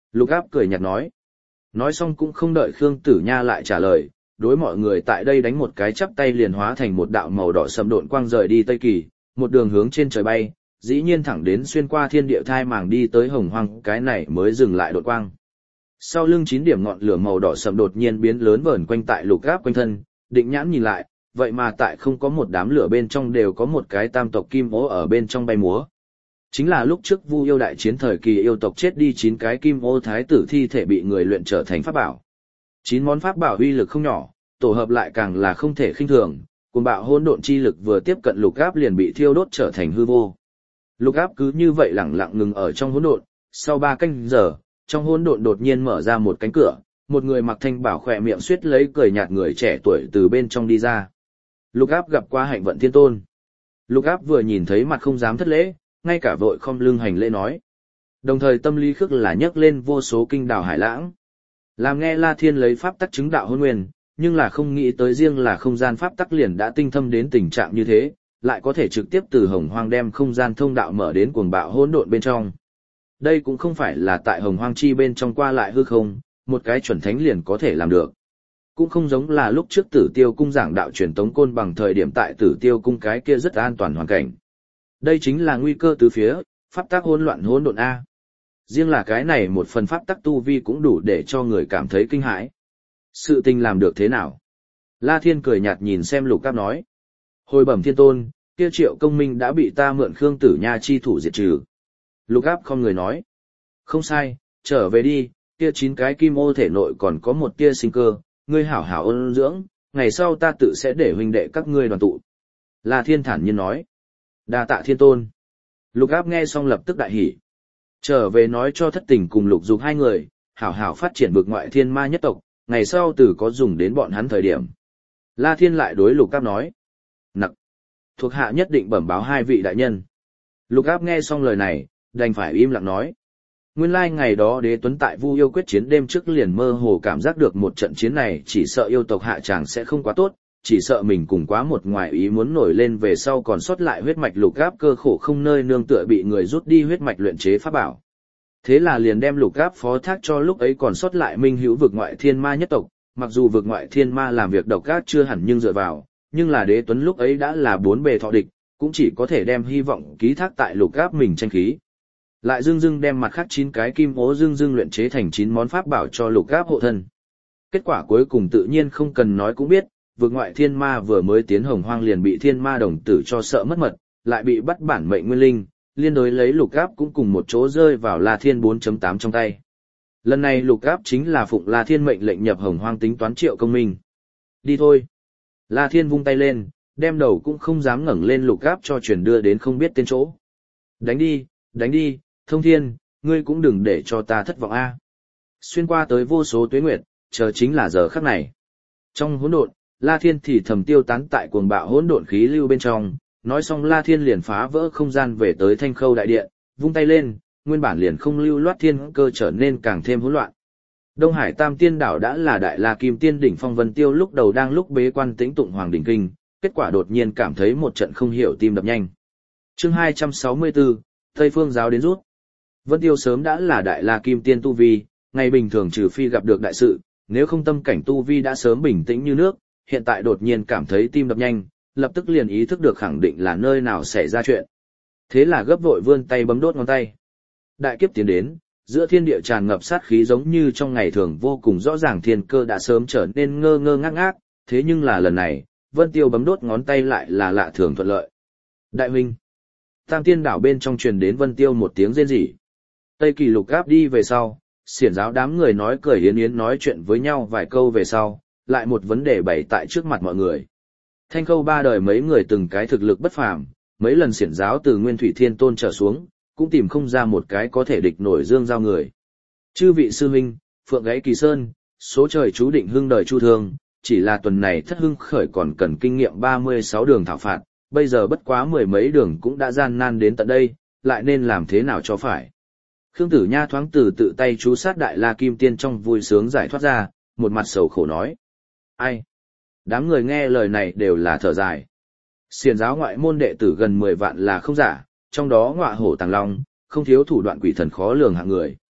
Lục áp cười nhạt nói. Nói xong cũng không đợi Khương Tử Nha lại trả lời, đối mọi người tại đây đánh một cái chắp tay liền hóa thành một đạo màu đỏ sẫm độn quang rời đi Tây Kỳ, một đường hướng trên trời bay, dĩ nhiên thẳng đến xuyên qua thiên địa thai màng đi tới Hồng Hoang, cái này mới dừng lại độn quang. Sau lưng chín điểm ngọn lửa màu đỏ sẫm đột nhiên biến lớn vờn quanh tại Lục áp quanh thân, định nhãn nhìn lại, vậy mà tại không có một đám lửa bên trong đều có một cái tam tộc kim ô ở bên trong bay múa. Chính là lúc trước Vu yêu đại chiến thời kỳ yêu tộc chết đi chín cái kim ô thái tử thi thể bị người luyện trở thành pháp bảo. Chín món pháp bảo uy lực không nhỏ, tổ hợp lại càng là không thể khinh thường, cuồng bạo hỗn độn chi lực vừa tiếp cận Lục áp liền bị thiêu đốt trở thành hư vô. Lục áp cứ như vậy lẳng lặng ngừng ở trong hỗn độn, sau ba canh giờ, trong hỗn độn đột nhiên mở ra một cánh cửa, một người mặc thanh bảo khỏe miệng suýt lấy cười nhạt người trẻ tuổi từ bên trong đi ra. Lục áp gặp qua Hạnh Vận Thiên Tôn. Lục áp vừa nhìn thấy mặt không dám thất lễ, ngay cả vội không lưng hành lễ nói. Đồng thời tâm lý khước là nhấc lên vô số kinh đào hải lãng. Làm nghe La Thiên lấy pháp tắc chứng đạo hôn nguyên, nhưng là không nghĩ tới riêng là không gian pháp tắc liền đã tinh thâm đến tình trạng như thế, lại có thể trực tiếp từ Hồng Hoang đem không gian thông đạo mở đến cuồng bạo hỗn độn bên trong. Đây cũng không phải là tại Hồng Hoang chi bên trong qua lại hư không, một cái chuẩn thánh liền có thể làm được. Cũng không giống là lúc trước Tử Tiêu cung giảng đạo truyền tống côn bằng thời điểm tại Tử Tiêu cung cái kia rất an toàn hoàn cảnh. Đây chính là nguy cơ từ phía, pháp tắc hỗn loạn hỗn độn a. Riêng là cái này một phần pháp tắc tu vi cũng đủ để cho người cảm thấy kinh hãi. Sự tình làm được thế nào? La Thiên cười nhạt nhìn xem Lục áp nói. Hồi bẩm Thiên Tôn, kia Triệu Công Minh đã bị ta mượn Khương Tử Nha chi thủ diệt trừ. Lục áp không người nói. Không sai, trở về đi, kia chín cái kim ô thể nội còn có một tia sinh cơ, ngươi hảo hảo ôn dưỡng, ngày sau ta tự sẽ để huynh đệ các ngươi đoàn tụ. La Thiên thản nhiên nói. Đa tạ Thiên Tôn. Lục áp nghe xong lập tức đại hỉ. Trở về nói cho Thất Tình cùng Lục Dục hai người, hảo hảo phát triển vực ngoại thiên ma nhất tộc, ngày sau từ có dùng đến bọn hắn thời điểm. La Thiên lại đối Lục áp nói. Nặc. Thuộc hạ nhất định bẩm báo hai vị đại nhân. Lục áp nghe xong lời này, đành phải im lặng nói. Nguyên lai ngày đó Đế Tuấn tại Vu yêu quyết chiến đêm trước liền mơ hồ cảm giác được một trận chiến này chỉ sợ yêu tộc hạ tràng sẽ không quá tốt, chỉ sợ mình cùng quá một ngoài ý muốn nổi lên về sau còn sót lại huyết mạch Lục áp cơ khổ không nơi nương tựa bị người rút đi huyết mạch luyện chế pháp bảo. Thế là liền đem Lục áp phó thác cho lúc ấy còn sót lại minh hữu vực ngoại thiên ma nhất tộc, mặc dù vực ngoại thiên ma làm việc độc ác chưa hẳn nhưng dựa vào, nhưng là Đế Tuấn lúc ấy đã là bốn bề thọ địch, cũng chỉ có thể đem hy vọng ký thác tại Lục áp mình tranh khí. Lại dưng dưng đem mặt khác chín cái kim ố dưng dưng luyện chế thành chín món pháp bảo cho Lục áp hộ thân. Kết quả cuối cùng tự nhiên không cần nói cũng biết, vực ngoại thiên ma vừa mới tiến Hồng Hoang liền bị thiên ma đồng tử cho sợ mất mật, lại bị bắt bản mệnh nguyên linh, liên đối lấy Lục áp cũng cùng một chỗ rơi vào La Thiên bốn chấm tám trong tay. Lần này Lục áp chính là phụng La Thiên mệnh lệnh nhập Hồng Hoang tính toán Triệu Công Minh. Đi thôi. La Thiên vung tay lên, đem đầu cũng không dám ngẩng lên Lục áp cho chuyển đưa đến không biết tên chỗ. Đánh đi, đánh đi, Thông Thiên, ngươi cũng đừng để cho ta thất vọng a. Xuyên qua tới vô số tuế nguyệt, chờ chính là giờ khắc này. Trong hỗn độn, La Thiên thì thầm tiêu tán tại cuồng bạo hỗn độn khí lưu bên trong, nói xong La Thiên liền phá vỡ không gian về tới Thanh Khâu đại điện, vung tay lên, nguyên bản liền không lưu loát thiên cơ trở nên càng thêm hỗn loạn. Đông Hải Tam Tiên đảo đã là Đại La Kim Tiên đỉnh phong Vân Tiêu lúc đầu đang lúc bế quan tĩnh tụng Hoàng đỉnh kinh, kết quả đột nhiên cảm thấy một trận không hiểu tim đập nhanh. Chương hai trăm sáu mươi tư, Tây Phương giáo đến rút. Vân Tiêu sớm đã là Đại La Kim Tiên tu vi, ngày bình thường trừ phi gặp được đại sự, nếu không tâm cảnh tu vi đã sớm bình tĩnh như nước, hiện tại đột nhiên cảm thấy tim đập nhanh, lập tức liền ý thức được khẳng định là nơi nào xảy ra chuyện. Thế là gấp vội vươn tay bấm đốt ngón tay. Đại kiếp tiến đến, giữa thiên địa tràn ngập sát khí giống như trong ngày thường vô cùng rõ ràng thiên cơ đã sớm trở nên ngơ ngơ ngác ngác, thế nhưng là lần này, Vân Tiêu bấm đốt ngón tay lại là lạ thường thuận lợi. Đại huynh. Tam Tiên đảo bên trong truyền đến Vân Tiêu một tiếng rên rỉ. Tây Kỳ Lục áp đi về sau, xiển giáo đám người nói cười yến yến nói chuyện với nhau vài câu về sau, lại một vấn đề bày tại trước mặt mọi người. Thanh Khâu ba đời mấy người từng cái thực lực bất phàm, mấy lần xiển giáo từ Nguyên Thủy Thiên Tôn trở xuống, cũng tìm không ra một cái có thể địch nổi Dương Giao người. Chư vị sư huynh, Phượng Gáy Kỳ Sơn, số trời chú định hưng đời Chu Thương, chỉ là tuần này thất hưng khởi còn cần kinh nghiệm ba mươi sáu đường thảo phạt, bây giờ bất quá mười mấy đường cũng đã gian nan đến tận đây, lại nên làm thế nào cho phải. Khương Tử Nha thoáng từ tự tay chú sát Đại La Kim Tiên trong vui sướng giải thoát ra, một mặt sầu khổ nói. Ai? Đám người nghe lời này đều là thở dài. Xiển giáo ngoại môn đệ tử gần mười vạn là không giả, trong đó ngọa hổ tàng long, không thiếu thủ đoạn quỷ thần khó lường hạng người.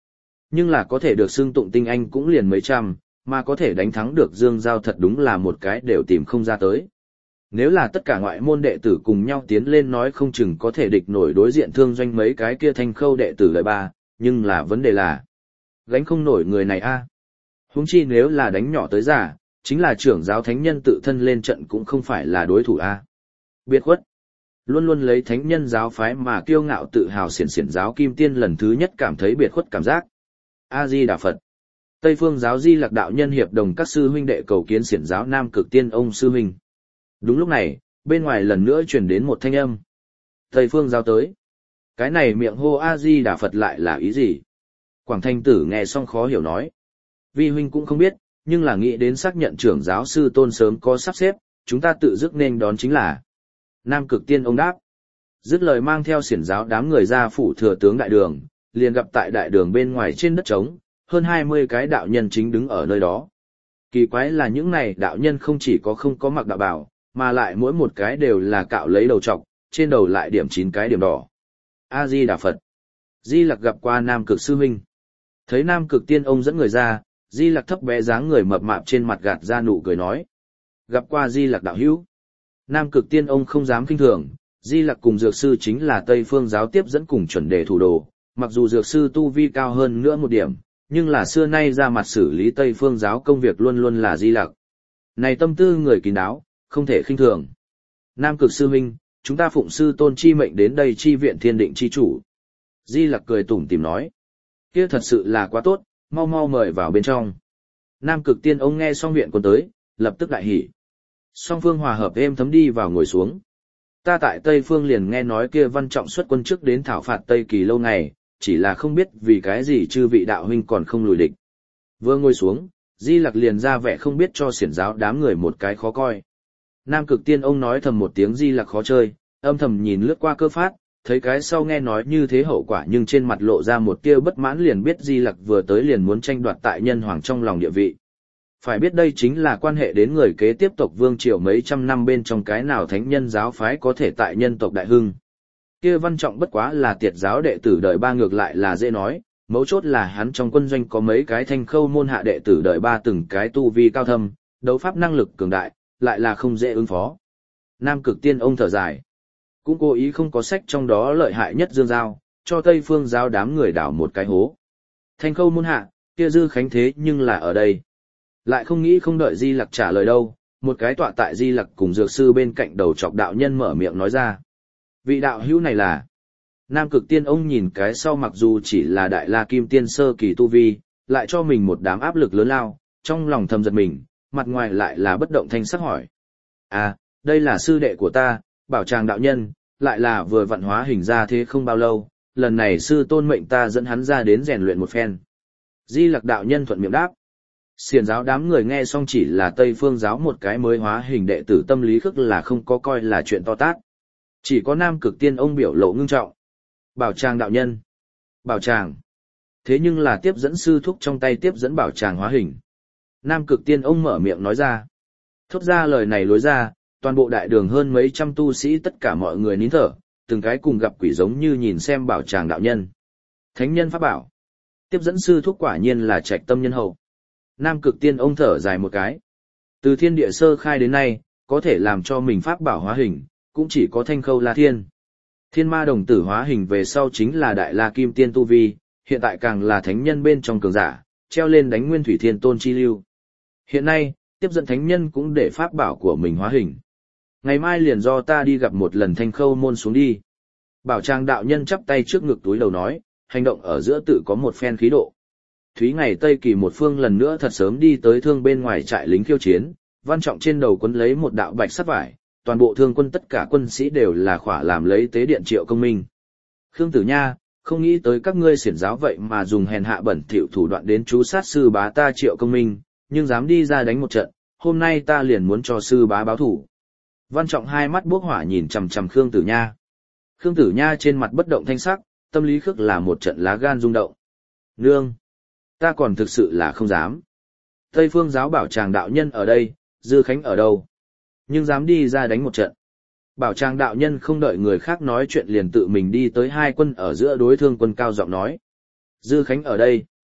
Nhưng là có thể được xưng tụng tinh anh cũng liền mấy trăm, mà có thể đánh thắng được Dương Giao thật đúng là một cái đều tìm không ra tới. Nếu là tất cả ngoại môn đệ tử cùng nhau tiến lên nói không chừng có thể địch nổi đối diện Thương Doanh mấy cái kia thanh khâu đệ tử lợi ba, nhưng là vấn đề là gánh không nổi người này a. Huống chi nếu là đánh nhỏ tới giả, chính là trưởng giáo thánh nhân tự thân lên trận cũng không phải là đối thủ a. Biệt khuất. Luôn luôn lấy thánh nhân giáo phái mà kiêu ngạo tự hào xiển xiển giáo Kim Tiên lần thứ nhất cảm thấy biệt khuất cảm giác. A Di Đà Phật. Tây Phương giáo Di Lặc đạo nhân hiệp đồng các sư huynh đệ cầu kiến xiển giáo Nam Cực Tiên ông sư huynh. Đúng lúc này, bên ngoài lần nữa truyền đến một thanh âm. Tây Phương giáo tới. Cái này miệng hô A Di Đà Phật lại là ý gì? Quảng Thanh Tử nghe xong khó hiểu nói. Vi huynh cũng không biết, nhưng là nghĩ đến xác nhận trưởng giáo sư tôn sớm có sắp xếp, chúng ta tự dứt nên đón chính là. Nam Cực Tiên ông đáp. Dứt lời mang theo xiển giáo đám người ra phủ thừa tướng đại đường, liền gặp tại đại đường bên ngoài trên đất trống, hơn hai mươi cái đạo nhân chính đứng ở nơi đó. Kỳ quái là những này đạo nhân không chỉ có không có mặc đạo bào, mà lại mỗi một cái đều là cạo lấy đầu trọc, trên đầu lại điểm chín cái điểm đỏ. A Di Đà Phật. Di Lặc gặp qua Nam Cực sư huynh. Thấy Nam Cực Tiên ông dẫn người ra, Di Lặc thấp bé dáng người mập mạp trên mặt gạt ra nụ cười nói: "Gặp qua Di Lặc đạo hữu." Nam Cực Tiên ông không dám khinh thường, Di Lặc cùng dược sư chính là Tây Phương giáo tiếp dẫn cùng chuẩn đề thủ đồ, mặc dù dược sư tu vi cao hơn nữa một điểm, nhưng là xưa nay ra mặt xử lý Tây Phương giáo công việc luôn luôn là Di Lặc. Này tâm tư người kín đáo, không thể khinh thường. Nam Cực sư huynh, chúng ta phụng sư tôn chi mệnh đến đây chi viện thiên định chi chủ. Di Lặc cười tủm tỉm nói. Kia thật sự là quá tốt, mau mau mời vào bên trong. Nam Cực Tiên ông nghe xong viện quân tới, lập tức đại hỉ. Song phương hòa hợp êm thấm đi vào ngồi xuống. Ta tại Tây Phương liền nghe nói kia Văn Trọng xuất quân trước đến thảo phạt Tây Kỳ lâu ngày, chỉ là không biết vì cái gì chư vị đạo huynh còn không lùi địch. Vừa ngồi xuống, Di Lặc liền ra vẻ không biết cho xiển giáo đám người một cái khó coi. Nam Cực Tiên ông nói thầm một tiếng Di Lặc khó chơi, âm thầm nhìn lướt qua cơ phát, thấy cái sau nghe nói như thế hậu quả nhưng trên mặt lộ ra một tia bất mãn liền biết Di Lặc vừa tới liền muốn tranh đoạt tại nhân hoàng trong lòng địa vị. Phải biết đây chính là quan hệ đến người kế tiếp tộc vương triều mấy trăm năm bên trong cái nào thánh nhân giáo phái có thể tại nhân tộc đại hưng. Kia Văn Trọng bất quá là tiệt giáo đệ tử đời ba ngược lại là dễ nói, mấu chốt là hắn trong quân doanh có mấy cái thanh khâu môn hạ đệ tử đời ba từng cái tu vi cao thâm, đấu pháp năng lực cường đại, lại là không dễ ứng phó. Nam Cực Tiên ông thở dài, cũng cố ý không có sách trong đó lợi hại nhất Dương Giao, cho Tây Phương giáo đám người đảo một cái hố. Thanh khâu môn hạ, kia Dư Khánh thế nhưng là ở đây. Lại không nghĩ không đợi Di Lặc trả lời đâu, một cái tọa tại Di Lặc cùng dược sư bên cạnh đầu chọc đạo nhân mở miệng nói ra. Vị đạo hữu này là... Nam Cực Tiên ông nhìn cái sau mặc dù chỉ là đại la kim tiên sơ kỳ tu vi, lại cho mình một đám áp lực lớn lao, trong lòng thầm giật mình, mặt ngoài lại là bất động thanh sắc hỏi. À, đây là sư đệ của ta, Bảo Tràng đạo nhân, lại là vừa vận hóa hình ra thế không bao lâu, lần này sư tôn mệnh ta dẫn hắn ra đến rèn luyện một phen. Di Lặc đạo nhân thuận miệng đáp. Xiển giáo đám người nghe xong chỉ là Tây Phương giáo một cái mới hóa hình đệ tử tâm lý khức là không có coi là chuyện to tát. Chỉ có Nam Cực Tiên ông biểu lộ ngưng trọng. Bảo Tràng đạo nhân. Bảo Tràng. Thế nhưng là tiếp dẫn sư thúc trong tay tiếp dẫn Bảo Tràng hóa hình. Nam Cực Tiên ông mở miệng nói ra. Thốt ra lời này lối ra, toàn bộ đại đường hơn mấy trăm tu sĩ tất cả mọi người nín thở, từng cái cùng gặp quỷ giống như nhìn xem Bảo Tràng đạo nhân. Thánh nhân pháp bảo. Tiếp dẫn sư thúc quả nhiên là trạch tâm nhân hậu. Nam Cực Tiên ông thở dài một cái. Từ thiên địa sơ khai đến nay, có thể làm cho mình pháp bảo hóa hình, cũng chỉ có Thanh Khâu La Thiên. Thiên Ma đồng tử hóa hình về sau chính là Đại La Kim Tiên tu vi, hiện tại càng là thánh nhân bên trong cường giả, treo lên đánh Nguyên Thủy Thiên Tôn chi lưu. Hiện nay, tiếp dẫn thánh nhân cũng để pháp bảo của mình hóa hình. Ngày mai liền do ta đi gặp một lần Thanh Khâu môn xuống đi. Bảo Tràng đạo nhân chắp tay trước ngực túi đầu nói, hành động ở giữa tự có một phen khí độ. Thúy ngày Tây Kỳ một phương lần nữa thật sớm đi tới thương bên ngoài trại lính khiêu chiến, Văn Trọng trên đầu quấn lấy một đạo bạch sắt vải, toàn bộ thương quân tất cả quân sĩ đều là khỏa làm lấy tế điện Triệu Công Minh. Khương Tử Nha, không nghĩ tới các ngươi xiển giáo vậy mà dùng hèn hạ bẩn thỉu thủ đoạn đến chú sát sư bá ta Triệu Công Minh, nhưng dám đi ra đánh một trận, hôm nay ta liền muốn cho sư bá báo thủ. Văn Trọng hai mắt bốc hỏa nhìn chằm chằm Khương Tử Nha. Khương Tử Nha trên mặt bất động thanh sắc, tâm lý khức là một trận lá gan rung động. Nương! Ta còn thực sự là không dám. Tây Phương giáo Bảo Tràng đạo nhân ở đây, Dư Khánh ở đâu? Nhưng dám đi ra đánh một trận. Bảo Tràng đạo nhân không đợi người khác nói chuyện liền tự mình đi tới hai quân ở giữa đối thương quân cao giọng nói. Dư Khánh ở đây.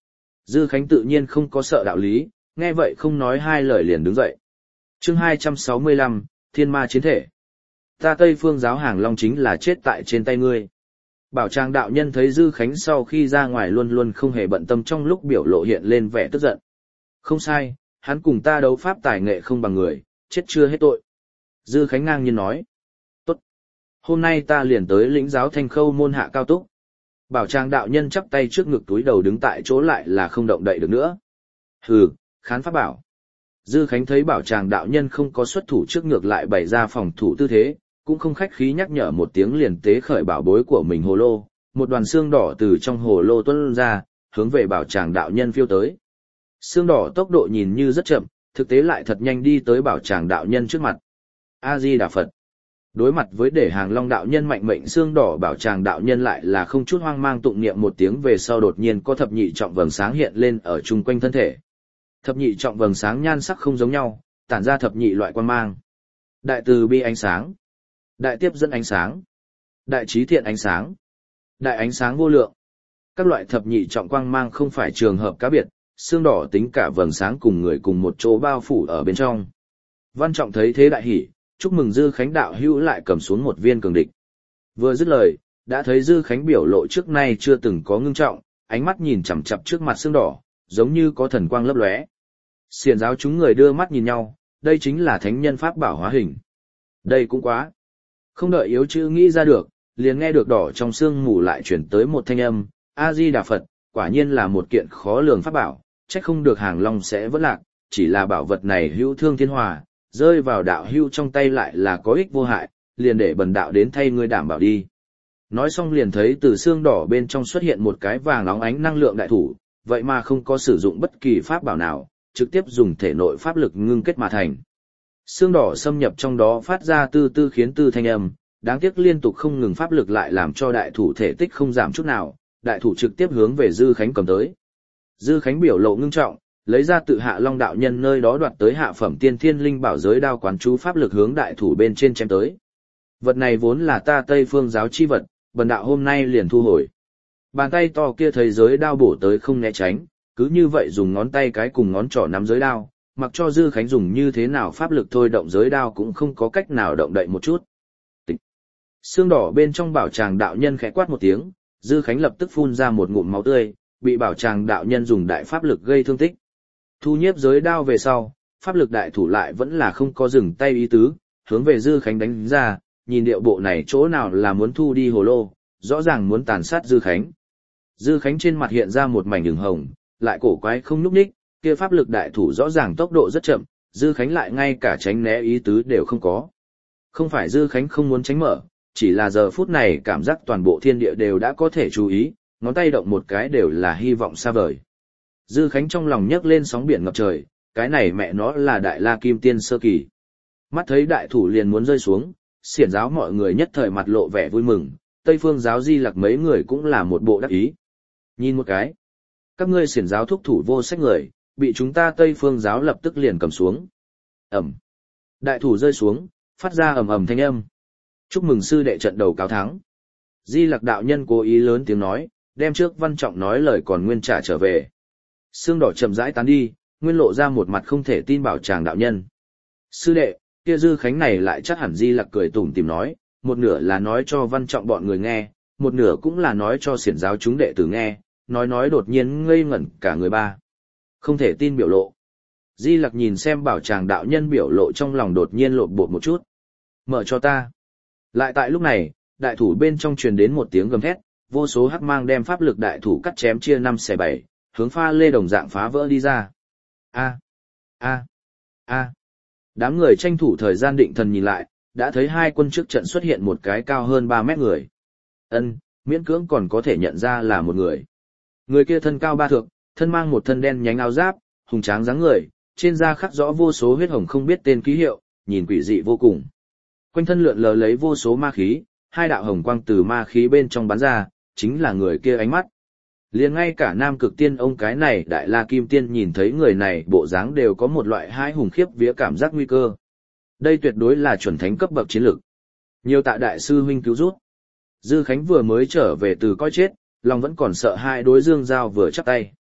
Dư Khánh tự nhiên không có sợ đạo lý, nghe vậy không nói hai lời liền đứng dậy. Chương hai trăm sáu mươi lăm, Thiên Ma chiến thể. Ta Tây Phương giáo Hàng Long chính là chết tại trên tay ngươi. Bảo Tràng đạo nhân thấy Dư Khánh sau khi ra ngoài luôn luôn không hề bận tâm, trong lúc biểu lộ hiện lên vẻ tức giận. Không sai, hắn cùng ta đấu pháp tài nghệ không bằng người, chết chưa hết tội. Dư Khánh ngang nhiên nói. Tốt. Hôm nay ta liền tới lĩnh giáo Thanh Khâu môn hạ cao túc. Bảo Tràng đạo nhân chắp tay trước ngực túi đầu đứng tại chỗ lại là không động đậy được nữa. Hừ, khán pháp bảo. Dư Khánh thấy Bảo Tràng đạo nhân không có xuất thủ trước ngược lại bày ra phòng thủ tư thế, cũng không khách khí nhắc nhở một tiếng liền tế khởi bảo bối của mình hồ lô, một đoàn xương đỏ từ trong hồ lô tuôn ra, hướng về Bảo Tràng đạo nhân phiêu tới. Xương đỏ tốc độ nhìn như rất chậm, thực tế lại thật nhanh đi tới Bảo Tràng đạo nhân trước mặt. A Di Đà Phật. Đối mặt với để Hàng Long đạo nhân mạnh mệnh xương đỏ, Bảo Tràng đạo nhân lại là không chút hoang mang tụng niệm một tiếng, về sau đột nhiên có thập nhị trọng vầng sáng hiện lên ở chung quanh thân thể. Thập nhị trọng vầng sáng nhan sắc không giống nhau, tản ra thập nhị loại quang mang. Đại từ bi ánh sáng, đại tiếp dẫn ánh sáng, đại trí thiện ánh sáng, đại ánh sáng vô lượng. Các loại thập nhị trọng quang mang không phải trường hợp cá biệt, xương đỏ tính cả vầng sáng cùng người cùng một chỗ bao phủ ở bên trong. Văn Trọng thấy thế đại hỉ, chúc mừng Dư Khánh đạo hữu lại cầm xuống một viên cường địch. Vừa dứt lời, đã thấy Dư Khánh biểu lộ trước nay chưa từng có ngưng trọng, ánh mắt nhìn chằm chằm trước mặt xương đỏ, giống như có thần quang lấp lóe. Xiển giáo chúng người đưa mắt nhìn nhau, đây chính là thánh nhân pháp bảo hóa hình. Đây cũng quá. Không đợi yếu chữ nghĩ ra được, liền nghe được đỏ trong xương mù lại chuyển tới một thanh âm, A Di Đà Phật, quả nhiên là một kiện khó lường pháp bảo, trách không được Hàng Long sẽ vỡ lạc, chỉ là bảo vật này hữu thương thiên hòa, rơi vào đạo hữu trong tay lại là có ích vô hại, liền để bần đạo đến thay ngươi đảm bảo đi. Nói xong liền thấy từ xương đỏ bên trong xuất hiện một cái vàng óng ánh năng lượng đại thủ, vậy mà không có sử dụng bất kỳ pháp bảo nào, trực tiếp dùng thể nội pháp lực ngưng kết mà thành. Xương đỏ xâm nhập trong đó phát ra tư tư khiến tư thanh âm, đáng tiếc liên tục không ngừng pháp lực lại làm cho đại thủ thể tích không giảm chút nào, đại thủ trực tiếp hướng về Dư Khánh cầm tới. Dư Khánh biểu lộ ngưng trọng, lấy ra tự Hạ Long đạo nhân nơi đó đoạt tới hạ phẩm tiên thiên linh bảo giới đao quán chú pháp lực hướng đại thủ bên trên chém tới. Vật này vốn là ta Tây Phương giáo chi vật, bần đạo hôm nay liền thu hồi. Bàn tay to kia thấy giới đao bổ tới không né tránh, cứ như vậy dùng ngón tay cái cùng ngón trỏ nắm giới đao, mặc cho Dư Khánh dùng như thế nào pháp lực thôi động giới đao cũng không có cách nào động đậy một chút. Tịch. Xương đỏ bên trong Bảo Tràng đạo nhân khẽ quát một tiếng, Dư Khánh lập tức phun ra một ngụm máu tươi, bị Bảo Tràng đạo nhân dùng đại pháp lực gây thương tích. Thu nhiếp giới đao về sau, pháp lực đại thủ lại vẫn là không có dừng tay ý tứ, hướng về Dư Khánh đánh ra, nhìn điệu bộ này chỗ nào là muốn thu đi hồ lô, rõ ràng muốn tàn sát Dư Khánh. Dư Khánh trên mặt hiện ra một mảnh đường hồng, lại cổ quái không nhúc nhích, kia pháp lực đại thủ rõ ràng tốc độ rất chậm, Dư Khánh lại ngay cả tránh né ý tứ đều không có. Không phải Dư Khánh không muốn tránh mở, chỉ là giờ phút này cảm giác toàn bộ thiên địa đều đã có thể chú ý, ngón tay động một cái đều là hy vọng xa vời. Dư Khánh trong lòng nhấc lên sóng biển ngập trời, cái này mẹ nó là Đại La Kim Tiên sơ kỳ. Mắt thấy đại thủ liền muốn rơi xuống, xiển giáo mọi người nhất thời mặt lộ vẻ vui mừng, Tây Phương giáo Di Lặc mấy người cũng là một bộ đắc ý. Nhìn một cái, các ngươi xiển giáo thúc thủ vô sách người, bị chúng ta Tây Phương giáo lập tức liền cầm xuống. Ầm. Đại thủ rơi xuống, phát ra ầm ầm thanh âm. Chúc mừng sư đệ trận đầu cáo thắng. Di Lặc đạo nhân cố ý lớn tiếng nói, đem trước Văn Trọng nói lời còn nguyên trả trở về. Xương đỏ chậm rãi tán đi, nguyên lộ ra một mặt không thể tin Bảo Tràng đạo nhân. Sư đệ, kia Dư Khánh này lại chắc hẳn Di Lặc cười tủm tỉm nói, một nửa là nói cho Văn Trọng bọn người nghe, một nửa cũng là nói cho xiển giáo chúng đệ tử nghe, nói nói đột nhiên ngây ngẩn cả người ba. Không thể tin biểu lộ. Di Lặc nhìn xem Bảo Tràng đạo nhân biểu lộ trong lòng đột nhiên lộn bột một chút. Mở cho ta. Lại tại lúc này, đại thủ bên trong truyền đến một tiếng gầm thét, vô số hắc mang đem pháp lực đại thủ cắt chém chia năm xẻ bảy, hướng pha lê đồng dạng phá vỡ đi ra. A, a, a. Đám người tranh thủ thời gian định thần nhìn lại, đã thấy hai quân trước trận xuất hiện một cái cao hơn ba mét người. Ân, miễn cưỡng còn có thể nhận ra là một người. Người kia thân cao ba thước, thân mang một thân đen nhánh áo giáp, hùng tráng dáng người, trên da khắc rõ vô số huyết hồng không biết tên ký hiệu, nhìn quỷ dị vô cùng. Quanh thân lượn lờ lấy vô số ma khí, hai đạo hồng quang từ ma khí bên trong bắn ra, chính là người kia ánh mắt. Liền ngay cả Nam Cực Tiên ông cái này Đại La Kim Tiên nhìn thấy người này bộ dáng đều có một loại hãi hùng khiếp vía cảm giác nguy cơ. Đây tuyệt đối là chuẩn thánh cấp bậc chiến lực. Nhiều tạ đại sư huynh cứu rút. Dư Khánh vừa mới trở về từ coi chết, lòng vẫn còn sợ hãi đối Dương Giao vừa chắp tay.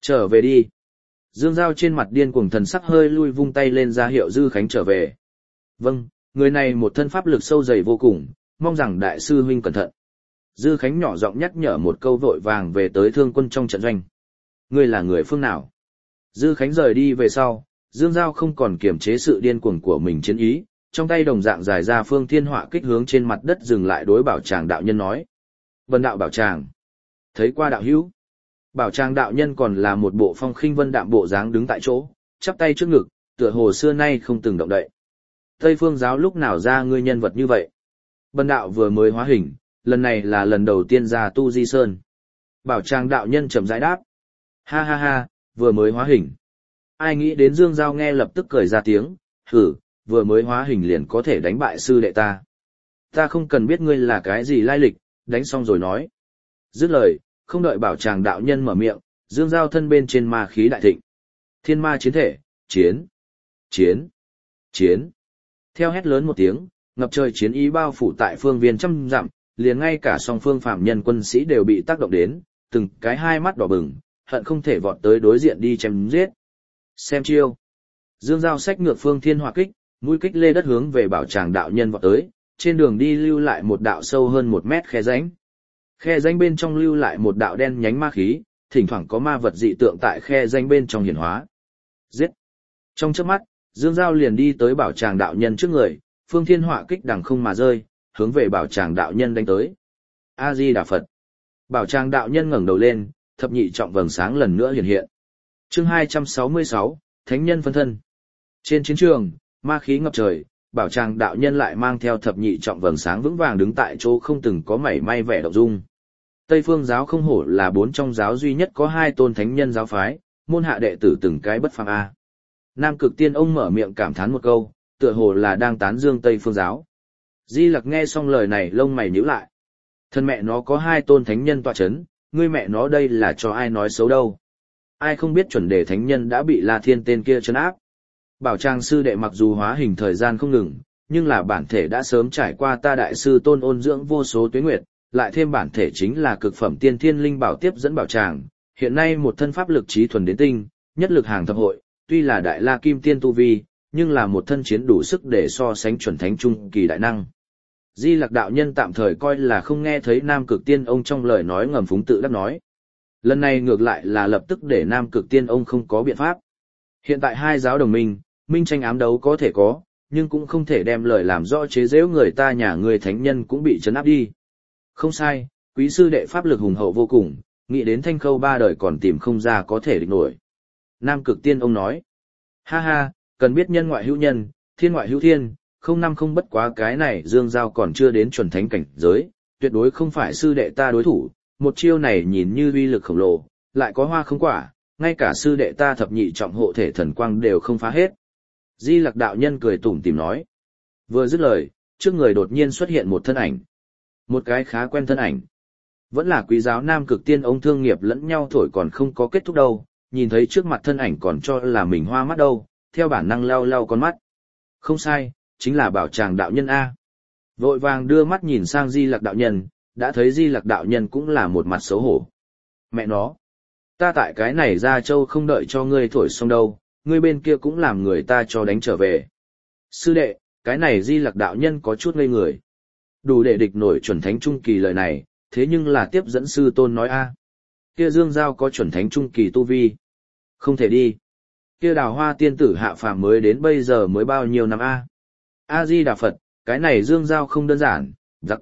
Trở về đi. Dương Giao trên mặt điên cuồng thần sắc hơi lui vung tay lên ra hiệu Dư Khánh trở về. Vâng, người này một thân pháp lực sâu dày vô cùng, mong rằng đại sư huynh cẩn thận. Dư Khánh nhỏ giọng nhắc nhở một câu vội vàng về tới thương quân trong trận doanh. Ngươi là người phương nào? Dư Khánh rời đi về sau, Dương Giao không còn kiềm chế sự điên cuồng của mình chiến ý, trong tay đồng dạng dài ra phương thiên họa kích hướng trên mặt đất dừng lại đối Bảo Tràng đạo nhân nói. Vân đạo Bảo Tràng. Thấy qua đạo hữu. Bảo Tràng đạo nhân còn là một bộ phong khinh vân đạm bộ dáng đứng tại chỗ, chắp tay trước ngực, tựa hồ xưa nay không từng động đậy. Tây Phương giáo lúc nào ra ngươi nhân vật như vậy? Bần đạo vừa mới hóa hình, lần này là lần đầu tiên ra Tu Di Sơn. Bảo Tràng đạo nhân chậm rãi đáp. Ha ha ha, vừa mới hóa hình. Ai nghĩ đến Dương Giao nghe lập tức cười ra tiếng, hử, vừa mới hóa hình liền có thể đánh bại sư đệ ta. Ta không cần biết ngươi là cái gì lai lịch, đánh xong rồi nói. Dứt lời, không đợi Bảo Tràng đạo nhân mở miệng, Dương Giao thân bên trên ma khí đại thịnh. Thiên ma chiến thể, chiến, chiến, chiến. Theo hét lớn một tiếng, ngập trời chiến ý bao phủ tại phương viên trăm dặm, liền ngay cả song phương phạm nhân quân sĩ đều bị tác động đến, từng cái hai mắt đỏ bừng, hận không thể vọt tới đối diện đi chém giết. Xem chiêu. Dương Giao xách ngược phương thiên hỏa kích, mũi kích lê đất hướng về Bảo Tràng đạo nhân vọt tới, trên đường đi lưu lại một đạo sâu hơn một mét khe rãnh. Khe rãnh bên trong lưu lại một đạo đen nhánh ma khí, thỉnh thoảng có ma vật dị tượng tại khe rãnh bên trong hiển hóa. Giết. Trong chớp mắt, Dương Giao liền đi tới Bảo Tràng đạo nhân trước người, phương thiên hỏa kích đằng không mà rơi, hướng về Bảo Tràng đạo nhân đánh tới. A Di Đà Phật. Bảo Tràng đạo nhân ngẩng đầu lên, thập nhị trọng vầng sáng lần nữa hiện hiện. Chương hai trăm sáu mươi sáu, Thánh nhân phân thân. Trên chiến trường, ma khí ngập trời, Bảo Tràng đạo nhân lại mang theo thập nhị trọng vầng sáng vững vàng đứng tại chỗ không từng có mảy may vẻ động dung. Tây Phương giáo không hổ là bốn trong giáo duy nhất có hai tôn thánh nhân giáo phái, môn hạ đệ tử từng cái bất phàm a. Nam Cực Tiên ông mở miệng cảm thán một câu, tựa hồ là đang tán dương Tây Phương giáo. Di Lặc nghe xong lời này lông mày nhíu lại. Thân mẹ nó có hai tôn thánh nhân tọa chấn, ngươi mẹ nó đây là cho ai nói xấu đâu. Ai không biết chuẩn đề thánh nhân đã bị La Thiên tên kia trấn áp. Bảo Tràng sư đệ mặc dù hóa hình thời gian không ngừng, nhưng là bản thể đã sớm trải qua ta đại sư tôn ôn dưỡng vô số tuế nguyệt, lại thêm bản thể chính là cực phẩm tiên thiên linh bảo tiếp dẫn Bảo Tràng, hiện nay một thân pháp lực trí thuần đến tinh, nhất lực hàng thập hội, tuy là đại la kim tiên tu vi, nhưng là một thân chiến đủ sức để so sánh chuẩn thánh trung kỳ đại năng. Di Lặc đạo nhân tạm thời coi là không nghe thấy Nam Cực Tiên ông trong lời nói ngầm phúng tự đắc nói. Lần này ngược lại là lập tức để Nam Cực Tiên ông không có biện pháp. Hiện tại hai giáo đồng minh, minh tranh ám đấu có thể có, nhưng cũng không thể đem lời làm rõ chế giễu người ta nhà người thánh nhân cũng bị trấn áp đi. Không sai, quý sư đệ pháp lực hùng hậu vô cùng, nghĩ đến thanh khâu ba đời còn tìm không ra có thể địch nổi. Nam Cực Tiên ông nói, ha ha, cần biết nhân ngoại hữu nhân, thiên ngoại hữu thiên, không năm không bất quá cái này Dương Giao còn chưa đến chuẩn thánh cảnh giới, tuyệt đối không phải sư đệ ta đối thủ, một chiêu này nhìn như uy lực khổng lồ, lại có hoa không quả, ngay cả sư đệ ta thập nhị trọng hộ thể thần quang đều không phá hết. Di Lặc đạo nhân cười tủm tỉm nói. Vừa dứt lời, trước người đột nhiên xuất hiện một thân ảnh. Một cái khá quen thân ảnh. Vẫn là quý giáo Nam Cực Tiên ông thương nghiệp lẫn nhau thổi còn không có kết thúc đâu, nhìn thấy trước mặt thân ảnh còn cho là mình hoa mắt đâu, theo bản năng lau lau con mắt. Không sai, chính là Bảo Tràng đạo nhân A. Vội vàng đưa mắt nhìn sang Di Lặc đạo nhân, đã thấy Di Lặc đạo nhân cũng là một mặt xấu hổ. Mẹ nó, ta tại cái này ra châu không đợi cho ngươi thổi xong đâu, ngươi bên kia cũng làm người ta cho đánh trở về. Sư đệ, cái này Di Lặc đạo nhân có chút ngây người. Đủ để địch nổi chuẩn thánh trung kỳ lời này, thế nhưng là tiếp dẫn sư tôn nói a. Kia Dương Giao có chuẩn thánh trung kỳ tu vi. Không thể đi. Kia Đào Hoa tiên tử hạ phàm mới đến bây giờ mới bao nhiêu năm a. A Di Đà Phật, cái này Dương Giao không đơn giản, giặc.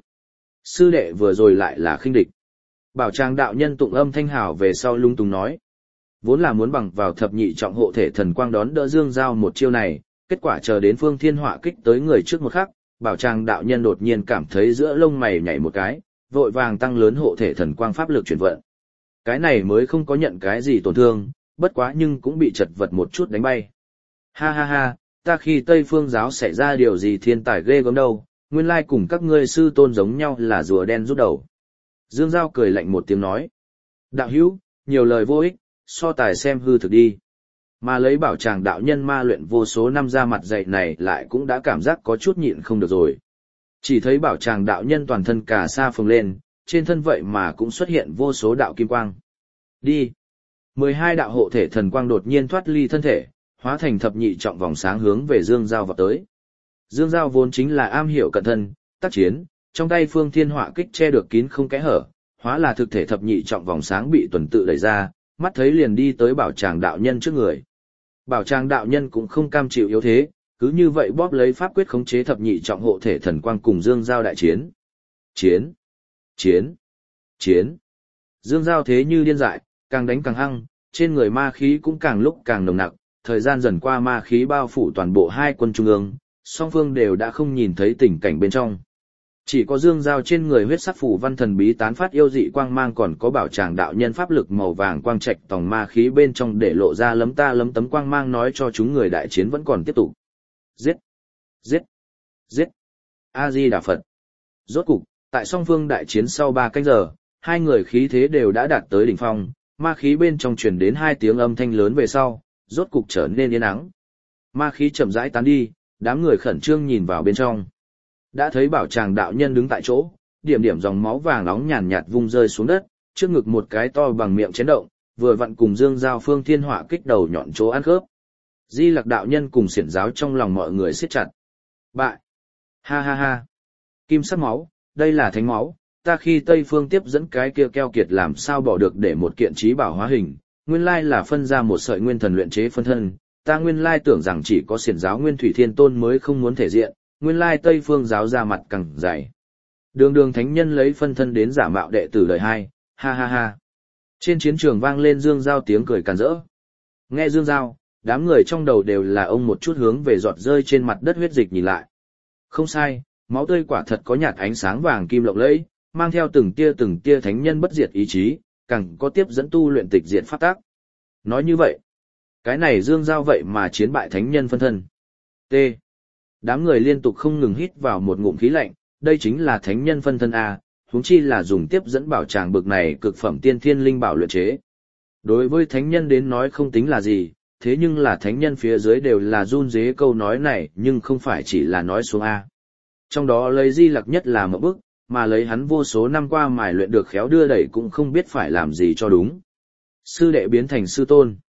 Sư đệ vừa rồi lại là khinh địch. Bảo Tràng đạo nhân tụng âm thanh hào về sau lung tung nói. Vốn là muốn bằng vào thập nhị trọng hộ thể thần quang đón đỡ Dương Giao một chiêu này, kết quả chờ đến phương thiên họa kích tới người trước một khắc, Bảo Tràng đạo nhân đột nhiên cảm thấy giữa lông mày nhảy một cái, vội vàng tăng lớn hộ thể thần quang pháp lực chuyển vận. Cái này mới không có nhận cái gì tổn thương, bất quá nhưng cũng bị chật vật một chút đánh bay. Ha ha ha, ta khi Tây Phương giáo xảy ra điều gì thiên tài ghê gớm đâu, nguyên lai cùng các ngươi sư tôn giống nhau là rùa đen rút đầu. Dương Giao cười lạnh một tiếng nói. Đạo hữu, nhiều lời vô ích, so tài xem hư thực đi. Mà lấy Bảo Tràng đạo nhân ma luyện vô số năm ra mặt dày này lại cũng đã cảm giác có chút nhịn không được rồi. Chỉ thấy Bảo Tràng đạo nhân toàn thân cà sa phồng lên, trên thân vậy mà cũng xuất hiện vô số đạo kim quang. Đi! mười hai đạo hộ thể thần quang đột nhiên thoát ly thân thể, hóa thành thập nhị trọng vòng sáng hướng về Dương Giao vọt tới. Dương Giao vốn chính là am hiểu cận thân, tác chiến, trong tay Phương Thiên Họa kích che được kín không kẽ hở, hóa là thực thể thập nhị trọng vòng sáng bị tuần tự đẩy ra, mắt thấy liền đi tới Bảo Tràng đạo nhân trước người. Bảo Tràng đạo nhân cũng không cam chịu yếu thế, cứ như vậy bóp lấy pháp quyết khống chế thập nhị trọng hộ thể thần quang cùng Dương Giao đại chiến. Chiến, chiến, chiến. Dương Giao thế như điên dại, càng đánh càng hăng, trên người ma khí cũng càng lúc càng nồng nặc, thời gian dần qua ma khí bao phủ toàn bộ hai quân trung ương, song phương đều đã không nhìn thấy tình cảnh bên trong. Chỉ có Dương Giao trên người huyết sắc phủ văn thần bí tán phát yêu dị quang mang, còn có Bảo Tràng đạo nhân pháp lực màu vàng quang trạch tòng ma khí bên trong để lộ ra lấm ta lấm tấm quang mang, nói cho chúng người đại chiến vẫn còn tiếp tục. Giết! Giết! Giết! A-di-đà Phật! Rốt cục, tại song phương đại chiến sau ba canh giờ, hai người khí thế đều đã đạt tới đỉnh phong, ma khí bên trong truyền đến hai tiếng âm thanh lớn về sau, rốt cục trở nên yên ắng. Ma khí chậm rãi tán đi, đám người khẩn trương nhìn vào bên trong. Đã thấy Bảo Tràng đạo nhân đứng tại chỗ, điểm điểm dòng máu vàng nóng nhàn nhạt vung rơi xuống đất, trước ngực một cái to bằng miệng chấn động, vừa vặn cùng Dương Giao Phương Thiên Họa kích đầu nhọn chỗ ăn khớp. Di Lặc đạo nhân cùng xiển giáo trong lòng mọi người siết chặt. Bại! Ha ha ha! Kim sắc máu, đây là thánh máu, ta khi Tây Phương tiếp dẫn cái kia keo kiệt làm sao bỏ được để một kiện trí bảo hóa hình, nguyên lai là phân ra một sợi nguyên thần luyện chế phân thân, ta nguyên lai tưởng rằng chỉ có xiển giáo Nguyên Thủy Thiên Tôn mới không muốn thể diện, nguyên lai Tây Phương giáo ra mặt càng dày. Đường đường thánh nhân lấy phân thân đến giả mạo đệ tử đời hai, ha ha ha. Trên chiến trường vang lên Dương Giao tiếng cười càn rỡ. Nghe Dương Giao, đám người trong đầu đều là ông một chút hướng về giọt rơi trên mặt đất huyết dịch nhìn lại. Không sai, máu tươi quả thật có nhạt ánh sáng vàng kim lộng lẫy, mang theo từng tia từng tia thánh nhân bất diệt ý chí, càng có tiếp dẫn tu luyện tịch diệt pháp tác. Nói như vậy, cái này Dương Giao vậy mà chiến bại thánh nhân phân thân. T. Đám người liên tục không ngừng hít vào một ngụm khí lạnh, đây chính là thánh nhân phân thân A, huống chi là dùng tiếp dẫn bảo tràng bực này cực phẩm tiên thiên linh bảo luyện chế. Đối với thánh nhân đến nói không tính là gì, thế nhưng là thánh nhân phía dưới đều là run rế câu nói này, nhưng không phải chỉ là nói xuống A. Trong đó lấy Di Lặc nhất là một bức, mà lấy hắn vô số năm qua mài luyện được khéo đưa đẩy cũng không biết phải làm gì cho đúng. Sư đệ biến thành sư tôn.